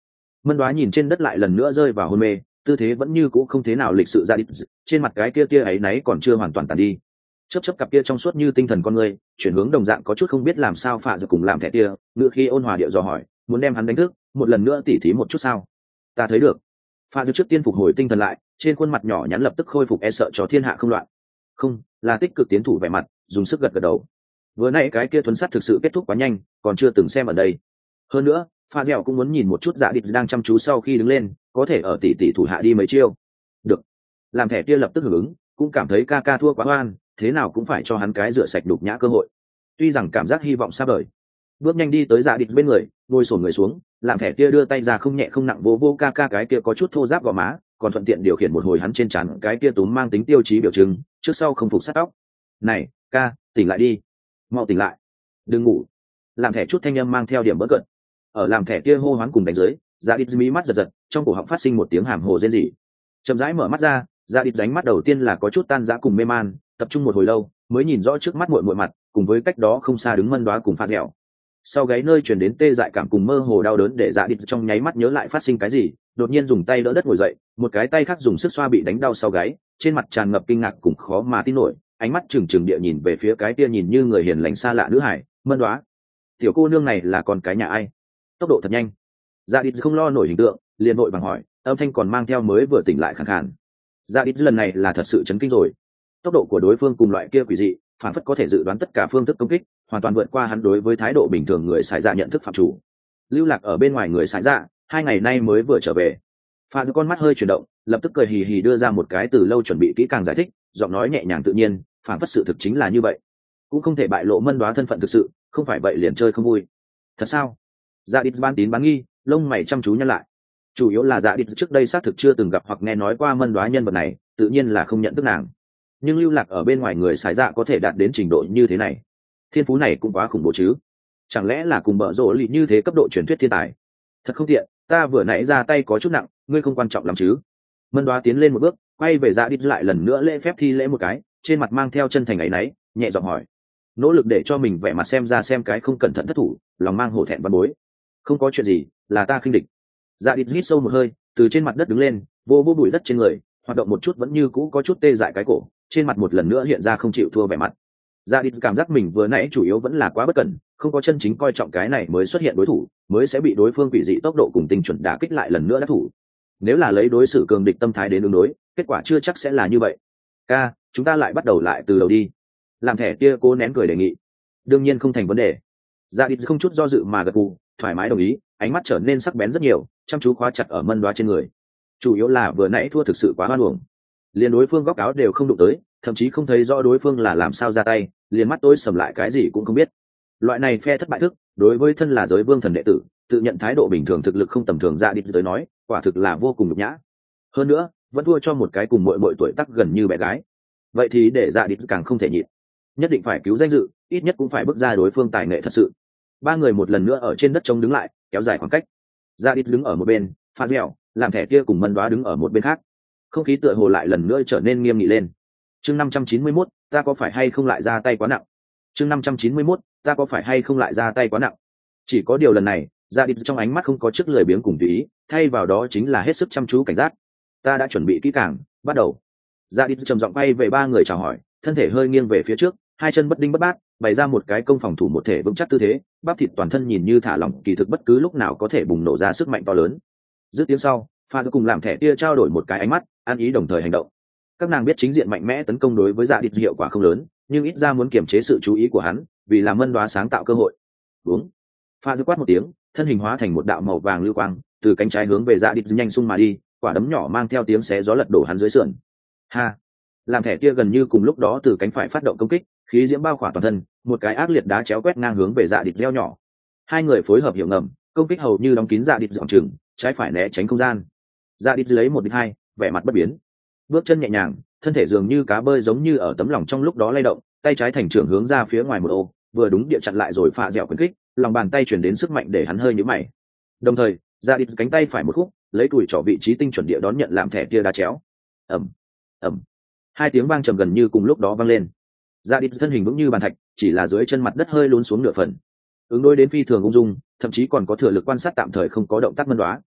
Mân Đoá nhìn trên đất lại lần nữa rơi vào hôn mê, tư thế vẫn như cũ không thế nào lịch sự ra đít, trên mặt cái kia tia ấy náy còn chưa hoàn toàn tàn đi. Chớp cặp kia trong suốt như tinh thần con người, chuyển hướng đồng dạng có chút không biết làm sao phạ giờ cùng làm thẻ tia, ngựa khi ôn hòa điệu dò hỏi, muốn đem hắn đánh thức, một lần nữa tỉ thí một chút sao? Ta thấy được. Phạ giờ trước tiên phục hồi tinh thần lại, trên khuôn mặt nhỏ nhắn lập tức khôi phục e sợ cho thiên hạ không loạn. Không, là tích cực tiến thủ vẻ mặt, dùng sức gật đầu. Vừa nãy cái kia thuấn sát thực sự kết thúc quá nhanh, còn chưa từng xem ở đây. Hơn nữa, pha dẻo cũng muốn nhìn một chút dạ địch đang chăm chú sau khi đứng lên có thể ở tỷ thủ hạ đi mấy chiêu được. Làm thẻ kia lập tức hưởng ứng, cũng cảm thấy ca ca thua quá oan, thế nào cũng phải cho hắn cái rửa sạch đục nhã cơ hội. Tuy rằng cảm giác hy vọng xa vời, bước nhanh đi tới dạ địch bên người, ngồi xổm người xuống, làm thẻ kia đưa tay ra không nhẹ không nặng vô ca ca cái kia có chút thô ráp gò má, còn thuận tiện điều khiển một hồi hắn trên trán cái kia túm mang tính tiêu chí biểu trưng trước sau không phục sát tóc. Này ca, tỉnh lại đi, mau tỉnh lại, đừng ngủ. Làm thẻ chút thanh âm mang theo điểm bất cận. Ở làm thẻ kia hô hoán cùng đánh dưới, dạ đít mí mắt giật giật, trong cổ họng phát sinh một tiếng hàm hồ rên rỉ. Chậm rãi mở mắt ra, dạ đít ránh mắt đầu tiên là có chút tan rã cùng mê man, tập trung một hồi lâu mới nhìn rõ trước mắt muội muội mặt, cùng với cách đó không xa đứng Mân Đoá cùng Pha Dẻo. Sau gáy nơi truyền đến tê dại cảm cùng mơ hồ đau đớn để dạ đít trong nháy mắt nhớ lại phát sinh cái gì, đột nhiên dùng tay đỡ đất ngồi dậy, một cái tay khác dùng sức xoa bị đánh đau sau gáy, trên mặt tràn ngập kinh ngạc cùng khó mà tin nổi, ánh mắt trừng trừng địa nhìn về phía cái kia nhìn như người hiền lành xa lạ nữ hải, Mân Đoá. Tiểu cô nương này là con cái nhà ai? Tốc độ thật nhanh. Dạ đít không lo nổi hình tượng, liền vội vàng hỏi, âm thanh còn mang theo mới vừa tỉnh lại khàn khàn. Dạ đít lần này là thật sự chấn kinh rồi. Tốc độ của đối phương cùng loại kia quỷ dị, phản phất có thể dự đoán tất cả phương thức công kích, hoàn toàn vượt qua hắn đối với thái độ bình thường người xài dạ nhận thức phạm chủ. Lưu lạc ở bên ngoài người xài dạ, 2 ngày nay mới vừa trở về. Pha giữ con mắt hơi chuyển động, lập tức cười hì hì đưa ra một cái từ lâu chuẩn bị kỹ càng giải thích, giọng nói nhẹ nhàng tự nhiên, phản phất sự thực chính là như vậy, cũng không thể bại lộ Mân Đoá thân phận thực sự, không phải vậy liền chơi không vui. Thật sao? Dạ đít bán tín bán nghi, lông mày chăm chú nhăn lại. Chủ yếu là dạ đít trước đây xác thực chưa từng gặp hoặc nghe nói qua Mân Đoá nhân vật này, tự nhiên là không nhận thức nàng. Nhưng lưu lạc ở bên ngoài người xài dạ có thể đạt đến trình độ như thế này, thiên phú này cũng quá khủng bố chứ. Chẳng lẽ là cùng bợ rộ lì như thế cấp độ truyền thuyết thiên tài? Thật không tiện, ta vừa nãy ra tay có chút nặng, ngươi không quan trọng lắm chứ? Mân Đoá tiến lên một bước, quay về dạ đít lại lần nữa lễ phép thi lễ một cái, trên mặt mang theo chân thành áy náy, nhẹ giọng hỏi, nỗ lực để cho mình vẻ mặt xem ra xem cái không cẩn thận thất thủ, lòng mang hổ thẹn văn bối. Không có chuyện gì, là ta khinh địch. Dạ đít hít sâu một hơi, từ trên mặt đất đứng lên, vô bụi đất trên người, hoạt động một chút vẫn như cũ có chút tê dại cái cổ, trên mặt một lần nữa hiện ra không chịu thua vẻ mặt. Dạ đít cảm giác mình vừa nãy chủ yếu vẫn là quá bất cẩn, không có chân chính coi trọng cái này mới xuất hiện đối thủ, mới sẽ bị đối phương quỷ dị tốc độ cùng tinh chuẩn đả kích lại lần nữa đắc thủ. Nếu là lấy đối xử cường địch tâm thái đến ứng đối, kết quả chưa chắc sẽ là như vậy. Ca, chúng ta lại bắt đầu lại từ đầu đi. Làm thẻ kia cố nén cười đề nghị. Đương nhiên không thành vấn đề. Dạ đít không chút do dự mà gật gù, thoải mái đồng ý, ánh mắt trở nên sắc bén rất nhiều, chăm chú khóa chặt ở Mân Đoá trên người. Chủ yếu là vừa nãy thua thực sự quá hoan uổng, liền đối phương góc áo đều không đụng tới, thậm chí không thấy rõ đối phương là làm sao ra tay, liền mắt tôi sầm lại cái gì cũng không biết. Loại này phe thất bại thức, đối với thân là giới vương thần đệ tử, tự nhận thái độ bình thường thực lực không tầm thường Dạ đít tới nói, quả thực là vô cùng nhục nhã. Hơn nữa, vẫn thua cho một cái cùng muội tuổi tác gần như bé gái. Vậy thì để Dạ đít càng không thể nhịn, nhất định phải cứu danh dự, ít nhất cũng phải bước ra đối phương tài nghệ thật sự. Ba người một lần nữa ở trên đất trống đứng lại, kéo dài khoảng cách. Dạ đít đứng ở một bên, Pha Dẻo, làm thẻ kia cùng Mân Đoá đứng ở một bên khác. Không khí tựa hồ lại lần nữa trở nên nghiêm nghị lên. Chương 591, ta có phải hay không lại ra tay quá nặng? Chương 591, ta có phải hay không lại ra tay quá nặng? Chỉ có điều lần này, Dạ đít trong ánh mắt không có chút lười biếng cùng tùy ý, thay vào đó chính là hết sức chăm chú cảnh giác. Ta đã chuẩn bị kỹ càng, bắt đầu. Dạ đít trầm giọng bay về ba người chào hỏi, thân thể hơi nghiêng về phía trước, hai chân bất đinh bất bát, bày ra một cái công phòng thủ một thể vững chắc tư thế, bắp thịt toàn thân nhìn như thả lỏng, kỳ thực bất cứ lúc nào có thể bùng nổ ra sức mạnh to lớn. Dứt tiếng sau, Pha cùng làm thẻ kia trao đổi một cái ánh mắt, ăn ý đồng thời hành động. Các nàng biết chính diện mạnh mẽ tấn công đối với Dạ đít hiệu quả không lớn, nhưng ít ra muốn kiềm chế sự chú ý của hắn, vì làm Mân Đoá sáng tạo cơ hội. Đúng. Pha quát một tiếng, thân hình hóa thành một đạo màu vàng lưu quang, từ cánh trái hướng về Dạ đít nhanh xung mà đi, quả đấm nhỏ mang theo tiếng xé gió lật đổ hắn dưới sườn. Ha. Làm thẻ kia gần như cùng lúc đó từ cánh phải phát động công kích, khí diễm bao khỏa toàn thân, một cái ác liệt đá chéo quét ngang hướng về Dạ đít leo nhỏ. Hai người phối hợp hiểu ngầm, công kích hầu như đóng kín Dạ đít dọn chừng, trái phải né tránh không gian. Dạ đít lấy 1 địch 2, vẻ mặt bất biến, bước chân nhẹ nhàng, thân thể dường như cá bơi giống như ở tấm lòng trong lúc đó lay động, tay trái thành trưởng hướng ra phía ngoài một ô, vừa đúng địa chặn lại rồi Pha Dẻo quyền kích, lòng bàn tay chuyển đến sức mạnh để hắn hơi nhíu mày. Đồng thời, Dạ đít cánh tay phải một khúc, lấy tuổi trỏ vị trí tinh chuẩn địa đón nhận làm thẻ kia đá chéo. Ầm, ầm. Hai tiếng vang trầm gần như cùng lúc đó vang lên. Dạ đít thân hình vững như bàn thạch, chỉ là dưới chân mặt đất hơi lún xuống nửa phần. Ứng đối đến phi thường ung dung, thậm chí còn có thừa lực quan sát tạm thời không có động tác Mân Đoá.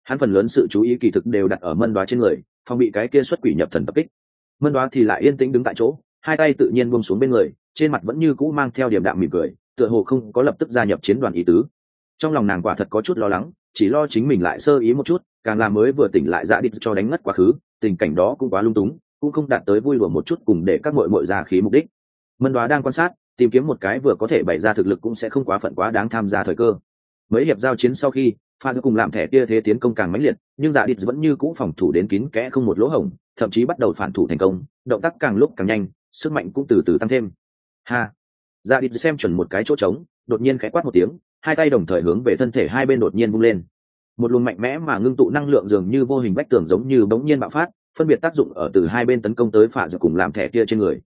hắn phần lớn sự chú ý kỳ thực đều đặt ở mân đoá trên người, phòng bị cái kia xuất quỷ nhập thần tập kích. Mân đoá thì lại yên tĩnh đứng tại chỗ, hai tay tự nhiên buông xuống bên người, trên mặt vẫn như cũ mang theo điềm đạm mỉm cười, tựa hồ không có lập tức gia nhập chiến đoàn ý tứ. Trong lòng nàng quả thật có chút lo lắng, chỉ lo chính mình lại sơ ý một chút, càng làm mới vừa tỉnh lại dạ đi cho đánh ngất quá khứ, tình cảnh đó cũng quá lung túng, cũng không đạt tới vui đùa một chút cùng để các muội muội ra khí mục đích. Mân đoá đang quan sát, tìm kiếm một cái vừa có thể bày ra thực lực cũng sẽ không quá phận quá đáng tham gia thời cơ. Mấy hiệp giao chiến sau khi pha giữa cùng làm thẻ kia thế tiến công càng mãnh liệt, nhưng dạ đít vẫn như cũ phòng thủ đến kín kẽ không một lỗ hổng, thậm chí bắt đầu phản thủ thành công, động tác càng lúc càng nhanh, sức mạnh cũng từ từ tăng thêm. Ha, dạ đít xem chuẩn một cái chỗ trống, đột nhiên khẽ quát một tiếng, hai tay đồng thời hướng về thân thể hai bên đột nhiên vung lên. Một luồng mạnh mẽ mà ngưng tụ năng lượng dường như vô hình vách tường giống như bỗng nhiên bạo phát, phân biệt tác dụng ở từ hai bên tấn công tới pha giữa cùng làm thẻ kia trên người.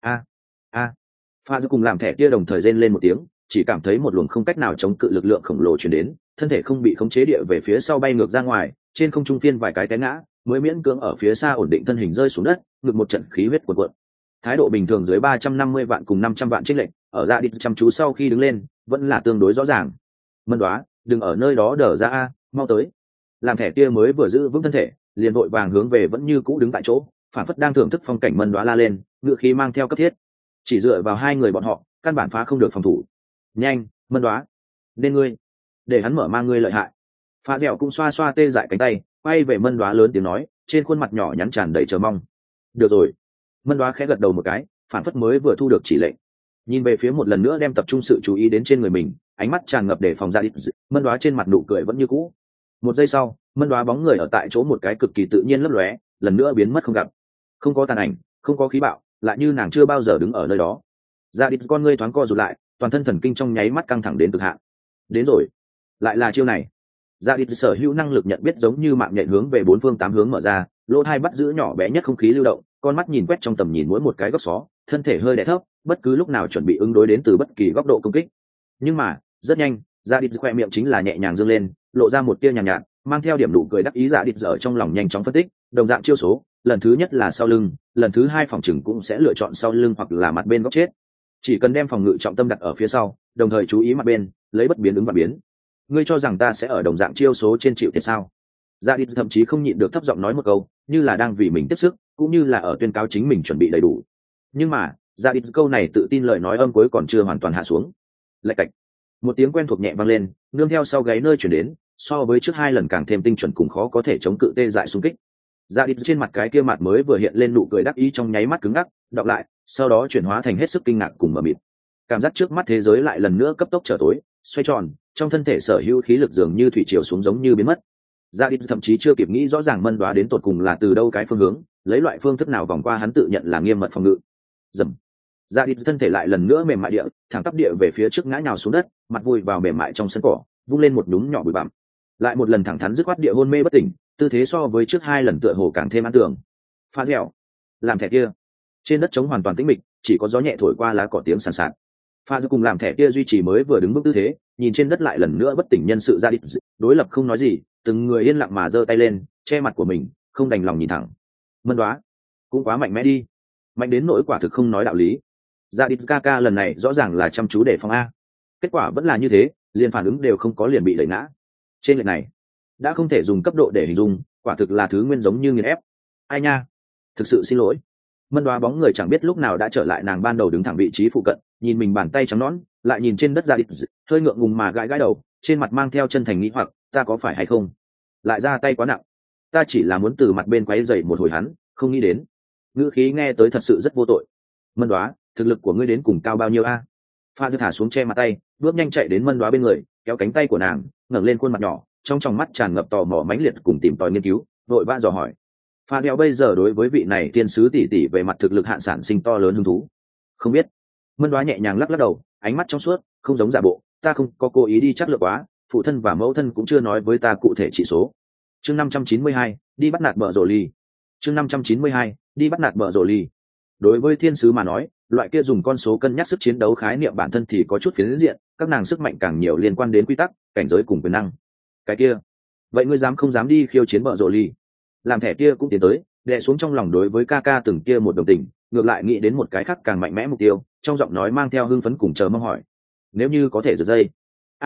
Pha giữa cùng làm thẻ kia đồng thời rên lên một tiếng, chỉ cảm thấy một luồng không cách nào chống cự lực lượng khổng lồ truyền đến, thân thể không bị khống chế địa về phía sau bay ngược ra ngoài, trên không trung phiên vài cái té ngã, mới miễn cưỡng ở phía xa ổn định thân hình rơi xuống đất, ngực một trận khí huyết cuồn cuộn. Thái độ bình thường dưới 350 vạn cùng 500 vạn chênh lệch, ở Dạ Địch chăm chú sau khi đứng lên, vẫn là tương đối rõ ràng. Mân Đoá, đừng ở nơi đó đờ ra a, mau tới. Làm thẻ kia mới vừa giữ vững thân thể, liền vội vàng hướng về vẫn như cũ đứng tại chỗ, phản phất đang thưởng thức phong cảnh. Mân Đoá la lên, ngựa khí mang theo cấp thiết. Chỉ dựa vào hai người bọn họ, căn bản phá không được phòng thủ. Nhanh, Mân Đoá, nên ngươi, để hắn mở mang ngươi lợi hại. Pha dẻo cũng xoa xoa tê dại cánh tay, quay về Mân Đoá lớn tiếng nói, trên khuôn mặt nhỏ nhắn tràn đầy chờ mong. Được rồi. Mân Đoá khẽ gật đầu một cái, phản phất mới vừa thu được chỉ lệnh, nhìn về phía một lần nữa đem tập trung sự chú ý đến trên người mình, ánh mắt tràn ngập để phòng ra đi. Mân Đoá trên mặt nụ cười vẫn như cũ. Một giây sau, Mân Đoá bóng người ở tại chỗ một cái cực kỳ tự nhiên lấp lóe, lần nữa biến mất không gặp. Không có tàn ảnh, không có khí bạo, lại như nàng chưa bao giờ đứng ở nơi đó. Ra đi, con ngươi thoáng co rụt lại, toàn thân thần kinh trong nháy mắt căng thẳng đến cực hạn. Đến rồi, lại là chiêu này. Ra đi, sở hữu năng lực nhận biết giống như mạng nhện hướng về bốn phương tám hướng mở ra, lỗ hai bắt giữ nhỏ bé nhất không khí lưu động, con mắt nhìn quét trong tầm nhìn mỗi một cái góc xó, thân thể hơi đè thấp, bất cứ lúc nào chuẩn bị ứng đối đến từ bất kỳ góc độ công kích. Nhưng mà rất nhanh, Ra đi khoe miệng chính là nhẹ nhàng dương lên, lộ ra một tia nhàn nhạt, mang theo điểm nụ cười đắc ý. Ra đi ở trong lòng nhanh chóng phân tích, đồng dạng chiêu số, lần thứ nhất là sau lưng, lần thứ hai phòng chừng cũng sẽ lựa chọn sau lưng hoặc là mặt bên góc chết. Chỉ cần đem phòng ngự trọng tâm đặt ở phía sau, đồng thời chú ý mặt bên, lấy bất biến ứng và biến. Ngươi cho rằng ta sẽ ở đồng dạng chiêu số trên chịu thiệt sao? Dạ Đi thậm chí không nhịn được thấp giọng nói một câu, như là đang vì mình tiếp sức, cũng như là ở tuyên cáo chính mình chuẩn bị đầy đủ. Nhưng mà Dạ Đi câu này tự tin lời nói âm cuối còn chưa hoàn toàn hạ xuống. Lạch cạch, một tiếng quen thuộc nhẹ vang lên, nương theo sau gáy nơi chuyển đến, so với trước hai lần càng thêm tinh chuẩn cùng khó có thể chống cự tê dại xung kích. Dạ Đi trên mặt cái kia mặt mới vừa hiện lên nụ cười đắc ý trong nháy mắt cứng ngắc, đọc lại, sau đó chuyển hóa thành hết sức kinh ngạc cùng mờ mịt. Cảm giác trước mắt thế giới lại lần nữa cấp tốc trở tối, xoay tròn, trong thân thể sở hữu khí lực dường như thủy triều xuống giống như biến mất. Dạ Đi thậm chí chưa kịp nghĩ rõ ràng Mân Đoá đến tột cùng là từ đâu cái phương hướng, lấy loại phương thức nào vòng qua hắn tự nhận là nghiêm mật phòng ngự. Dầm. Dạ Đi thân thể lại lần nữa mềm mại địa, thẳng tắp địa về phía trước ngã nhào xuống đất, mặt vùi vào mềm mại trong sân cỏ, vung lên một nhúm nhỏ bụi bặm. Lại một lần thẳng thắn dứt khoát địa hôn mê bất tỉnh, tư thế so với trước hai lần tựa hồ càng thêm an tưởng. Pha dẻo, làm thẻ kia. Trên đất trống hoàn toàn tĩnh mịch, chỉ có gió nhẹ thổi qua lá cỏ tiếng sàn sạt. Pha dẻo cùng làm thẻ kia duy trì mới vừa đứng bước tư thế, nhìn trên đất lại lần nữa bất tỉnh nhân sự. Ra đi đối lập không nói gì, từng người yên lặng mà giơ tay lên, che mặt của mình, không đành lòng nhìn thẳng. Mân Đoá, cũng quá mạnh mẽ đi, mạnh đến nỗi quả thực không nói đạo lý. Dạ Đi ca lần này rõ ràng là chăm chú để phòng a, kết quả vẫn là như thế, liền phản ứng đều không có liền bị đẩy ngã. Trên lệch này đã không thể dùng cấp độ để hình dung, quả thực là thứ nguyên giống như nghiền ép. Ai nha, thực sự xin lỗi. Mân Đoá bóng người chẳng biết lúc nào đã trở lại nàng ban đầu đứng thẳng vị trí phụ cận, nhìn mình bàn tay trắng nõn, lại nhìn trên đất Dạ Đi, hơi ngượng ngùng mà gãi gãi đầu, trên mặt mang theo chân thành nghĩ hoặc, ta có phải hay không lại ra tay quá nặng, ta chỉ là muốn từ mặt bên quấy dậy một hồi hắn, không nghĩ đến. Ngữ khí nghe tới thật sự rất vô tội. Mân Đoá, thực lực của ngươi đến cùng cao bao nhiêu a? Pha Dư thả xuống che mặt tay, bước nhanh chạy đến Mân Đoá bên người, kéo cánh tay của nàng, ngẩng lên khuôn mặt nhỏ, trong tròng mắt tràn ngập tò mò mãnh liệt cùng tìm tòi nghiên cứu, vội vã dò hỏi. Pha Dẻo bây giờ đối với vị này tiên sứ tỷ tỷ về mặt thực lực hạn sản sinh to lớn hứng thú. Không biết. Mân Đoá nhẹ nhàng lắc lắc đầu, ánh mắt trong suốt, không giống giả bộ, ta không có cố ý đi chắc lựa quá, phụ thân và mẫu thân cũng chưa nói với ta cụ thể chỉ số. Chương 592, đi bắt nạt bợ rồ ly. Chương 592, đi bắt nạt bợ rồ ly. Đối với thiên sứ mà nói, loại kia dùng con số cân nhắc sức chiến đấu khái niệm bản thân thì có chút phiến diện, các nàng sức mạnh càng nhiều liên quan đến quy tắc, cảnh giới cùng quyền năng. Cái kia, vậy ngươi dám không dám đi khiêu chiến bợ rồ ly? Làm thẻ kia cũng tiến tới, đè xuống trong lòng đối với ca ca từng kia một đồng tình, ngược lại nghĩ đến một cái khác càng mạnh mẽ mục tiêu, trong giọng nói mang theo hưng phấn cùng chờ mong hỏi. Nếu như có thể giật dây. Không,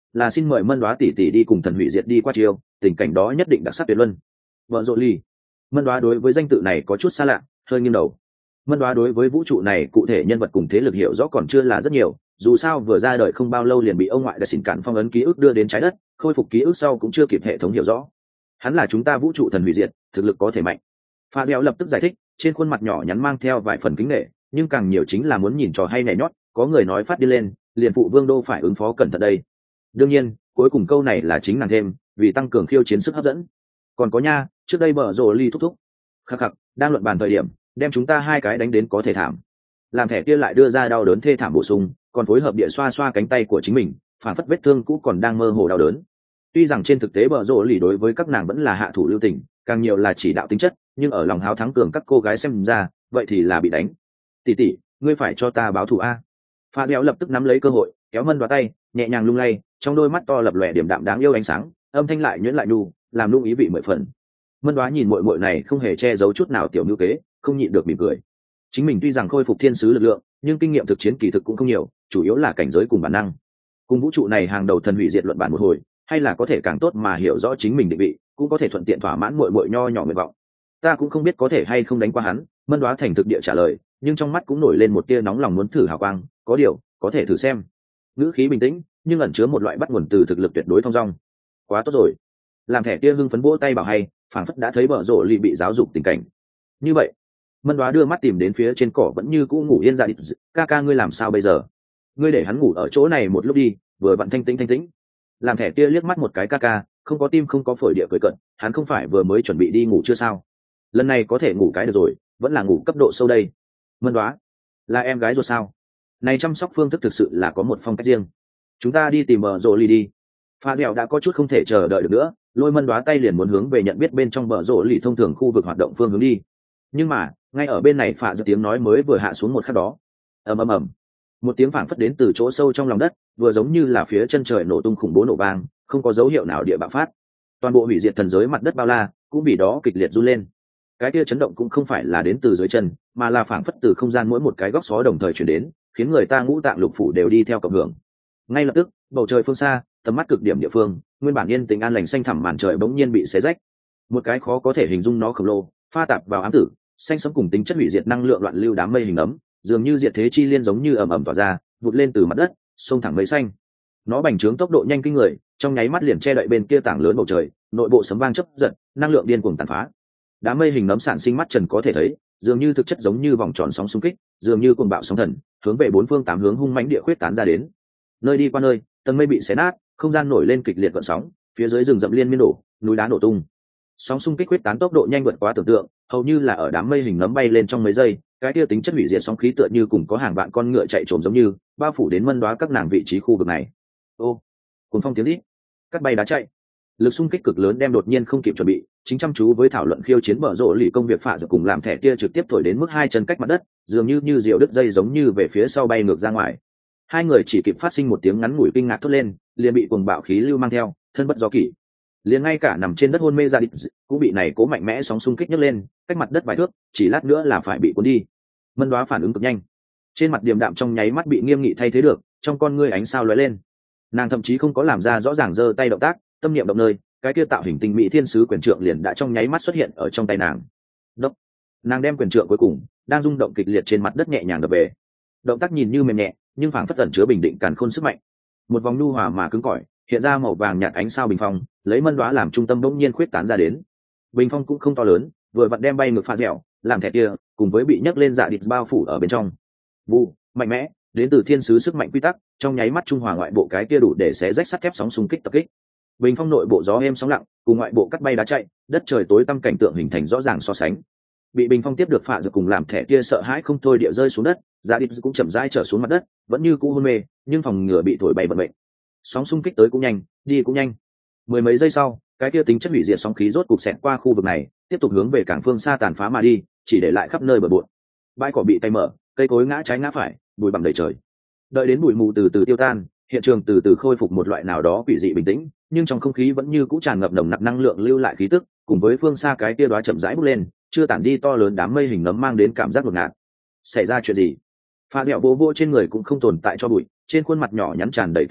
là xin mời Mân Đoá tỷ tỷ đi cùng thần hủy diệt đi qua chiêu, tình cảnh đó nhất định đặc sắc tuyệt luân. Vợ rộ ly. Mân Đoá đối với danh tự này có chút xa lạ, hơi nghiêng đầu. Mân Đoá đối với vũ trụ này cụ thể nhân vật cùng thế lực hiểu rõ còn chưa là rất nhiều, dù sao vừa ra đời không bao lâu liền bị ông ngoại đã xỉn cản phong ấn ký ức đưa đến trái đất, khôi phục ký ức sau cũng chưa kịp hệ thống hiểu rõ. Hắn là chúng ta vũ trụ thần hủy diệt, thực lực có thể mạnh. Pha Dẻo lập tức giải thích, trên khuôn mặt nhỏ nhắn mang theo vài phần kính nể, nhưng càng nhiều chính là muốn nhìn trò hay nhảy nhót, có người nói phát đi lên, liền phụ vương đô phải ứng phó cẩn thận đây. Đương nhiên, cuối cùng câu này là chính nàng thêm, vì tăng cường khiêu chiến sức hấp dẫn. Còn có nha, trước đây bở rồ ly thúc thúc. Khắc khắc, đang luận bàn thời điểm, đem chúng ta hai cái đánh đến có thể thảm. Làm thẻ kia lại đưa ra đau đớn thê thảm bổ sung, còn phối hợp địa xoa xoa cánh tay của chính mình, phản phất vết thương cũ còn đang mơ hồ đau đớn. Tuy rằng trên thực tế bở rồ ly đối với các nàng vẫn là hạ thủ lưu tình, càng nhiều là chỉ đạo tính chất, nhưng ở lòng háo thắng cường các cô gái xem ra, vậy thì là bị đánh. Tỷ tỷ, ngươi phải cho ta báo thù a. Pha Dẻo lập tức nắm lấy cơ hội, kéo Mân Đoá tay, nhẹ nhàng lung lay, trong đôi mắt to lập lòe điểm đạm đáng yêu ánh sáng, âm thanh lại nhuyễn lại nhu, làm lung ý vị mười phần. Mân Đoá nhìn muội muội này không hề che giấu chút nào tiểu nữ kế, không nhịn được mỉm cười. Chính mình tuy rằng khôi phục thiên sứ lực lượng, nhưng kinh nghiệm thực chiến kỳ thực cũng không nhiều, chủ yếu là cảnh giới cùng bản năng. Cùng vũ trụ này hàng đầu thần hủy diệt luận bản một hồi, hay là có thể càng tốt mà hiểu rõ chính mình định vị, cũng có thể thuận tiện thỏa mãn muội muội nho nhỏ nguyện vọng. Ta cũng không biết có thể hay không đánh qua hắn. Mân Đoá thành thực địa trả lời, nhưng trong mắt cũng nổi lên một tia nóng lòng muốn thử hào quang, có điều có thể thử xem. Ngữ khí bình tĩnh nhưng ẩn chứa một loại bắt nguồn từ thực lực tuyệt đối thong dong. Quá tốt rồi. Làm thẻ tia hưng phấn vỗ tay bảo hay, phảng phất đã thấy bở rộ ly bị giáo dục tình cảnh. Như vậy, Mân Đoá đưa mắt tìm đến phía trên cỏ vẫn như cũ ngủ yên ra đi. Ca ca ngươi làm sao bây giờ? Ngươi để hắn ngủ ở chỗ này một lúc đi, vừa vặn thanh tĩnh. Làm thẻ tia liếc mắt một cái, ca ca không có tim không có phổi địa cười cận, hắn không phải vừa mới chuẩn bị đi ngủ chưa sao? Lần này có thể ngủ cái được rồi, vẫn là ngủ cấp độ sâu đây. Mân Đoá là em gái rồi sao? Này chăm sóc phương thức thực sự là có một phong cách riêng. Chúng ta đi tìm bờ rồ ly đi. Pha Dẻo đã có chút không thể chờ đợi được nữa, lôi Mân Đoá tay liền muốn hướng về nhận biết bên trong bờ rồ ly thông thường khu vực hoạt động phương hướng đi. Nhưng mà ngay ở bên này Phạ Dẻo tiếng nói mới vừa hạ xuống một khắc đó, ầm, một tiếng phảng phất đến từ chỗ sâu trong lòng đất, vừa giống như là phía chân trời nổ tung khủng bố nổ vang, không có dấu hiệu nào địa bạo phát. Toàn bộ hủy diệt thần giới mặt đất bao la cũng bị đó kịch liệt run lên. Cái kia chấn động cũng không phải là đến từ dưới chân, mà là phảng phất từ không gian mỗi một cái góc xó đồng thời chuyển đến, khiến người ta ngũ tạng lục phủ đều đi theo cộng hưởng. Ngay lập tức, bầu trời phương xa, tầm mắt cực điểm địa phương, nguyên bản yên tĩnh an lành xanh thẳm màn trời bỗng nhiên bị xé rách. Một cái khó có thể hình dung nó khổng lồ, pha tạp vào ám tử, xanh sẫm cùng tính chất hủy diệt năng lượng loạn lưu đám mây hình ấm, dường như diệt thế chi liên giống như ầm ầm tỏa ra, vụt lên từ mặt đất, xông thẳng mây xanh. Nó bành trướng tốc độ nhanh kinh người, trong nháy mắt liền che đậy bên kia tảng lớn bầu trời, nội bộ sấm vang chớp giật, năng lượng điên cuồng tàn phá. Đám mây hình nấm sản sinh mắt trần có thể thấy, dường như thực chất giống như vòng tròn sóng xung kích, dường như cuồng bạo sóng thần, hướng về bốn phương tám hướng hung mãnh địa khuyết tán ra đến. Nơi đi qua nơi, tầng mây bị xé nát, không gian nổi lên kịch liệt gợn sóng, phía dưới rừng rậm liên miên đổ, núi đá nổ tung. Sóng xung kích khuyết tán tốc độ nhanh vượt quá tưởng tượng, hầu như là ở đám mây hình nấm bay lên trong mấy giây, cái kia tính chất hủy diệt sóng khí tựa như cùng có hàng vạn con ngựa chạy trồm giống như, bao phủ đến Mân Đoá các nàng vị trí khu vực này. Ô, cuồng phong tiếng rít, cắt bay đá chạy. Lực xung kích cực lớn đem đột nhiên không kịp chuẩn bị, chính chăm chú với thảo luận khiêu chiến bở rộ lì công việc Phạ Dẻo cùng làm thẻ kia trực tiếp thổi đến mức hai chân cách mặt đất, dường như diều đứt dây giống như về phía sau bay ngược ra ngoài. Hai người chỉ kịp phát sinh một tiếng ngắn ngủi kinh ngạc thốt lên, liền bị cuồng bạo khí lưu mang theo, thân bất do kỷ. Liền ngay cả nằm trên đất hôn mê ra địch cũng bị này cố mạnh mẽ sóng xung kích nhấc lên, cách mặt đất vài thước, chỉ lát nữa là phải bị cuốn đi. Mân Đoá phản ứng cực nhanh, trên mặt điềm đạm trong nháy mắt bị nghiêm nghị thay thế được, trong con ngươi ánh sao lóe lên. Nàng thậm chí không có làm ra rõ ràng giơ tay động tác, tâm niệm động nơi, cái kia tạo hình tinh mỹ thiên sứ quyền trượng liền đã trong nháy mắt xuất hiện ở trong tay nàng. Đốc, nàng đem quyền trượng cuối cùng đang rung động kịch liệt trên mặt đất nhẹ nhàng đập về. Động tác nhìn như mềm nhẹ, nhưng phảng phất ẩn chứa bình định càn khôn sức mạnh. Một vòng nhu hòa mà cứng cỏi, hiện ra màu vàng nhạt ánh sao bình phong, lấy Mân Đoá làm trung tâm bỗng nhiên khuyết tán ra đến. Bình phong cũng không to lớn, vừa vặn đem bay ngược Pha Dẻo, làm thẻ kia, cùng với bị nhấc lên dạ địch bao phủ ở bên trong. Vụ, mạnh mẽ, đến từ thiên sứ sức mạnh quy tắc, trong nháy mắt trung hòa ngoại bộ cái kia đủ để xé rách sắt thép sóng xung kích tập kích. Bình phong nội bộ gió êm sóng lặng, cùng ngoại bộ cắt bay đá chạy, đất trời tối tăm cảnh tượng hình thành rõ ràng so sánh. Bị bình phong tiếp được Phạ Dẻo cùng làm thẻ kia sợ hãi không thôi địa rơi xuống đất, dạ địch cũng chậm rãi trở xuống mặt đất, vẫn như cũ hôn mê, nhưng phòng ngừa bị thổi bay vận mệnh. Sóng xung kích tới cũng nhanh, đi cũng nhanh. Mười mấy giây sau, cái kia tính chất hủy diệt sóng khí rốt cục xẹt qua khu vực này, tiếp tục hướng về cảng phương xa tàn phá mà đi, chỉ để lại khắp nơi bờ bộn. Bãi cỏ bị tay mở, cây cối ngã trái ngã phải, bụi bặm đầy trời. Đợi đến bụi mù từ từ tiêu tan, hiện trường từ từ khôi phục một loại nào đó quỷ dị bình tĩnh, nhưng trong không khí vẫn như cũ tràn ngập nồng nặc năng lượng lưu lại khí tức, cùng với phương xa cái kia đóa chậm rãi bốc lên, chưa tản đi to lớn đám mây hình nấm mang đến cảm giác đột ngột. Xảy ra chuyện gì? Pha Dẻo vô vô trên người cũng không tồn tại cho bụi, trên khuôn mặt nhỏ nhắn tràn đầy kinh ngạc,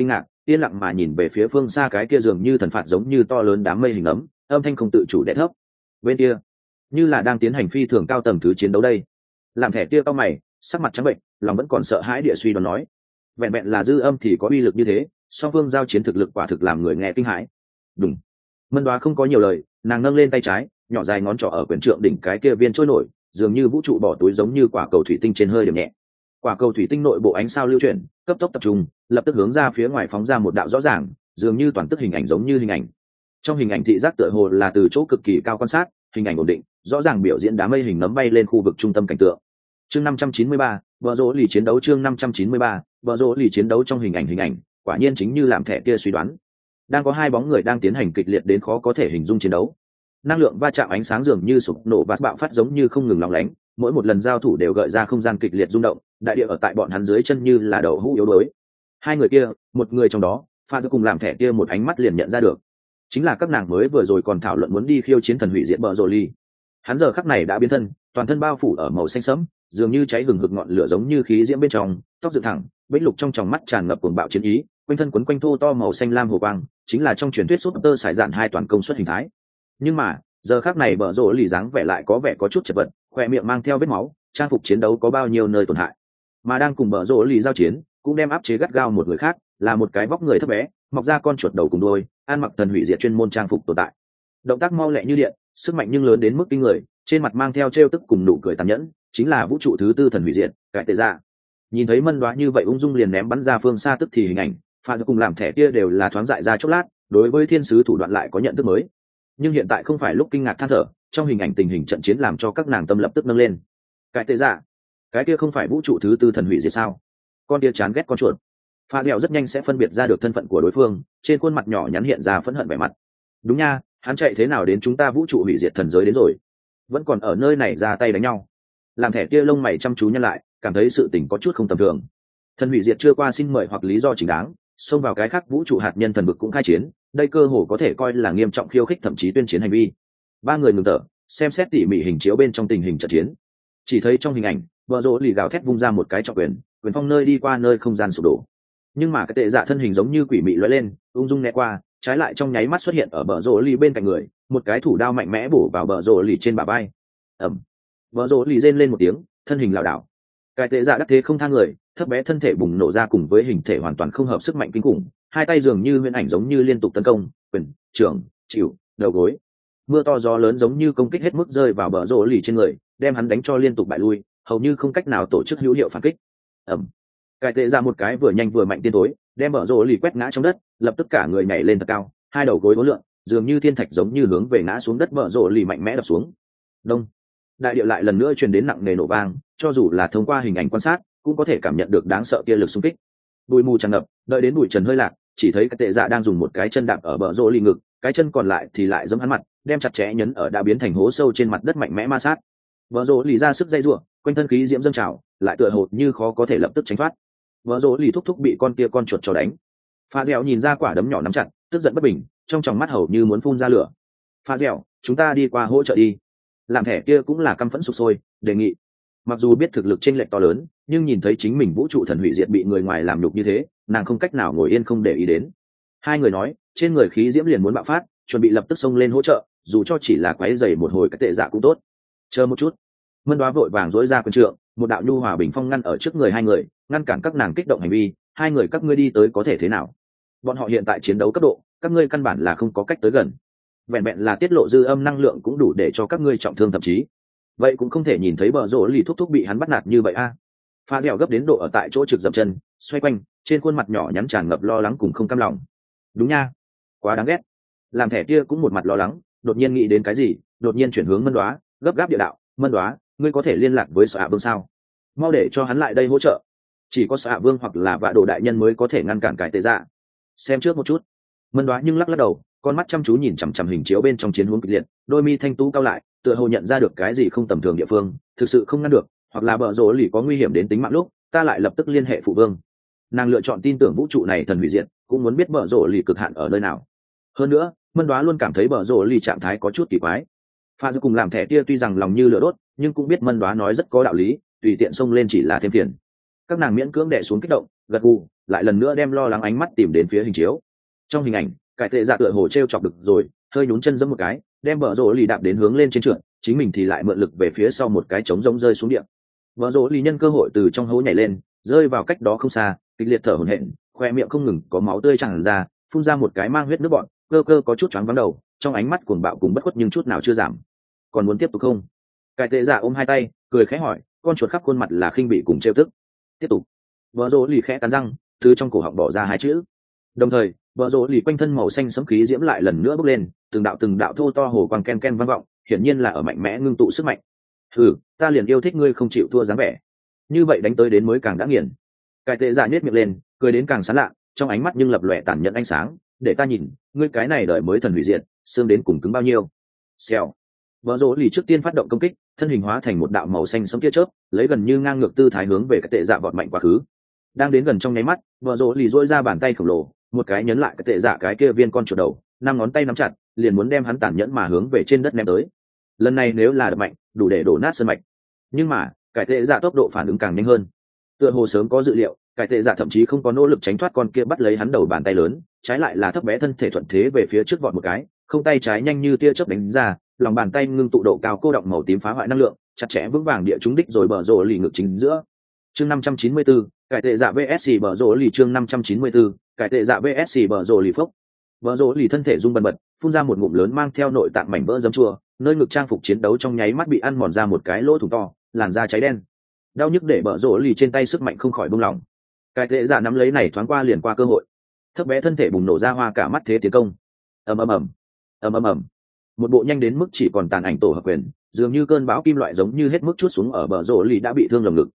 yên lặng mà nhìn về phía phương xa cái kia dường như thần phạt giống như to lớn đám mây hình ấm, âm thanh không tự chủ đẻ thấp. Bên kia như là đang tiến hành phi thường cao tầng thứ chiến đấu đây. Làm thẻ kia cao mày, sắc mặt trắng bệnh, lòng vẫn còn sợ hãi địa suy đoán nói, vẹn vẹn là dư âm thì có uy lực như thế, song phương giao chiến thực lực quả thực làm người nghe kinh hãi. Đúng. Mân Đoá không có nhiều lời, nàng nâng lên tay trái, nhỏ dài ngón trỏ ở quyển trượng đỉnh cái kia viên trôi nổi, dường như vũ trụ bỏ túi giống như quả cầu thủy tinh trên hơi điểm nhẹ. Quả cầu thủy tinh nội bộ ánh sao lưu chuyển, cấp tốc tập trung, lập tức hướng ra phía ngoài phóng ra một đạo rõ ràng, dường như toàn tức hình ảnh giống như hình ảnh. Trong hình ảnh thị giác tựa hồ là từ chỗ cực kỳ cao quan sát, hình ảnh ổn định, rõ ràng biểu diễn đám mây hình nấm bay lên khu vực trung tâm cảnh tượng. Chương 593, vợ rỗ lì chiến đấu. Chương 593, vợ rỗ lì chiến đấu. Trong hình ảnh, quả nhiên chính như làm thẻ kia suy đoán, đang có hai bóng người đang tiến hành kịch liệt đến khó có thể hình dung chiến đấu. Năng lượng va chạm ánh sáng dường như sụp nổ và bạo phát giống như không ngừng lóng lánh, mỗi một lần giao thủ đều gợi ra không gian kịch liệt rung động, đại địa ở tại bọn hắn dưới chân như là đậu hũ yếu đuối. Hai người kia, một người trong đó, pha giữa cùng làm thẻ kia một ánh mắt liền nhận ra được, chính là các nàng mới vừa rồi còn thảo luận muốn đi khiêu chiến thần hủy diệt bờ rồ ly. Hắn giờ khắc này đã biến thân, toàn thân bao phủ ở màu xanh sẫm, dường như cháy hừng hực ngọn lửa giống như khí diễm bên trong, tóc dựng thẳng, vĩnh lục trong tròng mắt tràn ngập cuồng bạo chiến ý, quanh thân quấn quanh thô to màu xanh lam hồ quang, chính là trong truyền thuyết súp tơ sải dạn hai toàn công suất hình thái. Nhưng mà giờ khắc này bờ rồ lì dáng vẻ lại có vẻ có chút chật vật, khoe miệng mang theo vết máu, trang phục chiến đấu có bao nhiêu nơi tổn hại. Mà đang cùng bờ rồ lì giao chiến, cũng đem áp chế gắt gao một người khác, là một cái vóc người thấp bé, mọc ra con chuột đầu cùng đuôi, ăn mặc thần hủy diệt chuyên môn trang phục tồn tại. Động tác mau lẹ như điện, sức mạnh nhưng lớn đến mức kinh người, trên mặt mang theo trêu tức cùng nụ cười tàn nhẫn, chính là vũ trụ thứ tư thần hủy diệt, Cải Tệ Dạ. Nhìn thấy Mân Đoá như vậy ung dung liền ném bắn ra phương xa tức thì hình ảnh, pha giữa cùng làm thẻ kia đều là thoáng dại ra chốc lát, đối với thiên sứ thủ đoạn lại có nhận thức mới. Nhưng hiện tại không phải lúc kinh ngạc than thở, trong hình ảnh tình hình trận chiến làm cho các nàng tâm lập tức nâng lên. Cải Tệ Dạ, cái kia không phải vũ trụ thứ tư thần hủy diệt sao? Con kia chán ghét con chuột. Pha dẻo rất nhanh sẽ phân biệt ra được thân phận của đối phương, trên khuôn mặt nhỏ nhắn hiện ra phẫn hận vẻ mặt. Đúng nha, hắn chạy thế nào đến chúng ta vũ trụ hủy diệt thần giới đến rồi, vẫn còn ở nơi này ra tay đánh nhau. Làm thẻ kia lông mày chăm chú nhăn lại, cảm thấy sự tình có chút không tầm thường. Thần hủy diệt chưa qua xin mời hoặc lý do chính đáng, xông vào cái khác vũ trụ hạt nhân thần vực cũng khai chiến, đây cơ hồ có thể coi là nghiêm trọng khiêu khích thậm chí tuyên chiến hành vi. Ba người ngừng thở, xem xét tỉ mỉ hình chiếu bên trong tình hình trận chiến. Chỉ thấy trong hình ảnh, vợ rỗ lì gào thét vung ra một cái trọng quyền, quyền phong nơi đi qua nơi không gian sụp đổ. Nhưng mà cái Tệ Dạ thân hình giống như quỷ mị lóe lên, ung dung né qua, trái lại trong nháy mắt xuất hiện ở bờ rỗ lì bên cạnh người, một cái thủ đao mạnh mẽ bổ vào bờ rỗ lì trên bả vai. Ầm. Bờ rỗ lì rên lên một tiếng, thân hình lảo đảo. Cái Tệ Dạ đắc thế không tha người, thấp bé thân thể bùng nổ ra cùng với hình thể hoàn toàn không hợp sức mạnh kinh khủng, hai tay dường như huyễn ảnh giống như liên tục tấn công, quyền, trưởng, chịu, đầu gối. Mưa to gió lớn giống như công kích hết mức rơi vào bờ rỗ lì trên người, đem hắn đánh cho liên tục bại lui, hầu như không cách nào tổ chức hữu hiệu phản kích. Ầm. Cái Tệ Dạ một cái vừa nhanh vừa mạnh tiên tối, đem bờ rỗ lì quét ngã trong đất, lập tức cả người nhảy lên thật cao, hai đầu gối uốn lượn, dường như thiên thạch giống như hướng về ngã xuống đất, bờ rỗ lì mạnh mẽ đập xuống. Đông. Đại địa lại lần nữa truyền đến nặng nề nổ vang, cho dù là thông qua hình ảnh quan sát cũng có thể cảm nhận được đáng sợ kia lực xung kích. Bụi mù tràn ngập, đợi đến bụi trần hơi lạc, chỉ thấy cái Tệ Dạ đang dùng một cái chân đạp ở bờ rỗ lì ngực, cái chân còn lại thì lại giẫm hắn mặt, đem chặt chẽ nhấn ở đã biến thành hố sâu trên mặt đất mạnh mẽ ma sát. Bờ rỗ lì ra sức dây rủa, quanh thân khí diễm dâng trào, lại tựa hồ như khó có thể lập tức tránh thoát. Bờ rỗ lì thúc thúc bị con kia con chuột cho đánh. Pha dẻo nhìn ra quả đấm nhỏ nắm chặt, tức giận bất bình, trong tròng mắt hầu như muốn phun ra lửa. Pha dẻo, chúng ta đi qua hỗ trợ đi. Làm thẻ kia cũng là căm phẫn sục sôi, đề nghị. Mặc dù biết thực lực chênh lệch to lớn, nhưng nhìn thấy chính mình vũ trụ thần hủy diệt bị người ngoài làm nhục như thế, nàng không cách nào ngồi yên không để ý đến. Hai người nói, trên người khí diễm liền muốn bạo phát, chuẩn bị lập tức xông lên hỗ trợ, dù cho chỉ là quấy rầy một hồi cái Tệ Dạ cũng tốt. Chờ một chút. Mân Đoá vội vàng dỗi ra quyền trượng, một đạo nhu hòa bình phong ngăn ở trước người hai người, ngăn cản các nàng kích động hành vi. Hai người các ngươi đi tới có thể thế nào? Bọn họ hiện tại chiến đấu cấp độ, các ngươi căn bản là không có cách tới gần. Vẹn vẹn là tiết lộ dư âm năng lượng cũng đủ để cho các ngươi trọng thương thậm chí. Vậy cũng không thể nhìn thấy bờ rỗ lì thúc thúc bị hắn bắt nạt như vậy a. Pha dẻo gấp đến độ ở tại chỗ trực dậm chân, xoay quanh, trên khuôn mặt nhỏ nhắn tràn ngập lo lắng cùng không cam lòng. Đúng nha, quá đáng ghét. Làm thẻ kia cũng một mặt lo lắng, đột nhiên nghĩ đến cái gì, đột nhiên chuyển hướng Mân Đoá, gấp gáp địa đạo, Mân Đoá, ngươi có thể liên lạc với Sở Hạ Vương sao? Mau để cho hắn lại đây hỗ trợ. Chỉ có Sở Hạ Vương hoặc là Vạ Đồ đại nhân mới có thể ngăn cản cái Tệ Dạ. Xem trước một chút. Mân Đoá nhưng lắc lắc đầu, con mắt chăm chú nhìn chằm chằm hình chiếu bên trong chiến hướng kịch liệt, đôi mi thanh tú cao lại, tựa hồ nhận ra được cái gì không tầm thường địa phương, thực sự không ngăn được, hoặc là bờ rỗ lì có nguy hiểm đến tính mạng lúc, ta lại lập tức liên hệ phụ vương. Nàng lựa chọn tin tưởng vũ trụ này thần hủy diệt, cũng muốn biết bờ rỗ lì cực hạn ở nơi nào. Hơn nữa, Mân Đoá luôn cảm thấy bờ rỗ lì trạng thái có chút kỳ quái. Pha Dư cùng làm thẻ tia tuy rằng lòng như lửa đốt, nhưng cũng biết Mân Đoá nói rất có đạo lý, tùy tiện xông lên chỉ là thêm phiền. Các nàng miễn cưỡng đè xuống kích động, gật gù, lại lần nữa đem lo lắng ánh mắt tìm đến phía hình chiếu. Trong hình ảnh, cải tệ dạ tựa hồ treo chọc được rồi, hơi nhún chân giẫm một cái, đem bờ rỗ lì đạp đến hướng lên trên trượt, chính mình thì lại mượn lực về phía sau một cái trống rỗng rơi xuống địa. Bờ rỗ lì nhân cơ hội từ trong hố nhảy lên, rơi vào cách đó không xa, kịch liệt thở hổn hển, khoe miệng không ngừng có máu tươi tràn ra, phun ra một cái mang huyết nước bọt, cơ cơ có chút choáng váng đầu, trong ánh mắt cuồng bạo cùng bất khuất nhưng chút nào chưa giảm. Còn muốn tiếp tục không? Cải tệ dạ ôm hai tay, cười khẽ hỏi, con chuột khắp khuôn mặt là khinh bị cùng trêu tức. Tiếp tục. Bờ rỗ lì khẽ cắn răng, từ trong cổ họng bỏ ra hai chữ. Đồng thời, bờ rỗ lì quanh thân màu xanh sẫm khí diễm lại lần nữa bốc lên, từng đạo thô to hồ quang ken ken vang vọng, hiển nhiên là ở mạnh mẽ ngưng tụ sức mạnh. Ta liền yêu thích ngươi không chịu thua dáng vẻ. Như vậy đánh tới đến mới càng đã nghiền. Cải tệ dạ nhếch miệng lên, cười đến càng sán lạ, trong ánh mắt nhưng lập lòe tàn nhẫn ánh sáng, để ta nhìn, ngươi cái này đợi mới thần hủy diệt, xương đến cùng cứng bao nhiêu. Xèo. Bờ rỗ lì trước tiên phát động công kích, thân hình hóa thành một đạo màu xanh sẫm tia chớp, lấy gần như ngang ngược tư thái hướng về cái tệ dạ vọt mạnh quá khứ. Đang đến gần trong nháy mắt, bờ rỗ lì duỗi ra bàn tay khổng lồ, một cái nhấn lại cái tệ dạ cái kia viên con chuột đầu, năm ngón tay nắm chặt, liền muốn đem hắn tàn nhẫn mà hướng về trên đất ném tới. Lần này nếu là đập mạnh, đủ để đổ nát sơn mạch. Nhưng mà, cái tệ dạ tốc độ phản ứng càng nhanh hơn. Tựa hồ sớm có dự liệu, cái tệ dạ thậm chí không có nỗ lực tránh thoát con kia bắt lấy hắn đầu bàn tay lớn, trái lại là thấp bé thân thể thuận thế về phía trước vọt một cái, không tay trái nhanh như tia chớp đánh ra, lòng bàn tay ngưng tụ độ cao cô động màu tím phá hoại năng lượng, chặt chẽ vững vàng địa trúng đích rồi bờ rỗ lì ngực chính giữa. Chương 594, cải tệ dạ VS bờ rỗ lì chương 594, cải tệ dạ VS bờ rỗ lì phốc. Bờ rỗ lì thân thể rung bần bật, phun ra một ngụm lớn mang theo nội tạng mảnh vỡ giấm chua, nơi ngực trang phục chiến đấu trong nháy mắt bị ăn mòn ra một cái lỗ thủng to, làn da cháy đen. Đau nhức để bờ rỗ lì trên tay sức mạnh không khỏi buông lỏng. Cải tệ dạ nắm lấy này thoáng qua liền qua cơ hội. Thấp bé thân thể bùng nổ ra hoa cả mắt thế tiến công. Ầm ầm ầm, ầm ầm ầm. Một bộ nhanh đến mức chỉ còn tàn ảnh tổ hợp quyền, dường như cơn bão kim loại giống như hết mức chuốt xuống ở bờ rỗ lì đã bị thương lồng ngực.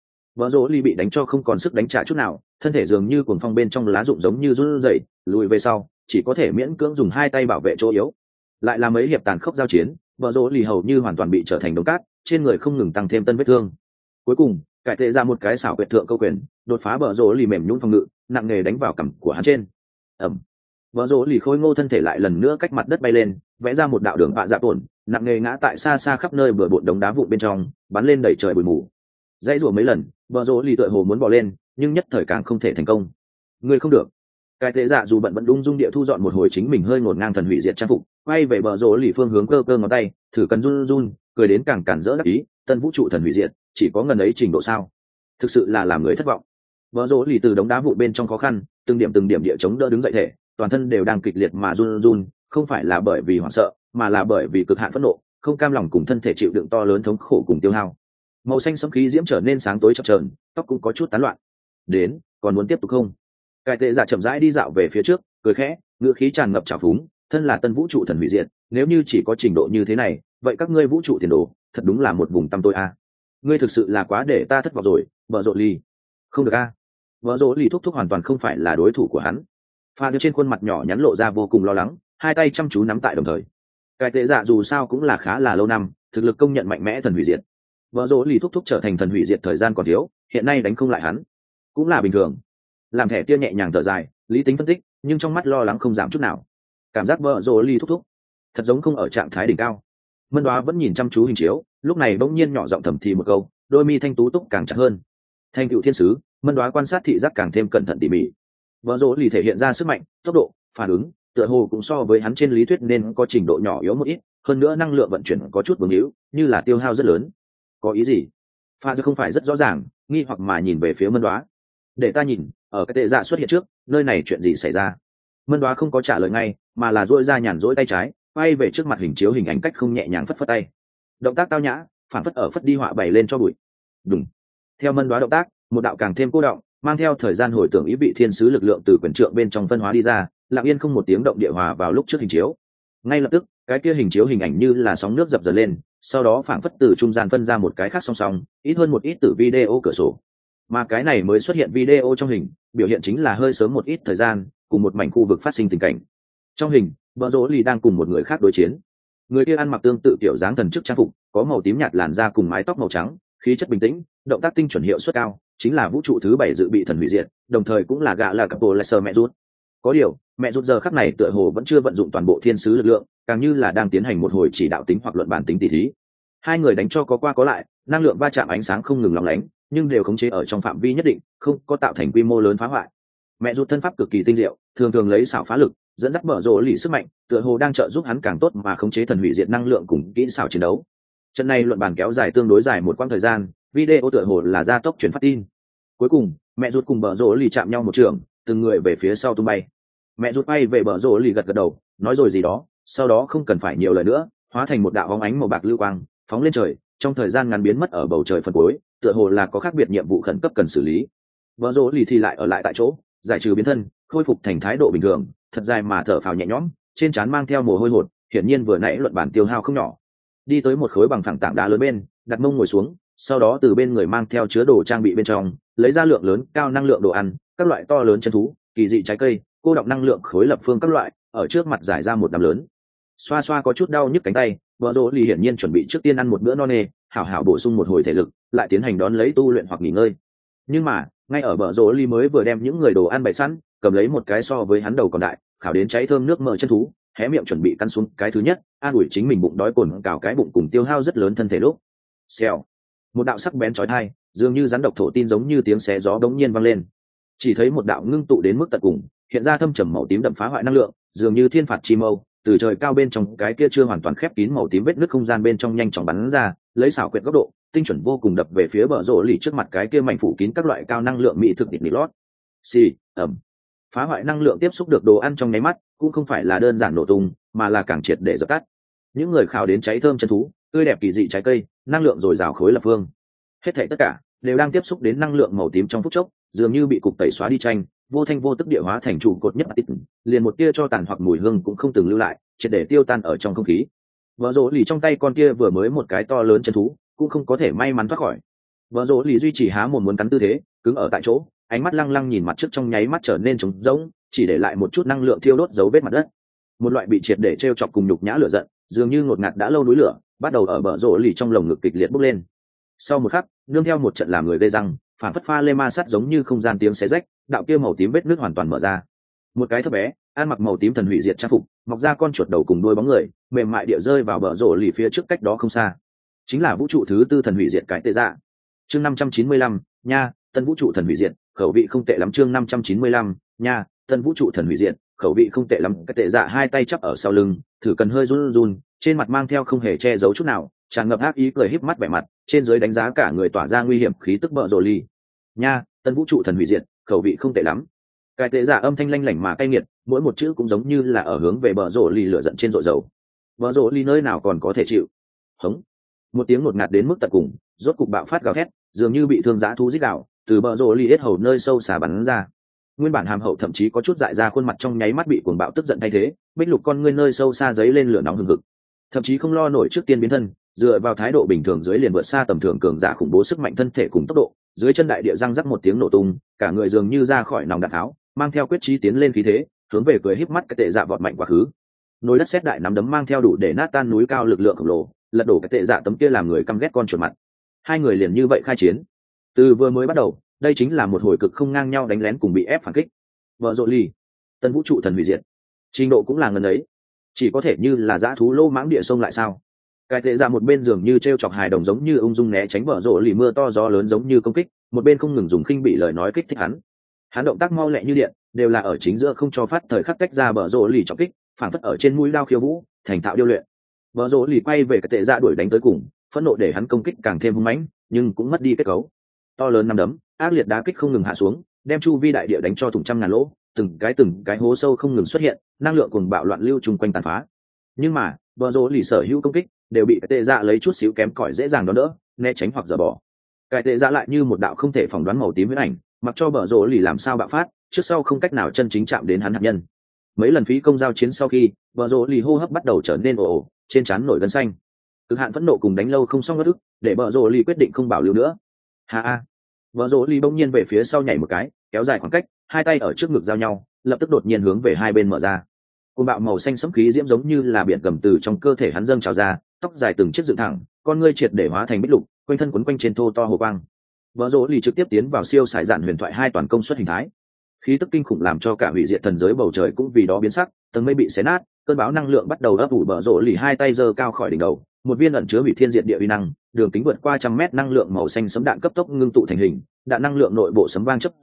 Bờ rỗ lì bị đánh cho không còn sức đánh trả chút nào, thân thể dường như cuồng phong bên trong lá rụng giống như run rẩy, lùi về sau, chỉ có thể miễn cưỡng dùng hai tay bảo vệ chỗ yếu. Lại là mấy hiệp tàn khốc giao chiến, bờ rỗ lì hầu như hoàn toàn bị trở thành đống cát, trên người không ngừng tăng thêm tân vết thương. Cuối cùng, cải tệ ra một cái xảo quyệt thượng câu quyền, đột phá bờ rỗ lì mềm nhũn phòng ngự, nặng nề đánh vào cằm của hắn trên. Ầm. Bờ rỗ lì khôi ngô thân thể lại lần nữa cách mặt đất bay lên, vẽ ra một đạo đường vạ dạ tổn, nặng nề ngã tại xa xa khắp nơi bừa bộn đống đá vụn bên trong, bắn lên đầy trời bụi mù. Dãy rủa mấy lần, bờ rỗ lì tựa hồ muốn bỏ lên, nhưng nhất thời càng không thể thành công. Ngươi không được. Cái tệ dạ dù bận vẫn ung dung địa thu dọn một hồi chính mình hơi ngổn ngang thần hủy diệt trang phục, quay về bờ rỗ lì phương hướng cơ cơ ngón tay, thử cần run run, cười đến càng cản rỡ đắc ý, tân vũ trụ thần hủy diệt, chỉ có ngần ấy trình độ sao? Thực sự là làm người thất vọng. Bờ rỗ lì từ đống đá vụn bên trong khó khăn, từng điểm địa chống đỡ đứng dậy thể, toàn thân đều đang kịch liệt mà run run, không phải là bởi vì hoảng sợ, mà là bởi vì cực hạn phẫn nộ, không cam lòng cùng thân thể chịu đựng to lớn thống khổ cùng tiêu hao. Màu xanh sẫm khí diễm trở nên sáng tối chập chờn, tóc cũng có chút tán loạn. Đến, còn muốn tiếp tục không? Cải tệ giả chậm rãi đi dạo về phía trước, cười khẽ, ngữ khí tràn ngập trào phúng, thân là tân vũ trụ thần hủy diệt, nếu như chỉ có trình độ như thế này, vậy các ngươi vũ trụ tiền đồ, thật đúng là một vùng tăm tối a. Ngươi thực sự là quá để ta thất vọng rồi, vợ rộ ly. Không được a. Vợ rộ ly thúc thúc hoàn toàn không phải là đối thủ của hắn. Pha trên khuôn mặt nhỏ nhắn lộ ra vô cùng lo lắng, hai tay chăm chú nắm tại đồng thời. Cải tệ giả dù sao cũng là khá là lâu năm, thực lực công nhận mạnh mẽ thần hủy diệt. Vợ rỗ lì thúc thúc trở thành thần hủy diệt thời gian còn thiếu, hiện nay đánh không lại hắn cũng là bình thường. Làm thẻ tia nhẹ nhàng thở dài, lý tính phân tích, nhưng trong mắt lo lắng không giảm chút nào. Cảm giác vợ rỗ lì thúc thúc thật giống không ở trạng thái đỉnh cao. Mân Đoá vẫn nhìn chăm chú hình chiếu, lúc này bỗng nhiên nhỏ giọng thầm thì một câu, đôi mi thanh tú túc càng chặt hơn. Thành cựu thiên sứ, Mân Đoá quan sát thị giác càng thêm cẩn thận tỉ mỉ. Vợ rỗ lì thể hiện ra sức mạnh, tốc độ, phản ứng, tựa hồ cũng so với hắn trên lý thuyết nên có trình độ nhỏ yếu một ít, hơn nữa năng lượng vận chuyển có chút vướng hữu, như là tiêu hao rất lớn. Có ý gì? Pha giờ không phải rất rõ ràng, nghi hoặc mà nhìn về phía Mân Đoá. Để ta nhìn, ở cái tệ dạ xuất hiện trước, nơi này chuyện gì xảy ra? Mân Đoá không có trả lời ngay, mà là duỗi ra nhàn rỗi tay trái, quay về trước mặt hình chiếu hình ảnh cách không nhẹ nhàng phất phất tay. Động tác tao nhã, phản phất ở phất đi họa bày lên cho bụi. Đúng. Theo Mân Đoá động tác, một đạo càng thêm cô động, mang theo thời gian hồi tưởng ý vị thiên sứ lực lượng từ quyển trượng bên trong phân hóa đi ra, lặng yên không một tiếng động địa hòa vào lúc trước hình chiếu. Ngay lập tức, cái kia hình chiếu hình ảnh như là sóng nước dập dần lên, sau đó phảng phất từ trung gian phân ra một cái khác song song, ít hơn một ít từ video cửa sổ. Mà cái này mới xuất hiện video trong hình, biểu hiện chính là hơi sớm một ít thời gian, cùng một mảnh khu vực phát sinh tình cảnh. Trong hình, Bờ Rỗ Lì đang cùng một người khác đối chiến. Người kia ăn mặc tương tự kiểu dáng thần chức trang phục, có màu tím nhạt làn da cùng mái tóc màu trắng, khí chất bình tĩnh, động tác tinh chuẩn hiệu suất cao, chính là vũ trụ thứ 7 dự bị thần hủy diệt, đồng thời cũng là gã là Capo Lesser mẹ rút. Có điều, mẹ rút giờ khắc này tựa hồ vẫn chưa vận dụng toàn bộ thiên sứ lực lượng, càng như là đang tiến hành một hồi chỉ đạo tính hoặc luận bản tính tỉ thí. Hai người đánh cho có qua có lại, năng lượng va chạm ánh sáng không ngừng lóng lánh, nhưng đều khống chế ở trong phạm vi nhất định, không có tạo thành quy mô lớn phá hoại, Mẹ rút thân pháp cực kỳ tinh diệu, thường thường lấy xảo phá lực dẫn dắt bờ rộ lì sức mạnh, tựa hồ đang trợ giúp hắn càng tốt mà khống chế thần hủy diệt năng lượng cùng kỹ xảo chiến đấu. Trận này luận bàn kéo dài tương đối dài một quãng thời gian, video tựa hồ là gia tốc truyền phát tin. Cuối cùng mẹ rút cùng bờ rộ lì chạm nhau một trường, từng người về phía sau tung bay. Mẹ rút bay về bờ rộ lì gật gật đầu, nói rồi gì đó, sau đó không cần phải nhiều lời nữa, hóa thành một đạo bóng ánh màu bạc lưu quang phóng lên trời, trong thời gian ngắn biến mất ở bầu trời phần cuối, tựa hồ là có khác biệt nhiệm vụ khẩn cấp cần xử lý. Bờ rộ lì thì lại ở lại tại chỗ, giải trừ biến thân, khôi phục thành thái độ bình thường, thật dài mà thở phào nhẹ nhõm, trên trán mang theo mồ hôi hột, hiển nhiên vừa nãy luận bản tiêu hao không nhỏ. Đi tới một khối bằng phẳng tảng đá lớn bên, đặt mông ngồi xuống, sau đó từ bên người mang theo chứa đồ trang bị bên trong lấy ra lượng lớn cao năng lượng đồ ăn, các loại to lớn chân thú, kỳ dị trái cây, cô đọng năng lượng khối lập phương các loại, ở trước mặt giải ra một đám lớn. Xoa xoa có chút đau nhức cánh tay, vợ rỗ lì hiển nhiên chuẩn bị trước tiên ăn một bữa no nê, hảo hảo bổ sung một hồi thể lực, lại tiến hành đón lấy tu luyện hoặc nghỉ ngơi. Nhưng mà ngay ở vợ rỗ lì mới vừa đem những người đồ ăn bày sẵn, cầm lấy một cái so với hắn đầu còn đại, khảo đến cháy thơm nước mỡ chân thú, hé miệng chuẩn bị căn xuống cái thứ nhất, an ủi chính mình bụng đói cồn cào cái bụng cùng tiêu hao rất lớn thân thể lúc. Xèo, một đạo sắc bén chói tai, dường như rắn độc thổ tin giống như tiếng xé gió đống nhiên vang lên. Chỉ thấy một đạo ngưng tụ đến mức tận cùng, hiện ra thâm trầm màu tím đậm phá hoại năng lượng, dường như thiên phạt chi mâu, từ trời cao bên trong cái kia chưa hoàn toàn khép kín màu tím vết nứt không gian bên trong nhanh chóng bắn ra, lấy xảo quyệt góc độ, tinh chuẩn vô cùng đập về phía bờ rỗ lì trước mặt cái kia mảnh phủ kín các loại cao năng lượng mỹ thực địch lót. Xì, ầm. Phá hoại năng lượng tiếp xúc được đồ ăn trong nháy mắt, cũng không phải là đơn giản nổ tung, mà là càng triệt để dập tắt. Những người khảo đến cháy thơm chân thú, tươi đẹp kỳ dị trái cây, năng lượng dồi dào khối lập phương. Hết thảy tất cả đều đang tiếp xúc đến năng lượng màu tím trong phút chốc, dường như bị cục tẩy xóa đi tranh, vô thanh vô tức địa hóa thành trụ cột nhất tít, liền một tia cho tàn hoặc mùi hương cũng không từng lưu lại, triệt để tiêu tan ở trong không khí. Vợ rỗ lì trong tay con kia vừa mới một cái to lớn chân thú, cũng không có thể may mắn thoát khỏi. Vợ rỗ lì duy trì há mồm muốn cắn tư thế, cứng ở tại chỗ, ánh mắt lăng lăng nhìn mặt trước trong nháy mắt trở nên trống rỗng, chỉ để lại một chút năng lượng thiêu đốt dấu vết mặt đất. Một loại bị triệt để trêu chọc cùng nhục nhã lửa giận, dường như ngột ngạt đã lâu núi lửa, bắt đầu ở bờ rỗ lì trong lồng ngực kịch liệt bốc lên. Sau một khắc, nương theo một trận làm người gây răng, phản phất pha lê ma sắt giống như không gian tiếng xé rách, đạo kia màu tím vết nước hoàn toàn mở ra. Một cái thấp bé, ăn mặc màu tím thần hủy diệt trang phục, mọc ra con chuột đầu cùng đuôi bóng người, mềm mại địa rơi vào bờ rỗ lì phía trước cách đó không xa. Chính là vũ trụ thứ tư thần hủy diệt cái tê dạ. Chương 595, nha, tân vũ trụ thần hủy diệt, khẩu vị không tệ lắm. Chương 595, nha, tân vũ trụ thần hủy diệt, khẩu vị không tệ lắm. Cái tệ dạ hai tay chắp ở sau lưng, thử cần hơi run run, trên mặt mang theo không hề che giấu chút nào, tràn ngập ác ý cười híp mắt vẻ mặt, trên dưới đánh giá cả người tỏa ra nguy hiểm khí tức bợ rồ ly. Nha, tân vũ trụ thần hủy diệt, khẩu vị không tệ lắm. Cái tệ dạ âm thanh lanh lảnh mà cay nghiệt, mỗi một chữ cũng giống như là ở hướng về bợ rồ ly lửa giận trên rội dầu. Bợ rồ ly nơi nào còn có thể chịu? Hống! Một tiếng ngột ngạt đến mức tận cùng, rốt cục bạo phát gào thét, dường như bị thương dã thú rít gào, từ bợ rồ ly yết hầu nơi sâu xà bắn ra. Nguyên bản hàm hậu thậm chí có chút dại ra khuôn mặt trong nháy mắt bị cuồng bạo tức giận thay thế, bích lục con ngươi nơi sâu xa giấy lên lửa nóng hừng hực, thậm chí không lo nổi trước tiên biến thân, dựa vào thái độ bình thường dưới liền vượt xa tầm thường cường giả khủng bố sức mạnh thân thể cùng tốc độ, dưới chân đại địa răng rắc một tiếng nổ tung, cả người dường như ra khỏi nòng đạn tháo, mang theo quyết chí tiến lên khí thế, hướng về cười híp mắt cái tệ dạ vọt mạnh quá khứ. Nồi đất sét đại nắm đấm mang theo đủ để nát tan núi cao lực lượng khổng lồ, lật đổ cái tệ dạ tấm kia làm người căm ghét con chuột mặt. Hai người liền như vậy khai chiến. Từ vừa mới bắt đầu, đây chính là một hồi cực không ngang nhau đánh lén cùng bị ép phản kích. Vợ rộ ly, tân vũ trụ thần hủy diệt, trình độ cũng là ngần ấy, chỉ có thể như là dã thú lô mãng địa sông lại sao? Cái tệ ra một bên dường như treo chọc hài đồng giống như ung dung né tránh vợ rộ lì mưa to gió lớn giống như công kích, một bên không ngừng dùng khinh bị lời nói kích thích hắn. Hắn động tác mau lẹ như điện, đều là ở chính giữa không cho phát thời khắc cách ra vợ rộ lì trọng kích, phản phất ở trên mũi đao khiêu vũ, thành thạo điêu luyện. Vợ rộ lì quay về cái tệ ra đuổi đánh tới cùng, phẫn nộ để hắn công kích càng thêm hung mãnh, nhưng cũng mất đi kết cấu. To lớn năm đấm, ác liệt đá kích không ngừng hạ xuống, đem chu vi đại địa đánh cho thủng trăm ngàn lỗ, từng cái hố sâu không ngừng xuất hiện, năng lượng cùng bạo loạn lưu chung quanh tàn phá. Nhưng mà bờ rỗ lì sở hữu công kích đều bị cái tệ dạ lấy chút xíu kém cỏi dễ dàng đón đỡ, né tránh hoặc dở bỏ. Cái tệ dạ lại như một đạo không thể phỏng đoán màu tím huyết ảnh, mặc cho bờ rỗ lì làm sao bạo phát, trước sau không cách nào chân chính chạm đến hắn hạt nhân. Mấy lần phí công giao chiến sau khi bờ rỗ lì hô hấp bắt đầu trở nên ồ ồ, trên trán nổi gân xanh. Cực hạn phẫn nộ cùng đánh lâu không xong ngất ức, để bờ rỗ lì quyết định không bảo lưu nữa. Ha! Bờ rỗ lì bỗng nhiên về phía sau nhảy một cái, kéo dài khoảng cách, hai tay ở trước ngực giao nhau, lập tức đột nhiên hướng về hai bên mở ra. Cơn bạo màu xanh sẫm khí diễm giống như là biển gầm từ trong cơ thể hắn dâng trào ra, tóc dài từng chiếc dựng thẳng, con ngươi triệt để hóa thành bích lục, quanh thân quấn quanh trên thô to hồ quang. Vợ rỗ lì trực tiếp tiến vào siêu sải dạn huyền thoại hai toàn công suất hình thái. Khí tức kinh khủng làm cho cả hủy diệt thần giới bầu trời cũng vì đó biến sắc, tầng mây bị xé nát, cơn bão năng lượng bắt đầu ấp ủ vợ rỗ lì hai tay giơ cao khỏi đỉnh đầu, một viên ẩn chứa hủy thiên diệt địa uy năng, đường kính vượt qua trăm mét năng lượng màu xanh sẫm đạn cấp tốc ngưng tụ thành hình, đạn năng lượng nội bộ sấm vang chớp giật,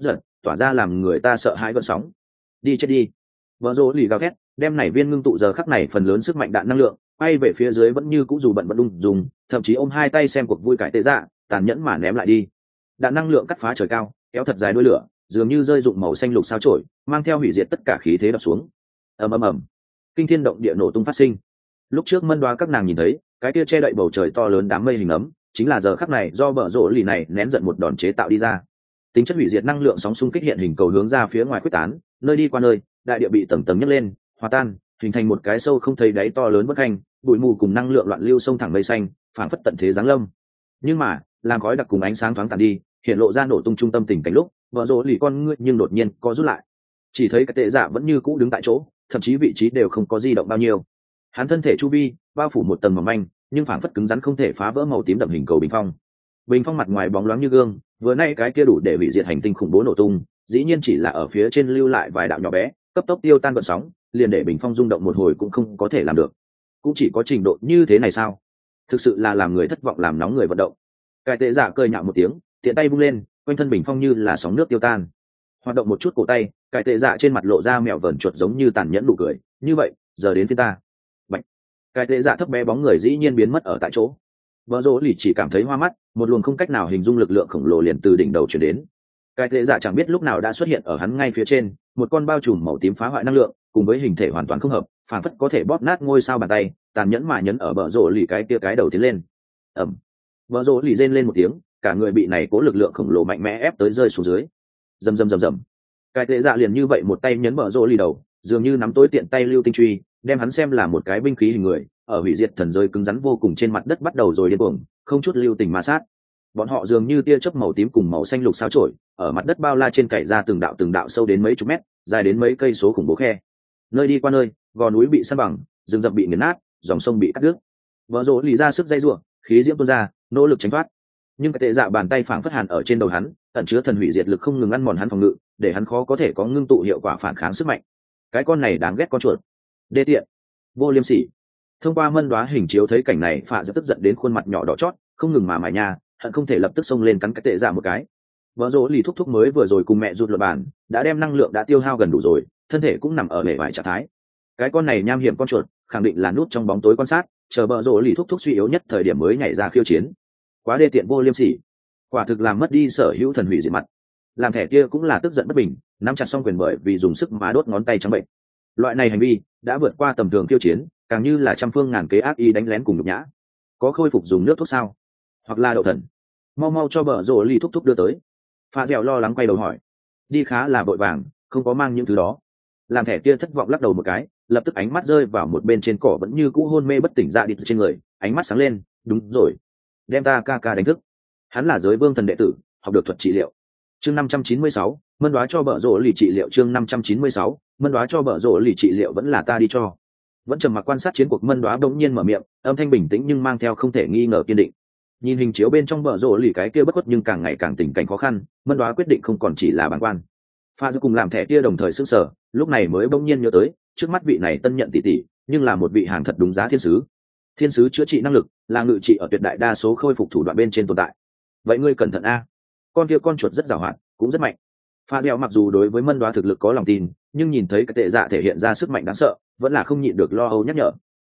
tỏa ra làm người ta sợ hãi gợn sóng. Đi chết đi. Vợ rỗ lì gào thét, đem nảy viên ngưng tụ giờ khắc này phần lớn sức mạnh đạn năng lượng bay về phía dưới, vẫn như cũng dù bận vẫn đung dùng, thậm chí ôm hai tay xem cuộc vui cải tệ dạ, tàn nhẫn mà ném lại đi. Đạn năng lượng cắt phá trời cao, kéo thật dài đuôi lửa, dường như rơi dụng màu xanh lục sao chổi, mang theo hủy diệt tất cả khí thế đập xuống. Ầm ầm ầm, kinh thiên động địa nổ tung phát sinh. Lúc trước Mân Đoá các nàng nhìn thấy cái kia che đậy bầu trời to lớn đám mây hình ấm, chính là giờ khắc này do bờ rỗ lì này nén giận một đòn chế tạo đi ra. Tính chất hủy diệt năng lượng sóng xung kích hiện hình cầu hướng ra phía ngoài quyết tán, nơi đi qua nơi, đại địa bị tầng tầng nhấc lên, hòa tan, hình thành một cái sâu không thấy đáy to lớn bất hành, bụi mù cùng năng lượng loạn lưu sông thẳng mây xanh, phảng phất tận thế giáng lâm. Nhưng mà, làm khói đặc cùng ánh sáng thoáng tàn đi, hiện lộ ra nổ tung trung tâm tình cảnh lúc, vợ rỗ lì con ngươi nhưng đột nhiên có rút lại. Chỉ thấy cái tệ dạ vẫn như cũ đứng tại chỗ, thậm chí vị trí đều không có di động bao nhiêu. Hắn thân thể chu vi bao phủ một tầng mỏng manh, nhưng phảng phất cứng rắn không thể phá vỡ màu tím đậm hình cầu bình phong. Bình phong mặt ngoài bóng loáng như gương, vừa nay cái kia đủ để hủy diệt hành tinh khủng bố nổ tung, dĩ nhiên chỉ là ở phía trên lưu lại vài đạo nhỏ bé, cấp tốc tiêu tan gợn sóng, liền để bình phong rung động một hồi cũng không có thể làm được. Cũng chỉ có trình độ như thế này sao? Thực sự là làm người thất vọng, làm nóng người vận động. Cái tệ giả cười nhạo một tiếng, tiện tay vung lên, quanh thân bình phong như là sóng nước tiêu tan. Hoạt động một chút cổ tay, cái tệ giả trên mặt lộ ra mèo vờn chuột giống như tàn nhẫn nụ cười. Như vậy, giờ đến phía ta. Bạch. Cái tệ giả thấp bé bóng người dĩ nhiên biến mất ở tại chỗ. Vợ rỗ lì chỉ cảm thấy hoa mắt, một luồng không cách nào hình dung lực lượng khổng lồ liền từ đỉnh đầu chuyển đến. Cái tệ giả chẳng biết lúc nào đã xuất hiện ở hắn ngay phía trên, một con bao trùm màu tím phá hoại năng lượng, cùng với hình thể hoàn toàn không hợp, phản phất có thể bóp nát ngôi sao bàn tay, tàn nhẫn mà nhấn ở bờ rỗ lì cái kia cái đầu tiến lên. Ầm. Bờ rỗ lì rên lên một tiếng, cả người bị này cố lực lượng khổng lồ mạnh mẽ ép tới rơi xuống dưới. Rầm rầm rầm rầm. Cái tệ giả liền như vậy một tay nhấn bờ rỗ lì đầu, dường như nắm tối tiện tay lưu tinh truy, đem hắn xem là một cái binh khí hình người, ở hủy diệt thần giới cứng rắn vô cùng trên mặt đất bắt đầu rồi điên cuồng, không chút lưu tình ma sát. Bọn họ dường như tia chớp màu tím cùng màu xanh lục sao chổi, ở mặt đất bao la trên cày ra từng đạo sâu đến mấy chục mét, dài đến mấy cây số khủng bố khe. Nơi đi qua nơi, gò núi bị san bằng, rừng rậm bị nghiền nát, dòng sông bị cắt đứt. Vợ rỗ lì ra sức dây rủa, khí diễm tuôn ra, nỗ lực tránh thoát. Nhưng cái tệ dạ bàn tay phảng phất hàn ở trên đầu hắn, ẩn chứa thần hủy diệt lực không ngừng ăn mòn hắn phòng ngự, để hắn khó có thể có ngưng tụ hiệu quả phản kháng sức mạnh. Cái con này đáng ghét con chuột, đê tiện, vô liêm sỉ. Thông qua Mân Đoá hình chiếu thấy cảnh này, Phạ rất tức giận đến khuôn mặt nhỏ đỏ chót, không ngừng mà mài nha, hận không thể lập tức xông lên cắn cái tệ dạ một cái. Vợ rỗ lì thúc thúc mới vừa rồi cùng mẹ rụt luật bàn, đã đem năng lượng đã tiêu hao gần đủ rồi, thân thể cũng nằm ở bề ngoài trạng thái. Cái con này nham hiểm con chuột, khẳng định là nút trong bóng tối quan sát, chờ vợ rỗ lì thúc thúc suy yếu nhất thời điểm mới nhảy ra khiêu chiến. Quá đê tiện vô liêm sỉ, quả thực làm mất đi sở hữu thần hủy diệt mặt. Làm thẻ kia cũng là tức giận bất bình, nắm chặt song quyền bởi vì dùng sức mà đốt ngón tay trắng bệnh. Loại này hành vi đã vượt qua tầm thường khiêu chiến, càng như là trăm phương ngàn kế ác ý đánh lén cùng nhục nhã. Có khôi phục dùng nước thuốc sao, hoặc là đậu thần? Mau mau cho bờ rồ ly thúc thúc đưa tới. Pha dẻo lo lắng quay đầu hỏi. Đi khá là vội vàng, không có mang những thứ đó. Làm thẻ kia thất vọng lắc đầu một cái, lập tức ánh mắt rơi vào một bên trên cỏ vẫn như cũ hôn mê bất tỉnh dạ đi trên người, ánh mắt sáng lên. Đúng rồi, đem ta ca ca đánh thức. Hắn là giới vương thần đệ tử, học được thuật trị liệu. Chương 596, Mân Đoá cho bờ rồ lì trị liệu. Chương 596, Mân Đoá cho bờ rồ lì trị liệu. Vẫn là ta đi cho. Vẫn trầm mặc quan sát chiến cuộc, Mân Đoá bỗng nhiên mở miệng, âm thanh bình tĩnh nhưng mang theo không thể nghi ngờ kiên định. Nhìn hình chiếu bên trong bờ rồ lì cái kia bất khuất nhưng càng ngày càng tình cảnh khó khăn, Mân Đoá quyết định không còn chỉ là bàng quan. Pha giữa cùng làm thẻ kia đồng thời sững sờ, lúc này mới bỗng nhiên nhớ tới, trước mắt vị này tân nhận tỷ tỷ, nhưng là một vị hàng thật đúng giá thiên sứ. Thiên sứ chữa trị năng lực, là ngự trị ở tuyệt đại đa số khôi phục thủ đoạn bên trên tồn tại. Vậy ngươi cẩn thận a, con kia con chuột rất giàu hoạt, cũng rất mạnh. Pha dẻo mặc dù đối với Mân Đoá thực lực có lòng tin, nhưng nhìn thấy cái tệ dạ thể hiện ra sức mạnh đáng sợ, vẫn là không nhịn được lo âu nhắc nhở.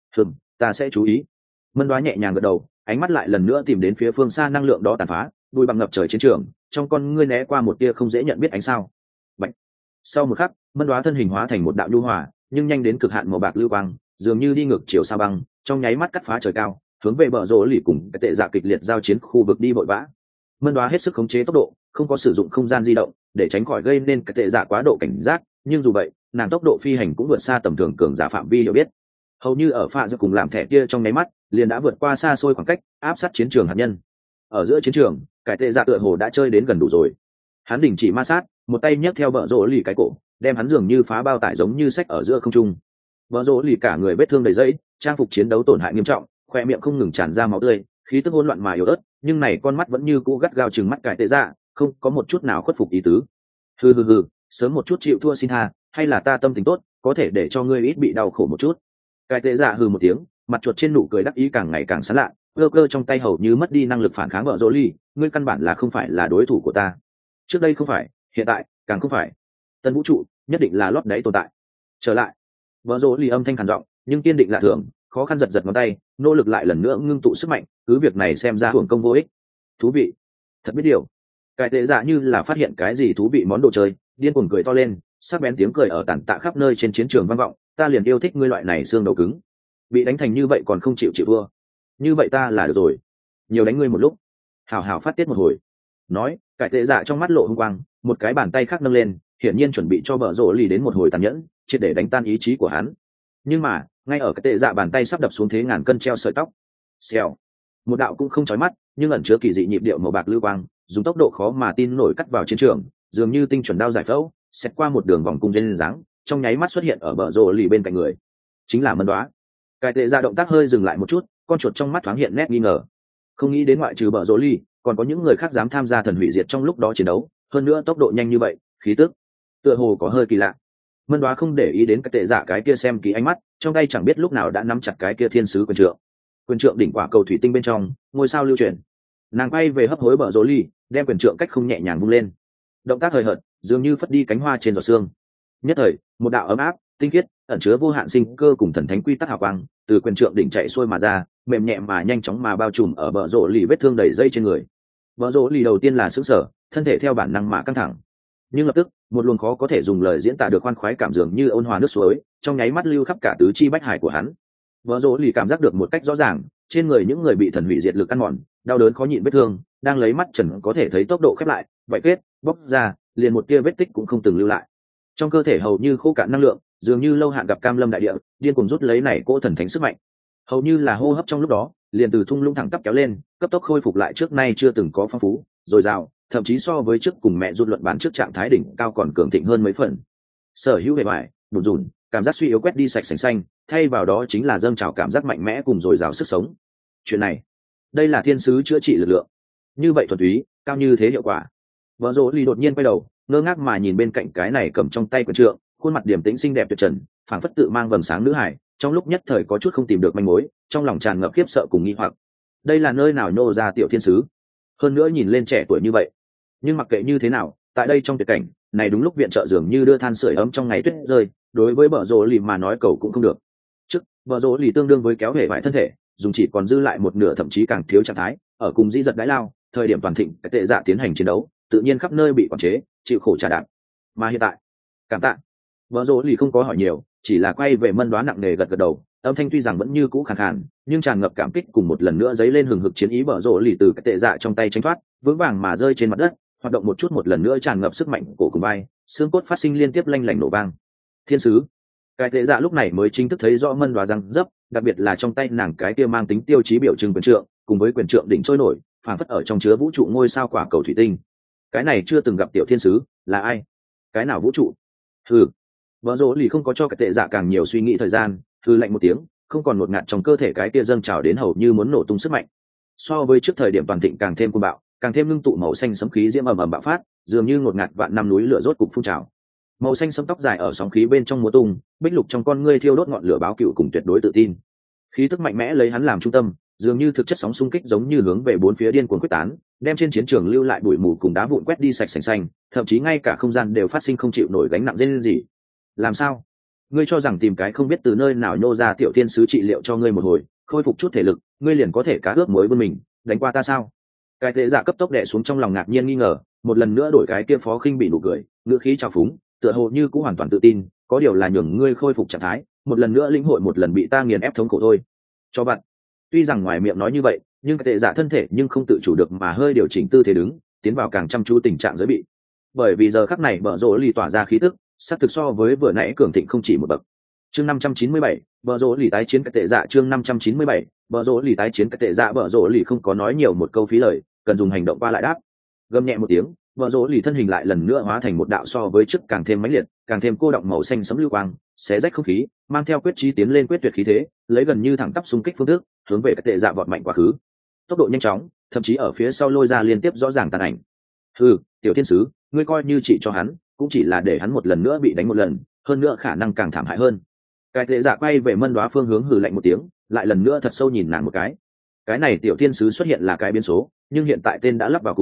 Ta sẽ chú ý. Mân Đoá nhẹ nhàng gật đầu, ánh mắt lại lần nữa tìm đến phía phương xa năng lượng đó tàn phá, đuôi bằng ngập trời chiến trường, trong con ngươi né qua một tia không dễ nhận biết ánh sao. Bạch. Sau một khắc, Mân Đoá thân hình hóa thành một đạo nhu hòa, nhưng nhanh đến cực hạn màu bạc lưu quang, dường như đi ngược chiều sao băng, trong nháy mắt cắt phá trời cao, hướng về bờ rồ lì cùng cái tệ dạ kịch liệt giao chiến khu vực đi vội vã. Mân Đoá hết sức khống chế tốc độ, không có sử dụng không gian di động để tránh khỏi gây nên cái tệ giả quá độ cảnh giác, nhưng dù vậy nàng tốc độ phi hành cũng vượt xa tầm thường cường giả phạm vi hiểu biết. Hầu như ở pha giữa cùng làm thẻ kia trong nháy mắt liền đã vượt qua xa xôi khoảng cách, áp sát chiến trường hạt nhân. Ở giữa chiến trường, cái tệ giả tựa hồ đã chơi đến gần đủ rồi. Hắn đình chỉ ma sát, một tay nhấc theo bờ rỗ lì cái cổ, đem hắn dường như phá bao tải giống như sách ở giữa không trung. Bờ rỗ lì cả người vết thương đầy dẫy, trang phục chiến đấu tổn hại nghiêm trọng, khoe miệng không ngừng tràn ra máu tươi, khí tức hỗn loạn mà yếu ớt, nhưng này con mắt vẫn như cũ gắt gao chừng mắt cái tệ dạ, không có một chút nào khuất phục ý tứ. Hừ, sớm một chút chịu thua xin tha, hay là ta tâm tình tốt, có thể để cho ngươi ít bị đau khổ một chút. Cái tệ dạ hừ một tiếng, mặt chuột trên nụ cười đắc ý càng ngày càng sán lạ, cơ trong tay hầu như mất đi năng lực phản kháng vợ rỗ ly, ngươi căn bản là không phải là đối thủ của ta. Trước đây không phải, hiện tại càng không phải. Tân vũ trụ nhất định là lót đáy tồn tại. Trở lại. Vợ rỗ lì âm thanh khàn giọng nhưng kiên định lạ thường, khó khăn giật giật ngón tay, nỗ lực lại lần nữa ngưng tụ sức mạnh, cứ việc này xem ra hưởng công vô ích. Thú vị, thật biết điều. Cải tệ dạ như là phát hiện cái gì thú vị món đồ chơi, điên cuồng cười to lên, sắc bén tiếng cười ở tản tạ khắp nơi trên chiến trường vang vọng. Ta liền yêu thích ngươi loại này xương đầu cứng, bị đánh thành như vậy còn không chịu thua, như vậy ta là được rồi, nhiều đánh ngươi một lúc, hào hào phát tiết một hồi. Nói, cải tệ dạ trong mắt lộ hung quang, một cái bàn tay khác nâng lên, hiển nhiên chuẩn bị cho bờ rỗ lì đến một hồi tàn nhẫn, triệt để đánh tan ý chí của hắn. Nhưng mà ngay ở cái tệ dạ bàn tay sắp đập xuống thế ngàn cân treo sợi tóc, xèo, một đạo cũng không chói mắt nhưng ẩn chứa kỳ dị nhịp điệu màu bạc lưu quang, dùng tốc độ khó mà tin nổi cắt vào chiến trường, dường như tinh chuẩn đao giải phẫu, xét qua một đường vòng cung dây dáng, trong nháy mắt xuất hiện ở bờ rồ lì bên cạnh người, chính là Mân Đoá. Cái tệ dạ động tác hơi dừng lại một chút, con chuột trong mắt thoáng hiện nét nghi ngờ, không nghĩ đến ngoại trừ bờ rồ lì còn có những người khác dám tham gia thần hủy diệt trong lúc đó chiến đấu, hơn nữa tốc độ nhanh như vậy, khí tức tựa hồ có hơi kỳ lạ. Mân Đoá không để ý đến cái tệ dạ cái kia xem kỹ ánh mắt, trong tay chẳng biết lúc nào đã nắm chặt cái kia thiên sứ quyền trượng đỉnh quả cầu thủy tinh bên trong ngôi sao lưu chuyển. Nàng quay về hấp hối bờ rỗ ly, đem quyền trượng cách không nhẹ nhàng vung lên, động tác hời hợt dường như phất đi cánh hoa trên giọt sương. Nhất thời một đạo ấm áp tinh khiết ẩn chứa vô hạn sinh cơ cùng thần thánh quy tắc hào quang từ quyền trượng đỉnh chạy xuôi mà ra, mềm nhẹ mà nhanh chóng mà bao trùm ở bờ rỗ ly vết thương đầy dây trên người. Bờ rỗ ly đầu tiên là sững sờ, thân thể theo bản năng mà căng thẳng, nhưng lập tức một luồng khó có thể dùng lời diễn tả được khoan khoái cảm dường như ôn hòa nước suối trong nháy mắt lưu khắp cả tứ chi bách hải của hắn. Vợ rỗ lì cảm giác được một cách rõ ràng, trên người những người bị thần hủy diệt lực ăn mòn, đau đớn khó nhịn vết thương đang lấy mắt trần có thể thấy tốc độ khép lại, vậy kết bóc ra, liền một tia vết tích cũng không từng lưu lại. Trong cơ thể hầu như khô cạn năng lượng, dường như lâu hạn gặp cam lâm đại địa, điên cuồng rút lấy này cỗ thần thánh sức mạnh. Hầu như là hô hấp trong lúc đó, liền từ thung lũng thẳng tắp kéo lên, cấp tốc khôi phục lại trước nay chưa từng có phong phú, dồi dào, thậm chí so với trước cùng mẹ rút luận bán trước trạng thái đỉnh cao còn cường thịnh hơn mấy phần. Sở hữu bề ngoài bùn rùn, cảm giác suy yếu quét đi sạch sành xanh, thay vào đó chính là dâng trào cảm giác mạnh mẽ cùng dồi dào sức sống. Chuyện này, đây là thiên sứ chữa trị lực lượng, như vậy thuần túy, cao như thế hiệu quả. Vợ rỗ lì đột nhiên quay đầu, ngơ ngác mà nhìn bên cạnh cái này cầm trong tay quyền trượng, khuôn mặt điềm tĩnh xinh đẹp tuyệt trần, phảng phất tự mang vầng sáng nữ hải, trong lúc nhất thời có chút không tìm được manh mối, trong lòng tràn ngập khiếp sợ cùng nghi hoặc. Đây là nơi nào nhô ra tiểu thiên sứ, hơn nữa nhìn lên trẻ tuổi như vậy. Nhưng mặc kệ như thế nào, tại đây trong tuyệt cảnh này đúng lúc viện trợ dường như đưa than sưởi ấm trong ngày tuyết rơi, đối với bờ rỗ lì mà nói cầu cũng không được. Trước bờ rỗ lì tương đương với kéo hể vải thân thể, dùng chỉ còn dư lại một nửa thậm chí càng thiếu trạng thái, ở cùng dĩ giật đái lao thời điểm toàn thịnh cái tệ dạ tiến hành chiến đấu, tự nhiên khắp nơi bị quản chế, chịu khổ trả đạp. Mà hiện tại, cảm tạ. Bờ rỗ lì không có hỏi nhiều, chỉ là quay về Mân Đoá nặng nề gật gật đầu, âm thanh tuy rằng vẫn như cũ khàn khàn, nhưng tràn ngập cảm kích cùng một lần nữa dấy lên hừng hực chiến ý. Bờ rỗ lì từ cái tệ dạ trong tay tránh thoát, vững vàng mà rơi trên mặt đất, hoạt động một chút một lần nữa tràn ngập sức mạnh cổ cùng vai, xương cốt phát sinh liên tiếp lanh lảnh nổ vang. Thiên sứ, cái tệ dạ lúc này mới chính thức thấy rõ Mân Đoá răng dấp, đặc biệt là trong tay nàng cái kia mang tính tiêu chí biểu trưng quyền trượng, cùng với quyền trượng đỉnh trôi nổi, phảng phất ở trong chứa vũ trụ ngôi sao quả cầu thủy tinh. Cái này chưa từng gặp tiểu thiên sứ là ai? Cái nào vũ trụ? Hừ. Vợ rỗ lì không có cho cái tệ dạ càng nhiều suy nghĩ thời gian, hừ lạnh một tiếng, không còn ngột ngạt trong cơ thể cái kia dâng trào đến hầu như muốn nổ tung sức mạnh. So với trước thời điểm toàn thịnh càng thêm cuồng bạo, càng thêm ngưng tụ màu xanh sấm khí diễm ầm ầm bạo phát, dường như ngột ngạt vạn năm núi lửa rốt cục phun trào. Màu xanh sấm tóc dài ở sóng khí bên trong múa tung, bích lục trong con ngươi thiêu đốt ngọn lửa báo cựu cùng tuyệt đối tự tin. Khí tức mạnh mẽ lấy hắn làm trung tâm, dường như thực chất sóng xung kích giống như hướng về bốn phía điên cuồng quyết tán, đem trên chiến trường lưu lại bụi mù cùng đá vụn quét đi sạch sành xanh, thậm chí ngay cả không gian đều phát sinh không chịu nổi gánh nặng rên gì. Làm sao? Ngươi cho rằng tìm cái không biết từ nơi nào nhô ra tiểu thiên sứ trị liệu cho ngươi một hồi, khôi phục chút thể lực, ngươi liền có thể cá ướp muối bên mình, đánh qua ta sao? Cái tệ giả cấp tốc đè xuống trong lòng ngạc nhiên nghi ngờ, một lần nữa đổi cái kia phó khinh bị nụ cười, ngữ khí trào phúng, tựa hồ như cũng hoàn toàn tự tin, có điều là nhường ngươi khôi phục trạng thái, một lần nữa lĩnh hội một lần bị ta nghiền ép thống khổ thôi. Cho bạn. Tuy rằng ngoài miệng nói như vậy, nhưng cái tệ giả thân thể nhưng không tự chủ được mà hơi điều chỉnh tư thế đứng, tiến vào càng chăm chú tình trạng giới bị. Bởi vì giờ khắc này bờ rỗ lì tỏa ra khí tức, sát thực so với vừa nãy cường thịnh không chỉ một bậc. Chương 597, bờ rỗ lì tái chiến cái tệ dạ. Chương 597, bờ rỗ lì tái chiến cái tệ dạ. Bờ rỗ lì không có nói nhiều một câu phí lời, cần dùng hành động qua lại đáp. Gầm nhẹ một tiếng, bờ rỗ lì thân hình lại lần nữa hóa thành một đạo so với trước càng thêm mãnh liệt, càng thêm cô động màu xanh sẫm lưu quang, xé rách không khí, mang theo quyết chí tiến lên quyết tuyệt khí thế, lấy gần như thẳng tắp xung kích phương thức, hướng về cái tệ dạ vọt mạnh quá khứ. Tốc độ nhanh chóng, thậm chí ở phía sau lôi ra liên tiếp rõ ràng tàn ảnh. Hừ, tiểu thiên sứ, ngươi coi như trị cho hắn, cũng chỉ là để hắn một lần nữa bị đánh một lần, hơn nữa khả năng càng thảm hại hơn. Cái tệ dạ quay về Mân Đoá phương hướng hừ lạnh một tiếng, lại lần nữa thật sâu nhìn nàng một cái. Cái này tiểu thiên sứ xuất hiện là cái biến số, nhưng hiện tại tên đã lắp vào cùng,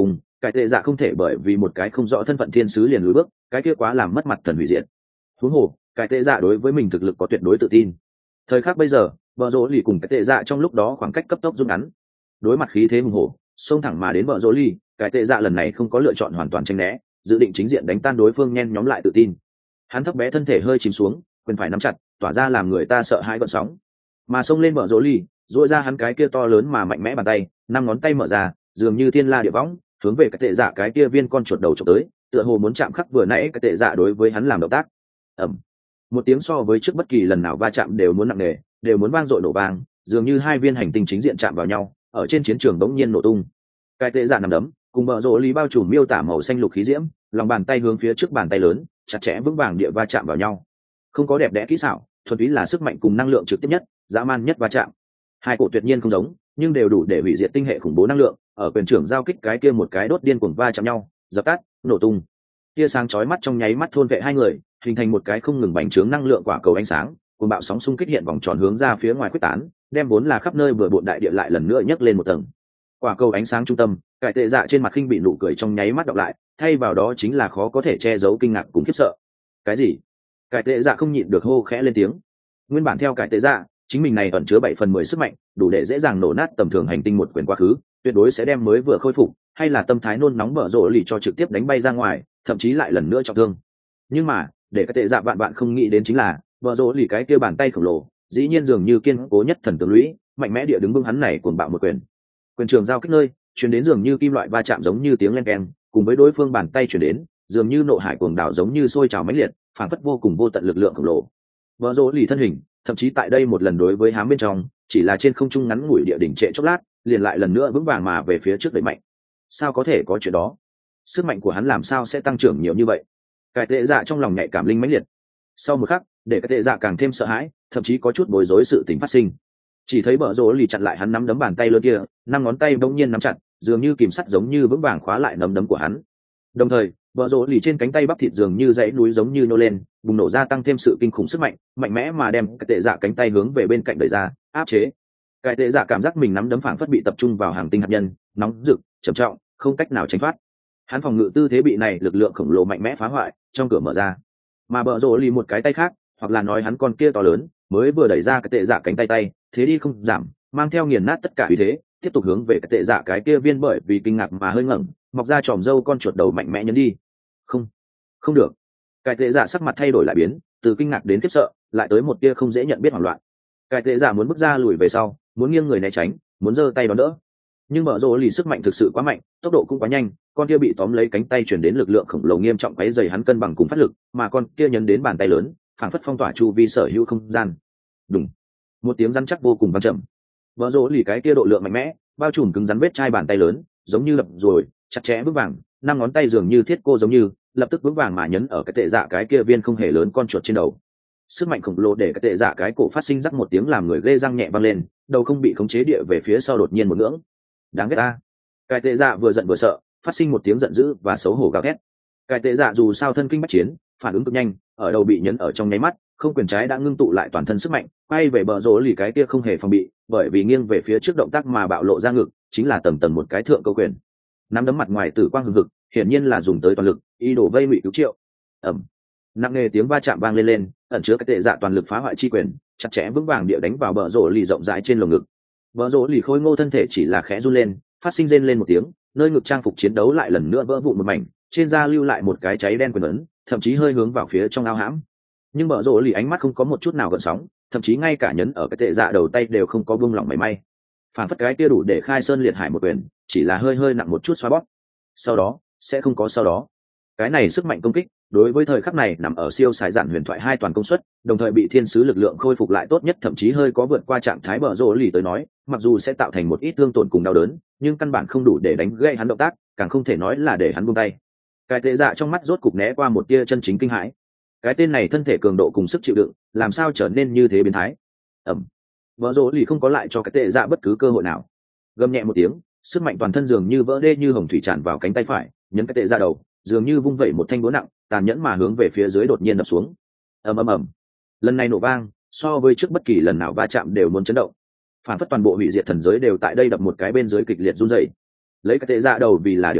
cái tệ dạ không thể bởi vì một cái không rõ thân phận thiên sứ liền lùi bước, cái kia quá làm mất mặt thần hủy diệt. Huống hồ cái tệ dạ đối với mình thực lực có tuyệt đối tự tin. Thời khắc bây giờ bờ rỗ lì cùng cái tệ dạ trong lúc đó khoảng cách cấp tốc rút ngắn. Đối mặt khí thế hùng hổ xông thẳng mà đến bờ rỗ lì, cái tệ dạ lần này không có lựa chọn hoàn toàn tránh né, dự định chính diện đánh tan đối phương nhen nhóm lại tự tin. Hắn thấp bé thân thể hơi chìm xuống, quyền phải nắm chặt tỏa ra làm người ta sợ hãi gợn sóng, mà xông lên bờ rỗ lì duỗi ra hắn cái kia to lớn mà mạnh mẽ bàn tay, năm ngón tay mở ra dường như thiên la địa võng, hướng về cái tệ dạ cái kia viên con chuột đầu chụp tới, tựa hồ muốn chạm khắc vừa nãy cái tệ dạ đối với hắn làm động tác. Ầm, một tiếng so với trước bất kỳ lần nào va chạm đều muốn nặng nề, đều muốn vang dội nổ vang, dường như hai viên hành tinh chính diện chạm vào nhau, ở trên chiến trường bỗng nhiên nổ tung. Cái tệ dạ nằm đấm cùng bờ rỗ lý bao trùm miêu tả màu xanh lục khí diễm, lòng bàn tay hướng phía trước bàn tay lớn chặt chẽ vững vàng địa va chạm vào nhau, không có đẹp đẽ kỹ xảo, thuần túy là sức mạnh cùng năng lượng trực tiếp nhất, dã man nhất va chạm. Hai cổ tuyệt nhiên không giống, nhưng đều đủ để hủy diệt tinh hệ khủng bố năng lượng, ở quyền trưởng giao kích cái kia một cái đốt điên cuồng va chạm nhau, dập tắt, nổ tung. Tia sáng chói mắt trong nháy mắt thôn vệ hai người, hình thành một cái không ngừng bành trướng năng lượng quả cầu ánh sáng, cùng bạo sóng xung kích hiện vòng tròn hướng ra phía ngoài khuếch tán, đem vốn là khắp nơi vừa bộn đại địa lại lần nữa nhấc lên một tầng. Quả cầu ánh sáng trung tâm, cải tệ dạ trên mặt khinh bị nụ cười trong nháy mắt đọc lại, thay vào đó chính là khó có thể che giấu kinh ngạc cùng khiếp sợ. Cái gì? Cải tệ dạ không nhịn được hô khẽ lên tiếng. Nguyên bản theo cải tệ dạ, chính mình này ẩn chứa 7/10 sức mạnh, đủ để dễ dàng nổ nát tầm thường hành tinh một quyền quá khứ, tuyệt đối sẽ đem mới vừa khôi phục hay là tâm thái nôn nóng bở rộ lì cho trực tiếp đánh bay ra ngoài, thậm chí lại lần nữa trọng thương. Nhưng mà để cái tệ dạ bạn không nghĩ đến chính là bở rộ lì cái kia bàn tay khổng lồ dĩ nhiên dường như kiên cố nhất thần tường lũy, mạnh mẽ địa đứng vững hắn này cuồng bạo một quyền. Quyền trường giao kích nơi truyền đến dường như kim loại va chạm giống như tiếng len keng, cùng với đối phương bàn tay truyền đến dường như nộ hải cuồng đảo giống như sôi trào mãnh liệt, phản phất vô cùng vô tận lực lượng khổng lồ. Bở rộ lì thân hình thậm chí tại đây một lần đối với hám bên trong chỉ là trên không trung ngắn ngủi địa đỉnh trệ chốc lát, liền lại lần nữa vững vàng mà về phía trước đẩy mạnh. Sao có thể có chuyện đó? Sức mạnh của hắn làm sao sẽ tăng trưởng nhiều như vậy? Cái tệ dạ trong lòng nhạy cảm linh mãnh liệt. Sau một khắc, để cái tệ dạ càng thêm sợ hãi, thậm chí có chút bối rối sự tình phát sinh. Chỉ thấy bờ rỗ lì chặn lại hắn nắm đấm bàn tay lớn kia, năm ngón tay bỗng nhiên nắm chặt, dường như kìm sắt giống như vững vàng khóa lại nắm đấm của hắn. Đồng thời, bờ rỗ lì trên cánh tay bắp thịt dường như dãy núi giống như nô lên, bùng nổ ra tăng thêm sự kinh khủng sức mạnh, mạnh mẽ mà đem cái tệ dạ cánh tay hướng về bên cạnh đẩy ra, áp chế. Cái tệ dạ cảm giác mình nắm đấm phảng phất bị tập trung vào hàng tinh hạt nhân, nóng rực, trầm trọng, không cách nào tránh thoát. Hắn phòng ngự tư thế bị này lực lượng khổng lồ mạnh mẽ phá hoại, trong cửa mở ra. Mà bờ rỗ lì một cái tay khác, hoặc là nói hắn con kia to lớn, mới vừa đẩy ra cái tệ dạ cánh tay, thế đi không giảm, mang theo nghiền nát tất cả uy thế, tiếp tục hướng về cái tệ dạ cái kia viên bởi vì kinh ngạc mà hơi ngẩng, mọc ra tròm râu con chuột đầu mạnh mẽ nhấn đi. Không, không được. Cái tệ dạ sắc mặt thay đổi lại biến, từ kinh ngạc đến khiếp sợ, lại tới một tia không dễ nhận biết hoảng loạn. Cái tệ dạ muốn bước ra lùi về sau, muốn nghiêng người né tránh, muốn giơ tay đón đỡ, nhưng bờ rỗ lì sức mạnh thực sự quá mạnh, tốc độ cũng quá nhanh, con kia bị tóm lấy cánh tay chuyển đến lực lượng khổng lồ nghiêm trọng quấy dày hắn cân bằng cùng phát lực, mà con kia nhấn đến bàn tay lớn, phảng phất phong tỏa chu vi sở hữu không gian. Đùng, một tiếng rắn chắc vô cùng vang trầm. Bờ rỗ lì cái kia độ lượng mạnh mẽ, bao trùm cứng rắn vết chai bàn tay lớn, giống như lập rồi, chặt chẽ vững vàng, năm ngón tay dường như thiết cô giống như, lập tức vững vàng mà nhấn ở cái tệ dạ cái kia viên không hề lớn con chuột trên đầu. Sức mạnh khổng lồ để cái tệ dạ cái cổ phát sinh rắc một tiếng làm người ghê răng nhẹ vang lên, đầu không bị khống chế địa về phía sau đột nhiên một ngưỡng. Đáng ghét ta. Cái tệ dạ vừa giận vừa sợ, phát sinh một tiếng giận dữ và xấu hổ gào thét. Cái tệ dạ dù sao thân kinh bách chiến, phản ứng cực nhanh, ở đầu bị nhấn ở trong nháy mắt, không quyền trái đã ngưng tụ lại toàn thân sức mạnh, quay về bờ rỗ lì cái kia không hề phòng bị, bởi vì nghiêng về phía trước động tác mà bạo lộ ra ngực, chính là tầng tầng một cái thượng câu quyền. Nắm đấm mặt ngoài tử quang hừng hực, hiển nhiên là dùng tới toàn lực, ý đồ vây ngụy cứu triệu. Ầm. Nặng nề tiếng va chạm vang lên, ẩn chứa cái tệ dạ toàn lực phá hoại chi quyền, chặt chẽ vững vàng địa đánh vào bờ rỗ lì rộng rãi trên lồng ngực. Bờ rỗ lì khôi ngô thân thể chỉ là khẽ run lên, phát sinh rên lên một tiếng, nơi ngực trang phục chiến đấu lại lần nữa vỡ vụn một mảnh, trên da lưu lại một cái cháy đen quyền ấn, thậm chí hơi hướng vào phía trong ao hãm. Nhưng bờ rỗ lì ánh mắt không có một chút nào gợn sóng, thậm chí ngay cả nhấn ở cái tệ dạ đầu tay đều không có buông lỏng mảy may. Phản phất cái kia đủ để khai sơn liệt hải một quyền, chỉ là hơi nặng một chút xoa bóp. Sau đó sẽ không có sau đó. Cái này sức mạnh công kích đối với thời khắc này nằm ở siêu sái giản huyền thoại 2 toàn công suất, đồng thời bị thiên sứ lực lượng khôi phục lại tốt nhất, thậm chí hơi có vượt qua trạng thái bờ rỗ lì tới nói, mặc dù sẽ tạo thành một ít thương tổn cùng đau đớn, nhưng căn bản không đủ để đánh gãy hắn động tác, càng không thể nói là để hắn buông tay. Cái tệ dạ trong mắt rốt cục né qua một tia chân chính kinh hãi. Cái tên này thân thể cường độ cùng sức chịu đựng, làm sao trở nên như thế biến thái? Ẩm. Bờ rỗ lì không có lại cho cái tệ dạ bất cứ cơ hội nào. Gầm nhẹ một tiếng, sức mạnh toàn thân dường như vỡ đê như hồng thủy tràn vào cánh tay phải, nhấn cái tệ dạ đầu, dường như vung vẩy một thanh búa nặng, tàn nhẫn mà hướng về phía dưới đột nhiên đập xuống. Ầm. Lần này nổ vang, so với trước bất kỳ lần nào va chạm đều muốn chấn động. Phản phất toàn bộ hủy diệt thần giới đều tại đây đập một cái bên dưới kịch liệt run rẩy. Lấy cái tệ dạ đầu vì là điểm đến,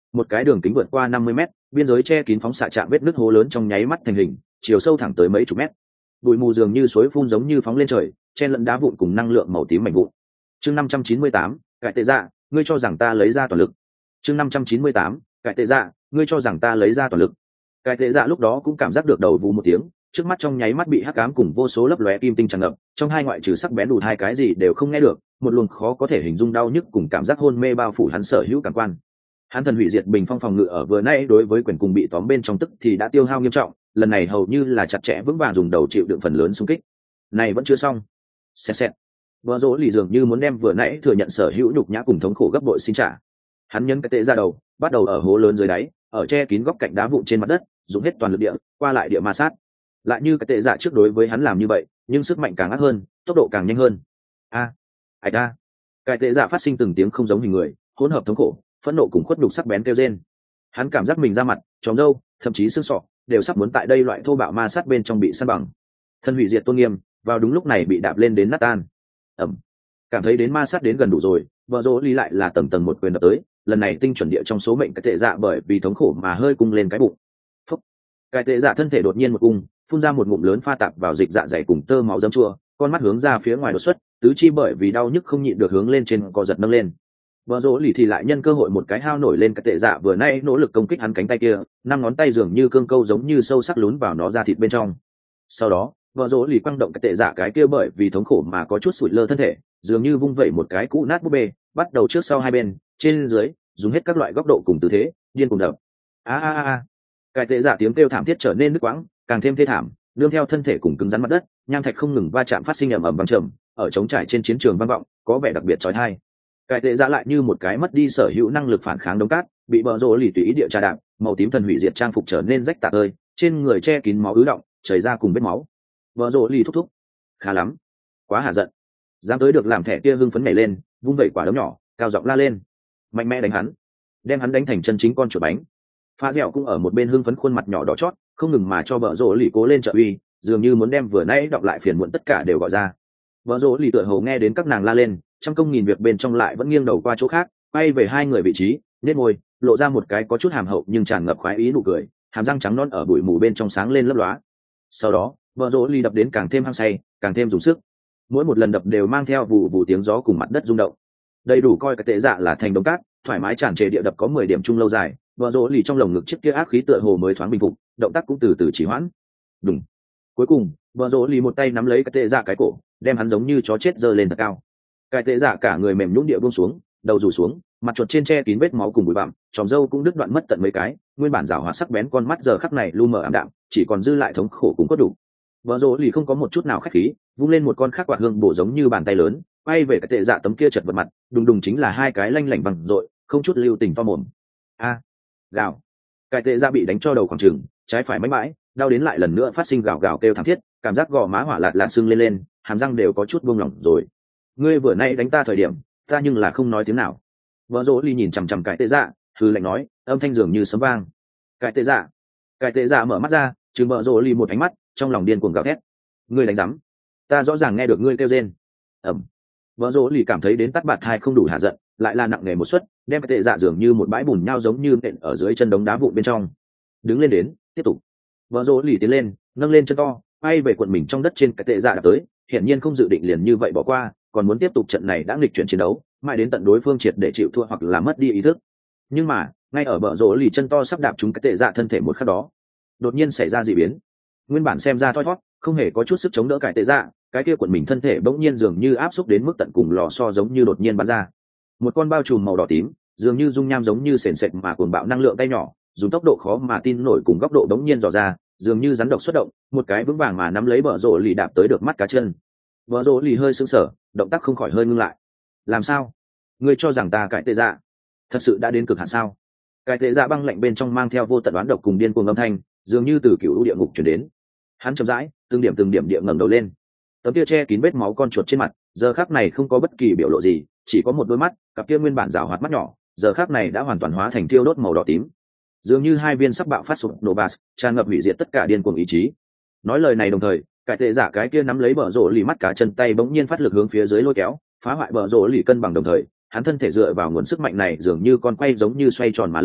một cái đường kính vượt qua 50 mét, biên giới che kín phóng xạ chạm vết nứt hố lớn trong nháy mắt thành hình, chiều sâu thẳng tới mấy chục mét. Bụi mù dường như suối phun giống như phóng lên trời, chen lẫn đá vụn cùng năng lượng màu tím mảnh vụn. Chương 598, cải tệ dạ, ngươi cho rằng ta lấy ra toàn lực. Chương 598, cải tệ dạ, ngươi cho rằng ta lấy ra toàn lực. Cải tệ dạ lúc đó cũng cảm giác được đầu vù một tiếng, trước mắt trong nháy mắt bị hắc ám cùng vô số lấp lóe kim tinh tràn ngập, trong hai ngoại trừ sắc bén đùn hai cái gì đều không nghe được, một luồng khó có thể hình dung đau nhức cùng cảm giác hôn mê bao phủ hắn sở hữu cảm quan. Hắn thần hủy diệt bình phong phòng ngự ở vừa nãy đối với quyền cùng bị tóm bên trong tức thì đã tiêu hao nghiêm trọng, lần này hầu như là chặt chẽ vững vàng dùng đầu chịu đựng phần lớn xung kích. Này vẫn chưa xong. Xẹt xẹt. Vợ rỗ lì dường như muốn đem vừa nãy thừa nhận sở hữu nhục nhã cùng thống khổ gấp bội xin trả. Hắn nhấn cái tệ ra đầu, bắt đầu ở hố lớn dưới đáy, ở che kín góc cạnh đá vụn trên mặt đất, dùng hết toàn lực địa, qua lại địa ma sát. Lại như cái tệ dạ trước đối với hắn làm như vậy, nhưng sức mạnh càng ác hơn, tốc độ càng nhanh hơn. Ạch a. Cái tệ dạ phát sinh từng tiếng không giống hình người, hỗn hợp thống khổ, phẫn nộ cùng khuất nhục sắc bén kêu rên. Hắn cảm giác mình ra mặt, tròng râu, thậm chí xương sọ, đều sắp muốn tại đây loại thô bạo ma sát bên trong bị san bằng. Thân hủy diệt tôn nghiêm, vào đúng lúc này bị đạp lên đến nát tan. Cảm thấy đến ma sát đến gần đủ rồi, vợ rỗ lý lại là tầng một quyền đập tới, lần này tinh chuẩn địa trong số mệnh cái tệ dạ bởi vì thống khổ mà hơi cung lên cái bụng. Phúc. Cái tệ dạ thân thể đột nhiên một cung, phun ra một ngụm lớn pha tạp vào dịch dạ dày cùng tơ máu dấm chua, con mắt hướng ra phía ngoài đột xuất, tứ chi bởi vì đau nhức không nhịn được hướng lên trên co giật nâng lên. Vợ rỗ lì thì lại nhân cơ hội một cái hao nổi lên cái tệ dạ vừa nay nỗ lực công kích hắn cánh tay kia, năm ngón tay dường như cương câu giống như sâu sắc lún vào nó ra thịt bên trong. Sau đó vợ rỗ lì quăng động cái tệ dạ cái kia bởi vì thống khổ mà có chút sụi lơ thân thể, dường như vung vẩy một cái cũ nát búp bê, bắt đầu trước sau hai bên, trên dưới, dùng hết các loại góc độ cùng tư thế, điên cùng đập. Cái tệ dạ tiếng kêu thảm thiết trở nên nứt quãng, càng thêm thê thảm, nương theo thân thể cùng cứng rắn mặt đất, nham thạch không ngừng va chạm phát sinh ầm ầm vang trầm, ở trống trải trên chiến trường vang vọng, có vẻ đặc biệt chói tai. Cái tệ dạ lại như một cái mất đi sở hữu năng lực phản kháng đống cát, bị bờ rồ lì tùy ý địa trà đạp, màu tím thần hủy diệt trang phục trở nên rách tạc ơi, trên người che kín máu ứ động, chảy ra cùng vết máu. Bờ rồ lì thúc thúc, khá lắm, quá hà giận, dám tới được làm thẻ kia hưng phấn nhảy lên, vung vẩy quả đấm nhỏ, cao giọng la lên, mạnh mẽ đánh hắn, đem hắn đánh thành chân chính con chuột bánh. Pha dẻo cũng ở một bên hưng phấn khuôn mặt nhỏ đỏ chót, không ngừng mà cho bờ rồ lì cố lên trợ uy, dường như muốn đem vừa nãy đọc lại phiền muộn tất cả đều gọi ra. Bờ rồ lì tựa hồ nghe đến các nàng la lên, trăm công nghìn việc bên trong lại vẫn nghiêng đầu qua chỗ khác, quay về hai người vị trí, nét môi, lộ ra một cái có chút hàm hậu nhưng tràn ngập khoái ý nụ cười, hàm răng trắng non ở bụi mù bên trong sáng lên lấp lóa. Sau đó bờ rỗ ly đập đến càng thêm hăng say, càng thêm dùng sức, mỗi một lần đập đều mang theo vụ vụ tiếng gió cùng mặt đất rung động, đầy đủ coi cái tệ dạ là thành đống cát, thoải mái tràn trề địa đập có 10 điểm chung lâu dài. Bờ rỗ ly trong lồng ngực chiếc kia ác khí tựa hồ mới thoáng bình phục, động tác cũng từ từ chỉ hoãn. Đúng. Cuối cùng bờ rỗ ly một tay nắm lấy cái tệ dạ cái cổ, đem hắn giống như chó chết giơ lên thật cao. Cái tệ dạ cả người mềm nhũn địa buông xuống, đầu rủ xuống, mặt chuột trên che kín vết máu cùng bụi bặm, tròm râu cũng đứt đoạn mất tận mấy cái, nguyên bản rào hoạt sắc bén con mắt giờ khắc này lu mờ ảm đạm, chỉ còn dư lại thống khổ cùng cốt đủ. Vợ rỗ lì không có một chút nào khách khí, vung lên một con khác quạt hương bổ giống như bàn tay lớn, quay về cái tệ dạ tấm kia chật vật mặt, đùng đùng chính là hai cái lanh lảnh vằng rội, không chút lưu tình to mồm. Gào. Cái tệ dạ bị đánh cho đầu khoảng trừng, trái phải mãi mãi, đau đến lại lần nữa phát sinh gào gào kêu thảm thiết, cảm giác gò má hỏa lạt lạt sưng lên lên, hàm răng đều có chút buông lỏng rồi. Ngươi vừa nay đánh ta thời điểm, ta nhưng là không nói tiếng nào. Vợ rỗ ly nhìn chằm chằm cái tệ dạ, hư lạnh nói, âm thanh dường như sấm vang. Cái tệ dạ mở mắt ra, trừng vợ rỗ ly một ánh mắt, trong lòng điên cuồng gào thét. Ngươi đánh rắm, ta rõ ràng nghe được ngươi kêu rên. Vợ rỗ ly cảm thấy đến tắt bạt hai không đủ hạ giận, lại là nặng nề một suất, đem cái tệ dạ dường như một bãi bùn nhau giống như nện ở dưới chân đống đá vụn bên trong. Đứng lên đến, tiếp tục. Vợ rỗ ly tiến lên, nâng lên chân to, bay về cuộn mình trong đất trên cái tệ dạ đạp tới, hiển nhiên không dự định liền như vậy bỏ qua, còn muốn tiếp tục trận này đã nghịch chuyển chiến đấu, mãi đến tận đối phương triệt để chịu thua hoặc là mất đi ý thức. Nhưng mà ngay ở bờ rỗ lì chân to sắp đạp trúng cái tệ dạ thân thể một khắc đó, đột nhiên xảy ra dị biến. Nguyên bản xem ra thoi thót, không hề có chút sức chống đỡ cái tệ dạ, cái kia cuộn mình thân thể bỗng nhiên dường như áp xúc đến mức tận cùng lò xo giống như đột nhiên bắn ra. Một con bao trùm màu đỏ tím, dường như dung nham giống như sền sệt mà cuồng bạo năng lượng tay nhỏ, dùng tốc độ khó mà tin nổi cùng góc độ đống nhiên dò ra, dường như rắn độc xuất động, một cái vững vàng mà nắm lấy bờ rỗ lì đạp tới được mắt cá chân. Bờ rỗ lì hơi sững sờ, động tác không khỏi hơi ngưng lại. Làm sao? Ngươi cho rằng ta cải tệ dạ thật sự đã đến cực hạn sao? Cải tệ dạ băng lạnh bên trong mang theo vô tận đoán độc cùng điên cuồng âm thanh, dường như từ cựu địa ngục truyền đến. Hắn chậm rãi, từng điểm địa ngẩng đầu lên. Tấm kia che kín vết máu con chuột trên mặt, giờ khắc này không có bất kỳ biểu lộ gì, chỉ có một đôi mắt, cặp kia nguyên bản rảo hoạt mắt nhỏ, giờ khắc này đã hoàn toàn hóa thành thiêu đốt màu đỏ tím. Dường như hai viên sắc bạo phát sụp nổ bas, tràn ngập hủy diệt tất cả điên cuồng ý chí. Nói lời này đồng thời, cải tệ giả cái kia nắm lấy bờ rỗ lì mắt cá chân tay bỗng nhiên phát lực hướng phía dưới lôi kéo, phá hoại bờ rỗ lì cân bằng đồng thời, hắn thân thể dựa vào nguồn sức mạnh này dường như con quay giống như xoay tròn mà lên,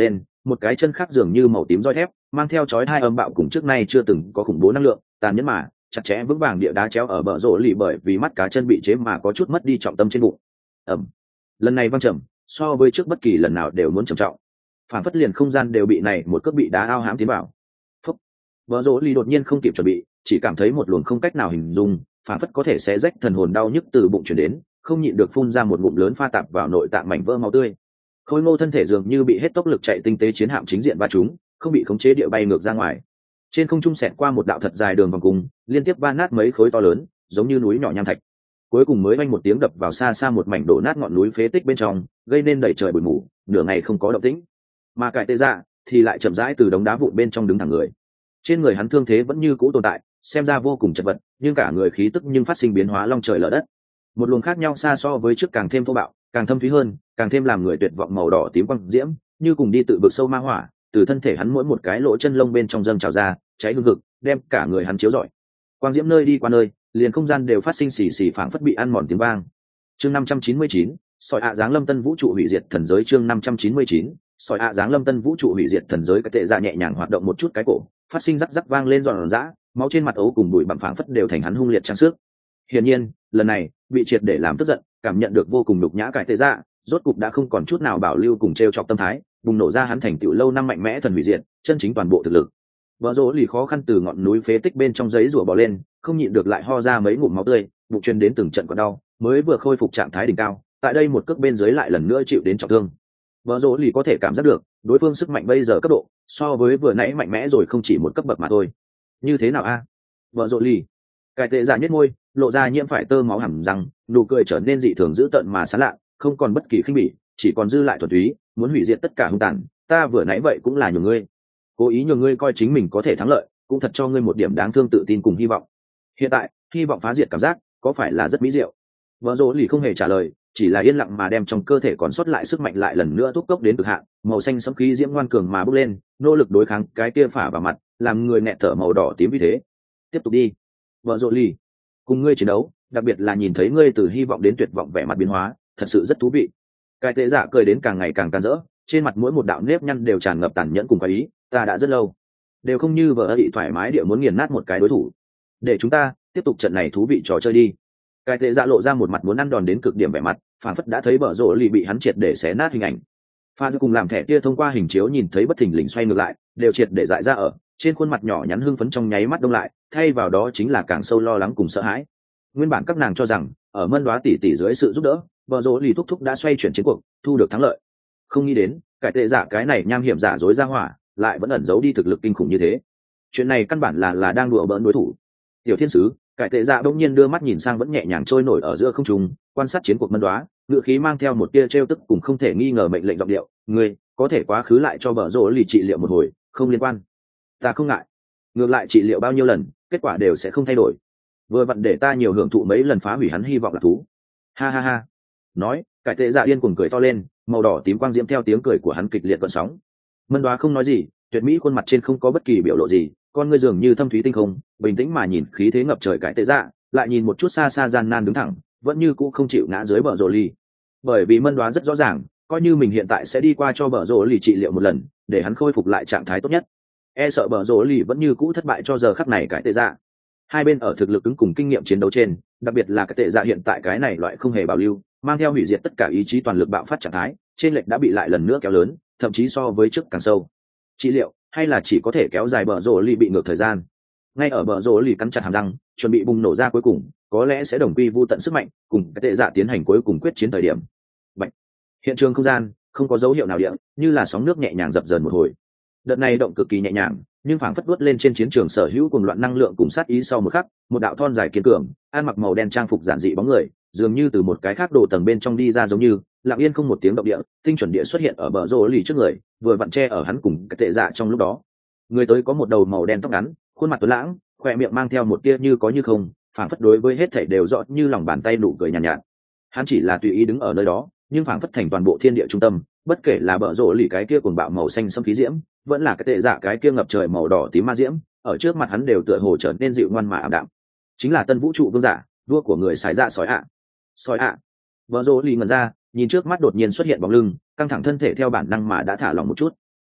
một cái chân khác dường như màu tím roi thép mang theo chói hai âm bạo cùng trước nay chưa từng có khủng bố năng lượng tàn nhẫn mà chặt chẽ vững vàng địa đá chéo ở bờ rổ lì bởi vì mắt cá chân bị chế mà có chút mất đi trọng tâm trên bụng. Ẩm. Lần này văng trầm so với trước bất kỳ lần nào đều muốn trầm trọng, phản phất liền không gian đều bị này một cước bị đá ao hãm tiến vào. Phúc. Bờ rổ lì đột nhiên không kịp chuẩn bị, chỉ cảm thấy một luồng không cách nào hình dung, phản phất có thể xé rách thần hồn đau nhức từ bụng truyền đến, không nhịn được phun ra một ngụm lớn pha tạp vào nội tạng mảnh vỡ máu tươi. Khôi ngô thân thể dường như bị hết tốc lực chạy tinh tế chiến hạm chính diện va trúng, không bị khống chế địa bay ngược ra ngoài. Trên không trung xẹt qua một đạo thật dài đường vòng cung, liên tiếp va nát mấy khối to lớn, giống như núi nhỏ nham thạch. Cuối cùng mới vang một tiếng đập vào xa xa một mảnh đổ nát ngọn núi phế tích bên trong, gây nên đầy trời bụi mù, nửa ngày không có động tĩnh. Mà cải tê dạ thì lại chậm rãi từ đống đá vụn bên trong đứng thẳng người. Trên người hắn thương thế vẫn như cũ tồn tại, xem ra vô cùng chật vật, nhưng cả người khí tức nhưng phát sinh biến hóa long trời lở đất. Một luồng khác nhau xa so với trước càng thêm thô bạo, càng thâm thúy hơn, càng thêm làm người tuyệt vọng màu đỏ tím quang diễm, như cùng đi tự vực sâu ma hỏa, từ thân thể hắn mỗi một cái lỗ chân lông bên trong dâng trào ra, cháy hừng hực, đem cả người hắn chiếu rọi. Quang diễm nơi đi qua nơi, liền không gian đều phát sinh xì xì phảng phất bị ăn mòn tiếng vang. Chương 599, sỏi ạ giáng lâm tân vũ trụ hủy diệt thần giới. Chương 599, sỏi ạ giáng lâm tân vũ trụ hủy diệt thần giới. Cái tệ dạ nhẹ nhàng hoạt động một chút cái cổ, phát sinh rắc rắc vang lên giòn giã, máu trên mặt ấu cùng bụi bặm phảng phất đều thành hắn hung liệt trang sức. Hiển nhiên, lần này bị triệt để làm tức giận, cảm nhận được vô cùng nhục nhã cái tệ dạ, rốt cục đã không còn chút nào bảo lưu cùng trêu chọc tâm thái, bùng nổ ra hắn thành tựu lâu năm mạnh mẽ thần hủy diệt, chân chính toàn bộ thực lực. Vợ rỗ lì khó khăn từ ngọn núi phế tích bên trong giấy rủa bò lên, không nhịn được lại ho ra mấy ngụm máu tươi, bụng truyền đến từng trận còn đau, mới vừa khôi phục trạng thái đỉnh cao, tại đây một cước bên dưới lại lần nữa chịu đến trọng thương. Vợ rỗ lì có thể cảm giác được, đối phương sức mạnh bây giờ cấp độ, so với vừa nãy mạnh mẽ rồi không chỉ một cấp bậc mà thôi. Như thế nào a? Vợ rỗ lì, cải tệ giả nhếch môi, lộ ra nhiễm phải tơ máu hẳn răng, nụ cười trở nên dị thường dữ tợn mà sán lạ, không còn bất kỳ khinh bỉ, chỉ còn dư lại thuần túy, muốn hủy diệt tất cả hung tàn. Ta vừa nãy vậy cũng là nhường ngươi, cố ý nhường ngươi coi chính mình có thể thắng lợi, cũng thật cho ngươi một điểm đáng thương tự tin cùng hy vọng. Hiện tại hy vọng phá diệt cảm giác có phải là rất mỹ diệu? Vợ rỗ lì không hề trả lời, chỉ là yên lặng mà đem trong cơ thể còn sót lại sức mạnh lại lần nữa thúc cốc đến cực hạn, màu xanh sẫm khí diễm ngoan cường mà bốc lên, nỗ lực đối kháng cái kia phả vào mặt, làm người nghẹt thở màu đỏ tím vì thế. Tiếp tục đi, vợ rỗ lì, cùng ngươi chiến đấu, đặc biệt là nhìn thấy ngươi từ hy vọng đến tuyệt vọng vẻ mặt biến hóa, thật sự rất thú vị. Cái tệ giả cười đến càng ngày càng tàn rỡ, trên mặt mỗi một đạo nếp nhăn đều tràn ngập tàn nhẫn cùng quái ý. Ta đã rất lâu đều không như vợ bị thoải mái địa muốn nghiền nát một cái đối thủ, để chúng ta tiếp tục trận này thú vị trò chơi đi. Cái tệ dạ lộ ra một mặt muốn ăn đòn đến cực điểm vẻ mặt, phản phất đã thấy bờ rỗ lì bị hắn triệt để xé nát hình ảnh. Pha cùng làm thẻ kia thông qua hình chiếu nhìn thấy bất thình lình xoay ngược lại, đều triệt để dại ra ở trên khuôn mặt nhỏ nhắn hưng phấn trong nháy mắt đông lại, thay vào đó chính là càng sâu lo lắng cùng sợ hãi. Nguyên bản các nàng cho rằng ở mân đoá tỷ tỷ dưới sự giúp đỡ, bờ rỗ lì thúc thúc đã xoay chuyển chiến cuộc, thu được thắng lợi. Không nghĩ đến cái tệ giả cái này nham hiểm giả dối ra hỏa, lại vẫn ẩn giấu đi thực lực kinh khủng như thế. Chuyện này căn bản là đang đùa bỡn đối thủ. Tiểu thiên sứ, cải tệ dạ đông nhiên đưa mắt nhìn sang vẫn nhẹ nhàng trôi nổi ở giữa không trung, quan sát chiến cuộc mân đoá, ngựa khí mang theo một tia trêu tức cùng không thể nghi ngờ mệnh lệnh giọng điệu. Ngươi có thể quá khứ lại cho bờ rỗ lì trị liệu một hồi, không liên quan, ta không ngại. Ngược lại trị liệu bao nhiêu lần, kết quả đều sẽ không thay đổi. Vừa vặn để ta nhiều hưởng thụ mấy lần phá hủy hắn hy vọng là thú. Ha ha ha. Nói, cải tệ dạ điên cuồng cười to lên, màu đỏ tím quang diễm theo tiếng cười của hắn kịch liệt gợn sóng. Mân đoá không nói gì, tuyệt mỹ khuôn mặt trên không có bất kỳ biểu lộ gì, con ngươi dường như thâm thúy tinh không, bình tĩnh mà nhìn khí thế ngập trời cải tệ dạ, lại nhìn một chút xa xa gian nan đứng thẳng, vẫn như cũ không chịu ngã dưới bờ rồ lì. Bởi vì mân đoá rất rõ ràng, coi như mình hiện tại sẽ đi qua cho bờ rồ lì trị liệu một lần, để hắn khôi phục lại trạng thái tốt nhất, e sợ bờ rồ lì vẫn như cũ thất bại cho giờ khắc này cải tệ dạ. Hai bên ở thực lực ứng cùng kinh nghiệm chiến đấu trên, đặc biệt là cải tệ dạ hiện tại cái này loại không hề bảo lưu, mang theo hủy diệt tất cả ý chí toàn lực bạo phát trạng thái, trên lệch đã bị lại lần nữa kéo lớn, thậm chí so với trước càng sâu. Trị liệu hay là chỉ có thể kéo dài bờ rồ lì bị ngược thời gian. Ngay ở bờ rồ lì cắn chặt hàm răng, chuẩn bị bùng nổ ra cuối cùng, có lẽ sẽ đồng quy vu tận sức mạnh, cùng cái tệ dạ tiến hành cuối cùng quyết chiến thời điểm. Bạch. Hiện trường không gian không có dấu hiệu nào địa, như là sóng nước nhẹ nhàng dập dờn một hồi. Đợt này động cực kỳ nhẹ nhàng, nhưng phảng phất vuốt lên trên chiến trường sở hữu cùng loạn năng lượng cùng sát ý sau một khắc, một đạo thon dài kiên cường, ăn mặc màu đen trang phục giản dị bóng người, dường như từ một cái khác đồ tầng bên trong đi ra giống như, lặng yên không một tiếng động địa, tinh chuẩn địa xuất hiện ở bờ rồ lì trước người, vừa vặn che ở hắn cùng cái tệ dạ trong lúc đó. Người tới có một đầu màu đen tóc ngắn, khuôn mặt tuấn lãng, khỏe miệng mang theo một tia như có như không, phảng phất đối với hết thảy đều rõ như lòng bàn tay nụ cười nhàn nhạt. Hắn chỉ là tùy ý đứng ở nơi đó, nhưng phảng phất thành toàn bộ thiên địa trung tâm, bất kể là bờ rồ lì cái kia cuồng bạo màu xanh sẫm khí diễm, vẫn là cái tệ dạ cái kia ngập trời màu đỏ tím ma diễm, ở trước mặt hắn đều tựa hồ trở nên dịu ngoan mà ảm đạm. Chính là tân vũ trụ vương giả, vua của người xài dạ sói ạ. Sói ạ. Bờ rồ lì ngẩn ra, nhìn trước mắt đột nhiên xuất hiện bóng lưng, căng thẳng thân thể theo bản năng mà đã thả lỏng một chút.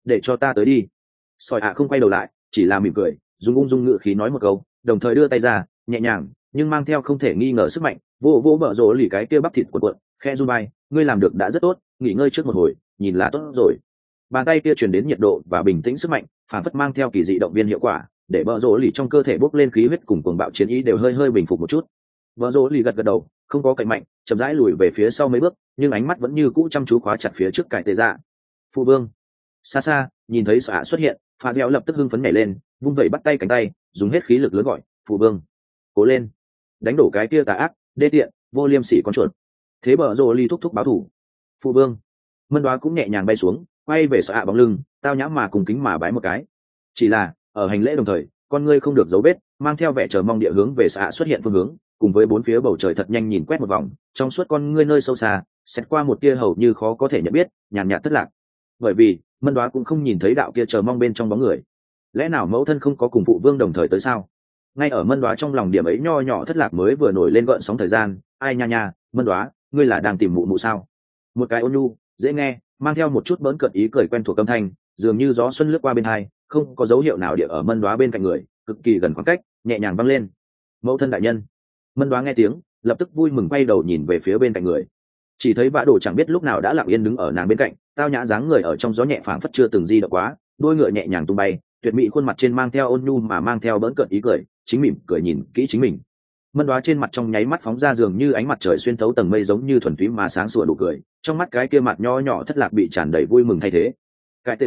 để cho ta tới đi. Sỏi ạ không quay đầu lại, chỉ là mỉm cười, dùng ung dung ngữ khí nói một câu, đồng thời đưa tay ra, nhẹ nhàng nhưng mang theo không thể nghi ngờ sức mạnh, vô vô bờ rồ lì cái kia bắp thịt cuộn, khe run bay, ngươi làm được đã rất tốt, nghỉ ngơi trước một hồi, nhìn là tốt rồi. Bàn tay kia truyền đến nhiệt độ và bình tĩnh sức mạnh, phản phất mang theo kỳ dị động viên hiệu quả, để bờ rồ lì trong cơ thể bốc lên khí huyết cùng cuồng bạo chiến ý đều hơi hơi bình phục một chút. Bờ rồ lì gật gật đầu, không có cậy mạnh, chậm rãi lùi về phía sau mấy bước, nhưng ánh mắt vẫn như cũ chăm chú khóa chặt phía trước cải tê dạ. Phụ vương. Xa xa nhìn thấy xạ xuất hiện, pha dẻo lập tức hưng phấn nhảy lên, vung vẩy bắt tay cánh tay, dùng hết khí lực lớn gọi, phụ vương, cố lên, đánh đổ cái kia tà ác, đê tiện, vô liêm sỉ con chuột. Thế bờ rồ ly thúc thúc báo thủ. Phụ vương. Mân Đoá cũng nhẹ nhàng bay xuống, quay về xạ bóng lưng, tao nhã mà cùng kính mà bái một cái. Chỉ là ở hành lễ đồng thời, con ngươi không được giấu vết, mang theo vẻ chờ mong địa hướng về xạ xuất hiện phương hướng, cùng với bốn phía bầu trời thật nhanh nhìn quét một vòng, trong suốt con ngươi nơi sâu xa xét qua một tia hầu như khó có thể nhận biết, nhàn nhạt thất lạc. Bởi vì Mân Đoá cũng không nhìn thấy đạo kia chờ mong bên trong bóng người. Lẽ nào mẫu thân không có cùng phụ vương đồng thời tới sao? Ngay ở Mân Đoá trong lòng điểm ấy nho nhỏ thất lạc mới vừa nổi lên gợn sóng thời gian, ai nha nha, Mân Đoá, ngươi là đang tìm mụ mụ sao? Một cái ôn nhu, dễ nghe, mang theo một chút bỡn cợt ý cười quen thuộc âm thanh, dường như gió xuân lướt qua bên hai, không có dấu hiệu nào địa ở Mân Đoá bên cạnh người, cực kỳ gần khoảng cách, nhẹ nhàng vang lên. Mẫu thân đại nhân. Mân Đoá nghe tiếng, lập tức vui mừng quay đầu nhìn về phía bên cạnh người. Chỉ thấy Vã Đồ chẳng biết lúc nào đã lặng yên đứng ở nàng bên cạnh, tao nhã dáng người ở trong gió nhẹ phảng phất chưa từng di động quá, đôi ngựa nhẹ nhàng tung bay, tuyệt mỹ khuôn mặt trên mang theo ôn nhu mà mang theo bỡn cợt ý cười, chính mỉm cười nhìn kỹ chính mình. Mân Đoá trên mặt trong nháy mắt phóng ra dường như ánh mặt trời xuyên thấu tầng mây, giống như thuần túy mà sáng sủa nụ cười, trong mắt cái kia mặt nho nhỏ thất lạc bị tràn đầy vui mừng thay thế. Cái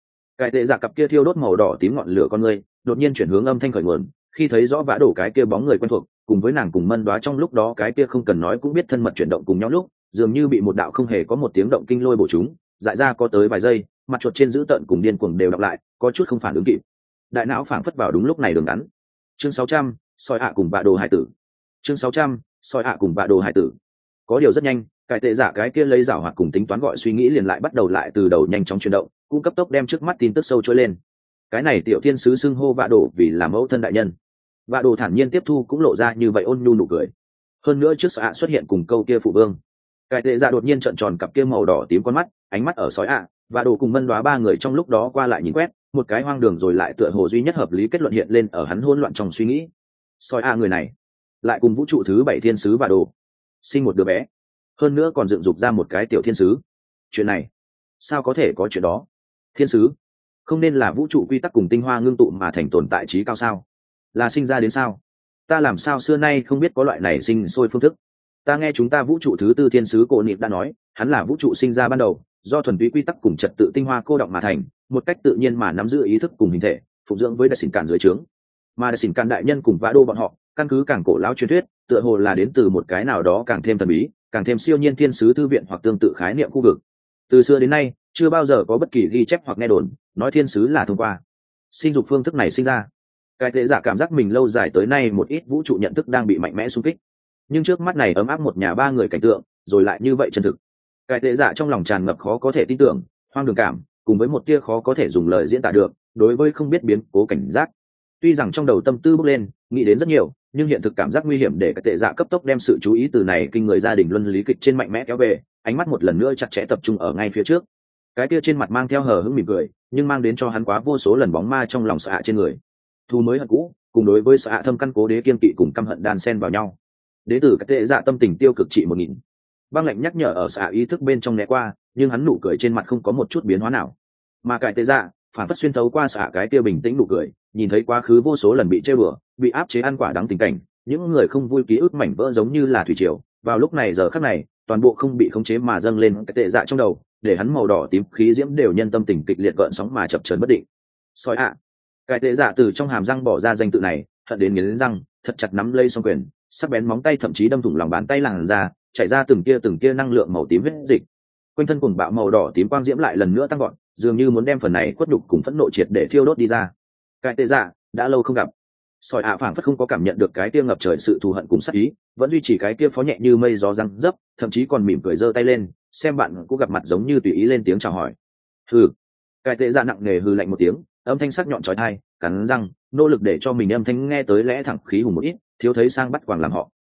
tệ dạ cặp kia thiêu đốt màu đỏ tím ngọn lửa con người đột nhiên chuyển hướng âm thanh khởi nguồn, khi thấy rõ Vã Đồ cái kia bóng người quen thuộc, cùng với nàng cùng Mân Đoá trong lúc đó cái kia không cần nói cũng biết thân mật chuyển động cùng nhau lúc, dường như bị một đạo không hề có một tiếng động kinh lôi bổ chúng, dại ra có tới vài giây, mặt chuột trên dữ tợn cùng điên cuồng đều đọc lại, có chút không phản ứng kịp. Đại não phảng phất vào đúng lúc này đường ngắn. Chương 600, soi ạ cùng Vã Đồ hải tử. Chương 600, soi ạ cùng Vã Đồ hải tử. Có điều rất nhanh, cái tệ giả cái kia lấy giảo hoạt cùng tính toán gọi suy nghĩ liền lại bắt đầu lại từ đầu nhanh chóng chuyển động, cũng cấp tốc đem trước mắt tin tức sâu trôi lên. Cái này tiểu thiên sứ xưng hô Vã Đồ vì là mẫu thân đại nhân. Vã Đồ thản nhiên tiếp thu cũng lộ ra như vậy ôn nhu nụ cười. Hơn nữa trước xạ xuất hiện cùng câu kia phụ vương, cái tệ dạ đột nhiên trợn tròn cặp kia màu đỏ tím con mắt, ánh mắt ở sói ạ và Đồ cùng Mân Đoá ba người trong lúc đó qua lại nhìn quét, một cái hoang đường rồi lại tựa hồ duy nhất hợp lý kết luận hiện lên ở hắn hỗn loạn trong suy nghĩ. Sói ạ người này lại cùng vũ trụ thứ 7 thiên sứ và Đồ sinh một đứa bé, hơn nữa còn dựng dục ra một cái tiểu thiên sứ. Chuyện này sao có thể có chuyện đó? Thiên sứ không nên là vũ trụ quy tắc cùng tinh hoa ngưng tụ mà thành tồn tại trí cao sao? Là sinh ra đến sao? Ta làm sao xưa nay không biết có loại này sinh sôi phương thức? Ta nghe chúng ta vũ trụ thứ 4 thiên sứ Cổ Nịp đã nói, hắn là vũ trụ sinh ra ban đầu, do thuần túy quy tắc cùng trật tự tinh hoa cô động mà thành, một cách tự nhiên mà nắm giữ ý thức cùng hình thể, phụng dưỡng với đại xỉn cản dưới trướng. Mà đại xỉn cản đại nhân cùng Vã Đô bọn họ, căn cứ càng cổ lão truyền thuyết, tựa hồ là đến từ một cái nào đó càng thêm thần bí, càng thêm siêu nhiên thiên sứ thư viện hoặc tương tự khái niệm khu vực. Từ xưa đến nay, chưa bao giờ có bất kỳ ghi chép hoặc nghe đồn nói thiên sứ là thông qua sinh dục phương thức này sinh ra. Cái tệ giả cảm giác mình lâu dài tới nay một ít vũ trụ nhận thức đang bị mạnh mẽ xung kích, nhưng trước mắt này ấm áp một nhà ba người cảnh tượng rồi lại như vậy chân thực. Cái tệ giả trong lòng tràn ngập khó có thể tin tưởng, hoang đường cảm, cùng với một tia khó có thể dùng lời diễn tả được đối với không biết biến cố cảnh giác. Tuy rằng trong đầu tâm tư bốc lên, nghĩ đến rất nhiều, nhưng hiện thực cảm giác nguy hiểm để cái tệ giả cấp tốc đem sự chú ý từ này kinh người gia đình luân lý kịch trên mạnh mẽ kéo về, ánh mắt một lần nữa chặt chẽ tập trung ở ngay phía trước. Cái kia trên mặt mang theo hờ hững mỉm cười, nhưng mang đến cho hắn quá vô số lần bóng ma trong lòng sợ hạ trên người. Thu mới hận cũ, cùng đối với sợ hạ thâm căn cố đế kiên kỵ cùng căm hận đan xen vào nhau. Đế tử cái tệ dạ tâm tình tiêu cực trị 1000. Băng lạnh nhắc nhở ở xạ ý thức bên trong né qua, nhưng hắn nụ cười trên mặt không có một chút biến hóa nào. Mà cái tệ dạ phản phất xuyên thấu qua xạ cái kia bình tĩnh nụ cười, nhìn thấy quá khứ vô số lần bị trêu đùa, bị áp chế ăn quả đắng tình cảnh, những người không vui ký ức mảnh vỡ giống như là thủy triều, vào lúc này giờ khắc này, toàn bộ không bị khống chế mà dâng lên cái tệ dạ trong đầu, để hắn màu đỏ tím khí diễm đều nhân tâm tình kịch liệt gợn sóng mà chập chờn bất định. Sói ạ. Cái tệ dạ từ trong hàm răng bỏ ra danh tự này, hận đến nghiến răng, thật chặt nắm lấy song quyền, sắc bén móng tay thậm chí đâm thủng lòng bàn tay làn ra, chảy ra từng tia năng lượng màu tím huyết dịch. Quanh thân cuồng bạo màu đỏ tím quang diễm lại lần nữa tăng gọn, dường như muốn đem phần này khuất nhục cùng phẫn nộ triệt để thiêu đốt đi ra. Cái tệ dạ đã lâu không gặp. Sỏi ạ phảng phất không có cảm nhận được cái tia ngập trời sự thù hận cùng sát ý, vẫn duy trì cái tia phó nhẹ như mây gió răng dấp, thậm chí còn mỉm cười giơ tay lên, xem bạn cũng gặp mặt giống như tùy ý lên tiếng chào hỏi. Hừ. Cái tệ dạ nặng nề hừ lạnh một tiếng, âm thanh sắc nhọn chói tai, cắn răng, nỗ lực để cho mình âm thanh nghe tới lẽ thẳng khí hùng một ít, thiếu thấy sang bắt quàng làm họ.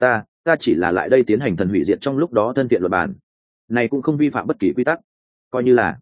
Ta chỉ là lại đây tiến hành thần hủy diệt trong lúc đó thân thiện luật bản, này cũng không vi phạm bất kỳ quy tắc, coi như là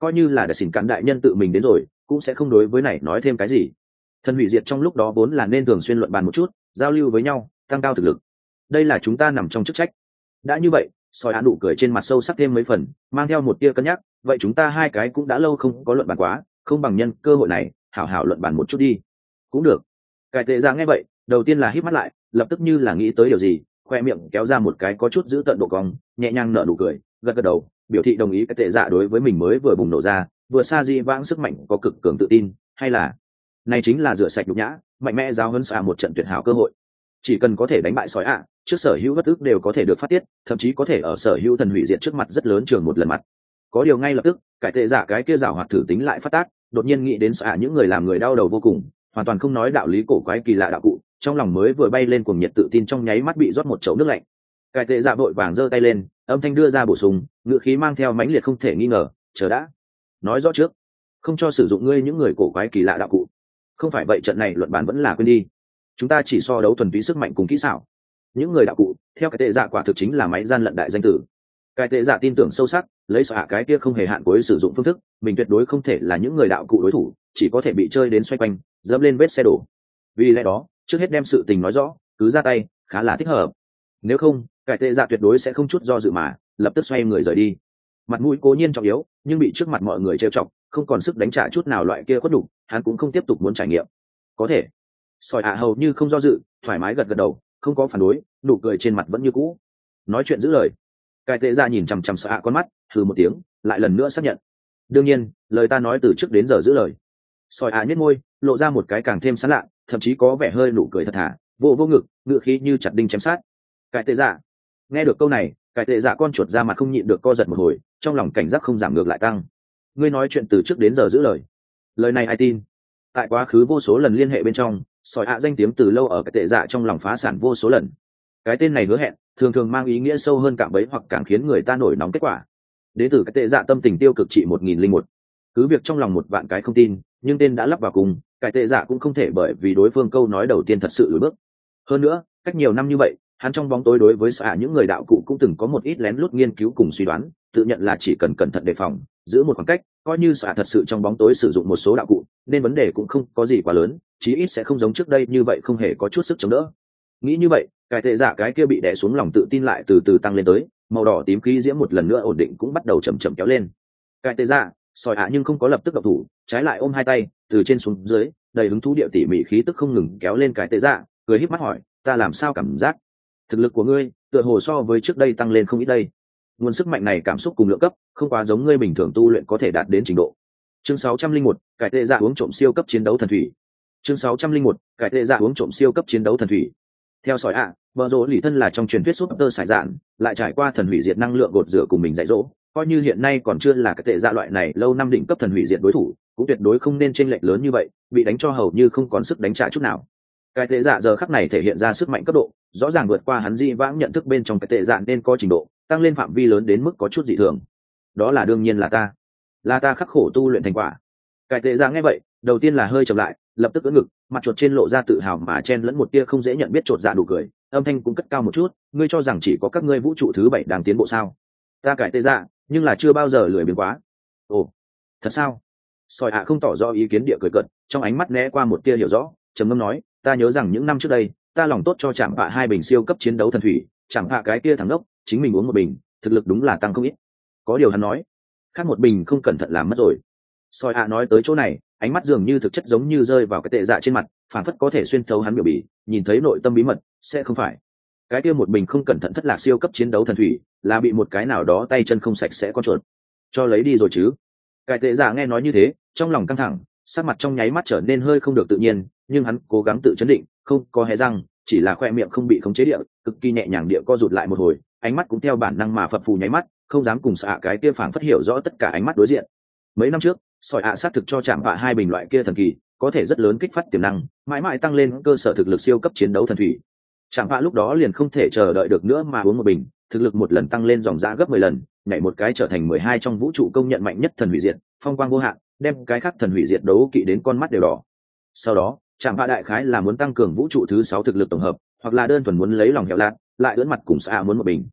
coi như là đại xỉn cản đại nhân tự mình đến rồi cũng sẽ không đối với này nói thêm cái gì. Thần hủy diệt trong lúc đó vốn là nên thường xuyên luận bàn một chút, giao lưu với nhau, tăng cao thực lực, đây là chúng ta nằm trong chức trách. Đã như vậy, soi á nụ cười trên mặt sâu sắc thêm mấy phần, mang theo một tia cân nhắc, vậy chúng ta hai cái cũng đã lâu không có luận bàn quá, không bằng nhân cơ hội này hảo hảo luận bàn một chút đi. Cũng được. Cải tệ ra nghe vậy, đầu tiên là híp mắt lại, lập tức như là nghĩ tới điều gì, khoe miệng kéo ra một cái có chút giữ tận độ cong, nhẹ nhàng nở nụ cười, gật gật đầu, biểu thị đồng ý cái tệ dạ đối với mình mới vừa bùng nổ ra, vừa xa di vãng sức mạnh có cực cường tự tin, hay là này chính là rửa sạch nhục nhã, mạnh mẽ giáo huấn xạ một trận tuyệt hảo cơ hội. Chỉ cần có thể đánh bại sói ạ, trước sở hữu bất ức đều có thể được phát tiết, thậm chí có thể ở sở hữu thần hủy diệt trước mặt rất lớn trường một lần mặt. Có điều ngay lập tức, cải tệ giả cái kia giảo hoạt thử tính lại phát tác, đột nhiên nghĩ đến xạ những người làm người đau đầu vô cùng, hoàn toàn không nói đạo lý cổ quái kỳ lạ đạo cụ, trong lòng mới vừa bay lên cuồng nhiệt tự tin trong nháy mắt bị rót một chậu nước lạnh. Cải tệ giả vội vàng giơ tay lên, âm thanh đưa ra bổ sung, ngữ khí mang theo mãnh liệt không thể nghi ngờ, chờ đã, nói rõ trước, không cho sử dụng ngươi những người cổ quái kỳ lạ đạo cụ. Không phải vậy trận này luận bàn vẫn là quên đi, chúng ta chỉ so đấu thuần túy sức mạnh cùng kỹ xảo. Những người đạo cụ theo cái tệ dạ quả thực chính là máy gian lận đại danh tử. Cái tệ dạ tin tưởng sâu sắc, lấy xạ cái kia không hề hạn cuối sử dụng phương thức, mình tuyệt đối không thể là những người đạo cụ đối thủ, chỉ có thể bị chơi đến xoay quanh, dẫm lên vết xe đổ. Vì lẽ đó, trước hết đem sự tình nói rõ, cứ ra tay khá là thích hợp. Nếu không, cái tệ dạ tuyệt đối sẽ không chút do dự mà lập tức xoay người rời đi. Mặt mũi cố nhiên trọng yếu, nhưng bị trước mặt mọi người trêu chọc, không còn sức đánh trả chút nào loại kia khuất đủ, hắn cũng không tiếp tục muốn trải nghiệm. Có thể. Sỏi ạ hầu như không do dự, thoải mái gật gật đầu, không có phản đối, nụ cười trên mặt vẫn như cũ. Nói chuyện giữ lời. Cái tệ ra nhìn chằm chằm sợ ạ con mắt, hừ một tiếng, lại lần nữa xác nhận. Đương nhiên, lời ta nói từ trước đến giờ giữ lời. Sỏi ạ nhếch môi, lộ ra một cái càng thêm sán lạ, thậm chí có vẻ hơi nụ cười thật thà, vô vô ngực, ngựa khí như chặt đinh chém sát. Cái tệ dạ. Nghe được câu này, cái tệ dạ con chuột ra mặt không nhịn được co giật một hồi, trong lòng cảnh giác không giảm ngược lại tăng. Ngươi nói chuyện từ trước đến giờ giữ lời. Lời này ai tin? Tại quá khứ vô số lần liên hệ bên trong, sỏi ạ danh tiếng từ lâu ở cái tệ dạ trong lòng phá sản vô số lần. Cái tên này hứa hẹn thường thường mang ý nghĩa sâu hơn cạm bẫy hoặc càng khiến người ta nổi nóng kết quả. Đến từ cái tệ dạ tâm tình tiêu cực trị 1001. Cứ việc trong lòng một vạn cái không tin, nhưng tên đã lắp vào cùng, cái tệ dạ cũng không thể bởi vì đối phương câu nói đầu tiên thật sự lùi bước. Hơn nữa, cách nhiều năm như vậy, hắn trong bóng tối đối với xạ những người đạo cụ cũng từng có một ít lén lút nghiên cứu cùng suy đoán, tự nhận là chỉ cần cẩn thận đề phòng, giữ một khoảng cách, coi như xạ thật sự trong bóng tối sử dụng một số đạo cụ, nên vấn đề cũng không có gì quá lớn, chí ít sẽ không giống trước đây như vậy không hề có chút sức chống đỡ. Nghĩ như vậy, cái tệ dạ cái kia bị đè xuống lòng tự tin lại từ từ tăng lên tới, màu đỏ tím khí diễm một lần nữa ổn định cũng bắt đầu chậm chậm kéo lên. Cái tệ dạ, sỏi ạ nhưng không có lập tức động thủ, trái lại ôm hai tay, từ trên xuống dưới, đầy hứng thú địa tỉ mỉ khí tức không ngừng kéo lên cái tệ dạ, cười híp mắt hỏi, ta làm sao cảm giác thực lực của ngươi tựa hồ so với trước đây tăng lên không ít đây. Nguồn sức mạnh này cảm xúc cùng lượng cấp không quá giống ngươi bình thường tu luyện có thể đạt đến trình độ. Chương 601, cải tệ dạ uống trộm siêu cấp chiến đấu thần thủy. Chương 601, cải tệ dạ uống trộm siêu cấp chiến đấu thần thủy. Theo sỏi ạ, vợ rỗ lì thân là trong truyền thuyết súp tơ sải dạn, lại trải qua thần hủy diệt năng lượng gột rửa cùng mình dạy dỗ, coi như hiện nay còn chưa là cái tệ dạ loại này lâu năm đỉnh cấp thần hủy diệt đối thủ, cũng tuyệt đối không nên chênh lệch lớn như vậy, bị đánh cho hầu như không còn sức đánh trả chút nào. Cái tệ dạ giờ khắc này thể hiện ra sức mạnh cấp độ rõ ràng vượt qua hắn di vãng nhận thức bên trong cái tệ dạ nên có trình độ tăng lên phạm vi lớn đến mức có chút dị thường. Đó là đương nhiên là ta khắc khổ tu luyện thành quả. Cái tệ dạ nghe vậy, đầu tiên là hơi chậm lại, lập tức ưỡn ngực, mặt chuột trên lộ ra tự hào mà chen lẫn một tia không dễ nhận biết chột dạ đủ cười, âm thanh cũng cất cao một chút, ngươi cho rằng chỉ có các ngươi vũ trụ thứ 7 đang tiến bộ sao? Ta cải tệ dạ, nhưng là chưa bao giờ lười biếng quá. Ồ, thật sao? Sỏi ạ không tỏ rõ ý kiến địa cười cợt, trong ánh mắt né qua một tia hiểu rõ, trầm ngâm nói, ta nhớ rằng những năm trước đây ta lòng tốt cho chạm hạ 2 bình siêu cấp chiến đấu thần thủy, chạm hạ cái kia thằng đốc chính mình uống một bình thực lực đúng là tăng không ít. Có điều hắn nói khác một bình không cẩn thận làm mất rồi. Soi ạ nói tới chỗ này, ánh mắt dường như thực chất giống như rơi vào cái tệ dạ trên mặt, phản phất có thể xuyên thấu hắn biểu bì, nhìn thấy nội tâm bí mật. Sẽ không phải cái kia một bình không cẩn thận thất lạc siêu cấp chiến đấu thần thủy là bị một cái nào đó tay chân không sạch sẽ con chuột cho lấy đi rồi chứ? Cái tệ dạ nghe nói như thế, trong lòng căng thẳng, sắc mặt trong nháy mắt trở nên hơi không được tự nhiên, nhưng hắn cố gắng tự chấn định, không có hé răng, chỉ là khoe miệng không bị khống chế địa, cực kỳ nhẹ nhàng địa co rụt lại một hồi, ánh mắt cũng theo bản năng mà phập phù nháy mắt, không dám cùng xạ cái kia phảng phất hiểu rõ tất cả ánh mắt đối diện. Mấy năm trước, sỏi ạ sát thực cho chạm vạ 2 bình loại kia thần kỳ, có thể rất lớn kích phát tiềm năng, mãi mãi tăng lên cơ sở thực lực siêu cấp chiến đấu thần thủy. Chạm vạ lúc đó liền không thể chờ đợi được nữa mà uống một bình, thực lực một lần tăng lên dòng dã gấp 10 lần, nhảy một cái trở thành 12 trong vũ trụ công nhận mạnh nhất thần hủy diệt, phong quang vô hạn, đem cái khác thần hủy diệt đấu kỵ đến con mắt đều đỏ. Sau đó, chạm vạ đại khái là muốn tăng cường vũ trụ thứ 6 thực lực tổng hợp, hoặc là đơn thuần muốn lấy lòng hẻo lạn, lại ưỡn mặt cùng xạ muốn một bình.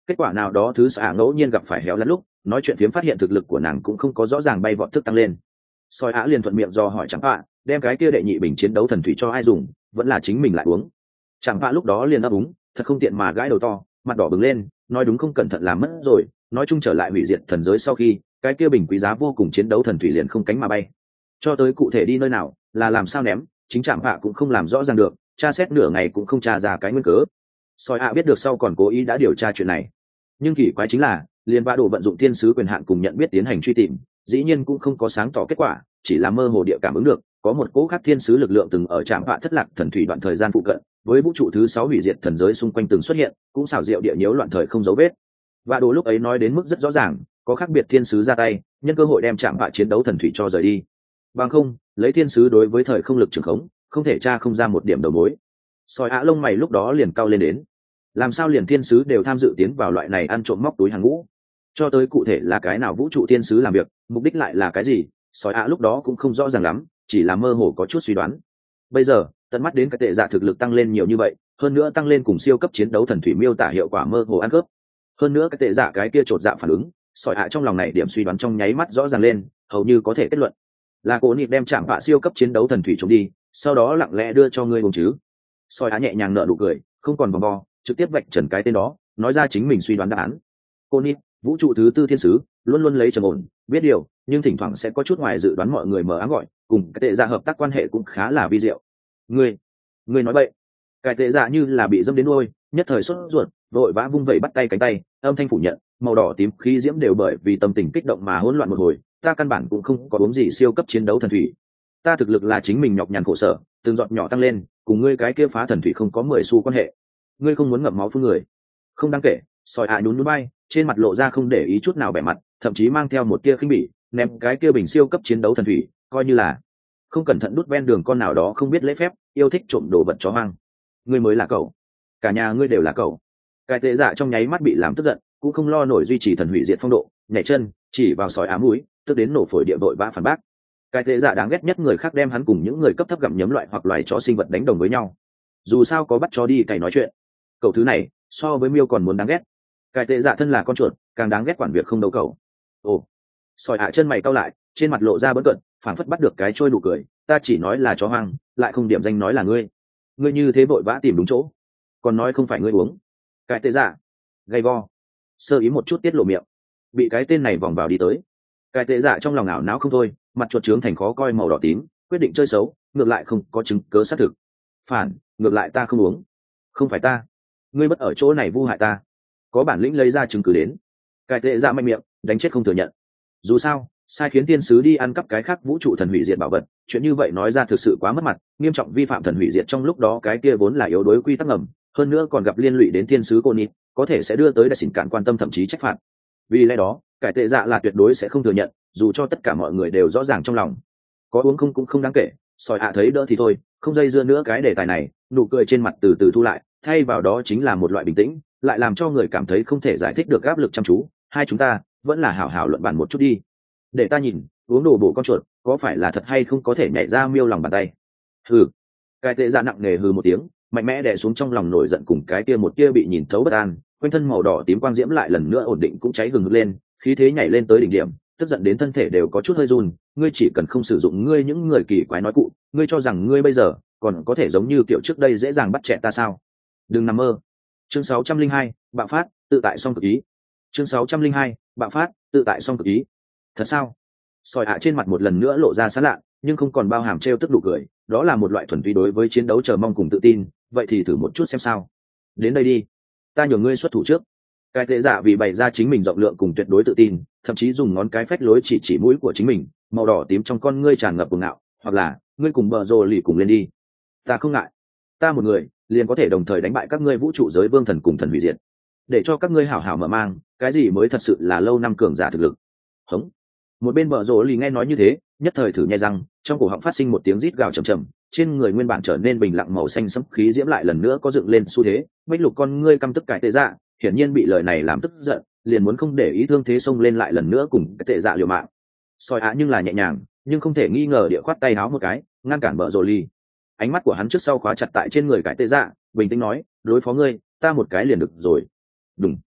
Kết quả nào đó thứ xạ ngẫu nhiên gặp phải héo lắm lúc nói chuyện phiếm phát hiện thực lực của nàng cũng không có rõ ràng bay vọt thức tăng lên. Soi á liền thuận miệng do hỏi chẳng bạ đem cái kia đệ nhị bình chiến đấu thần thủy cho ai dùng, vẫn là chính mình lại uống. Chẳng bạ lúc đó liền ấp úng, thật không tiện mà gãi đầu to, mặt đỏ bừng lên, nói đúng không cẩn thận làm mất rồi, nói chung trở lại hủy diệt thần giới sau khi cái kia bình quý giá vô cùng chiến đấu thần thủy liền không cánh mà bay. Cho tới cụ thể đi nơi nào, là làm sao ném, chính chẳng bạ cũng không làm rõ ràng được, tra xét nửa ngày cũng không tra ra cái nguyên cớ. Soi ạ biết được sau còn cố ý đã điều tra chuyện này, nhưng kỳ quái chính là liền ba đồ vận dụng thiên sứ quyền hạn cùng nhận biết tiến hành truy tìm, dĩ nhiên cũng không có sáng tỏ kết quả, chỉ là mơ hồ địa cảm ứng được có một cỗ khác thiên sứ lực lượng từng ở trạm vạ thất lạc thần thủy đoạn thời gian phụ cận với vũ trụ thứ 6 hủy diệt thần giới xung quanh từng xuất hiện, cũng xảo diệu địa nhiễu loạn thời không dấu vết. Và đồ lúc ấy nói đến mức rất rõ ràng, có khác biệt thiên sứ ra tay, nhân cơ hội đem trạm vạ chiến đấu thần thủy cho rời đi. Bằng không, lấy thiên sứ đối với thời không lực trường khống, không thể tra không ra một điểm đầu mối. Soi á lông mày lúc đó liền cao lên đến, làm sao liền thiên sứ đều tham dự tiến vào loại này ăn trộm móc túi hàng ngũ, cho tới cụ thể là cái nào vũ trụ thiên sứ làm việc, mục đích lại là cái gì, sói ạ lúc đó cũng không rõ ràng lắm, chỉ là mơ hồ có chút suy đoán. Bây giờ tận mắt đến cái tệ dạ thực lực tăng lên nhiều như vậy, hơn nữa tăng lên cùng siêu cấp chiến đấu thần thủy miêu tả hiệu quả mơ hồ ăn cướp, hơn nữa cái tệ dạ cái kia chột dạ phản ứng, sói ạ trong lòng này điểm suy đoán trong nháy mắt rõ ràng lên, hầu như có thể kết luận là cố nịp đem chạm vạ siêu cấp chiến đấu thần thủy trốn đi, sau đó lặng lẽ đưa cho ngươi uống chứ. Sói ạ nhẹ nhàng nở nụ cười, không còn vòng vo, trực tiếp vạch trần cái tên đó, nói ra chính mình suy đoán đáp án. Cô nịp, vũ trụ thứ 4 thiên sứ, luôn luôn lấy trầm ổn biết điều, nhưng thỉnh thoảng sẽ có chút ngoài dự đoán, mọi người mở áng gọi, cùng cái tệ dạ hợp tác quan hệ cũng khá là vi diệu. Ngươi nói vậy? Cái tệ dạ như là bị dâm đến đuôi, nhất thời sốt ruột, vội vã vung vẩy bắt tay cánh tay, âm thanh phủ nhận, màu đỏ tím khí diễm đều bởi vì tâm tình kích động mà hỗn loạn một hồi. Ta căn bản cũng không có uống gì siêu cấp chiến đấu thần thủy, ta thực lực là chính mình nhọc nhằn khổ sở, từng giọt nhỏ tăng lên, cùng ngươi cái kia phá thần thủy không có 10 xu quan hệ. Ngươi không muốn ngậm máu phun người? Không đáng kể. Sỏi ạ nhún nhún bay, trên mặt lộ ra không để ý chút nào vẻ mặt, thậm chí mang theo một tia khinh bỉ, ném cái kia bình siêu cấp chiến đấu thần thủy, coi như là không cẩn thận đút ven đường con nào đó không biết lễ phép, yêu thích trộm đồ vật chó hoang. Ngươi mới là cậu, cả nhà ngươi đều là cậu. Cái tệ dạ trong nháy mắt bị làm tức giận, cũng không lo nổi duy trì thần hủy diệt phong độ, nhảy chân chỉ vào sỏi ám mũi, tức đến nổ phổi địa vội vã phản bác. Cái tệ dạ đáng ghét nhất người khác đem hắn cùng những người cấp thấp gặm nhấm loại hoặc loài chó sinh vật đánh đồng với nhau. Dù sao có bắt chó đi cày nói chuyện, cậu thứ này so với miêu còn muốn đáng ghét. Cái tệ dạ thân là con chuột, càng đáng ghét quản việc không đâu cậu. Ồ. Sỏi hạ chân mày cau lại, trên mặt lộ ra bỡn cợt, phảng phất bắt được cái trôi nụ cười, ta chỉ nói là chó hoang, lại không điểm danh nói là ngươi. Ngươi như thế vội vã tìm đúng chỗ, còn nói không phải ngươi uống. Cái tệ dạ gay go, sơ ý một chút tiết lộ miệng, bị cái tên này vòng vào đi tới. Cái tệ dạ trong lòng ảo não không thôi, mặt chuột trướng thành khó coi màu đỏ tím, quyết định chơi xấu, ngược lại không có chứng cớ xác thực. Phản, ngược lại ta không uống. Không phải ta, ngươi bất ở chỗ này vu hại ta, có bản lĩnh lấy ra chứng cứ đến. Cái tệ dạ mạnh miệng, đánh chết không thừa nhận. Dù sao sai khiến tiên sứ đi ăn cắp cái khác vũ trụ thần hủy diệt bảo vật, chuyện như vậy nói ra thực sự quá mất mặt, nghiêm trọng vi phạm thần hủy diệt trong lúc đó cái kia vốn là yếu đối quy tắc ngầm, hơn nữa còn gặp liên lụy đến tiên sứ cô nít, có thể sẽ đưa tới đại xỉn cản quan tâm thậm chí trách phạt. Vì lẽ đó cái tệ dạ là tuyệt đối sẽ không thừa nhận, dù cho tất cả mọi người đều rõ ràng trong lòng. Có uống không cũng không đáng kể, sỏi hạ thấy đỡ thì thôi, không dây dưa nữa cái đề tài này, nụ cười trên mặt từ từ thu lại, thay vào đó chính là một loại bình tĩnh, lại làm cho người cảm thấy không thể giải thích được áp lực chăm chú. Hai chúng ta vẫn là hảo hảo luận bàn một chút đi, để ta nhìn uống đồ bổ con chuột có phải là thật hay không có thể nhảy ra miêu lòng bàn tay. Hừ. Cái tệ dạ nặng nề hừ một tiếng, mạnh mẽ đè xuống trong lòng nổi giận cùng cái kia một kia bị nhìn thấu bất an, quanh thân màu đỏ tím quang diễm lại lần nữa ổn định cũng cháy hừng hực lên, khí thế nhảy lên tới đỉnh điểm, tức giận đến thân thể đều có chút hơi run. Ngươi chỉ cần không sử dụng ngươi những người kỳ quái nói cụ, ngươi cho rằng ngươi bây giờ còn có thể giống như kiểu trước đây dễ dàng bắt chẹn ta sao? Đừng nằm mơ. Chương 602, bạo phát, tự tại song cực ý. Chương 602, bạo phát, tự tại song cực ý. Thật sao? Sỏi hạ trên mặt một lần nữa lộ ra sán lạ, nhưng không còn bao hàm trêu tức đủ cười, đó là một loại thuần túy đối với chiến đấu chờ mong cùng tự tin. Vậy thì thử một chút xem sao. Đến đây đi, ta nhường ngươi xuất thủ trước. Cái tệ dạ vì bày ra chính mình rộng lượng cùng tuyệt đối tự tin, thậm chí dùng ngón cái phách lối chỉ mũi của chính mình, màu đỏ tím trong con ngươi tràn ngập cuồng ngạo, hoặc là ngươi cùng bờ rồ lì cùng lên đi. Ta không ngại, ta một người liền có thể đồng thời đánh bại các ngươi vũ trụ giới vương thần cùng thần hủy diệt, để cho các ngươi hảo hảo mở mang cái gì mới thật sự là lâu năm cường giả thực lực. Hống. Một bên bờ rồ lì nghe nói như thế, nhất thời thử nhai răng, trong cổ họng phát sinh một tiếng rít gào trầm trầm, trên người nguyên bản trở nên bình lặng màu xanh sẫm khí diễm lại lần nữa có dựng lên xu thế, bích lục con ngươi căm tức cải tệ dạ, hiển nhiên bị lời này làm tức giận, liền muốn không để ý thương thế xông lên lại lần nữa cùng cái tệ dạ liều mạng. Soi á nhưng là nhẹ nhàng, nhưng không thể nghi ngờ địa khoát tay áo một cái, ngăn cản bờ rồ lì. Ánh mắt của hắn trước sau khóa chặt tại trên người cải tệ dạ, bình tĩnh nói, đối phó ngươi, ta một cái liền được rồi. Đùng.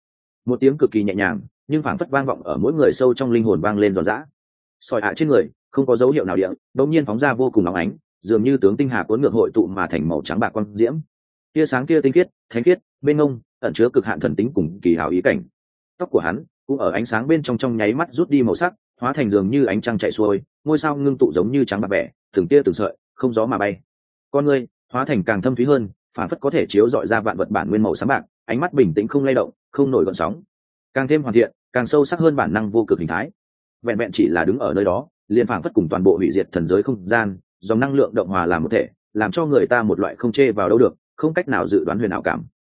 một tiếng cực kỳ nhẹ nhàng nhưng phảng phất vang vọng ở mỗi người sâu trong linh hồn vang lên giòn giã. Sỏi ạ trên người không có dấu hiệu nào địa đột nhiên phóng ra vô cùng nóng ánh, dường như tướng tinh hà cuốn ngược hội tụ mà thành màu trắng bạc quang diễm. Tia sáng kia tinh khiết thánh khiết bên ngông ẩn chứa cực hạn thần tính cùng kỳ hảo ý cảnh. Tóc của hắn cũng ở ánh sáng bên trong nháy mắt rút đi màu sắc, hóa thành dường như ánh trăng chạy xuôi, ngôi sao ngưng tụ giống như trắng bạc vẻ, từng tia từng sợi không gió mà bay. Con ngươi hóa thành càng thâm thúy hơn, phản phất có thể chiếu rọi ra vạn vật bản nguyên màu sáng bạc, ánh mắt bình tĩnh không lay động, không nổi gợn sóng, càng thêm hoàn thiện, càng sâu sắc hơn bản năng vô cực hình thái. Vẹn vẹn chỉ là đứng ở nơi đó, liền phản phất cùng toàn bộ hủy diệt thần giới không gian, dòng năng lượng động hòa làm một thể, làm cho người ta một loại không chê vào đâu được, không cách nào dự đoán huyền ảo cảm.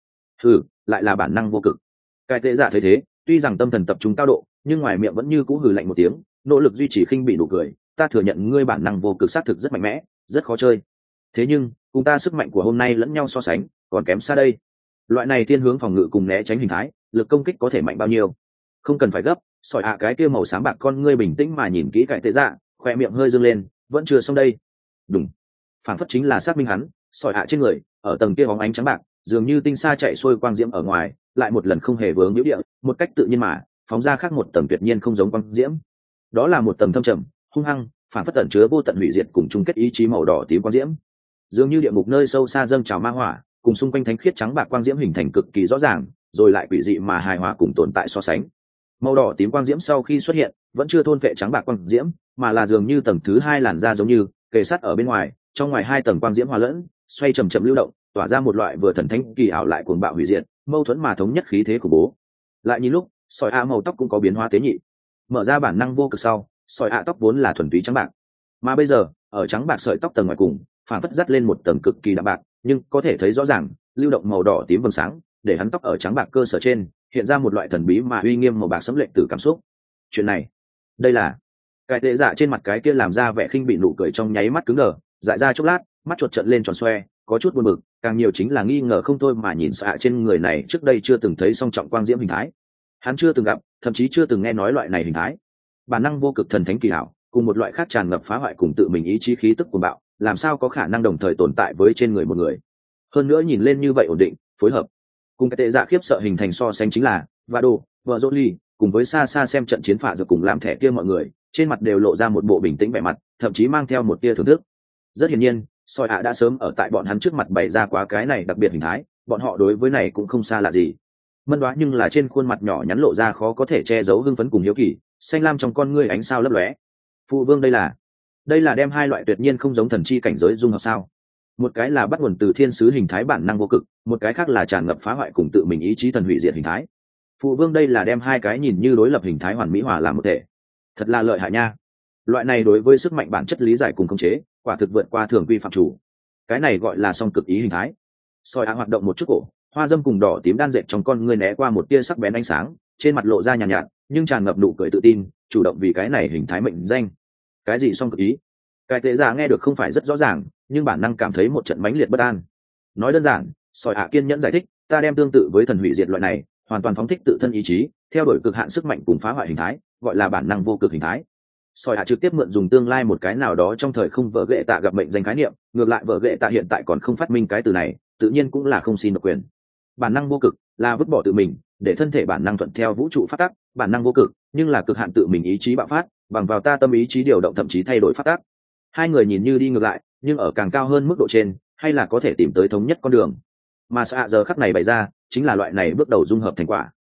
Lại là bản năng vô cực. Cái tệ giả thấy thế, tuy rằng tâm thần tập trung cao độ, nhưng ngoài miệng vẫn như cũ hừ lạnh một tiếng, nỗ lực duy trì khinh bị nụ cười. Ta thừa nhận ngươi bản năng vô cực xác thực rất mạnh mẽ, rất khó chơi. Thế nhưng, cùng ta sức mạnh của hôm nay lẫn nhau so sánh, còn kém xa đây. Loại này thiên hướng phòng ngự cùng né tránh hình thái, lực công kích có thể mạnh bao nhiêu? Không cần phải gấp. Sỏi ạ cái kia màu sáng bạc con ngươi bình tĩnh mà nhìn kỹ cái tệ dạ, khoe miệng hơi dương lên, vẫn chưa xong đây. Đúng, phản phất chính là xác minh hắn. Sỏi ạ trên người ở tầng kia bóng ánh trắng bạc, dường như tinh sa chạy xuôi quang diễm ở ngoài, lại một lần không hề vướng nhiễu địa, một cách tự nhiên mà phóng ra khác một tầng tuyệt nhiên không giống quang diễm. Đó là một tầng thâm trầm, hung hăng, phản phất tẩn chứa vô tận hủy diệt cùng chung kết ý chí màu đỏ tím quang diễm. Dường như địa ngục nơi sâu xa dâng trào ma hỏa, cùng xung quanh thánh khiết trắng bạc quang diễm hình thành cực kỳ rõ ràng, rồi lại quỷ dị mà hài hòa cùng tồn tại so sánh. Màu đỏ tím quang diễm sau khi xuất hiện vẫn chưa thôn phệ trắng bạc quang diễm, mà là dường như tầng thứ hai làn da giống như kề sát ở bên ngoài, trong ngoài hai tầng quang diễm hòa lẫn, xoay chậm chậm lưu động, tỏa ra một loại vừa thần thánh kỳ ảo lại cuồng bạo hủy diệt, mâu thuẫn mà thống nhất khí thế của bố. Lại nhìn lúc, sỏi ạ màu tóc cũng có biến hóa tế nhị. Mở ra bản năng vô cực sau, sỏi ạ tóc vốn là thuần túy trắng bạc, mà bây giờ ở trắng bạc sợi tóc tầng ngoài cùng, phản phất dắt lên một tầng cực kỳ đậm bạc, nhưng có thể thấy rõ ràng lưu động màu đỏ tím vầng sáng, để hắn tóc ở trắng bạc cơ sở trên hiện ra một loại thần bí mà uy nghiêm màu bạc sẫm lệch từ cảm xúc. Chuyện này, đây là cái tệ dạ trên mặt cái kia làm ra vẻ khinh bị nụ cười trong nháy mắt cứng đờ, dại ra chốc lát, mắt chuột trợn lên tròn xoe, có chút buồn bực, càng nhiều chính là nghi ngờ không thôi mà nhìn xạ trên người này trước đây chưa từng thấy song trọng quang diễm hình thái, hắn chưa từng gặp, thậm chí chưa từng nghe nói loại này hình thái. Bản năng vô cực thần thánh kỳ hảo, cùng một loại khác tràn ngập phá hoại cùng tự mình ý chí khí tức cuồng bạo, làm sao có khả năng đồng thời tồn tại với trên người một người? Hơn nữa nhìn lên như vậy ổn định, phối hợp, cùng cái tệ dạ khiếp sợ hình thành so sánh chính là Vado, vợ Jolie, cùng với xa xa xem trận chiến phạ rồi cùng làm thẻ kia mọi người, trên mặt đều lộ ra một bộ bình tĩnh vẻ mặt, thậm chí mang theo một tia thưởng thức. Rất hiển nhiên, soi ạ đã sớm ở tại bọn hắn trước mặt bày ra quá cái này đặc biệt hình thái, bọn họ đối với này cũng không xa lạ gì. Mân đoá nhưng là trên khuôn mặt nhỏ nhắn lộ ra khó có thể che giấu hưng phấn cùng hiếu kỳ, xanh lam trong con ngươi ánh sao lấp lóe. Phụ vương đây là đem hai loại tuyệt nhiên không giống thần chi cảnh giới dung hợp sao? Một cái là bắt nguồn từ thiên sứ hình thái bản năng vô cực, một cái khác là tràn ngập phá hoại cùng tự mình ý chí thần hủy diệt hình thái. Phụ vương đây là đem hai cái nhìn như đối lập hình thái hoàn mỹ hòa làm một thể, thật là lợi hại nha. Loại này đối với sức mạnh bản chất lý giải cùng khống chế, quả thực vượt qua thường quy phạm chủ. Cái này gọi là song cực ý hình thái. Soi á hoạt động một chút cổ, hoa dâm cùng đỏ tím đan dệt trong con người né qua một tia sắc bén ánh sáng, trên mặt lộ ra nhàn nhạt, nhưng tràn ngập nụ cười tự tin, chủ động vì cái này hình thái mệnh danh. Cái gì song cực ý? Cái tệ giả nghe được không phải rất rõ ràng, nhưng bản năng cảm thấy một trận mãnh liệt bất an. Nói đơn giản, soi ạ kiên nhẫn giải thích, ta đem tương tự với thần hủy diệt loại này, hoàn toàn phóng thích tự thân ý chí, theo đuổi cực hạn sức mạnh cùng phá hoại hình thái, gọi là bản năng vô cực hình thái. Soi ạ trực tiếp mượn dùng tương lai một cái nào đó trong thời không vợ ghệ tạ gặp mệnh danh khái niệm, ngược lại vợ ghệ tạ hiện tại còn không phát minh cái từ này, tự nhiên cũng là không xin độc quyền. Bản năng vô cực là vứt bỏ tự mình, để thân thể bản năng thuận theo vũ trụ phát tác, bản năng vô cực, nhưng là cực hạn tự mình ý chí bạo phát, bằng vào ta tâm ý chí điều động thậm chí thay đổi phát tác. Hai người nhìn như đi ngược lại, nhưng ở càng cao hơn mức độ trên, hay là có thể tìm tới thống nhất con đường. Mà xạ giờ khắc này bày ra, chính là loại này bước đầu dung hợp thành quả.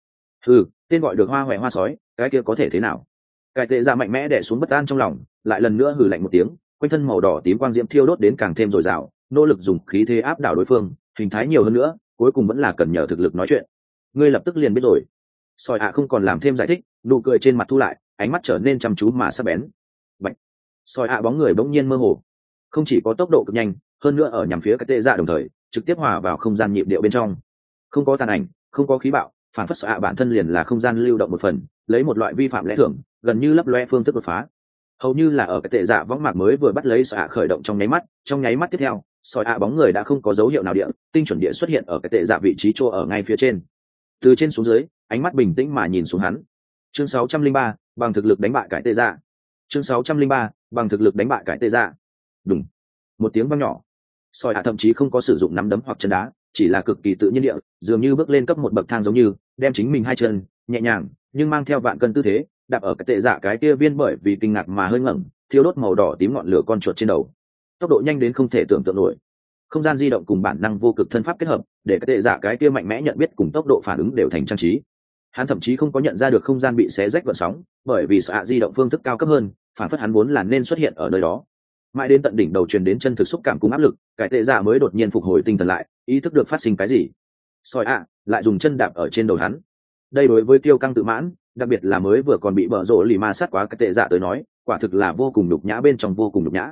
Tên gọi được hoa hoẹ hoa sói, cái kia có thể thế nào? Cái tệ ra mạnh mẽ đè xuống bất an trong lòng, lại lần nữa hừ lạnh một tiếng, quanh thân màu đỏ tím quang diễm thiêu đốt đến càng thêm dồi dào, nỗ lực dùng khí thế áp đảo đối phương, hình thái nhiều hơn nữa, cuối cùng vẫn là cần nhờ thực lực nói chuyện. Ngươi lập tức liền biết rồi. Soi ạ không còn làm thêm giải thích, nụ cười trên mặt thu lại, ánh mắt trở nên chăm chú mà sắc bén. Bạch. Soi ạ bóng người bỗng nhiên mơ hồ, không chỉ có tốc độ cực nhanh, hơn nữa ở nhằm phía cái tệ dạ đồng thời, trực tiếp hòa vào không gian nhịp điệu bên trong. Không có tàn ảnh, không có khí bạo, phản phất soi ạ bản thân liền là không gian lưu động một phần, lấy một loại vi phạm lẽ thường, gần như lấp loe phương thức đột phá. Hầu như là ở cái tệ dạ võng mạc mới vừa bắt lấy soi ạ khởi động trong nháy mắt tiếp theo, soi ạ bóng người đã không có dấu hiệu nào địa, tinh chuẩn địa xuất hiện ở cái tệ dạ vị trí chỗ ở ngay phía trên. Từ trên xuống dưới, ánh mắt bình tĩnh mà nhìn xuống hắn. Chương 603, bằng thực lực đánh bại cái tệ dạ. Chương 603, bằng thực lực đánh bại cái tệ dạ. Đùng. Một tiếng vang nhỏ. Soi ạ thậm chí không có sử dụng nắm đấm hoặc chân đá, chỉ là cực kỳ tự nhiên địa, dường như bước lên cấp một bậc thang giống như, đem chính mình hai chân nhẹ nhàng nhưng mang theo vạn cân tư thế đạp ở cái tệ dạ cái kia viên bởi vì kinh ngạc mà hơi ngẩng thiêu đốt màu đỏ tím ngọn lửa con chuột trên đầu, tốc độ nhanh đến không thể tưởng tượng nổi. Không gian di động cùng bản năng vô cực thân pháp kết hợp để cái tệ dạ cái kia mạnh mẽ nhận biết cùng tốc độ phản ứng đều thành trang trí. Hắn thậm chí không có nhận ra được không gian bị xé rách gợn sóng, bởi vì xạ di động phương thức cao cấp hơn, phản phất hắn vốn là nên xuất hiện ở nơi đó. Mãi đến tận đỉnh đầu truyền đến chân thực xúc cảm cùng áp lực, cái tệ dạ mới đột nhiên phục hồi tinh thần lại, ý thức được phát sinh cái gì. Soi lại dùng chân đạp ở trên đầu hắn. Đây đối với tiêu căng tự mãn, đặc biệt là mới vừa còn bị bở rộ lì ma sát quá cái tệ dạ tới nói, quả thực là vô cùng nhục nhã bên trong vô cùng nhục nhã.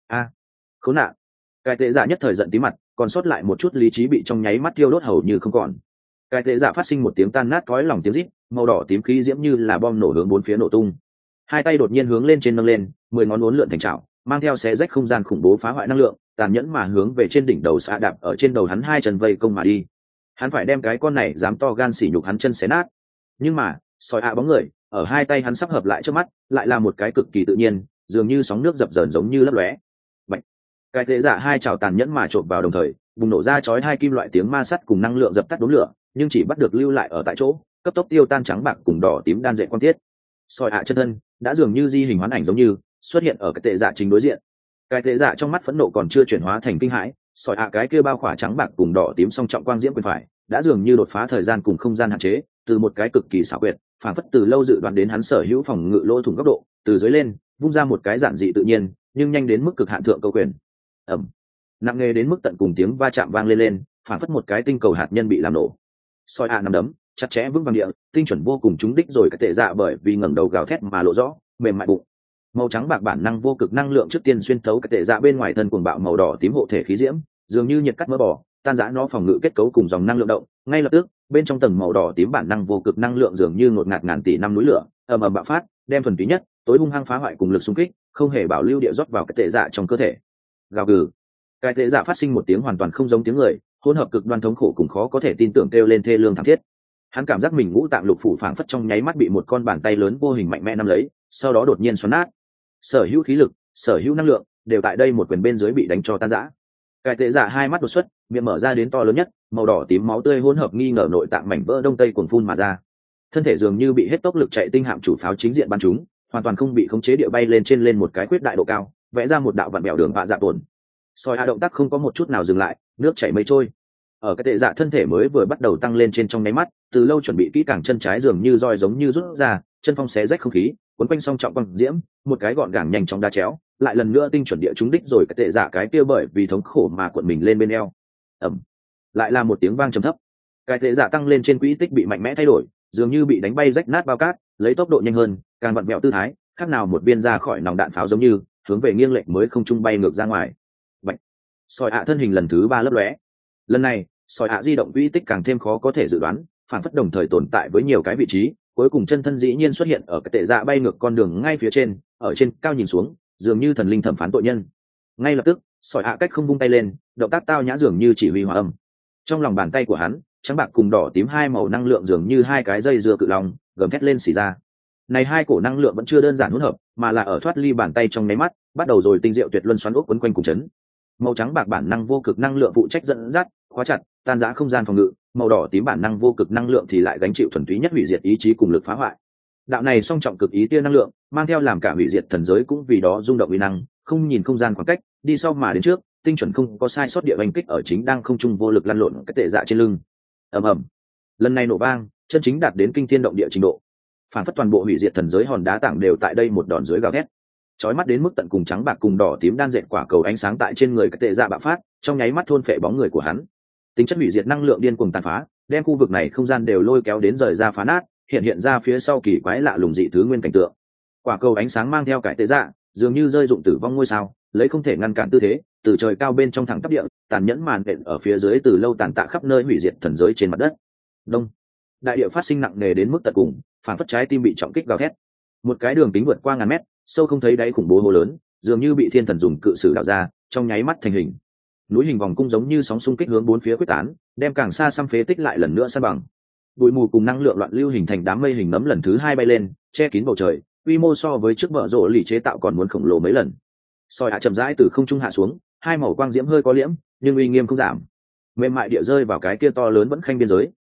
Khốn nạn! Cái tệ dạ nhất thời giận tí mặt, còn sót lại một chút lý trí bị trong nháy mắt tiêu đốt hầu như không còn. Cái tệ dạ phát sinh một tiếng tan nát cõi lòng tiếng rít, màu đỏ tím khí diễm như là bom nổ hướng bốn phía nổ tung. Hai tay đột nhiên hướng lên trên nâng lên, 10 ngón uốn lượn thành chảo, mang theo xé rách không gian khủng bố phá hoại năng lượng, tàn nhẫn mà hướng về trên đỉnh đầu xạ đạp ở trên đầu hắn hai chân vây công mà đi. Hắn phải đem cái con này dám to gan sỉ nhục hắn chân xé nát. Nhưng mà, soi bóng người ở hai tay hắn sắp hợp lại trước mắt, lại là một cái cực kỳ tự nhiên, dường như sóng nước dập dờn giống như lấp lóe. Bạch. Cái tệ dạ hai chảo tàn nhẫn mà trộn vào đồng thời, bùng nổ ra chói hai kim loại tiếng ma sắt cùng năng lượng dập tắt đốm lửa, nhưng chỉ bắt được lưu lại ở tại chỗ, cấp tốc tiêu tan trắng bạc cùng đỏ tím đan dệt quan tiết. Soi chân thân đã dường như di hình hoán ảnh giống như xuất hiện ở cái tệ dạ chính đối diện. Cái tệ dạ trong mắt phẫn nộ còn chưa chuyển hóa thành kinh hãi, soi cái kia bao khỏa trắng bạc cùng đỏ tím song trọng quang diễm quyền phải đã dường như đột phá thời gian cùng không gian hạn chế, từ một cái cực kỳ xảo quyệt, phản phất từ lâu dự đoán đến hắn sở hữu phòng ngự lỗ thủng góc độ, từ dưới lên vung ra một cái giản dị tự nhiên nhưng nhanh đến mức cực hạn thượng câu quyền. Nặng nề đến mức tận cùng tiếng va chạm vang lên, phản phất một cái tinh cầu hạt nhân bị làm nổ. Soi nắm đấm chặt chẽ vững vàng địa, tinh chuẩn vô cùng trúng đích rồi cái tệ dạ bởi vì ngẩng đầu gào thét mà lộ rõ mềm mại bụng. Màu trắng bạc bản năng vô cực năng lượng trước tiên xuyên thấu cái tệ dạ bên ngoài thân cuồng bạo màu đỏ tím hộ thể khí diễm, dường như nhiệt cắt mỡ bò, tan rã nó phòng ngự kết cấu cùng dòng năng lượng động. Ngay lập tức, bên trong tầng màu đỏ tím bản năng vô cực năng lượng dường như ngột ngạt ngàn tỷ năm núi lửa, ầm ầm bạo phát, đem thuần túy nhất, tối hung hăng phá hoại cùng lực xung kích, không hề bảo lưu địa rót vào cái tệ dạ trong cơ thể. Gào gừ. Cái tệ dạ phát sinh một tiếng hoàn toàn không giống tiếng người, hỗn hợp cực đoan thống khổ cùng khó có thể tin tưởng kêu lên thê lương thảm thiết. Hắn cảm giác mình ngũ tạng lục phủ phảng phất trong nháy mắt bị một con bàn tay lớn vô hình mạnh mẽ nắm lấy, sau đó đột nhiên xoắn nát. Sở hữu khí lực, sở hữu năng lượng đều tại đây một quyền bên dưới bị đánh cho tan rã. Cái tệ dạ hai mắt đột xuất, miệng mở ra đến to lớn nhất, màu đỏ tím máu tươi hỗn hợp nghi ngờ nội tạng mảnh vỡ đông tây cuồng phun mà ra. Thân thể dường như bị hết tốc lực chạy tinh hạm chủ pháo chính diện bắn trúng, hoàn toàn không bị khống chế địa bay lên trên lên một cái khuyết đại độ cao, vẽ ra một đạo vặn bèo đường vạ dạ tuần. Soi động tác không có một chút nào dừng lại, nước chảy mây trôi. Ở cái tệ dạ thân thể mới vừa bắt đầu tăng lên trên trong nháy mắt, từ lâu chuẩn bị kỹ càng chân trái dường như roi giống như rút ra, chân phong xé rách không khí, cuốn quanh song trọng băng diễm, một cái gọn gàng nhanh chóng đá chéo, lại lần nữa tinh chuẩn địa trúng đích rồi cái tệ dạ cái kia bởi vì thống khổ mà cuộn mình lên bên eo. Lại là một tiếng vang trầm thấp. Cái tệ dạ tăng lên trên quỹ tích bị mạnh mẽ thay đổi, dường như bị đánh bay rách nát bao cát, lấy tốc độ nhanh hơn, càng vặn vẹo tư thái, khác nào một viên ra khỏi nòng đạn pháo giống như hướng về nghiêng lệch mới không trung bay ngược ra ngoài. Bạch. Soi thân hình lần thứ 3 lấp lóe. Lần này, soi di động quỹ tích càng thêm khó có thể dự đoán, phản phất đồng thời tồn tại với nhiều cái vị trí, cuối cùng chân thân dĩ nhiên xuất hiện ở cái tệ dạ bay ngược con đường ngay phía trên, ở trên cao nhìn xuống, dường như thần linh thẩm phán tội nhân. Ngay lập tức, soi cách không vung tay lên, động tác tao nhã dường như chỉ huy hòa âm. Trong lòng bàn tay của hắn, trắng bạc cùng đỏ tím hai màu năng lượng dường như hai cái dây dưa cự long, gầm thét lên xì ra. Này hai cổ năng lượng vẫn chưa đơn giản hỗn hợp, mà là ở thoát ly bàn tay trong nháy mắt, bắt đầu rồi tinh diệu tuyệt luân xoắn ốc quấn quanh cùng chấn. Màu trắng bạc bản năng vô cực năng lượng phụ trách dẫn dắt, khóa chặt, tan rã không gian phòng ngự, màu đỏ tím bản năng vô cực năng lượng thì lại gánh chịu thuần túy nhất hủy diệt ý chí cùng lực phá hoại. Đạo này song trọng cực ý tia năng lượng, mang theo làm cả hủy diệt thần giới cũng vì đó rung động uy năng, không nhìn không gian khoảng cách, đi sau mà đến trước, tinh chuẩn không có sai sót địa hành kích ở chính đang không trung vô lực lăn lộn cái tệ dạ trên lưng. Ầm. Lần này nổ vang, chân chính đạt đến kinh thiên động địa trình độ. Phản phất toàn bộ hủy diệt thần giới hòn đá tảng đều tại đây một đòn dưới gào thét. Chói mắt đến mức tận cùng trắng bạc cùng đỏ tím đan dệt quả cầu ánh sáng tại trên người cái tệ dạ bạo phát, trong nháy mắt thôn phệ bóng người của hắn. Tính chất hủy diệt năng lượng điên cuồng tàn phá, đem khu vực này không gian đều lôi kéo đến rời ra phá nát, hiện ra phía sau kỳ quái lạ lùng dị thứ nguyên cảnh tượng. Quả cầu ánh sáng mang theo cái tệ dạ, dường như rơi dụng tử vong ngôi sao, lấy không thể ngăn cản tư thế, từ trời cao bên trong thẳng tắp địa, tàn nhẫn màn đện ở phía dưới từ lâu tàn tạ khắp nơi hủy diệt thần giới trên mặt đất. Đông. Đại địa phát sinh nặng nề đến mức tận cùng, phản phất trái tim bị trọng kích gào thét. Một cái đường kính vượt qua ngàn mét, sâu không thấy đáy khủng bố hố lớn, dường như bị thiên thần dùng cự sử đào ra, trong nháy mắt thành hình. Núi hình vòng cung giống như sóng xung kích hướng bốn phía quyết tán, đem càng xa xăm phế tích lại lần nữa san bằng. Bụi mù cùng năng lượng loạn lưu hình thành đám mây hình nấm lần thứ 2 bay lên, che kín bầu trời, quy mô so với trước bờ rộ lì chế tạo còn muốn khổng lồ mấy lần. Soi chậm rãi từ không trung hạ xuống, hai màu quang diễm hơi có liễm, nhưng uy nghiêm không giảm. Mềm mại địa rơi vào cái kia to lớn vẫn khanh biên giới,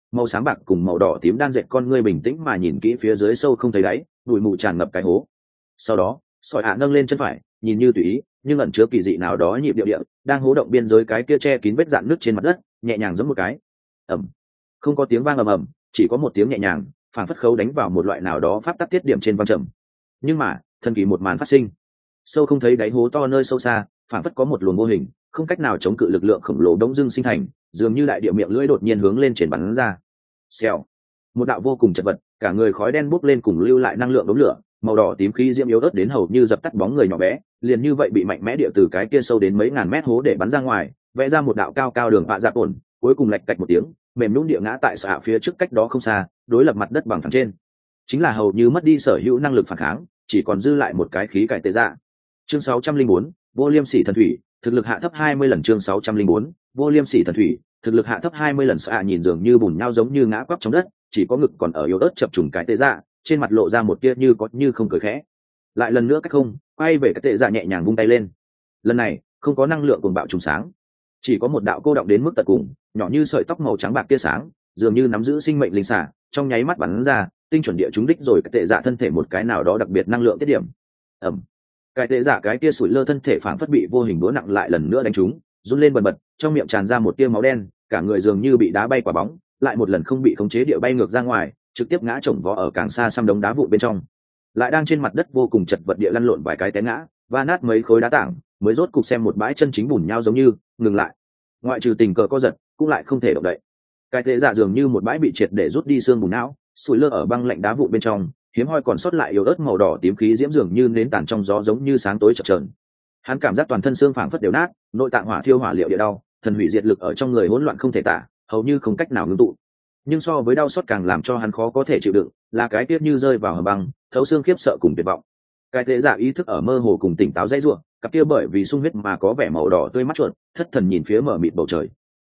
màu sáng bạc cùng màu đỏ tím đan dệt con ngươi bình tĩnh mà nhìn kỹ phía dưới sâu không thấy đáy, bụi mù tràn ngập cái hố. Sau đó sỏi ạ nâng lên chân phải, nhìn như tùy ý nhưng ẩn chứa kỳ dị nào đó nhịp điệu địa đang hố động biên giới cái kia che kín vết dạn nước trên mặt đất, nhẹ nhàng giẫm một cái. Ầm. Không có tiếng vang ầm ầm, chỉ có một tiếng nhẹ nhàng, phảng phất khấu đánh vào một loại nào đó pháp tắc tiết điểm trên vang trầm. Nhưng mà thần kỳ một màn phát sinh. Sâu không thấy đáy hố to nơi sâu xa, phảng phất có một luồng vô hình không cách nào chống cự lực lượng khổng lồ đống dưng sinh thành, dường như đại địa miệng lưỡi đột nhiên hướng lên trên bắn ra. Xèo. Một đạo vô cùng chật vật, cả người khói đen bốc lên cùng lưu lại năng lượng đống lửa, màu đỏ tím khí diễm yếu ớt đến hầu như dập tắt bóng người nhỏ bé, liền như vậy bị mạnh mẽ địa từ cái kia sâu đến mấy ngàn mét hố để bắn ra ngoài, vẽ ra một đạo cao cao đường vạ dạp ổn, cuối cùng lạch cạch một tiếng, mềm nhũn địa ngã tại xạ phía trước cách đó không xa, đối lập mặt đất bằng phẳng trên. Chính là hầu như mất đi sở hữu năng lực phản kháng, chỉ còn dư lại một cái khí cải tê dạ. Chương 604, vô liêm sỉ thần thủy, thực lực hạ thấp 20 lần. Chương 604, vô liêm sỉ thần thủy, thực lực hạ thấp 20 lần. Xạ nhìn dường như bùn nhau giống như ngã quắp trong đất, chỉ có ngực còn ở yếu ớt chập trùng cái tê dạ, trên mặt lộ ra một tia như có như không cười khẽ. Lại lần nữa cách không, quay về cái tê dạ nhẹ nhàng vung tay lên. Lần này không có năng lượng cuồng bạo trùng sáng, chỉ có một đạo cô động đến mức tận cùng, nhỏ như sợi tóc màu trắng bạc tia sáng, dường như nắm giữ sinh mệnh linh xả, trong nháy mắt bắn ra, tinh chuẩn địa trúng đích rồi cái tệ dạ thân thể một cái nào đó đặc biệt năng lượng tiết điểm. Ẩm. Cái tệ dạ cái tia sủi lơ thân thể phản phất bị vô hình đũa nặng lại lần nữa đánh trúng, run lên bần bật, trong miệng tràn ra một tia máu đen, cả người dường như bị đá bay quả bóng, lại một lần không bị khống chế địa bay ngược ra ngoài, trực tiếp ngã chồng vó ở càng xa xăm đống đá vụn bên trong. Lại đang trên mặt đất vô cùng chật vật địa lăn lộn vài cái té ngã, và nát mấy khối đá tảng, mới rốt cục xem một bãi chân chính bùn nhau giống như ngừng lại. Ngoại trừ tình cờ co giật, cũng lại không thể động đậy. Cái tệ dạ dường như một bãi bị triệt để rút đi xương bùn não, sủi lơ ở băng lạnh đá vụn bên trong, hiếm hoi còn sót lại yếu ớt màu đỏ tím khí diễm dường như nến tàn trong gió giống như sáng tối chập chờn. Hắn cảm giác toàn thân xương phảng phất đều nát, nội tạng hỏa thiêu hỏa liệu địa đau, thần hủy diệt lực ở trong người hỗn loạn không thể tả, hầu như không cách nào ngưng tụ. Nhưng so với đau xót càng làm cho hắn khó có thể chịu đựng, là cái tiết như rơi vào hầm băng, thấu xương khiếp sợ cùng tuyệt vọng. Cái tệ dạ ý thức ở mơ hồ cùng tỉnh táo dãy rủa, cặp kia bởi vì sung huyết mà có vẻ màu đỏ tươi mắt chuột, thất thần nhìn phía mở mịt bầu trời.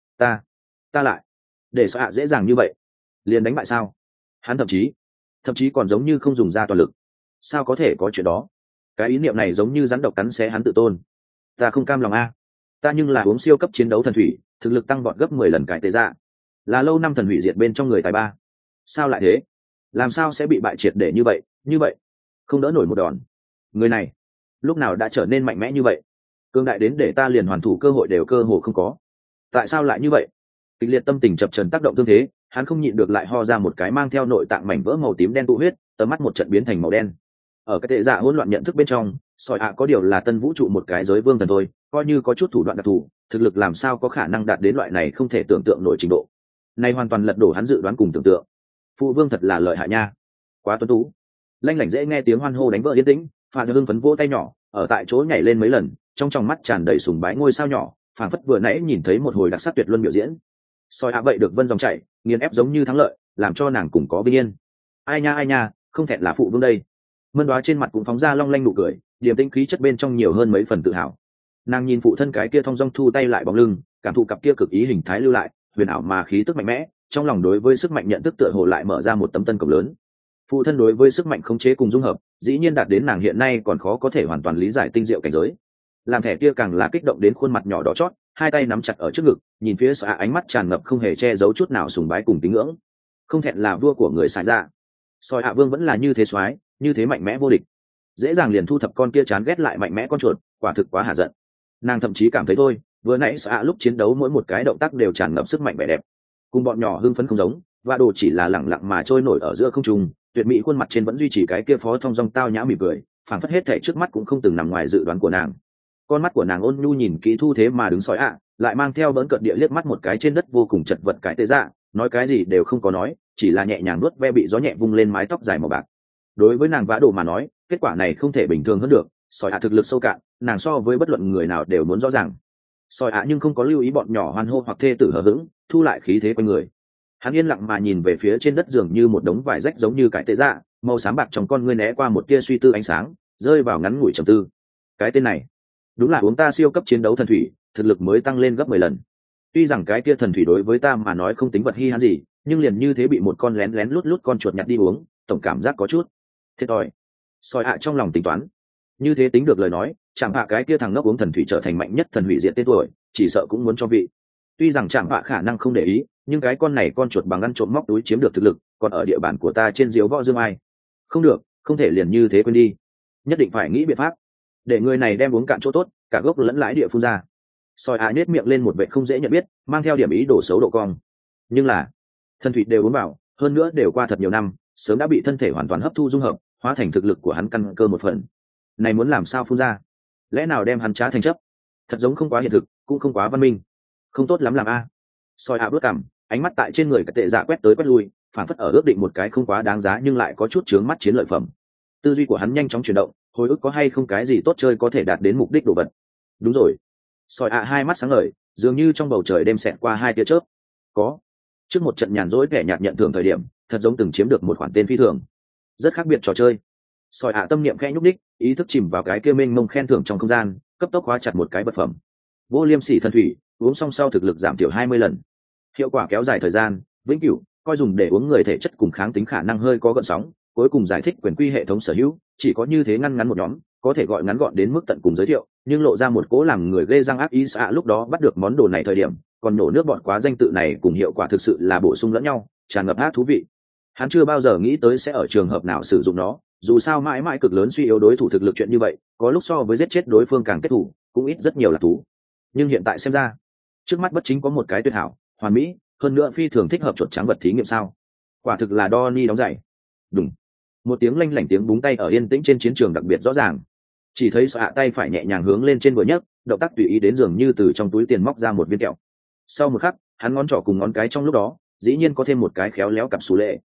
Ta lại để sợ dễ dàng như vậy liền đánh bại sao? Hắn thậm chí còn giống như không dùng ra toàn lực. Sao có thể có chuyện đó? Cái ý niệm này giống như rắn độc cắn xé hắn tự tôn. Ta không cam lòng a. Ta nhưng là uống siêu cấp chiến đấu thần thủy, thực lực tăng vọt gấp 10 lần cái tệ dạ, là lâu năm thần hủy diệt bên trong người tài ba. Sao lại thế? Làm sao sẽ bị bại triệt để như vậy không đỡ nổi một đòn? Người này lúc nào đã trở nên mạnh mẽ như vậy, cương đại đến để ta liền hoàn thủ cơ hội đều cơ hồ không có? Tại sao lại như vậy? Kịch liệt tâm tình chập trần tác động tương thế, hắn không nhịn được lại ho ra một cái mang theo nội tạng mảnh vỡ màu tím đen tụ huyết, tầm mắt một trận biến thành màu đen. Ở cái tệ dạ hỗn loạn nhận thức bên trong, sỏi ạ có điều là tân vũ trụ một cái giới vương thần thôi, coi như có chút thủ đoạn đặc thù, thực lực làm sao có khả năng đạt đến loại này không thể tưởng tượng nổi trình độ. Này hoàn toàn lật đổ hắn dự đoán cùng tưởng tượng. Phụ vương thật là lợi hại nha, quá tuấn tú. Lanh lảnh dễ nghe tiếng hoan hô đánh vỡ yên tĩnh, Pha Dư hưng phấn vỗ tay nhỏ, ở tại chỗ nhảy lên mấy lần, trong tròng mắt tràn đầy sùng bái ngôi sao nhỏ, phảng phất vừa nãy nhìn thấy một hồi đặc sắc tuyệt luân biểu diễn. Soi ạ vậy được vân dòng chảy, nghiền ép giống như thắng lợi, làm cho nàng cùng có vinh yên. Ai nha, không thẹn là phụ vương đây. Mân Đoá trên mặt cũng phóng ra long lanh nụ cười, điềm tĩnh khí chất bên trong nhiều hơn mấy phần tự hào. Nàng nhìn phụ thân cái kia thong dong thu tay lại bóng lưng, cảm thụ cặp kia cực ý hình thái lưu lại, huyền ảo mà khí tức mạnh mẽ, trong lòng đối với sức mạnh nhận thức tựa hồ lại mở ra một tấm tân cổng lớn. Phụ thân đối với sức mạnh khống chế cùng dung hợp, dĩ nhiên đạt đến nàng hiện nay còn khó có thể hoàn toàn lý giải tinh diệu cảnh giới. Làm thẻ kia càng là kích động đến khuôn mặt nhỏ đỏ chót, hai tay nắm chặt ở trước ngực, nhìn phía xạ ánh mắt tràn ngập không hề che giấu chút nào sùng bái cùng tín ngưỡng. Không thẹn là vua của người xài ra. Soi hạ vương vẫn là như thế soái, như thế mạnh mẽ vô địch, dễ dàng liền thu thập con kia chán ghét lại mạnh mẽ con chuột, quả thực quá hạ giận. Nàng thậm chí cảm thấy thôi, vừa nãy xạ lúc chiến đấu mỗi một cái động tác đều tràn ngập sức mạnh vẻ đẹp, cùng bọn nhỏ hưng phấn không giống, và đồ chỉ là lẳng lặng mà trôi nổi ở giữa không trung, tuyệt mỹ khuôn mặt trên vẫn duy trì cái kia phó thong dong tao nhã mỉm cười, phảng phất hết thảy trước mắt cũng không từng nằm ngoài dự đoán của nàng. Con mắt của nàng ôn nhu nhìn kỹ thu thế mà đứng soi ạ, lại mang theo bỡn cợt địa liếc mắt một cái trên đất vô cùng chật vật cái tê dạ, nói cái gì đều không có nói, chỉ là nhẹ nhàng nuốt ve bị gió nhẹ vung lên mái tóc dài màu bạc. Đối với nàng vã đồ mà nói, kết quả này không thể bình thường hơn được, soi ạ thực lực sâu cạn, nàng so với bất luận người nào đều muốn rõ ràng. Soi ạ nhưng không có lưu ý bọn nhỏ hoan hô hoặc thê tử hờ hững, thu lại khí thế quanh người. Hắn yên lặng mà nhìn về phía trên đất dường như một đống vải rách giống như cái tê dạ, màu xám bạc trong con ngươi né qua một tia suy tư ánh sáng, rơi vào ngắn ngủi trầm tư. Cái tên này đúng là uống ta siêu cấp chiến đấu thần thủy, thực lực mới tăng lên gấp 10 lần. Tuy rằng cái kia thần thủy đối với ta mà nói không tính vật hi hãn gì, nhưng liền như thế bị một con lén lén lút lút con chuột nhặt đi uống, tổng cảm giác có chút thiệt thòi. Soi ạ trong lòng tính toán, như thế tính được lời nói, chẳng hạ cái kia thằng ngốc uống thần thủy trở thành mạnh nhất thần hủy diệt tên tuổi, chỉ sợ cũng muốn cho vị. Tuy rằng chạm vạ khả năng không để ý, nhưng cái con này con chuột bằng ăn trộm móc túi chiếm được thực lực, còn ở địa bàn của ta trên diếu võ dương ai. Không được, không thể liền như thế quên đi, nhất định phải nghĩ biện pháp để người này đem uống cạn chỗ tốt, cả gốc lẫn lãi địa phun ra. Sỏi ạ nhếch miệng lên một vệ không dễ nhận biết, mang theo điểm ý đồ xấu độ cong. Nhưng là thần thủy đều uống vào, hơn nữa đều qua thật nhiều năm, sớm đã bị thân thể hoàn toàn hấp thu dung hợp, hóa thành thực lực của hắn căn cơ một phần. Này muốn làm sao phun ra? Lẽ nào đem hắn trá thành chấp? Thật giống không quá hiện thực, cũng không quá văn minh, không tốt lắm làm a. Sỏi ạ bước cằm, ánh mắt tại trên người cái tệ dạ quét tới quét lui, phản phất ở ước định một cái không quá đáng giá nhưng lại có chút chướng mắt chiến lợi phẩm. Tư duy của hắn nhanh chóng chuyển động, hồi ức có hay không cái gì tốt chơi có thể đạt đến mục đích đồ vật. Đúng rồi. Sỏi ạ hai mắt sáng ngời, dường như trong bầu trời đêm xẹt qua hai tia chớp. Có. Trước một trận nhàn rỗi kẻ nhạt nhận thưởng thời điểm, thật giống từng chiếm được một khoản tên phi thường. Rất khác biệt trò chơi. Sỏi ạ tâm niệm khẽ nhúc đích, ý thức chìm vào cái kia mênh mông khen thưởng trong không gian, cấp tốc hóa chặt một cái vật phẩm. Vô liêm sỉ thần thủy, uống xong sau thực lực giảm thiểu 20 lần. Hiệu quả kéo dài thời gian, vĩnh cửu, coi dùng để uống người thể chất cùng kháng tính khả năng hơi có gợn sóng, cuối cùng giải thích quyền quy hệ thống sở hữu, chỉ có như thế ngăn ngắn một nhóm, có thể gọi ngắn gọn đến mức tận cùng giới thiệu, nhưng lộ ra một cố làm người ghê răng ác ý xạ lúc đó bắt được món đồ này thời điểm, còn nổ nước bọt quá danh tự này cùng hiệu quả thực sự là bổ sung lẫn nhau, tràn ngập ác thú vị. Hắn chưa bao giờ nghĩ tới sẽ ở trường hợp nào sử dụng nó, dù sao mãi mãi cực lớn suy yếu đối thủ thực lực chuyện như vậy, có lúc so với giết chết đối phương càng kết thủ, cũng ít rất nhiều là thú. Nhưng hiện tại xem ra, trước mắt bất chính có một cái tuyệt hảo, hoàn mỹ, hơn nữa phi thường thích hợp chuột trắng vật thí nghiệm sao? Quả thực là Donnie đóng giày. Đúng. Một tiếng lanh lảnh tiếng búng tay ở yên tĩnh trên chiến trường đặc biệt rõ ràng. Chỉ thấy xạ tay phải nhẹ nhàng hướng lên trên vừa nhấc, động tác tùy ý đến dường như từ trong túi tiền móc ra một viên kẹo. Sau một khắc, hắn ngón trỏ cùng ngón cái trong lúc đó, dĩ nhiên có thêm một cái khéo léo cặp xù lệ,